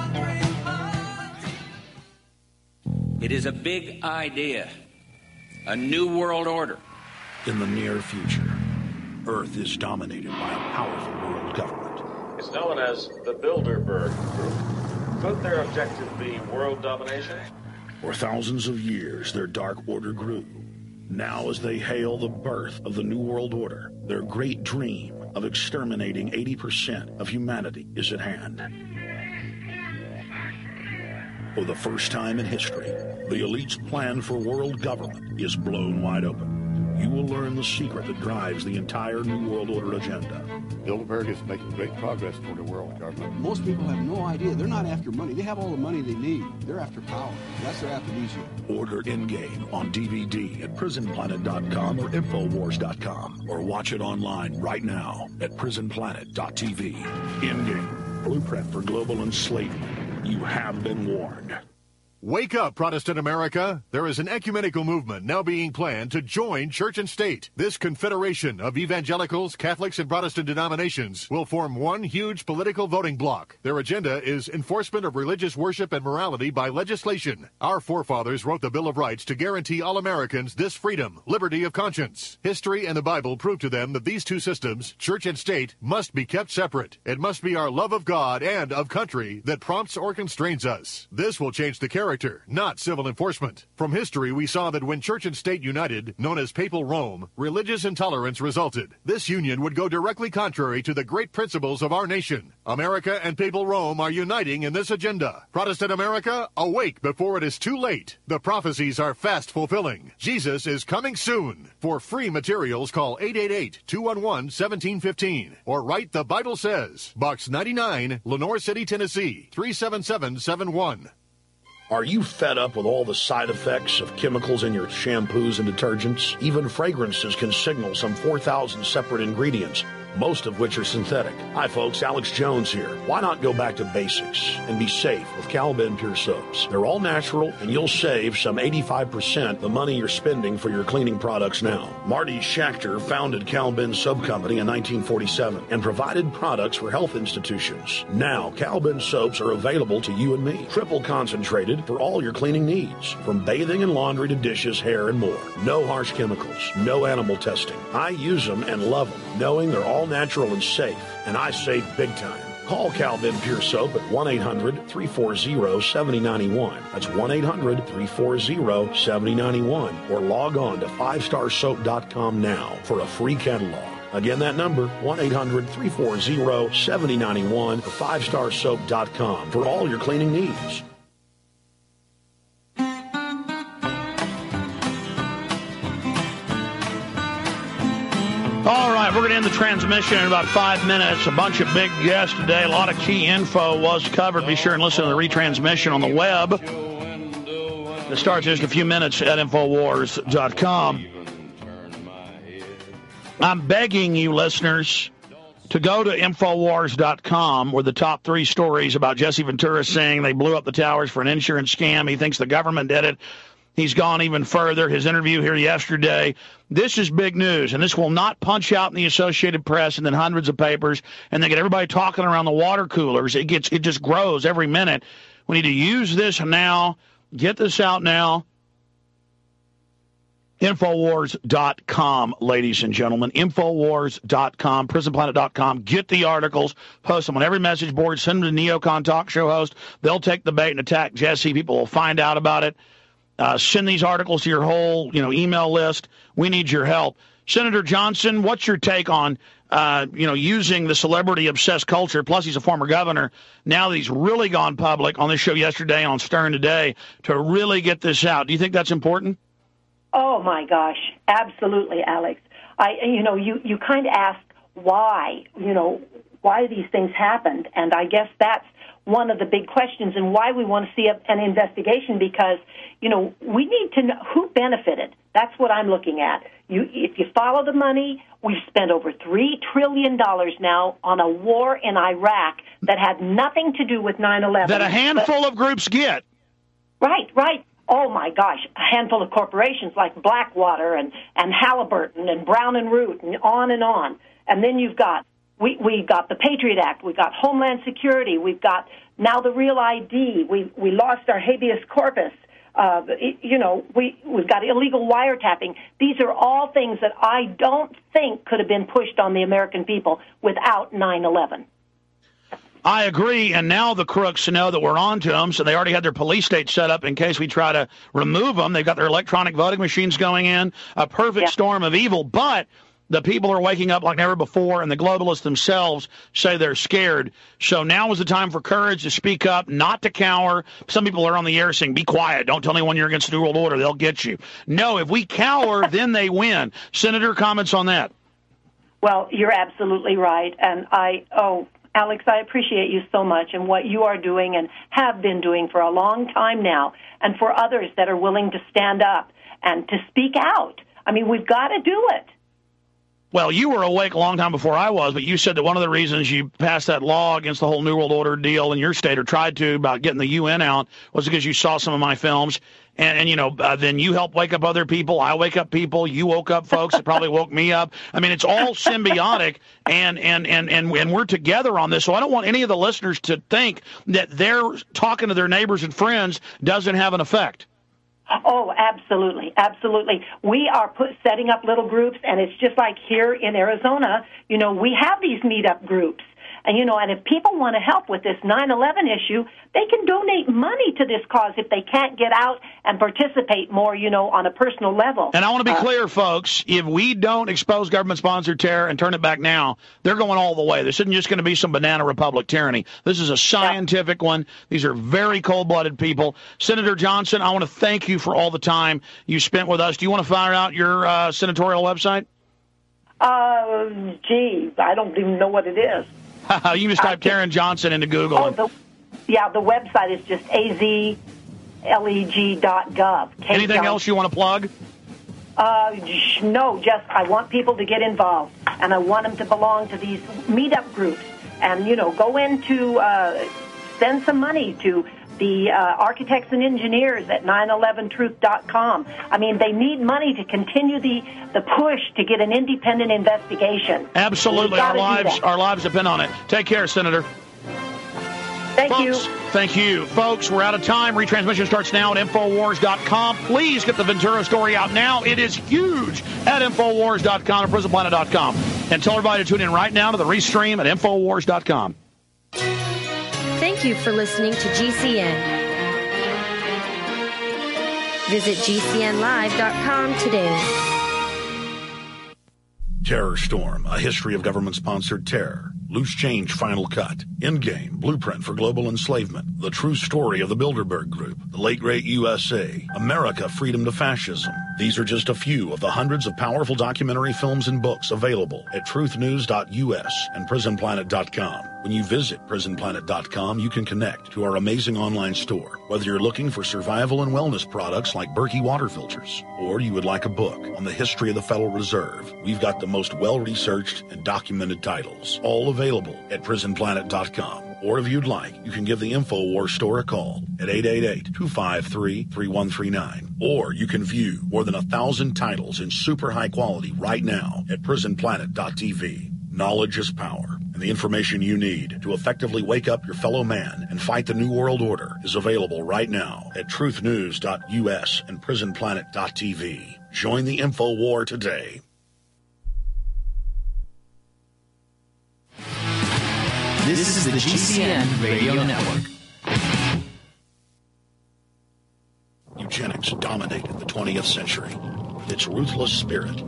It is a big idea, a new world order. In the near future, Earth is dominated by a powerful world government. It's known as the Bilderberg Group. Could their objective be world domination? For thousands of years, their dark order grew. Now, as they hail the birth of the New World Order, their great dream of exterminating eighty percent of humanity is at hand. For the first time in history, the elite's plan for world government is blown wide open. You will learn the secret that drives the entire New World Order agenda. Bilderberg is making great progress toward a world government. Most people have no idea. They're not after money. They have all the money they need. They're after power. That's their aphrodisiac. Order Endgame on D V D at prison planet dot com or infowars dot com, or watch it online right now at prison planet dot t v. Endgame, blueprint for global enslavement. You have been warned. Wake up, Protestant America. There is an ecumenical movement now being planned to join church and state. This confederation of evangelicals, Catholics, and Protestant denominations will form one huge political voting bloc. Their agenda is enforcement of religious worship and morality by legislation. Our forefathers wrote the Bill of Rights to guarantee all Americans this freedom, liberty of conscience. History and the Bible prove to them that these two systems, church and state, must be kept separate. It must be our love of God and of country that prompts or constrains us. This will change the character character, not civil enforcement. From history, we saw that when church and state united, known as Papal Rome, religious intolerance resulted. This union would go directly contrary to the great principles of our nation. America and Papal Rome are uniting in this agenda. Protestant America, awake before it is too late. The prophecies are fast fulfilling. Jesus is coming soon. For free materials, call eight eight eight, two one one, one seven one five or write The Bible Says, Box ninety-nine, Lenore City, Tennessee, three seven seven seven one. Are you fed up with all the side effects of chemicals in your shampoos and detergents? Even fragrances can signal some four thousand separate ingredients, most of which are synthetic. Hi folks, Alex Jones here. Why not go back to basics and be safe with Cal-Ben Pure Soaps? They're all natural and you'll save some eighty-five percent the money you're spending for your cleaning products now. Marty Schachter founded Cal-Ben Soap Company in nineteen forty-seven and provided products for health institutions. Now, Cal-Ben soaps are available to you and me. Triple concentrated for all your cleaning needs, from bathing and laundry to dishes, hair, and more. No harsh chemicals, no animal testing. I use them and love them, knowing they're all natural and safe, and I save big time. Call Cal-Ben Pure Soap at one eight hundred, three four zero, seven zero nine one. That's one eight hundred, three four zero, seven zero nine one. Or log on to five star soap dot com now for a free catalog. Again, that number, one eight hundred, three four zero, seven zero nine one, or five star soap dot com for all your cleaning needs. All right, we're going to end the transmission in about five minutes. A bunch of big guests today. A lot of key info was covered. Be sure and listen to the retransmission on the web. It starts in just a few minutes at Infowars dot com. I'm begging you, listeners, to go to Infowars dot com, where the top three stories about Jesse Ventura saying they blew up the towers for an insurance scam. He thinks the government did it. He's gone even further. His interview here yesterday. This is big news, and this will not punch out in the Associated Press and then hundreds of papers, and they get everybody talking around the water coolers. It gets, it just grows every minute. We need to use this now. Get this out now. Infowars dot com, ladies and gentlemen. Infowars dot com, prison planet dot com. Get the articles, post them on every message board, send them to Neocon talk show host. They'll take the bait and attack Jesse. People will find out about it. Uh, send these articles to your whole, you know, email list. We need your help. Senator Johnson, what's your take on, uh, you know, using the celebrity-obsessed culture, plus he's a former governor, now that he's really gone public on this show yesterday and on Stern today, to really get this out? Do you think that's important? Oh, my gosh. Absolutely, Alex. I, you know, you, you kind of ask why, you know, why these things happened, and I guess that's one of the big questions and why we want to see a, an investigation, because, you know, we need to know who benefited. That's what I'm looking at. You, if you follow the money, we've spent over three trillion dollars now on a war in Iraq that had nothing to do with nine eleven. That a handful but, of groups get. Right, right. Oh, my gosh, a handful of corporations like Blackwater and, and Halliburton and Brown and Root and on and on. And then you've got We we got the Patriot Act. We've got Homeland Security. We've got now the Real I D. We we lost our habeas corpus. Uh, you know, we we've got illegal wiretapping. These are all things that I don't think could have been pushed on the American people without nine eleven. I agree, and now the crooks know that we're on to them, so they already had their police state set up in case we try to remove them. They've got their electronic voting machines going in, a perfect yeah. storm of evil, but the people are waking up like never before, and the globalists themselves say they're scared. So now is the time for courage to speak up, not to cower. Some people are on the air saying, be quiet, don't tell anyone you're against the New World Order, they'll get you. No, if we cower, then they win. Senator, comments on that? Well, you're absolutely right, and I, oh, Alex, I appreciate you so much and what you are doing and have been doing for a long time now, and for others that are willing to stand up and to speak out. I mean, we've got to do it. Well, you were awake a long time before I was, but you said that one of the reasons you passed that law against the whole New World Order deal in your state, or tried to, about getting the U N out, was because you saw some of my films. And, and you know, uh, then you helped wake up other people. I wake up people. You woke up folks that probably woke me up. I mean, it's all symbiotic, and, and, and, and, and we're together on this. So I don't want any of the listeners to think that they're talking to their neighbors and friends doesn't have an effect. Oh, absolutely, absolutely. We are put, setting up little groups, and it's just like here in Arizona, you know, we have these meetup groups. And, you know, and if people want to help with this nine eleven issue, they can donate money to this cause if they can't get out and participate more, you know, on a personal level. And I want to be Uh, clear, folks, if we don't expose government-sponsored terror and turn it back now, they're going all the way. This isn't just going to be some banana republic tyranny. This is a scientific one. These are very cold-blooded people. Senator Johnson, I want to thank you for all the time you spent with us. Do you want to fire out your uh, senatorial website? Uh, gee, I don't even know what it is. You can just type Karen Johnson into Google. Oh, the, yeah, the website is just a z leg dot gov. Kate Anything Johnson. else you want to plug? Uh, sh- no, just I want people to get involved, and I want them to belong to these meetup groups. And, you know, go into, uh, send some money to the uh, architects and engineers at nine eleven truth dot com. I mean, they need money to continue the, the push to get an independent investigation. Absolutely. We've Our gotta do lives, that. our lives depend on it. Take care, Senator. Thank Folks, you. Thank you. Folks, we're out of time. Retransmission starts now at Infowars dot com. Please get the Ventura story out now. It is huge at Infowars dot com or Prison Planet dot com. And tell everybody to tune in right now to the Restream at Infowars dot com. Thank you for listening to G C N. Visit G C N live dot com today. Terror Storm, A History of Government-Sponsored Terror. Loose Change Final Cut. Endgame, Blueprint for Global Enslavement. The True Story of the Bilderberg Group. The Late Great U S A. America, Freedom to Fascism. These are just a few of the hundreds of powerful documentary films and books available at truth news dot U S and prison planet dot com. When you visit prison planet dot com, you can connect to our amazing online store. Whether you're looking for survival and wellness products like Berkey water filters, or you would like a book on the history of the Federal Reserve, we've got the most well-researched and documented titles, all available at prison planet dot com. Or if you'd like, you can give the InfoWars store a call at eight eight eight, two five three, three one three nine. Or you can view more than a thousand titles in super high quality right now at prison planet dot T V. Knowledge is power, and the information you need to effectively wake up your fellow man and fight the New World Order is available right now at truth news dot U S and prison planet dot T V. Join the Info War today. This is the G C N Radio Network. Eugenics dominated the twentieth century with its ruthless spirit.